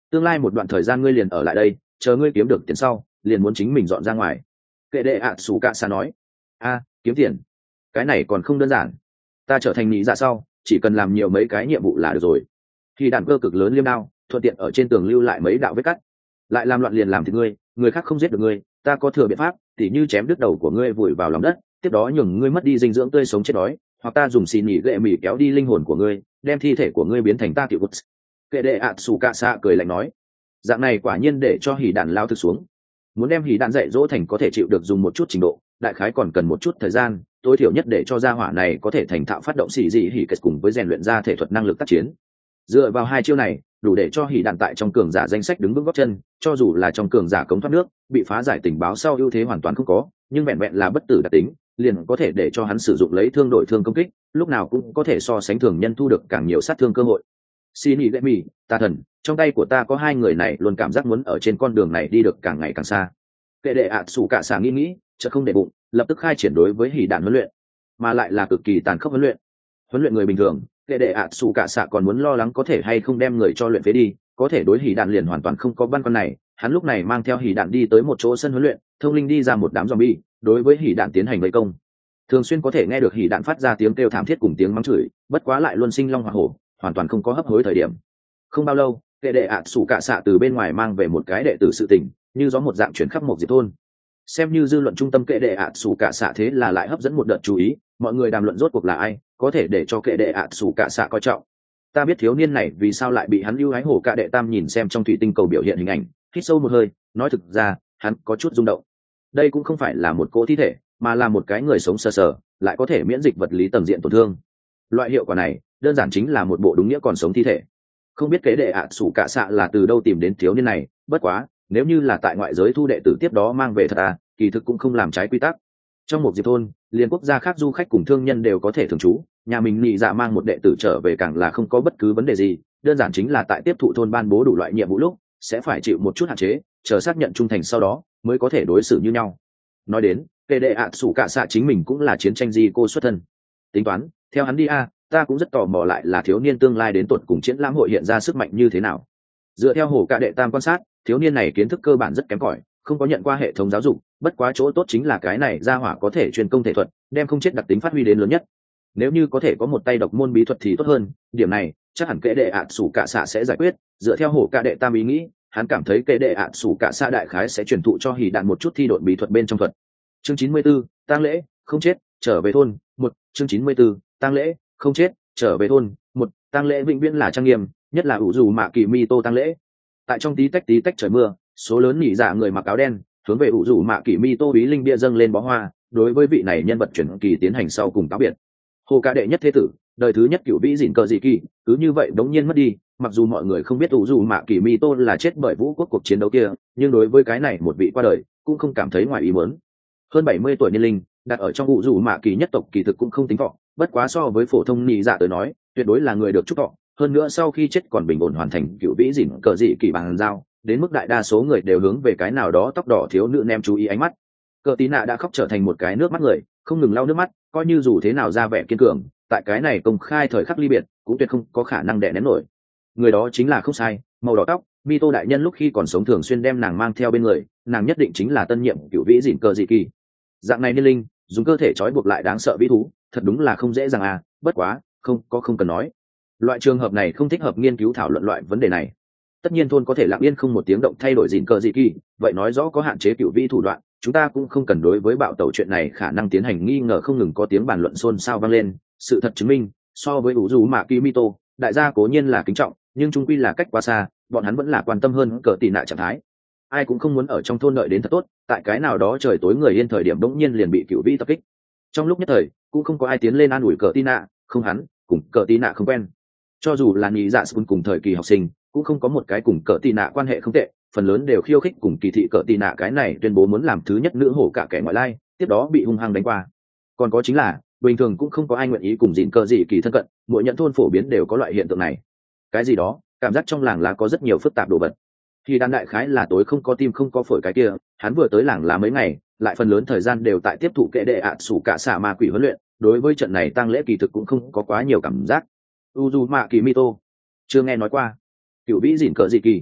tương lai một đoạn thời gian ngươi liền ở lại đây, chờ ngươi kiếm được tiền sau liền muốn chính mình dọn ra ngoài. Kệ đệ ạ sủ cạ xạ nói. A, kiếm tiền, cái này còn không đơn giản. Ta trở thành nhị dạ sau chỉ cần làm nhiều mấy cái nhiệm vụ là được rồi. Khi đạn cơ cực lớn liêm đao thuận tiện ở trên tường lưu lại mấy đạo vết cắt, lại làm loạn liền làm thì ngươi người khác không giết được ngươi, ta có thừa biện pháp, tỉ như chém đứt đầu của ngươi vùi vào lòng đất, tiếp đó nhường ngươi mất đi dinh dưỡng tươi sống chết đói, hoặc ta dùng xì nhị gệ mì kéo đi linh hồn của ngươi, đem thi thể của ngươi biến thành ta tiểu vật. Kệ đệ ạ sủ cạ xạ cười lạnh nói. Dạng này quả nhiên để cho hỉ đạn lao thực xuống. Muốn đem hỉ đạn dạy dỗ thành có thể chịu được dùng một chút trình độ, đại khái còn cần một chút thời gian, tối thiểu nhất để cho gia hỏa này có thể thành thạo phát động xì dị hỉ kết cùng với rèn luyện ra thể thuật năng lực tác chiến. Dựa vào hai chiêu này đủ để cho hỉ đạn tại trong cường giả danh sách đứng vững gót chân, cho dù là trong cường giả cống thoát nước bị phá giải tình báo sau ưu thế hoàn toàn không có, nhưng vẹn vẹn là bất tử đặc tính liền có thể để cho hắn sử dụng lấy thương đổi thương công kích, lúc nào cũng có thể so sánh thường nhân thu được càng nhiều sát thương cơ hội. Xin ý lệ mì, ta thần, trong tay của ta có hai người này luôn cảm giác muốn ở trên con đường này đi được càng ngày càng xa. Kệ đệ ạ sủ cạ xạ nghĩ nghĩ, chợt không để bụng, lập tức khai triển đối với hỉ đạn huấn luyện, mà lại là cực kỳ tàn khốc huấn luyện. Huấn luyện người bình thường, kệ đệ ạ sủ cạ xạ còn muốn lo lắng có thể hay không đem người cho luyện phế đi, có thể đối hỉ đạn liền hoàn toàn không có băn khoăn này. Hắn lúc này mang theo hỉ đạn đi tới một chỗ sân huấn luyện, thông linh đi ra một đám zombie, đối với hỉ đạn tiến hành vây công. Thường xuyên có thể nghe được hỉ đạn phát ra tiếng kêu thảm thiết cùng tiếng mắng chửi, bất quá lại luôn sinh long hỏa hổ, hoàn toàn không có hấp hối thời điểm. Không bao lâu, kệ đệ ạ sủ cạ xạ từ bên ngoài mang về một cái đệ tử sự tình, như gió một dạng chuyển khắp một diệp thôn. Xem như dư luận trung tâm kệ đệ ạ sủ cạ xạ thế là lại hấp dẫn một đợt chú ý, mọi người đàm luận rốt cuộc là ai có thể để cho kệ đệ ạ sủ cạ xạ coi trọng. Ta biết thiếu niên này vì sao lại bị hắn ưu ái hổ cạ đệ tam nhìn xem trong thủy tinh cầu biểu hiện hình ảnh, hít sâu một hơi, nói thực ra hắn có chút rung động. Đây cũng không phải là một cỗ thi thể, mà là một cái người sống sờ sờ lại có thể miễn dịch vật lý tầng diện tổn thương. Loại hiệu quả này đơn giản chính là một bộ đúng nghĩa còn sống thi thể. Không biết kế đệ ạ sủ cạ xạ là từ đâu tìm đến thiếu niên này, bất quá nếu như là tại ngoại giới thu đệ tử tiếp đó mang về thật à, kỳ thực cũng không làm trái quy tắc. Trong một diệp thôn liền quốc gia khác du khách cùng thương nhân đều có thể thường trú, nhà mình nhị dạ mang một đệ tử trở về càng là không có bất cứ vấn đề gì, đơn giản chính là tại tiếp thụ thôn ban bố đủ loại nhiệm vụ lúc sẽ phải chịu một chút hạn chế, chờ xác nhận trung thành sau đó mới có thể đối xử như nhau. Nói đến kệ đệ ạ sủ cạ xạ chính mình cũng là chiến tranh di cô xuất thân, tính toán theo hắn đi a à, ta cũng rất tò mò lại là thiếu niên tương lai đến tuột cùng triển lãm hội hiện ra sức mạnh như thế nào. Dựa theo hồ cạ đệ tam quan sát, thiếu niên này kiến thức cơ bản rất kém cỏi, không có nhận qua hệ thống giáo dục, bất quá chỗ tốt chính là cái này ra hỏa có thể truyền công thể thuật, đem không chết đặc tính phát huy đến lớn nhất. Nếu như có thể có một tay độc môn bí thuật thì tốt hơn, điểm này chắc hẳn kệ đệ ạ sủ cạ xạ sẽ giải quyết. Dựa theo hồ cạ đệ tam ý nghĩ, hắn cảm thấy kệ đệ ạ sủ cạ xạ đại khái sẽ truyền thụ cho hỉ đạn một chút thi độn bí thuật bên trong thuật. Chương chín mươi 44, tang lễ không chết trở về thôn một. Chương chín mươi 44, tang lễ không chết trở về thôn một. Tang lễ vĩnh viễn là trang nghiêm, nhất là ủ dù mạ kỳ mi tô tang lễ. Tại trong tí tách tí tách trời mưa, số lớn nhị dạ người mặc áo đen hướng về ủ dù mạ kỳ mi tô bí linh bia dâng lên bó hoa, đối với vị này nhân vật chuyển kỳ tiến hành sau cùng cáo biệt. Hồ ca đệ nhất thế tử, đời thứ nhất cựu vĩ dịn cờ dị kỳ cứ như vậy đống nhiên mất đi. Mặc dù mọi người không biết ủ dù mạ kỳ mi tô là chết bởi vũ quốc cuộc chiến đấu kia, nhưng đối với cái này một vị qua đời cũng không cảm thấy ngoài ý muốn. Hơn bảy mươi tuổi niên linh đặt ở trong ủ dù mạ kỳ nhất tộc kỳ thực cũng không tính thọ, bất quá so với phổ thông nhị dạ tới nói tuyệt đối là người được chúc thọ. Hơn nữa sau khi chết còn bình ổn hoàn thành cựu vĩ dịn cờ dị kỳ bằng dao, đến mức đại đa số người đều hướng về cái nào đó tóc đỏ thiếu nữ nem chú ý ánh mắt. Cờ tí nạ đã khóc trở thành một cái nước mắt người, không ngừng lau nước mắt, coi như dù thế nào ra vẻ kiên cường, tại cái này công khai thời khắc ly biệt cũng tuyệt không có khả năng đè nén nổi. Người đó chính là không sai, màu đỏ tóc mi tô đại nhân lúc khi còn sống thường xuyên đem nàng mang theo bên người, nàng nhất định chính là tân nhiệm cựu vĩ dịn cờ dị kỳ. Dạng này niên linh dùng cơ thể trói buộc lại đáng sợ vĩ thú, thật đúng là không dễ dàng à. Bất quá không có không cần nói, loại trường hợp này không thích hợp nghiên cứu thảo luận loại vấn đề này. Tất nhiên thôn có thể lặng yên không một tiếng động thay đổi dịn cờ dị kỳ, vậy nói rõ có hạn chế cựu vĩ thủ đoạn, chúng ta cũng không cần đối với bạo tẩu chuyện này khả năng tiến hành nghi ngờ. Không ngừng có tiếng bàn luận xôn xao vang lên. Sự thật chứng minh, so với ủ dù mạ kỳ mi tô, đại gia cố nhiên là kính trọng, nhưng trung quy là cách quá xa, bọn hắn vẫn là quan tâm hơn cờ tị nạ trạng thái. Ai cũng không muốn ở trong thôn đợi đến thật tốt, tại cái nào đó trời tối người yên thời điểm bỗng nhiên liền bị cựu vĩ tập kích. Trong lúc nhất thời cũng không có ai tiến lên an ủi cờ tị nạ, không hắn cùng cờ tị nạ không quen, cho dù là nhị dạ cùng cùng thời kỳ học sinh cũng không có một cái cùng cờ tị nạ quan hệ không tệ, phần lớn đều khiêu khích cùng kỳ thị cờ tị nạ cái này tuyên bố muốn làm thứ nhất nữ hổ cả kẻ ngoại lai, tiếp đó bị hung hăng đánh qua. Còn có chính là bình thường cũng không có ai nguyện ý cùng dịn cờ dị kỳ thân cận, mỗi nhận thôn phổ biến đều có loại hiện tượng này. Cái gì đó cảm giác trong làng lá có rất nhiều phức tạp đồ vật. Thì đàn đại khái là tối không có tim không có phổi cái kia, hắn vừa tới làng lá mấy ngày, lại phần lớn thời gian đều tại tiếp thụ kệ đệ ạ sủ cả xả ma quỷ huấn luyện, đối với trận này tăng lễ kỳ thực cũng không có quá nhiều cảm giác. Uzumaki Mito chưa nghe nói qua. Cựu vĩ dịn cờ dị kỳ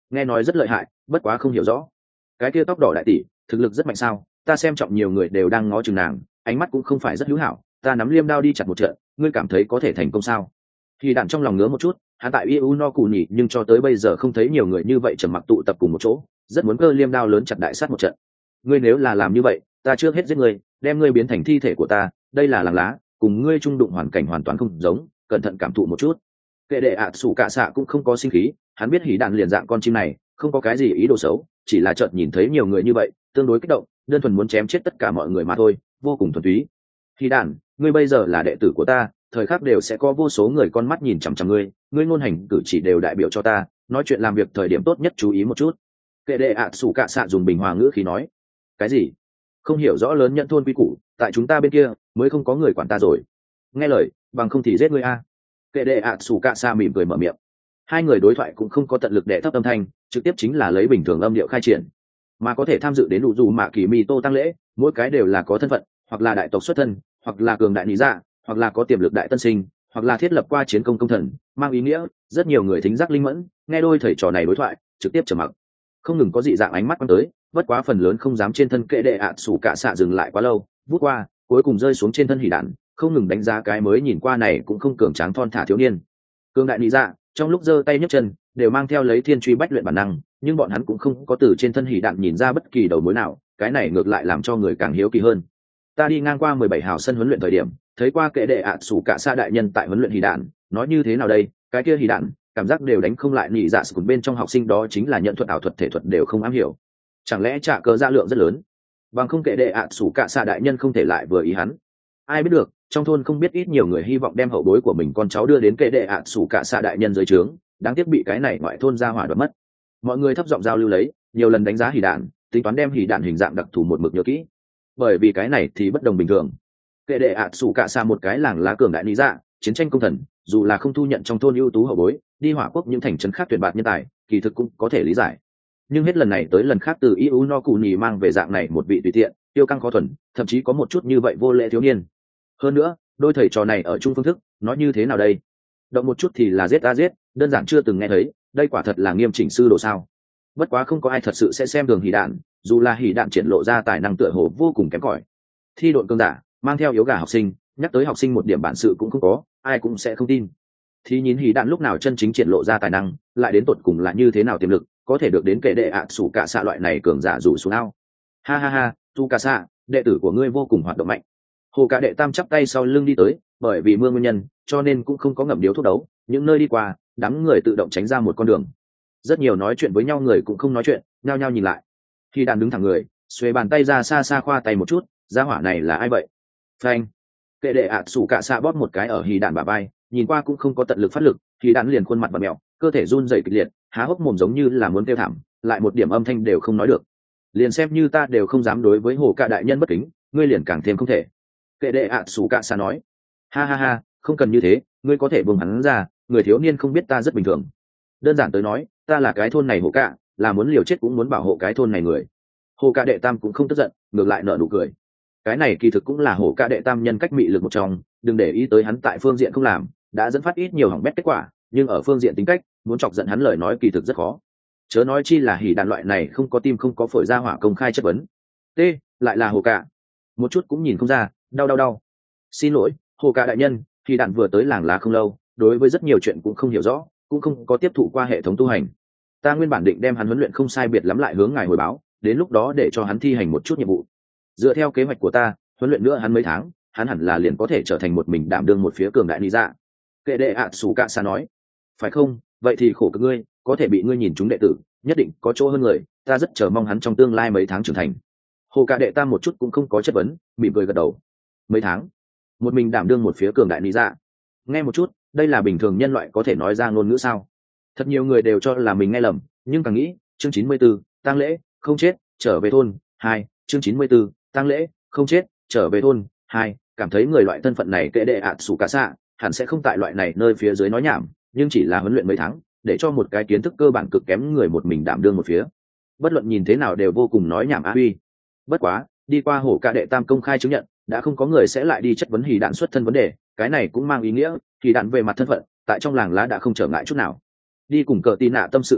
nghe nói rất lợi hại, bất quá không hiểu rõ. Cái kia tóc đỏ đại tỷ thực lực rất mạnh sao? Ta xem trọng nhiều người đều đang ngó chừng nàng, ánh mắt cũng không phải rất hữu hảo. Ta nắm liêm đao đi chặt một trận, ngươi cảm thấy có thể thành công sao? Thì đạn trong lòng ngứa một chút, hắn tại iu no cù nhỉ nhưng cho tới bây giờ không thấy nhiều người như vậy trầm mặc tụ tập cùng một chỗ, rất muốn cơ liêm đao lớn chặt đại sát một trận. Ngươi nếu là làm như vậy, ta trước hết giết ngươi, đem ngươi biến thành thi thể của ta. Đây là làng lá, cùng ngươi trung đụng hoàn cảnh hoàn toàn không giống, cẩn thận cảm thụ một chút. Kệ đệ ạ sủ cạ xạ cũng không có sinh khí, hắn biết hỉ đạn liền dạng con chim này không có cái gì ý đồ xấu, chỉ là chợt nhìn thấy nhiều người như vậy tương đối kích động, đơn thuần muốn chém chết tất cả mọi người mà thôi, vô cùng thuần túy. Hỉ đạn, ngươi bây giờ là đệ tử của ta, thời khắc đều sẽ có vô số người con mắt nhìn chằm chằm ngươi, ngươi ngôn hành cử chỉ đều đại biểu cho ta, nói chuyện làm việc thời điểm tốt nhất chú ý một chút. Kệ đệ ạ sủ cạ xạ dùng bình hòa ngữ khí nói. Cái gì? Không hiểu rõ lớn nhận thôn quy củ, tại chúng ta bên kia mới không có người quản ta rồi. Nghe lời, bằng không thì giết ngươi a. Kệ đệ ạ sủ cạ xạ mỉm cười mở miệng. Hai người đối thoại cũng không có tận lực đệ thấp âm thanh, trực tiếp chính là lấy bình thường âm điệu khai triển. Mà có thể tham dự đến đủ dù mạ kỳ mi tô tăng lễ, mỗi cái đều là có thân phận, hoặc là đại tộc xuất thân, hoặc là cường đại lý dạ, hoặc là có tiềm lực đại tân sinh, hoặc là thiết lập qua chiến công công thần, mang ý nghĩa rất nhiều người thính giác linh mẫn, nghe đôi thầy trò này đối thoại trực tiếp trầm mặc. Không ngừng có dị dạng ánh mắt quan tới, bất quá phần lớn không dám trên thân kệ đệ ạ sủ cạ xạ dừng lại quá lâu, vút qua cuối cùng rơi xuống trên thân hỉ đạn, không ngừng đánh giá cái mới nhìn qua này cũng không cường tráng thon thả thiếu niên. Cường đại lý dạ trong lúc giơ tay nhấc chân đều mang theo lấy thiên truy bách luyện bản năng, nhưng bọn hắn cũng không có từ trên thân hỉ đạn nhìn ra bất kỳ đầu mối nào, cái này ngược lại làm cho người càng hiếu kỳ hơn. Ta đi ngang qua mười bảy hào sân huấn luyện thời điểm, thấy qua kệ đệ ạ sủ cạ xạ đại nhân tại huấn luyện hỉ đạn, nói như thế nào đây, cái kia hỉ đạn cảm giác đều đánh không lại nhị dạ sụt bên trong học sinh đó chính là nhận thuật ảo thuật thể thuật đều không am hiểu, chẳng lẽ trả cờ ra lượng rất lớn, bằng không kệ đệ ạ sủ cạ xạ đại nhân không thể lại vừa ý hắn. Ai biết được, trong thôn không biết ít nhiều người hy vọng đem hậu bối của mình con cháu đưa đến kệ đệ ạ sủ cạ xạ đại nhân dưới trướng, đáng tiếc bị cái này ngoại thôn ra hỏa đoạt mất. Mọi người thấp giọng giao lưu lấy, nhiều lần đánh giá hỉ đạn, tính toán đem hỉ đạn hình dạng đặc thù một mực nhớ kỹ, bởi vì cái này thì bất đồng bình thường. Kệ đệ ạ sủ cạ xạ một cái làng lá cường đại lý dạ, chiến tranh công thần, dù là không thu nhận trong thôn ưu tú hậu bối, đi hỏa quốc những thành trấn khác tuyển bạt nhân tài, kỳ thực cũng có thể lý giải. Nhưng hết lần này tới lần khác từ iu no cù nhì mang về dạng này một vị tùy tiện, tiêu căng khó thuần, thậm chí có một chút như vậy vô lễ thiếu niên. Hơn nữa, đôi thầy trò này ở chung phương thức, nói như thế nào đây? Động một chút thì là giết ta giết, đơn giản chưa từng nghe thấy, đây quả thật là nghiêm chỉnh sư đồ sao? Bất quá không có ai thật sự sẽ xem thường hỉ đạn, dù là hỉ đạn triển lộ ra tài năng tựa hồ vô cùng kém cỏi. Thi độn cương giả, mang theo yếu gà học sinh, nhắc tới học sinh một điểm bản sự cũng không có, ai cũng sẽ không tin. Thì nhìn hỉ đạn lúc nào chân chính triển lộ ra tài năng, lại đến tột cùng là như thế nào tiềm lực, có thể được đến kệ đệ ạ sủ cạ xạ loại này cường giả rủ xuống ao. Ha ha ha, tu cạ xạ, đệ tử của ngươi vô cùng hoạt động mạnh. Hồ cả đệ tam chắp tay sau lưng đi tới, bởi vì mưa nguyên nhân cho nên cũng không có ngậm điếu thuốc đấu, những nơi đi qua đám người tự động tránh ra một con đường. Rất nhiều nói chuyện với nhau người cũng không nói chuyện, nhao nhao nhìn lại. Khi đàn đứng thẳng người, xuề bàn tay ra xa xa khoa tay một chút, gia hỏa này là ai vậy? Phanh. Kệ đệ ạ sủ cạ xạ bóp một cái ở hì đạn bả vai, nhìn qua cũng không có tận lực phát lực, thì đạn liền khuôn mặt bặm mèo, cơ thể run rẩy kịch liệt, há hốc mồm giống như là muốn kêu thảm, lại một điểm âm thanh đều không nói được. Liền xem như ta đều không dám đối với hồ cả đại nhân bất kính, ngươi liền càng thêm không thể. Kệ đệ ạ sủ cạ xạ nói. Ha ha ha, không cần như thế, ngươi có thể buông hắn ra, người thiếu niên không biết ta rất bình thường. Đơn giản tới nói, ta là cái thôn này hồ cả, là muốn liều chết cũng muốn bảo hộ cái thôn này người. Hồ cả đệ tam cũng không tức giận, ngược lại nở nụ cười. Cái này kỳ thực cũng là hồ cả đệ tam nhân cách mị lực một trong, đừng để ý tới hắn tại phương diện không làm, đã dẫn phát ít nhiều hỏng bét kết quả, nhưng ở phương diện tính cách, muốn chọc giận hắn lời nói kỳ thực rất khó. Chớ nói chi là hỉ đàn loại này không có tim không có phổi ra hỏa công khai chất vấn. T, lại là hồ cả. Một chút cũng nhìn không ra, đau đau đau. Xin lỗi, hồ cả đại nhân, hỉ đàn vừa tới làng lá không lâu, đối với rất nhiều chuyện cũng không hiểu rõ, cũng không có tiếp thụ qua hệ thống tu hành. Ta nguyên bản định đem hắn huấn luyện không sai biệt lắm lại hướng ngài hồi báo, đến lúc đó để cho hắn thi hành một chút nhiệm vụ. Dựa theo kế hoạch của ta, huấn luyện nữa hắn mấy tháng, hắn hẳn là liền có thể trở thành một mình đảm đương một phía cường đại lý dạ. Kệ đệ ạ sủ cạ xạ nói. Phải không, vậy thì khổ cực ngươi, có thể bị ngươi nhìn chúng đệ tử, nhất định có chỗ hơn người, ta rất chờ mong hắn trong tương lai mấy tháng trưởng thành. Hồ cả đệ tam một chút cũng không có chất vấn, mỉm cười gật đầu. Mấy tháng, một mình đảm đương một phía cường đại lý dạ. Nghe một chút, đây là bình thường nhân loại có thể nói ra ngôn ngữ sao? Thật nhiều người đều cho là mình nghe lầm, nhưng càng nghĩ, chương chín mươi 44, tang lễ, không chết, trở về thôn, hai, chương chín mươi 44, tang lễ, không chết, trở về thôn, hai, cảm thấy người loại thân phận này kệ đệ ạt sủ cả xạ, hẳn sẽ không tại loại này nơi phía dưới nói nhảm, nhưng chỉ là huấn luyện mấy tháng, để cho một cái kiến thức cơ bản cực kém người một mình đảm đương một phía. Bất luận nhìn thế nào đều vô cùng nói nhảm á uy. Bất quá, đi qua hổ ca đệ tam công khai chứng nhận, đã không có người sẽ lại đi chất vấn hỉ đạn xuất thân vấn đề, cái này cũng mang ý nghĩa, hỉ đạn về mặt thân phận, tại trong làng lá đã không trở ngại chút nào. Đi cùng cờ tin nạ tâm sự à,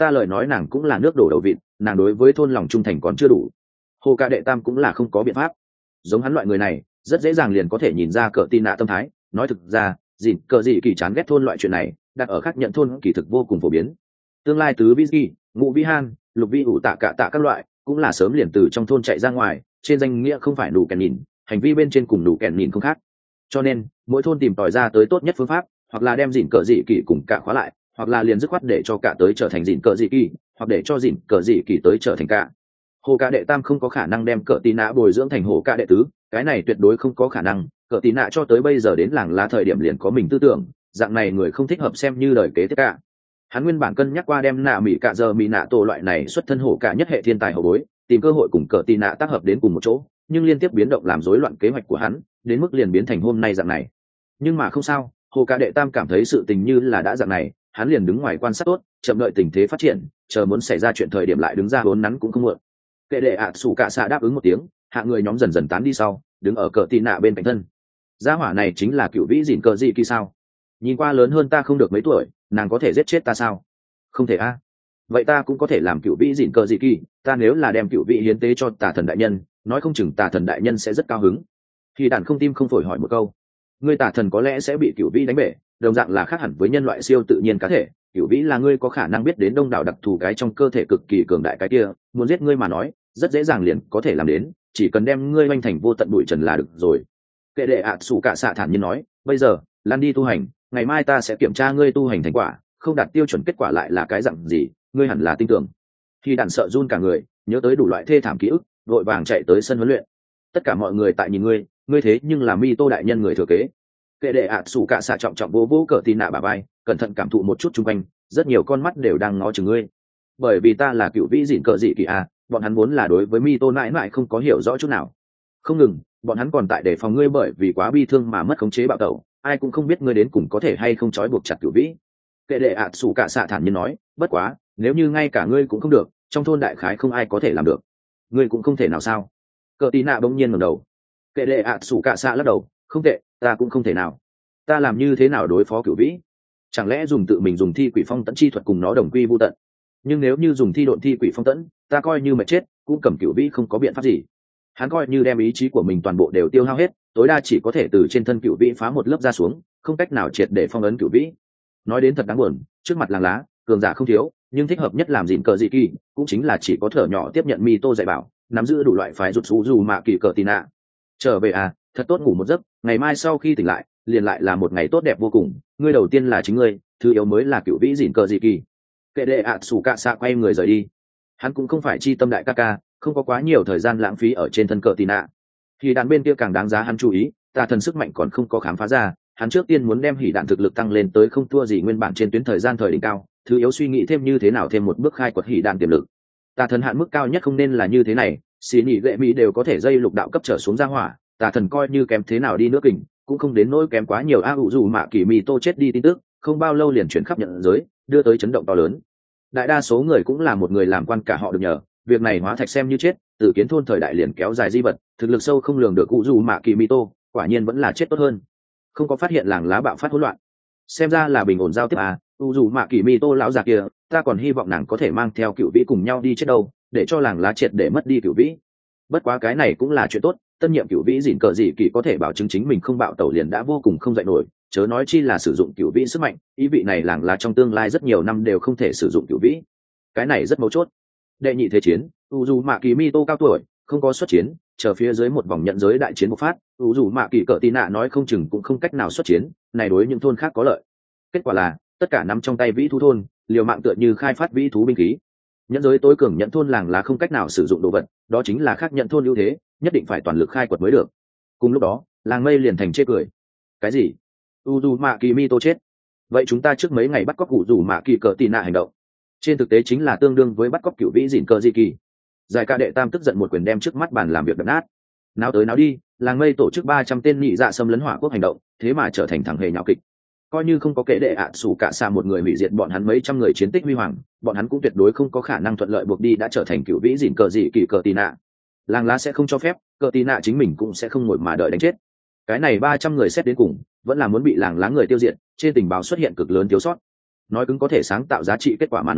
ta lời nói nàng cũng là nước đổ đầu vịt, nàng đối với thôn lòng trung thành còn chưa đủ. Hồ ca đệ tam cũng là không có biện pháp, giống hắn loại người này rất dễ dàng liền có thể nhìn ra cờ tin nạ tâm thái. Nói thực ra dìn cờ dị kỳ chán ghét thôn loại chuyện này đặt ở khác nhận thôn kỳ thực vô cùng phổ biến. Tương lai tứ vi kỳ, ngụ vi han, lục vi ủ tạ cả tạ các loại cũng là sớm liền từ trong thôn chạy ra ngoài, trên danh nghĩa không phải đủ kèn nhìn, hành vi bên trên cùng đủ kèn nhìn không khác. Cho nên mỗi thôn tìm tòi ra tới tốt nhất phương pháp, hoặc là đem dìn cờ dị kỳ cùng cả khóa lại, hoặc là liền dứt khoát để cho cả tới trở thành dìn cờ dị kỳ, hoặc để cho dìn cờ dị kỳ tới trở thành cả. Hồ ca đệ tam không có khả năng đem cờ tí nạ bồi dưỡng thành hồ ca đệ tứ, cái này tuyệt đối không có khả năng. Cờ tí nạ cho tới bây giờ đến làng lá thời điểm liền có mình tư tưởng, dạng này người không thích hợp xem như đời kế tiếp cả. Hắn nguyên bản cân nhắc qua đem nạ mỹ cả giờ mỹ nạ tổ loại này xuất thân hổ cả nhất hệ thiên tài hậu bối, tìm cơ hội cùng cờ tí nạ tác hợp đến cùng một chỗ, nhưng liên tiếp biến động làm rối loạn kế hoạch của hắn, đến mức liền biến thành hôm nay dạng này. Nhưng mà không sao, hồ ca đệ tam cảm thấy sự tình như là đã dạng này, hắn liền đứng ngoài quan sát tốt, chậm đợi tình thế phát triển, chờ muốn xảy ra chuyện thời điểm lại đứng ra vốn nắn cũng không muộn. Kệ đệ ạ sủ cả xạ đáp ứng một tiếng, hạ người nhóm dần dần tán đi sau, đứng ở cờ tí nạ bên cạnh thân. Gia hỏa này chính là cựu vĩ dìn cờ dị kỳ sao? Nhìn qua lớn hơn ta không được mấy tuổi, nàng có thể giết chết ta sao? Không thể a. Vậy ta cũng có thể làm cựu vĩ dìn cờ dị kỳ, ta nếu là đem cựu vĩ hiến tế cho tà thần đại nhân, nói không chừng tà thần đại nhân sẽ rất cao hứng. Khi đàn không tim không phổi hỏi một câu, ngươi tà thần có lẽ sẽ bị cựu vĩ đánh bể, đồng dạng là khác hẳn với nhân loại siêu tự nhiên cá thể. Cựu vĩ là ngươi có khả năng biết đến đông đảo đặc thù cái trong cơ thể cực kỳ cường đại cái kia, muốn giết ngươi mà nói rất dễ dàng liền có thể làm đến, chỉ cần đem ngươi oanh thành vô tận bụi trần là được rồi. Kệ đệ ạ sủ cả xạ thản nhiên nói, bây giờ lan đi tu hành, ngày mai ta sẽ kiểm tra ngươi tu hành thành quả, không đạt tiêu chuẩn kết quả lại là cái dặn gì, ngươi hẳn là tin tưởng. Khi đàn sợ run cả người, nhớ tới đủ loại thê thảm ký ức, vội vàng chạy tới sân huấn luyện. Tất cả mọi người tại nhìn ngươi, ngươi thế nhưng là mi tô đại nhân người thừa kế. Kệ đệ ạ sủ cả xạ trọng trọng vỗ vỗ cờ tin nạ bà bay, cẩn thận cảm thụ một chút chung quanh, rất nhiều con mắt đều đang ngó chừng ngươi. Bởi vì ta là cựu vĩ dịn cờ dị kỳ à, bọn hắn vốn là đối với mi tô mãi mãi không có hiểu rõ chút nào. Không ngừng, bọn hắn còn tại để phòng ngươi bởi vì quá bi thương mà mất khống chế bạo tẩu, ai cũng không biết ngươi đến cùng có thể hay không trói buộc chặt cửu vĩ. Kệ đệ ạ sủ cả xạ thản nhiên nói, bất quá nếu như ngay cả ngươi cũng không được, trong thôn đại khái không ai có thể làm được. Ngươi cũng không thể nào sao? Cờ tí nạ bỗng nhiên ngẩng đầu. Kệ đệ ạ sủ cả xạ lắc đầu, không tệ, ta cũng không thể nào. Ta làm như thế nào đối phó cửu vĩ? Chẳng lẽ dùng tự mình dùng thi quỷ phong tẫn chi thuật cùng nó đồng quy vu tận? Nhưng nếu như dùng thi độn thi quỷ phong tẫn, ta coi như mà chết cũng cầm cửu vĩ không có biện pháp gì. Hắn coi như đem ý chí của mình toàn bộ đều tiêu hao hết, tối đa chỉ có thể từ trên thân cửu vĩ phá một lớp ra xuống, không cách nào triệt để phong ấn cửu vĩ. Nói đến thật đáng buồn, trước mặt làng lá cường giả không thiếu, nhưng thích hợp nhất làm gìn cờ dị kỳ cũng chính là chỉ có thở nhỏ tiếp nhận mi tô dạy bảo, nắm giữ đủ loại phái rụt xú dù mạ kỳ cờ tì nạ. Trở về à, thật tốt ngủ một giấc, ngày mai sau khi tỉnh lại liền lại là một ngày tốt đẹp vô cùng. Ngươi đầu tiên là chính ngươi, thứ yếu mới là cửu vĩ gìn cờ dị kỳ. Kệ đệ ạ sủ cạ xạ quay người rời đi. Hắn cũng không phải chi tâm đại ca ca, không có quá nhiều thời gian lãng phí ở trên thân cờ tì nạ. Thì đàn bên kia càng đáng giá hắn chú ý, tà thần sức mạnh còn không có khám phá ra, hắn trước tiên muốn đem hỉ đạn thực lực tăng lên tới không thua gì nguyên bản trên tuyến thời gian thời đỉnh cao, thứ yếu suy nghĩ thêm như thế nào thêm một bước khai quật hỉ đạn tiềm lực. Tà thần hạn mức cao nhất không nên là như thế này, xì nhị gệ mỹ đều có thể dây lục đạo cấp trở xuống ra hỏa, tà thần coi như kém thế nào đi nữa kình, cũng không đến nỗi kém quá nhiều. A ủ dù mạ kỳ mi tô chết đi tin tức, không bao lâu liền chuyển khắp nhận giới, đưa tới chấn động to lớn. Đại đa số người cũng là một người làm quan cả họ được nhờ, việc này hóa thạch xem như chết, từ kiến thôn thời đại liền kéo dài di vật, thực lực sâu không lường được. Ủ dù mạ kỳ mi tô quả nhiên vẫn là chết tốt hơn. Không có phát hiện làng lá bạo phát hỗn loạn, xem ra là bình ổn giao tiếp à. U dù mạ kỳ mi tô lão già kia, ta còn hy vọng nàng có thể mang theo cựu vĩ cùng nhau đi chết đâu, để cho làng lá triệt để mất đi cựu vĩ. Bất quá cái này cũng là chuyện tốt, tân nhiệm cựu vĩ dỉn cờ dị kỳ có thể bảo chứng chính mình không bạo tẩu liền đã vô cùng không dạy nổi, chớ nói chi là sử dụng cựu vĩ sức mạnh. Ý vị này làng lá trong tương lai rất nhiều năm đều không thể sử dụng cựu vĩ, cái này rất mấu chốt. Đệ nhị thế chiến, u dù mạ kỳ mi tô cao tuổi không có xuất chiến, chờ phía dưới một vòng nhận giới đại chiến bộc phát, u dù mạ kỳ cỡ tì nạ nói không chừng cũng không cách nào xuất chiến, này đối những thôn khác có lợi. Kết quả là tất cả nắm trong tay vĩ thú thôn liều mạng tựa như khai phát vĩ thú binh khí. Nhận giới tối cường nhận thôn làng là không cách nào sử dụng đồ vật, đó chính là khác nhận thôn ưu thế, nhất định phải toàn lực khai quật mới được. Cùng lúc đó làng mây liền thành chê cười. Cái gì? u dù mạ kỳ mi tô chết? Vậy chúng ta trước mấy ngày bắt cóc u dù mạ kỳ cỡ tì nạ hành động, trên thực tế chính là tương đương với bắt cóc cựu vĩ dỉn cờ dị kỳ. Giải ca đệ tam tức giận một quyền đem trước mắt bàn làm việc đập nát. Nào tới nào đi, làng mây tổ chức ba trăm tên nhị dạ xâm lấn hỏa quốc hành động, thế mà trở thành thằng hề nhạo kịch. Coi như không có kệ đệ ạ sủ cả xa một người hủy diệt bọn hắn mấy trăm người chiến tích huy hoàng, bọn hắn cũng tuyệt đối không có khả năng thuận lợi buộc đi đã trở thành cựu vĩ dỉn cờ dị kỳ cờ tì nạ. Làng lá sẽ không cho phép, cờ tì nạ chính mình cũng sẽ không ngồi mà đợi đánh chết. Cái này ba trăm người xét đến cùng vẫn là muốn bị làng lá người tiêu diệt, trên tình báo xuất hiện cực lớn thiếu sót. Nói cứng có thể sáng tạo giá trị kết quả mà nói,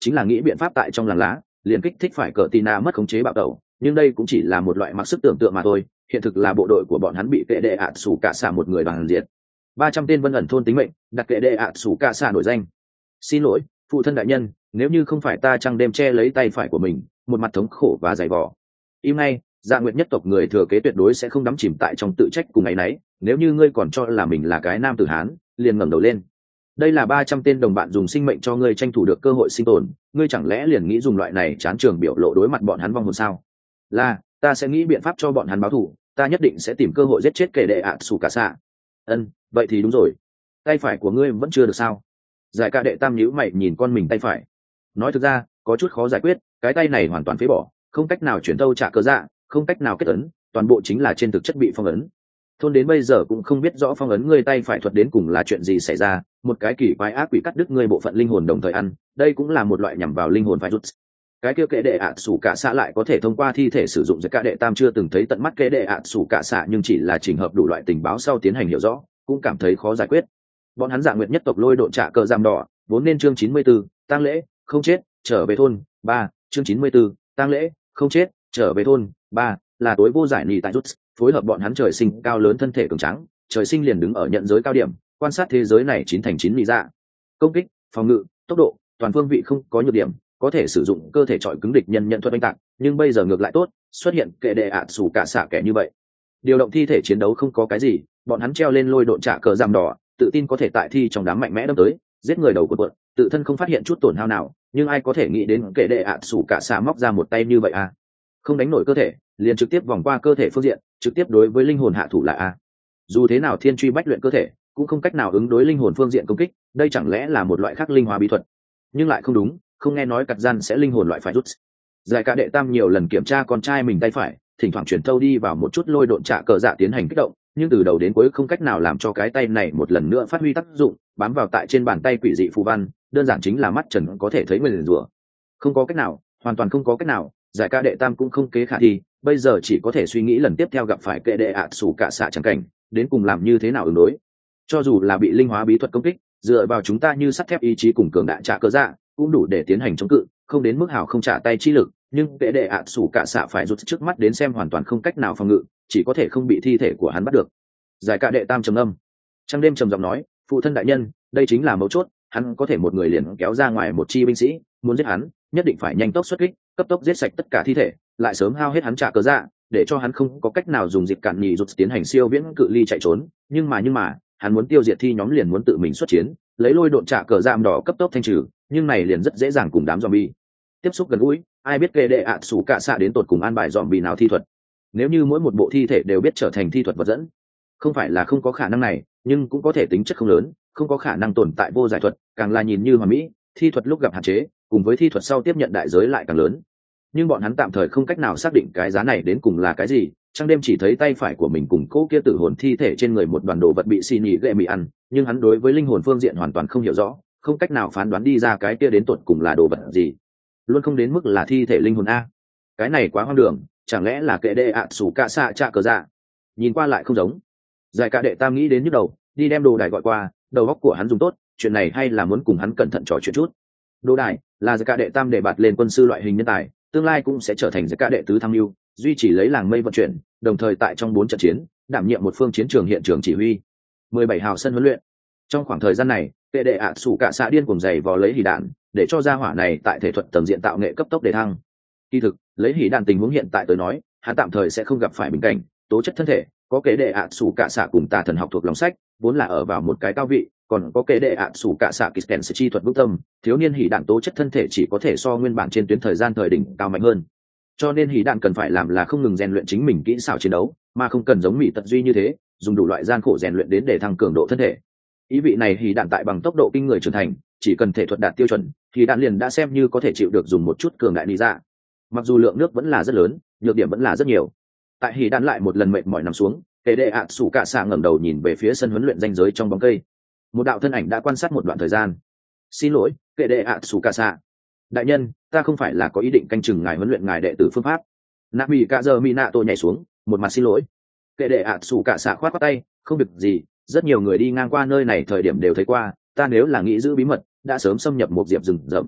chính là nghĩ biện pháp tại trong làng lá liền kích thích phải cờ tina mất khống chế bạo tẩu, nhưng đây cũng chỉ là một loại mặc sức tưởng tượng mà thôi. Hiện thực là bộ đội của bọn hắn bị kệ đệ ạt sủ cả xạ một người đoàn diệt. Ba trăm tên vân ẩn thôn tính mệnh, đặt kệ đệ ạt sủ cả xạ nổi danh. Xin lỗi phụ thân đại nhân, nếu như không phải ta trăng đêm che lấy tay phải của mình, một mặt thống khổ và dày vò. Im ngay, Dạ Nguyệt nhất tộc người thừa kế tuyệt đối sẽ không đắm chìm tại trong tự trách cùng ấy nấy. Nếu như ngươi còn cho là mình là cái nam tử hán, liền ngẩng đầu lên. Đây là ba trăm tên đồng bạn dùng sinh mệnh cho ngươi tranh thủ được cơ hội sinh tồn, ngươi chẳng lẽ liền nghĩ dùng loại này chán trường biểu lộ đối mặt bọn hắn vong hồn sao? Là, ta sẽ nghĩ biện pháp cho bọn hắn báo thù, ta nhất định sẽ tìm cơ hội giết chết kẻ đệ ạ sủ cả xạ. Ân, vậy thì đúng rồi. Tay phải của ngươi vẫn chưa được sao? Giải ca đệ tam nhíu mày nhìn con mình tay phải. Nói thực ra, có chút khó giải quyết, cái tay này hoàn toàn phế bỏ, không cách nào chuyển thâu trả cơ dạ, không cách nào kết ấn, toàn bộ chính là trên thực chất bị phong ấn. Thôn đến bây giờ cũng không biết rõ phong ấn ngươi tay phải thuật đến cùng là chuyện gì xảy ra, một cái kỳ quái ác quỷ cắt đứt ngươi bộ phận linh hồn đồng thời ăn, đây cũng là một loại nhằm vào linh hồn phải rút. Cái kia kệ đệ ạ sủ cả xạ lại có thể thông qua thi thể sử dụng giải ca đệ tam chưa từng thấy tận mắt kệ đệ ạ sủ cả xạ, nhưng chỉ là trình hợp đủ loại tình báo sau tiến hành hiểu rõ, cũng cảm thấy khó giải quyết. Bọn hắn Dạ Nguyệt nhất tộc lôi độn trả cờ giam đỏ, vốn nên chương chín mươi 94, tang lễ, không chết, trở về thôn, ba, chương chín mươi 94, tang lễ, không chết, trở về thôn, ba, là tối vô giải nhì tại rút, phối hợp bọn hắn trời sinh cao lớn thân thể cường tráng, trời sinh liền đứng ở nhận giới cao điểm, quan sát thế giới này chín thành chín lý dạ. Công kích, phòng ngự, tốc độ, toàn phương vị không có nhược điểm, có thể sử dụng cơ thể chọi cứng địch nhân nhận thuật oanh tạc, nhưng bây giờ ngược lại tốt, xuất hiện kệ đệ ạt sủ cả xạ kẻ như vậy. Điều động thi thể chiến đấu không có cái gì, bọn hắn treo lên lôi độn trả cờ giam đỏ, tự tin có thể tại thi trong đám mạnh mẽ đâm tới, giết người đầu của cuộn, tự thân không phát hiện chút tổn hao nào, nhưng ai có thể nghĩ đến kệ đệ ạt sủ cả xạ móc ra một tay như vậy à? Không đánh nổi cơ thể, liền trực tiếp vòng qua cơ thể phương diện, trực tiếp đối với linh hồn hạ thủ là a. Dù thế nào thiên truy bách luyện cơ thể, cũng không cách nào ứng đối linh hồn phương diện công kích, đây chẳng lẽ là một loại khác linh hóa bí thuật? Nhưng lại không đúng, không nghe nói cặt gian sẽ linh hồn loại phải rút. Giải cả đệ tam nhiều lần kiểm tra con trai mình tay phải, thỉnh thoảng chuyển thâu đi vào một chút lôi độn trả cờ dạ tiến hành kích động, nhưng từ đầu đến cuối không cách nào làm cho cái tay này một lần nữa phát huy tác dụng, bám vào tại trên bàn tay quỷ dị phù văn, đơn giản chính là mắt trần có thể thấy nguyền rủa. Không có cách nào, hoàn toàn không có cách nào, giải ca đệ tam cũng không kế khả thi, bây giờ chỉ có thể suy nghĩ lần tiếp theo gặp phải kệ đệ ạ sủ cả xạ chẳng cảnh, đến cùng làm như thế nào ứng đối. Cho dù là bị linh hóa bí thuật công kích, dựa vào chúng ta như sắt thép ý chí cùng cường đại trả cơ dạ, cũng đủ để tiến hành chống cự, không đến mức hào không trả tay chi lực, nhưng kệ đệ ạ sủ cả xạ phải rút trước mắt đến xem hoàn toàn không cách nào phòng ngự, chỉ có thể không bị thi thể của hắn bắt được. Giải ca đệ tam trầm âm, trăng đêm trầm giọng nói, phụ thân đại nhân, đây chính là mấu chốt, hắn có thể một người liền kéo ra ngoài một chi binh sĩ, muốn giết hắn, nhất định phải nhanh tốc xuất kích, cấp tốc giết sạch tất cả thi thể, lại sớm hao hết hắn trả cớ dạ, để cho hắn không có cách nào dùng dịp cản nhì rút tiến hành siêu viễn cự ly chạy trốn. Nhưng mà nhưng mà, hắn muốn tiêu diệt thi nhóm liền muốn tự mình xuất chiến, lấy lôi độn trả cờ giam đỏ cấp tốc thanh trừ, nhưng này liền rất dễ dàng cùng đám zombie tiếp xúc gần gũi. Ai biết kệ đệ ạ sủ cả xạ đến tột cùng an bài zombie nào thi thuật? Nếu như mỗi một bộ thi thể đều biết trở thành thi thuật vật dẫn, không phải là không có khả năng này, nhưng cũng có thể tính chất không lớn, không có khả năng tồn tại vô giải thuật, càng là nhìn như hoàn mỹ, thi thuật lúc gặp hạn chế, cùng với thi thuật sau tiếp nhận đại giới lại càng lớn. Nhưng bọn hắn tạm thời không cách nào xác định cái giá này đến cùng là cái gì. Trăng đêm chỉ thấy tay phải của mình cùng cố kia tử hồn thi thể trên người một đoàn đồ vật bị xì nhì ghệ mì ăn, nhưng hắn đối với linh hồn phương diện hoàn toàn không hiểu rõ, không cách nào phán đoán đi ra cái kia đến tột cùng là đồ vật gì, luôn không đến mức là thi thể linh hồn a. Cái này quá hoang đường, chẳng lẽ là kệ đệ ạ sủ cả xạ trạ cờ dạ? Nhìn qua lại không giống. Giải cả đệ tam nghĩ đến nhức đầu, đi đem đồ đài gọi qua, đầu óc của hắn dùng tốt, chuyện này hay là muốn cùng hắn cẩn thận trò chuyện chút. Đồ đài là giải cả đệ tam để bạt lên quân sư loại hình nhân tài, tương lai cũng sẽ trở thành giải cả đệ tứ tham mưu, duy trì lấy làng mây vận chuyển, đồng thời tại trong bốn trận chiến đảm nhiệm một phương chiến trường hiện trường chỉ huy. Mười bảy hào sân huấn luyện. Trong khoảng thời gian này, kệ đệ ạ sủ cả xạ điên cuồng giày vò lấy hỉ đạn, để cho gia hỏa này tại thể thuật tầng diện tạo nghệ cấp tốc đề thăng. Kỳ thực, lấy hỉ đạn tình huống hiện tại tới nói, hắn tạm thời sẽ không gặp phải bình cảnh, tố chất thân thể, có kệ đệ ạ sủ cả xạ cùng tà thần học thuộc lòng sách, vốn là ở vào một cái cao vị, còn có kệ đệ ạ sủ cả xạ kịch kèn chi thuật vững tâm, thiếu niên hỉ đạn tố chất thân thể chỉ có thể so nguyên bản trên tuyến thời gian thời đỉnh cao mạnh hơn. Cho nên hỉ đạn cần phải làm là không ngừng rèn luyện chính mình kỹ xảo chiến đấu, mà không cần giống mỹ tật duy như thế, dùng đủ loại gian khổ rèn luyện đến để thăng cường độ thân thể. Ý vị này hỉ đạn tại bằng tốc độ kinh người trưởng thành, chỉ cần thể thuật đạt tiêu chuẩn, thì đạn liền đã xem như có thể chịu được dùng một chút cường đại đi ra. Mặc dù lượng nước vẫn là rất lớn, nhược điểm vẫn là rất nhiều. Tại hỉ đạn lại một lần mệt mỏi nằm xuống, kệ đệ ạ sủ cả xạ ngẩng đầu nhìn về phía sân huấn luyện ranh giới trong bóng cây. Một đạo thân ảnh đã quan sát một đoạn thời gian. Xin lỗi, kệ đệ ạ sủ cả xạ đại nhân, ta không phải là có ý định canh chừng ngài huấn luyện ngài đệ tử phương pháp. Nabi cả giờ Minato nhảy xuống, một mặt xin lỗi. Kệ đệ ạ sủ cả xạ khoát khoát tay, không việc gì, rất nhiều người đi ngang qua nơi này thời điểm đều thấy qua, ta nếu là nghĩ giữ bí mật, đã sớm xâm nhập một diệp rừng rậm.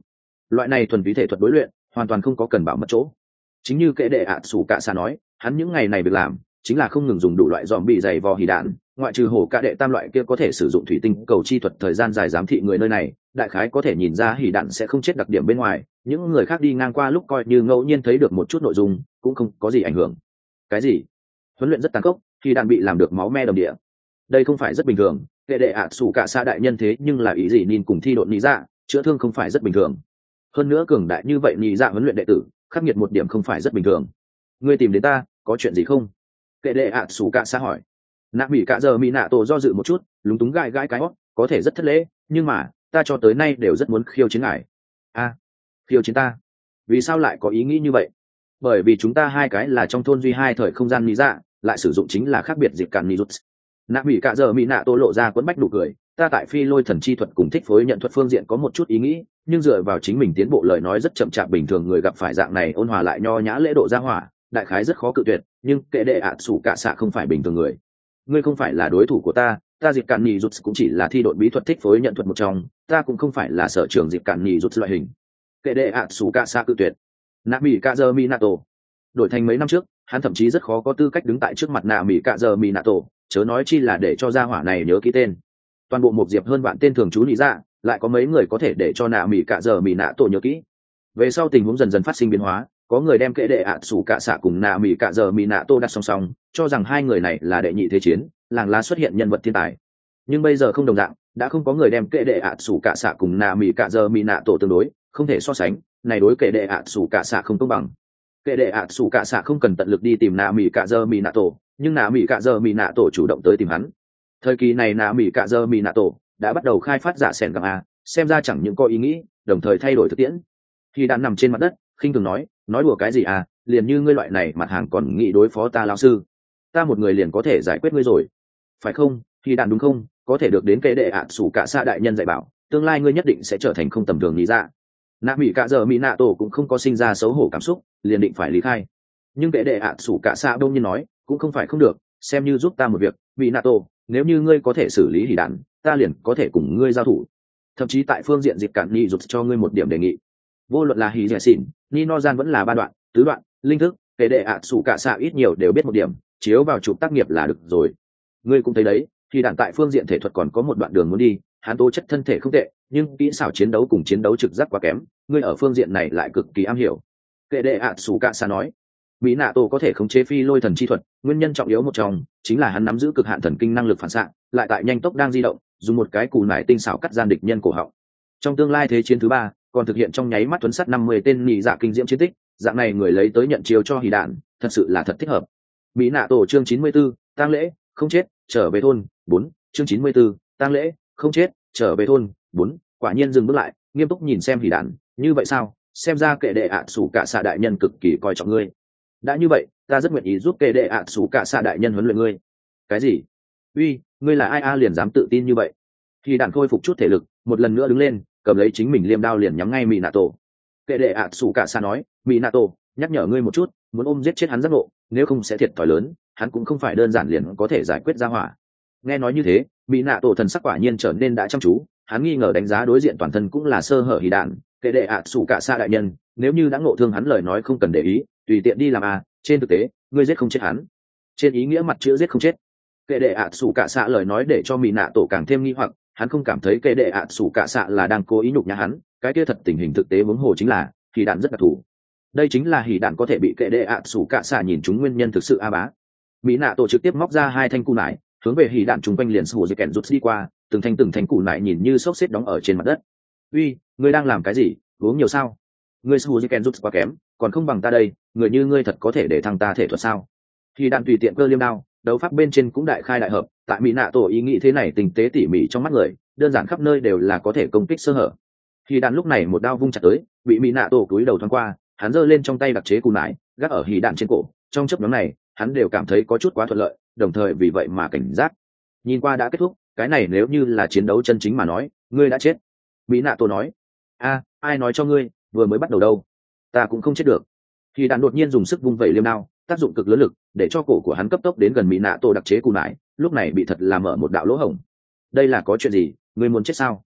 loại này thuần túy thể thuật đối luyện hoàn toàn không có cần bảo mật chỗ. Chính như kệ đệ ạ sủ cạ xạ nói, hắn những ngày này việc làm chính là không ngừng dùng đủ loại dòm bị dày vò hỉ đạn, ngoại trừ hổ cạ đệ tam loại kia có thể sử dụng thủy tinh cầu chi thuật thời gian dài giám thị người nơi này, đại khái có thể nhìn ra hỉ đạn sẽ không chết đặc điểm bên ngoài, những người khác đi ngang qua lúc coi như ngẫu nhiên thấy được một chút nội dung cũng không có gì ảnh hưởng. Cái gì? Huấn luyện rất tàn khốc, khi đạn bị làm được máu me đầm địa. Đây không phải rất bình thường, kệ đệ ạ sủ cạ xạ đại nhân thế nhưng là ý gì nhìn cùng thi độn nhị dạ, chữa thương không phải rất bình thường. Hơn nữa cường đại như vậy nhị dạ huấn luyện đệ tử, khắc nghiệt một điểm không phải rất bình thường. Ngươi tìm đến ta, có chuyện gì không? Kệ đệ ạ sủ cạ xạ hỏi. Nạ mỹ cạ giờ mỹ nạ tổ do dự một chút, lúng túng gãi gãi cái hót, có thể rất thất lễ, nhưng mà ta cho tới nay đều rất muốn khiêu chiến ngài. A, khiêu chiến ta? Vì sao lại có ý nghĩ như vậy? Bởi vì chúng ta hai cái là trong thôn duy hai thời không gian lý dạ, lại sử dụng chính là khác biệt dịp cản nijut. Nạ mỹ cạ giờ mỹ nạ tổ lộ ra quấn bách nụ cười, ta tại phi lôi thần chi thuật cùng thích phối nhận thuật phương diện có một chút ý nghĩ, nhưng dựa vào chính mình tiến bộ lời nói rất chậm chạp, bình thường người gặp phải dạng này ôn hòa lại nho nhã lễ độ ra hỏa, đại khái rất khó cự tuyệt, nhưng kệ đệ ạ sủ cạ xạ không phải bình thường người. Ngươi không phải là đối thủ của ta, ta dịp cản nhì rút cũng chỉ là thi đội bí thuật thích phối nhận thuật một trong, ta cũng không phải là sở trường dịp cản nhì rút loại hình. Kệ đệ ạ sủ cạ xạ cự tuyệt. Nạ mỹ cạ giờ mỹ nạ tổ đổi thành mấy năm trước, hắn thậm chí rất khó có tư cách đứng tại trước mặt nạ mỹ cạ giờ mỹ nạ tổ, chớ nói chi là để cho gia hỏa này nhớ ký tên. Toàn bộ một diệp hơn vạn tên thường trú nhị ra, lại có mấy người có thể để cho nạ mỹ cạ giờ mỹ nạ tổ nhớ kỹ. Về sau tình huống dần dần phát sinh biến hóa, có người đem kệ đệ ạ sủ cạ xạ cùng nạ mỹ cạ giờ mỹ nạ tổ đặt song song, cho rằng hai người này là đệ nhị thế chiến, làng lá xuất hiện nhân vật thiên tài. Nhưng bây giờ không đồng dạng, đã không có người đem kệ đệ ạ sủ cạ xạ cùng nạ mỹ cạ giờ mỹ nạ tổ tương đối, không thể so sánh, này đối kệ đệ ạ sủ cạ xạ không công bằng. Kệ đệ ạ sủ cạ xạ không cần tận lực đi tìm nạ mỹ cạ giờ mỹ nạ tổ, nhưng nạ mỹ cạ giờ mỹ nạ tổ chủ động tới tìm hắn. Thời kỳ này nạ mỹ cạ giờ mỹ nạ tổ đã bắt đầu khai phát giả sẻn găng a, xem ra chẳng những có ý nghĩ, đồng thời thay đổi thực tiễn. Khi đạn nằm trên mặt đất, khinh thường nói, nói đùa cái gì à, liền như ngươi loại này mặt hàng còn nghĩ đối phó ta lão sư, ta một người liền có thể giải quyết ngươi rồi, phải không? Khi đạn đúng không? Có thể được đến kệ đệ ạ sủ cạ xạ đại nhân dạy bảo, tương lai ngươi nhất định sẽ trở thành không tầm thường lý dạ. Nạ mỹ cạ giờ mỹ nạ tổ cũng không có sinh ra xấu hổ cảm xúc, liền định phải lý khai. Nhưng kệ đệ ạ sủ cạ xạ đông nhiên nói, cũng không phải không được, xem như giúp ta một việc, mỹ nạ tổ, nếu như ngươi có thể xử lý hỉ đạn, ta liền có thể cùng ngươi giao thủ, thậm chí tại phương diện dịp cản ni giúp cho ngươi một điểm đề nghị. Vô luận là hỉ dẻ xỉn, ni no gian vẫn là ba đoạn, tứ đoạn, linh thức, kệ đệ ạ sủ cạ xạ ít nhiều đều biết một điểm, chiếu vào chụp tác nghiệp là được rồi. Ngươi cũng thấy đấy, thì đạn tại phương diện thể thuật còn có một đoạn đường muốn đi, hắn tố chất thân thể không tệ, nhưng kỹ xảo chiến đấu cùng chiến đấu trực giác quá kém, ngươi ở phương diện này lại cực kỳ am hiểu. Kệ đệ ạ sủ cạ xạ nói, mỹ nạ tổ có thể khống chế phi lôi thần chi thuật, nguyên nhân trọng yếu một trong chính là hắn nắm giữ cực hạn thần kinh năng lực phản xạ, lại tại nhanh tốc đang di động, dùng một cái cù nải tinh xảo cắt gian địch nhân cổ họng. Trong tương lai thế chiến thứ ba, còn thực hiện trong nháy mắt tuấn sát năm mươi tên nhị dạ kinh diễm chiến tích, dạng này người lấy tới nhận chiếu cho hỉ đạn, thật sự là thật thích hợp. Mỹ nạ tổ chương chín mươi 94, tang lễ, không chết, trở về thôn, bốn, chương chín mươi 94, tang lễ, không chết, trở về thôn, bốn, quả nhiên dừng bước lại, nghiêm túc nhìn xem hỉ đạn, như vậy sao? Xem ra kệ đệ ạ sủ cạ xạ đại nhân cực kỳ coi trọng ngươi. Đã như vậy, ta rất nguyện ý giúp kệ đệ ạ sủ cạ xạ đại nhân huấn luyện ngươi. Cái gì? Uy, ngươi là ai a liền dám tự tin như vậy? Hỉ đạn khôi phục chút thể lực, một lần nữa đứng lên, cầm lấy chính mình liêm đao liền nhắm ngay mỹ nạ tổ. Kệ đệ ạ sủ cạ xạ nói, mỹ nạ tổ, nhắc nhở ngươi một chút, muốn ôm giết chết hắn giác ngộ, nếu không sẽ thiệt thòi lớn, hắn cũng không phải đơn giản liền có thể giải quyết ra hỏa. Nghe nói như thế, mỹ nạ tổ thần sắc quả nhiên trở nên đã chăm chú, hắn nghi ngờ đánh giá đối diện toàn thân cũng là sơ hở hỉ đạn. Kệ đệ ạ sủ cạ xạ đại nhân, nếu như đã ngộ thương hắn lời nói không cần để ý, tùy tiện đi làm à, trên thực tế ngươi giết không chết hắn, trên ý nghĩa mặt chữ giết không chết. Kệ đệ ạ sủ cạ xạ lời nói để cho mỹ nạ tổ càng thêm nghi hoặc, hắn không cảm thấy kệ đệ ạ sủ cạ xạ là đang cố ý nhục nhã hắn, cái kia thật tình hình thực tế huống hồ chính là hỉ đạn rất đặc thù, đây chính là hỉ đạn có thể bị kệ đệ ạ sủ cạ xạ nhìn chúng nguyên nhân thực sự a bá. Mỹ nạ tổ trực tiếp móc ra hai thanh cù nải, hướng về hỉ đạn chung quanh liền sủ dây kèn rút đi qua, từng thanh từng thanh cù nải nhìn như xốc xếp đóng ở trên mặt đất. Uy, ngươi đang làm cái gì, uống nhiều sao? Ngươi sủ dây kèn rút quá kém, còn không bằng ta đây, người như ngươi thật có thể để thăng ta thể thuật sao? Hỉ đạn tùy tiện cơ liêm đao, đấu pháp bên trên cũng đại khai đại hợp, tại mỹ nạ tổ ý nghĩ thế này tình tế tỉ mỉ trong mắt người, đơn giản khắp nơi đều là có thể công kích sơ hở. Hỉ đạn lúc này một đao vung chặt tới, bị mỹ nạ tổ cúi đầu thoáng qua, hắn giơ lên trong tay đặc chế cù nải, gác ở hỉ đạn trên cổ, trong chớp nhoáng này hắn đều cảm thấy có chút quá thuận lợi, đồng thời vì vậy mà cảnh giác. Nhìn qua đã kết thúc, cái này nếu như là chiến đấu chân chính mà nói, ngươi đã chết. Mỹ nạ tổ nói. A, ai nói cho ngươi, vừa mới bắt đầu đâu, ta cũng không chết được. Hỉ đạn đột nhiên dùng sức vung vẩy liêm đao, tác dụng cực lớn lực, để cho cổ của hắn cấp tốc đến gần mỹ nạ tổ đặc chế cù nải, lúc này bị thật là mở một đạo lỗ hổng. Đây là có chuyện gì, ngươi muốn chết sao?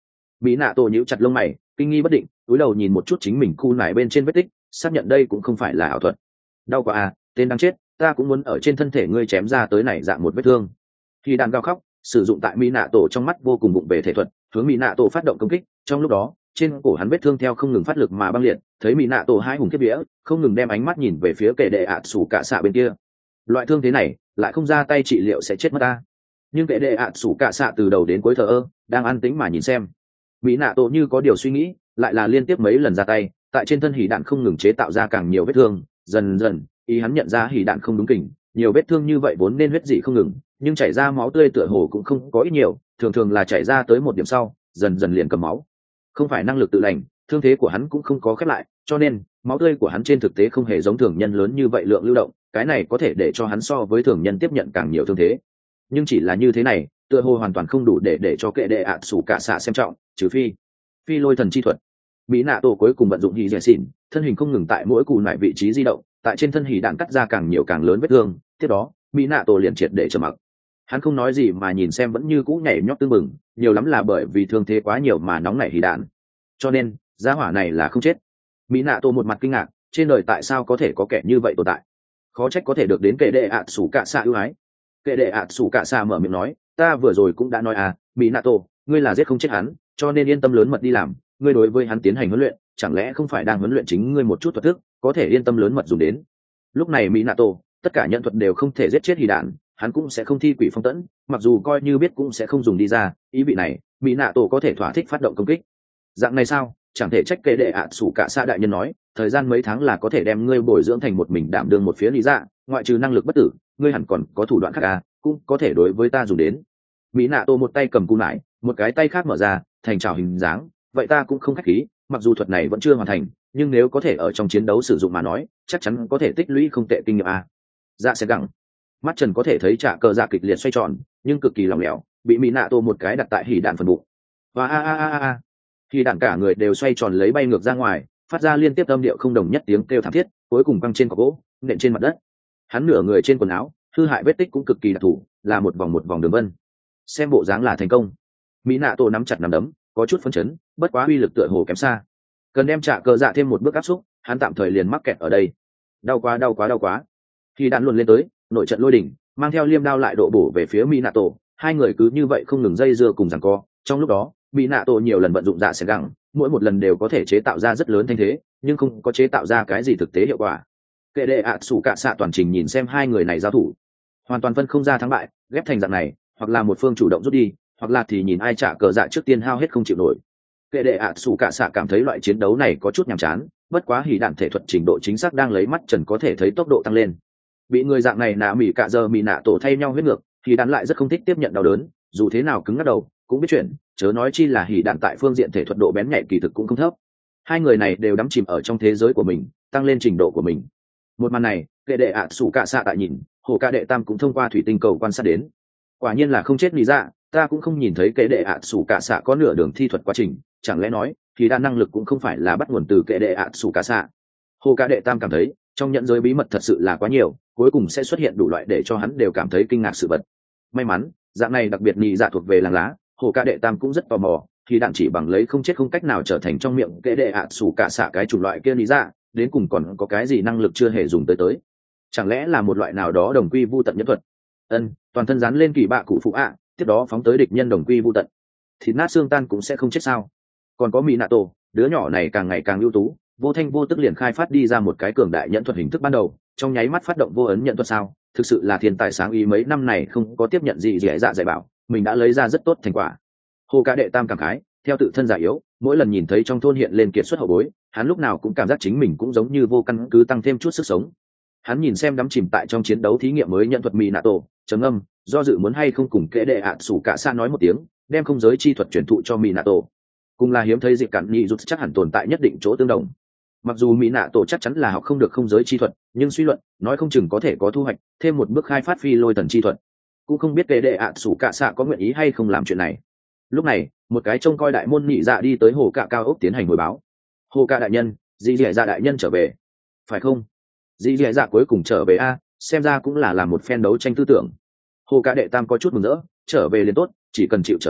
mỹ nạ tổ nhíu chặt lông mày kinh nghi bất định, cúi đầu nhìn một chút chính mình khu nải bên trên vết tích, xác nhận đây cũng không phải là ảo thuật. Đau quá à, tên đang chết, ta cũng muốn ở trên thân thể ngươi chém ra tới này dạng một vết thương. Khi đàn gào khóc, sử dụng tại mỹ nạ tổ trong mắt vô cùng bụng về thể thuật, hướng mỹ nạ tổ phát động công kích. Trong lúc đó, trên cổ hắn vết thương theo không ngừng phát lực mà băng liệt, thấy mỹ nạ tổ hai hùng kiếp vía, không ngừng đem ánh mắt nhìn về phía kệ đệ ạ sủ cả xạ bên kia. Loại thương thế này, lại không ra tay trị liệu sẽ chết mất ta. Nhưng kệ đệ ạ sủ cả xạ từ đầu đến cuối thờ ơ, đang an tĩnh mà nhìn xem. Mỹ nạ tổ như có điều suy nghĩ, lại là liên tiếp mấy lần ra tay, tại trên thân hỉ đạn không ngừng chế tạo ra càng nhiều vết thương. Dần dần, ý hắn nhận ra hỉ đạn không đúng kình, nhiều vết thương như vậy vốn nên huyết dị không ngừng, nhưng chảy ra máu tươi tựa hồ cũng không có ít nhiều, thường thường là chảy ra tới một điểm sau, dần dần liền cầm máu. Không phải năng lực tự lành, thương thế của hắn cũng không có khép lại, cho nên máu tươi của hắn trên thực tế không hề giống thường nhân lớn như vậy lượng lưu động, cái này có thể để cho hắn so với thường nhân tiếp nhận càng nhiều thương thế. Nhưng chỉ là như thế này, tựa hồ hoàn toàn không đủ để để cho kệ đệ ạ sủ cả xạ xem trọng, trừ phi phi lôi thần chi thuật. Mỹ nạ tổ cuối cùng vận dụng hỉ dẻ xỉn, thân hình không ngừng tại mỗi cù nải vị trí di động, tại trên thân hỉ đạn cắt ra càng nhiều càng lớn vết thương. Tiếp đó Mỹ nạ tổ liền triệt để trầm mặc, hắn không nói gì mà nhìn xem vẫn như cũ nhảy nhót tương mừng, nhiều lắm là bởi vì thương thế quá nhiều mà nóng nảy hỉ đạn, cho nên gia hỏa này là không chết. Mỹ nạ tổ một mặt kinh ngạc, trên đời tại sao có thể có kẻ như vậy tồn tại, khó trách có thể được đến kệ đệ ạ sủ cả xạ ưu ái. Kệ đệ ạ sủ cả xạ mở miệng nói, ta vừa rồi cũng đã nói à, Mỹ nạ tổ, ngươi là giết không chết hắn, cho nên yên tâm lớn mật đi làm, ngươi đối với hắn tiến hành huấn luyện, chẳng lẽ không phải đang huấn luyện chính ngươi một chút thuật thức, có thể yên tâm lớn mật dùng đến. Lúc này Mỹ nạ tổ, tất cả nhận thuật đều không thể giết chết hỉ đạn, hắn cũng sẽ không thi quỷ phong tẫn, mặc dù coi như biết cũng sẽ không dùng đi ra, ý vị này Mỹ nạ tổ có thể thỏa thích phát động công kích. Dạng này sao, chẳng thể trách kệ đệ ạ sủ cả xạ đại nhân nói, thời gian mấy tháng là có thể đem ngươi bồi dưỡng thành một mình đảm đương một phía lý dạ, ngoại trừ năng lực bất tử, ngươi hẳn còn có thủ đoạn khác à, cũng có thể đối với ta dùng đến. Mỹ nạ tổ một tay cầm cù nải, một cái tay khác mở ra thành trào hình dáng, vậy ta cũng không khách khí, mặc dù thuật này vẫn chưa hoàn thành, nhưng nếu có thể ở trong chiến đấu sử dụng mà nói, chắc chắn có thể tích lũy không tệ kinh nghiệm à. Dạ sẽ gặng. Mắt Trần có thể thấy trả cờ dạ kịch liệt xoay tròn, nhưng cực kỳ lỏng lẻo, bị Mỹ nạ tổ một cái đặt tại hỉ đạn phần bụng. Và a a a a, khi đạn cả người đều xoay tròn lấy bay ngược ra ngoài, phát ra liên tiếp âm điệu không đồng nhất tiếng kêu thảm thiết, cuối cùng quăng trên cọc gỗ, nện trên mặt đất. Hắn nửa người trên quần áo, hư hại vết tích cũng cực kỳ đặc thù, là một vòng một vòng đường vân. Xem bộ dáng là thành công. Mỹ nạ tổ nắm chặt nắm đấm, có chút phấn chấn, bất quá uy lực tựa hồ kém xa, cần đem trả cờ dạ thêm một bước áp xúc, hắn tạm thời liền mắc kẹt ở đây. Đau quá đau quá đau quá. Khi đạn luồn lên tới, nội trận lôi đỉnh, mang theo liêm đao lại độ bổ về phía Mỹ nạ tổ, hai người cứ như vậy không ngừng dây dưa cùng giằng co. Trong lúc đó Mỹ nạ tổ nhiều lần vận dụng dạ sẽ gẳng, mỗi một lần đều có thể chế tạo ra rất lớn thanh thế, nhưng không có chế tạo ra cái gì thực tế hiệu quả. Kệ đệ ạ sủ cả xạ toàn trình nhìn xem hai người này giao thủ, hoàn toàn phân không ra thắng bại, ghép thành dạng này, hoặc là một phương chủ động rút đi, hoặc là thì nhìn ai trả cờ dạ trước tiên hao hết không chịu nổi. Kệ đệ ạ sủ cả xạ cảm thấy loại chiến đấu này có chút nhàm chán, bất quá hỉ đạn thể thuật trình độ chính xác đang lấy mắt Trần có thể thấy tốc độ tăng lên. Bị người dạng này nạ mỉ cả giờ mỉ nạ tổ thay nhau huyết ngược, thì đạn lại rất không thích tiếp nhận đau đớn, dù thế nào cứng ngắc đầu cũng biết chuyện, chớ nói chi là hỉ đạn tại phương diện thể thuật độ bén nhạy kỳ thực cũng không thấp. Hai người này đều đắm chìm ở trong thế giới của mình, tăng lên trình độ của mình. Một màn này kệ đệ ạ sủ cả xạ tại nhìn, hồ ca đệ tam cũng thông qua thủy tinh cầu quan sát đến. Quả nhiên là không chết lý dạ, ta cũng không nhìn thấy kệ đệ ạ sủ cả xạ có nửa đường thi thuật quá trình, chẳng lẽ nói thì đa năng lực cũng không phải là bắt nguồn từ kệ đệ ạ sủ cả xạ. Hồ ca đệ tam cảm thấy trong nhận giới bí mật thật sự là quá nhiều, cuối cùng sẽ xuất hiện đủ loại để cho hắn đều cảm thấy kinh ngạc sự vật. May mắn dạng này đặc biệt nhị dạ thuộc về làng lá, hồ ca đệ tam cũng rất tò mò, thì đạn chỉ bằng lấy không chết không cách nào trở thành trong miệng kệ đệ ạ sủ cả xạ cái chủng loại kia lý dạ, đến cùng còn có cái gì năng lực chưa hề dùng tới tới, chẳng lẽ là một loại nào đó đồng quy vu tận nhân thuật. Ân, toàn thân dán lên kỳ bạ cụ phụ ạ, tiếp đó phóng tới địch nhân đồng quy vu tận, thịt nát xương tan cũng sẽ không chết sao? Còn có mỹ nạ tổ, đứa nhỏ này càng ngày càng ưu tú, vô thanh vô tức liền khai phát đi ra một cái cường đại nhận thuật hình thức ban đầu, trong nháy mắt phát động vô ấn nhận thuật sao? Thực sự là thiên tài sáng ý, mấy năm này không có tiếp nhận gì dễ dạ dạy bảo, mình đã lấy ra rất tốt thành quả. Hồ ca đệ tam cảm khái, theo tự thân già yếu, mỗi lần nhìn thấy trong thôn hiện lên kiệt xuất hậu bối, hắn lúc nào cũng cảm giác chính mình cũng giống như vô căn cứ tăng thêm chút sức sống. Hắn nhìn xem đắm chìm tại trong chiến đấu thí nghiệm mới nhận thuật mỹ nạ tổ, trầm âm, do dự muốn hay không cùng kệ đệ ạ sủ cả xa nói một tiếng, đem không giới chi thuật truyền thụ cho mỹ nạ tổ. Cùng là hiếm thấy dịp cản nhị rút chắc hẳn tồn tại nhất định chỗ tương đồng. Mặc dù mỹ nạ tổ chắc chắn là học không được không giới chi thuật, nhưng suy luận nói không chừng có thể có thu hoạch thêm một bước khai phát phi lôi thần chi thuật. Cũng không biết kệ đệ ạ sủ cả xạ có nguyện ý hay không làm chuyện này. Lúc này một cái trông coi đại môn nhị dạ đi tới hồ cạ cao ốc tiến hành hồi báo. Hồ cạ đại nhân, dì dì dạ đại nhân trở về phải không? Dì dì dạ cuối cùng trở về a, xem ra cũng là làm một phen đấu tranh tư tưởng. Hồ cạ đệ tam có chút mừng rỡ, trở về liền tốt, chỉ cần chịu trở về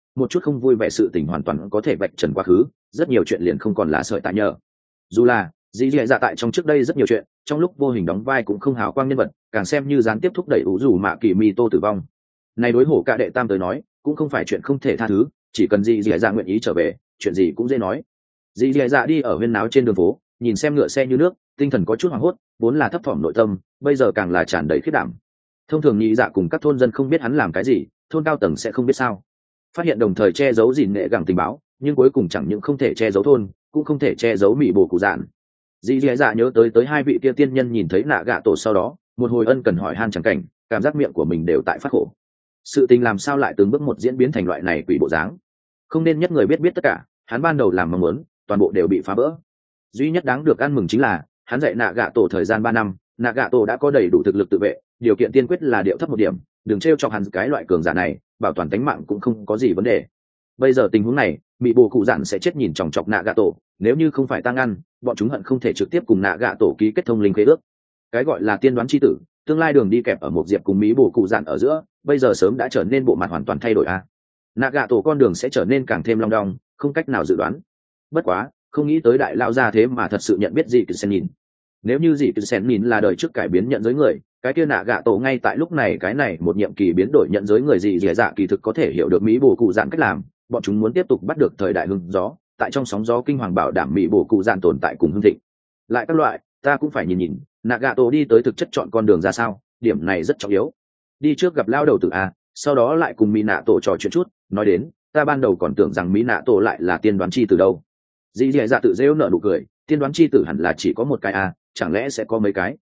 một chút không vui vẻ sự tình hoàn toàn có thể vạch trần quá khứ, rất nhiều chuyện liền không còn là sợi tại nhờ. Dù là dì dì dạ tại trong trước đây rất nhiều chuyện trong lúc vô hình đóng vai cũng không hào quang nhân vật, càng xem như gián tiếp thúc đẩy ủ dù mạ kỳ mi tô tử vong. Này đối hổ cả đệ tam tới nói cũng không phải chuyện không thể tha thứ, chỉ cần dì dì dạ nguyện ý trở về, chuyện gì cũng dễ nói. Dì dì dạ đi ở huyên náo trên đường phố, nhìn xem ngựa xe như nước, tinh thần có chút hoảng hốt, vốn là thấp thỏm nội tâm, bây giờ càng là tràn đầy khiết đảm. Thông thường nhị dạ cùng các thôn dân không biết hắn làm cái gì, thôn cao tầng sẽ không biết sao. Phát hiện đồng thời che giấu gìn nghệ gẳng tình báo, nhưng cuối cùng chẳng những không thể che giấu thôn, cũng không thể che giấu mỹ bồ cụ dạn. Dì dì dạ nhớ tới tới hai vị kia tiên nhân nhìn thấy nạ gạ tổ sau đó, một hồi ân cần hỏi han chẳng cảnh, cảm giác miệng của mình đều tại phát khổ. Sự tình làm sao lại từng bước một diễn biến thành loại này quỷ bộ dáng? Không nên nhất người biết biết tất cả, hắn ban đầu làm mong muốn, toàn bộ đều bị phá vỡ. Duy nhất đáng được ăn mừng chính là hắn dạy nạ gạ tổ thời gian ba năm, nạ gạ tổ đã có đầy đủ thực lực tự vệ, điều kiện tiên quyết là điệu thấp một điểm, đừng trêu chọc hắn cái loại cường giả này, bảo toàn tính mạng cũng không có gì vấn đề. Bây giờ tình huống này, bị bồ cụ dạn sẽ chết nhìn chòng chọc nạ gạ tổ, nếu như không phải tăng ăn, bọn chúng hận không thể trực tiếp cùng nạ gạ tổ ký kết thông linh khế ước. Cái gọi là tiên đoán chi tử, tương lai đường đi kẹp ở một diệp cùng mỹ bồ cụ dạn ở giữa, bây giờ sớm đã trở nên bộ mặt hoàn toàn thay đổi a. Nạ gạ tổ con đường sẽ trở nên càng thêm long đong, không cách nào dự đoán. Bất quá, không nghĩ tới đại lao ra thế mà thật sự nhận biết gì từ sen nhìn. Nếu như gì từ sen nhìn là đời trước cải biến nhận giới người, cái kia nạ gạ tổ ngay tại lúc này cái này một nhiệm kỳ biến đổi nhận giới người gì dễ dạ kỳ thực có thể hiểu được mỹ bồ cụ dạn cách làm, bọn chúng muốn tiếp tục bắt được thời đại hưng gió, tại trong sóng gió kinh hoàng bảo đảm mỹ bồ cụ dạn tồn tại cùng hưng thịnh. Lại các loại, ta cũng phải nhìn nhìn, nạ gạ tổ đi tới thực chất chọn con đường ra sao, điểm này rất trọng yếu. Đi trước gặp lao đầu tử a, sau đó lại cùng mỹ nạ tổ trò chuyện chút, nói đến, ta ban đầu còn tưởng rằng mỹ nạ tổ lại là tiên đoán chi từ đâu. Dì dì dạ tự rêu nở nụ cười, tiên đoán chi tử hẳn là chỉ có một cái a, chẳng lẽ sẽ có mấy cái?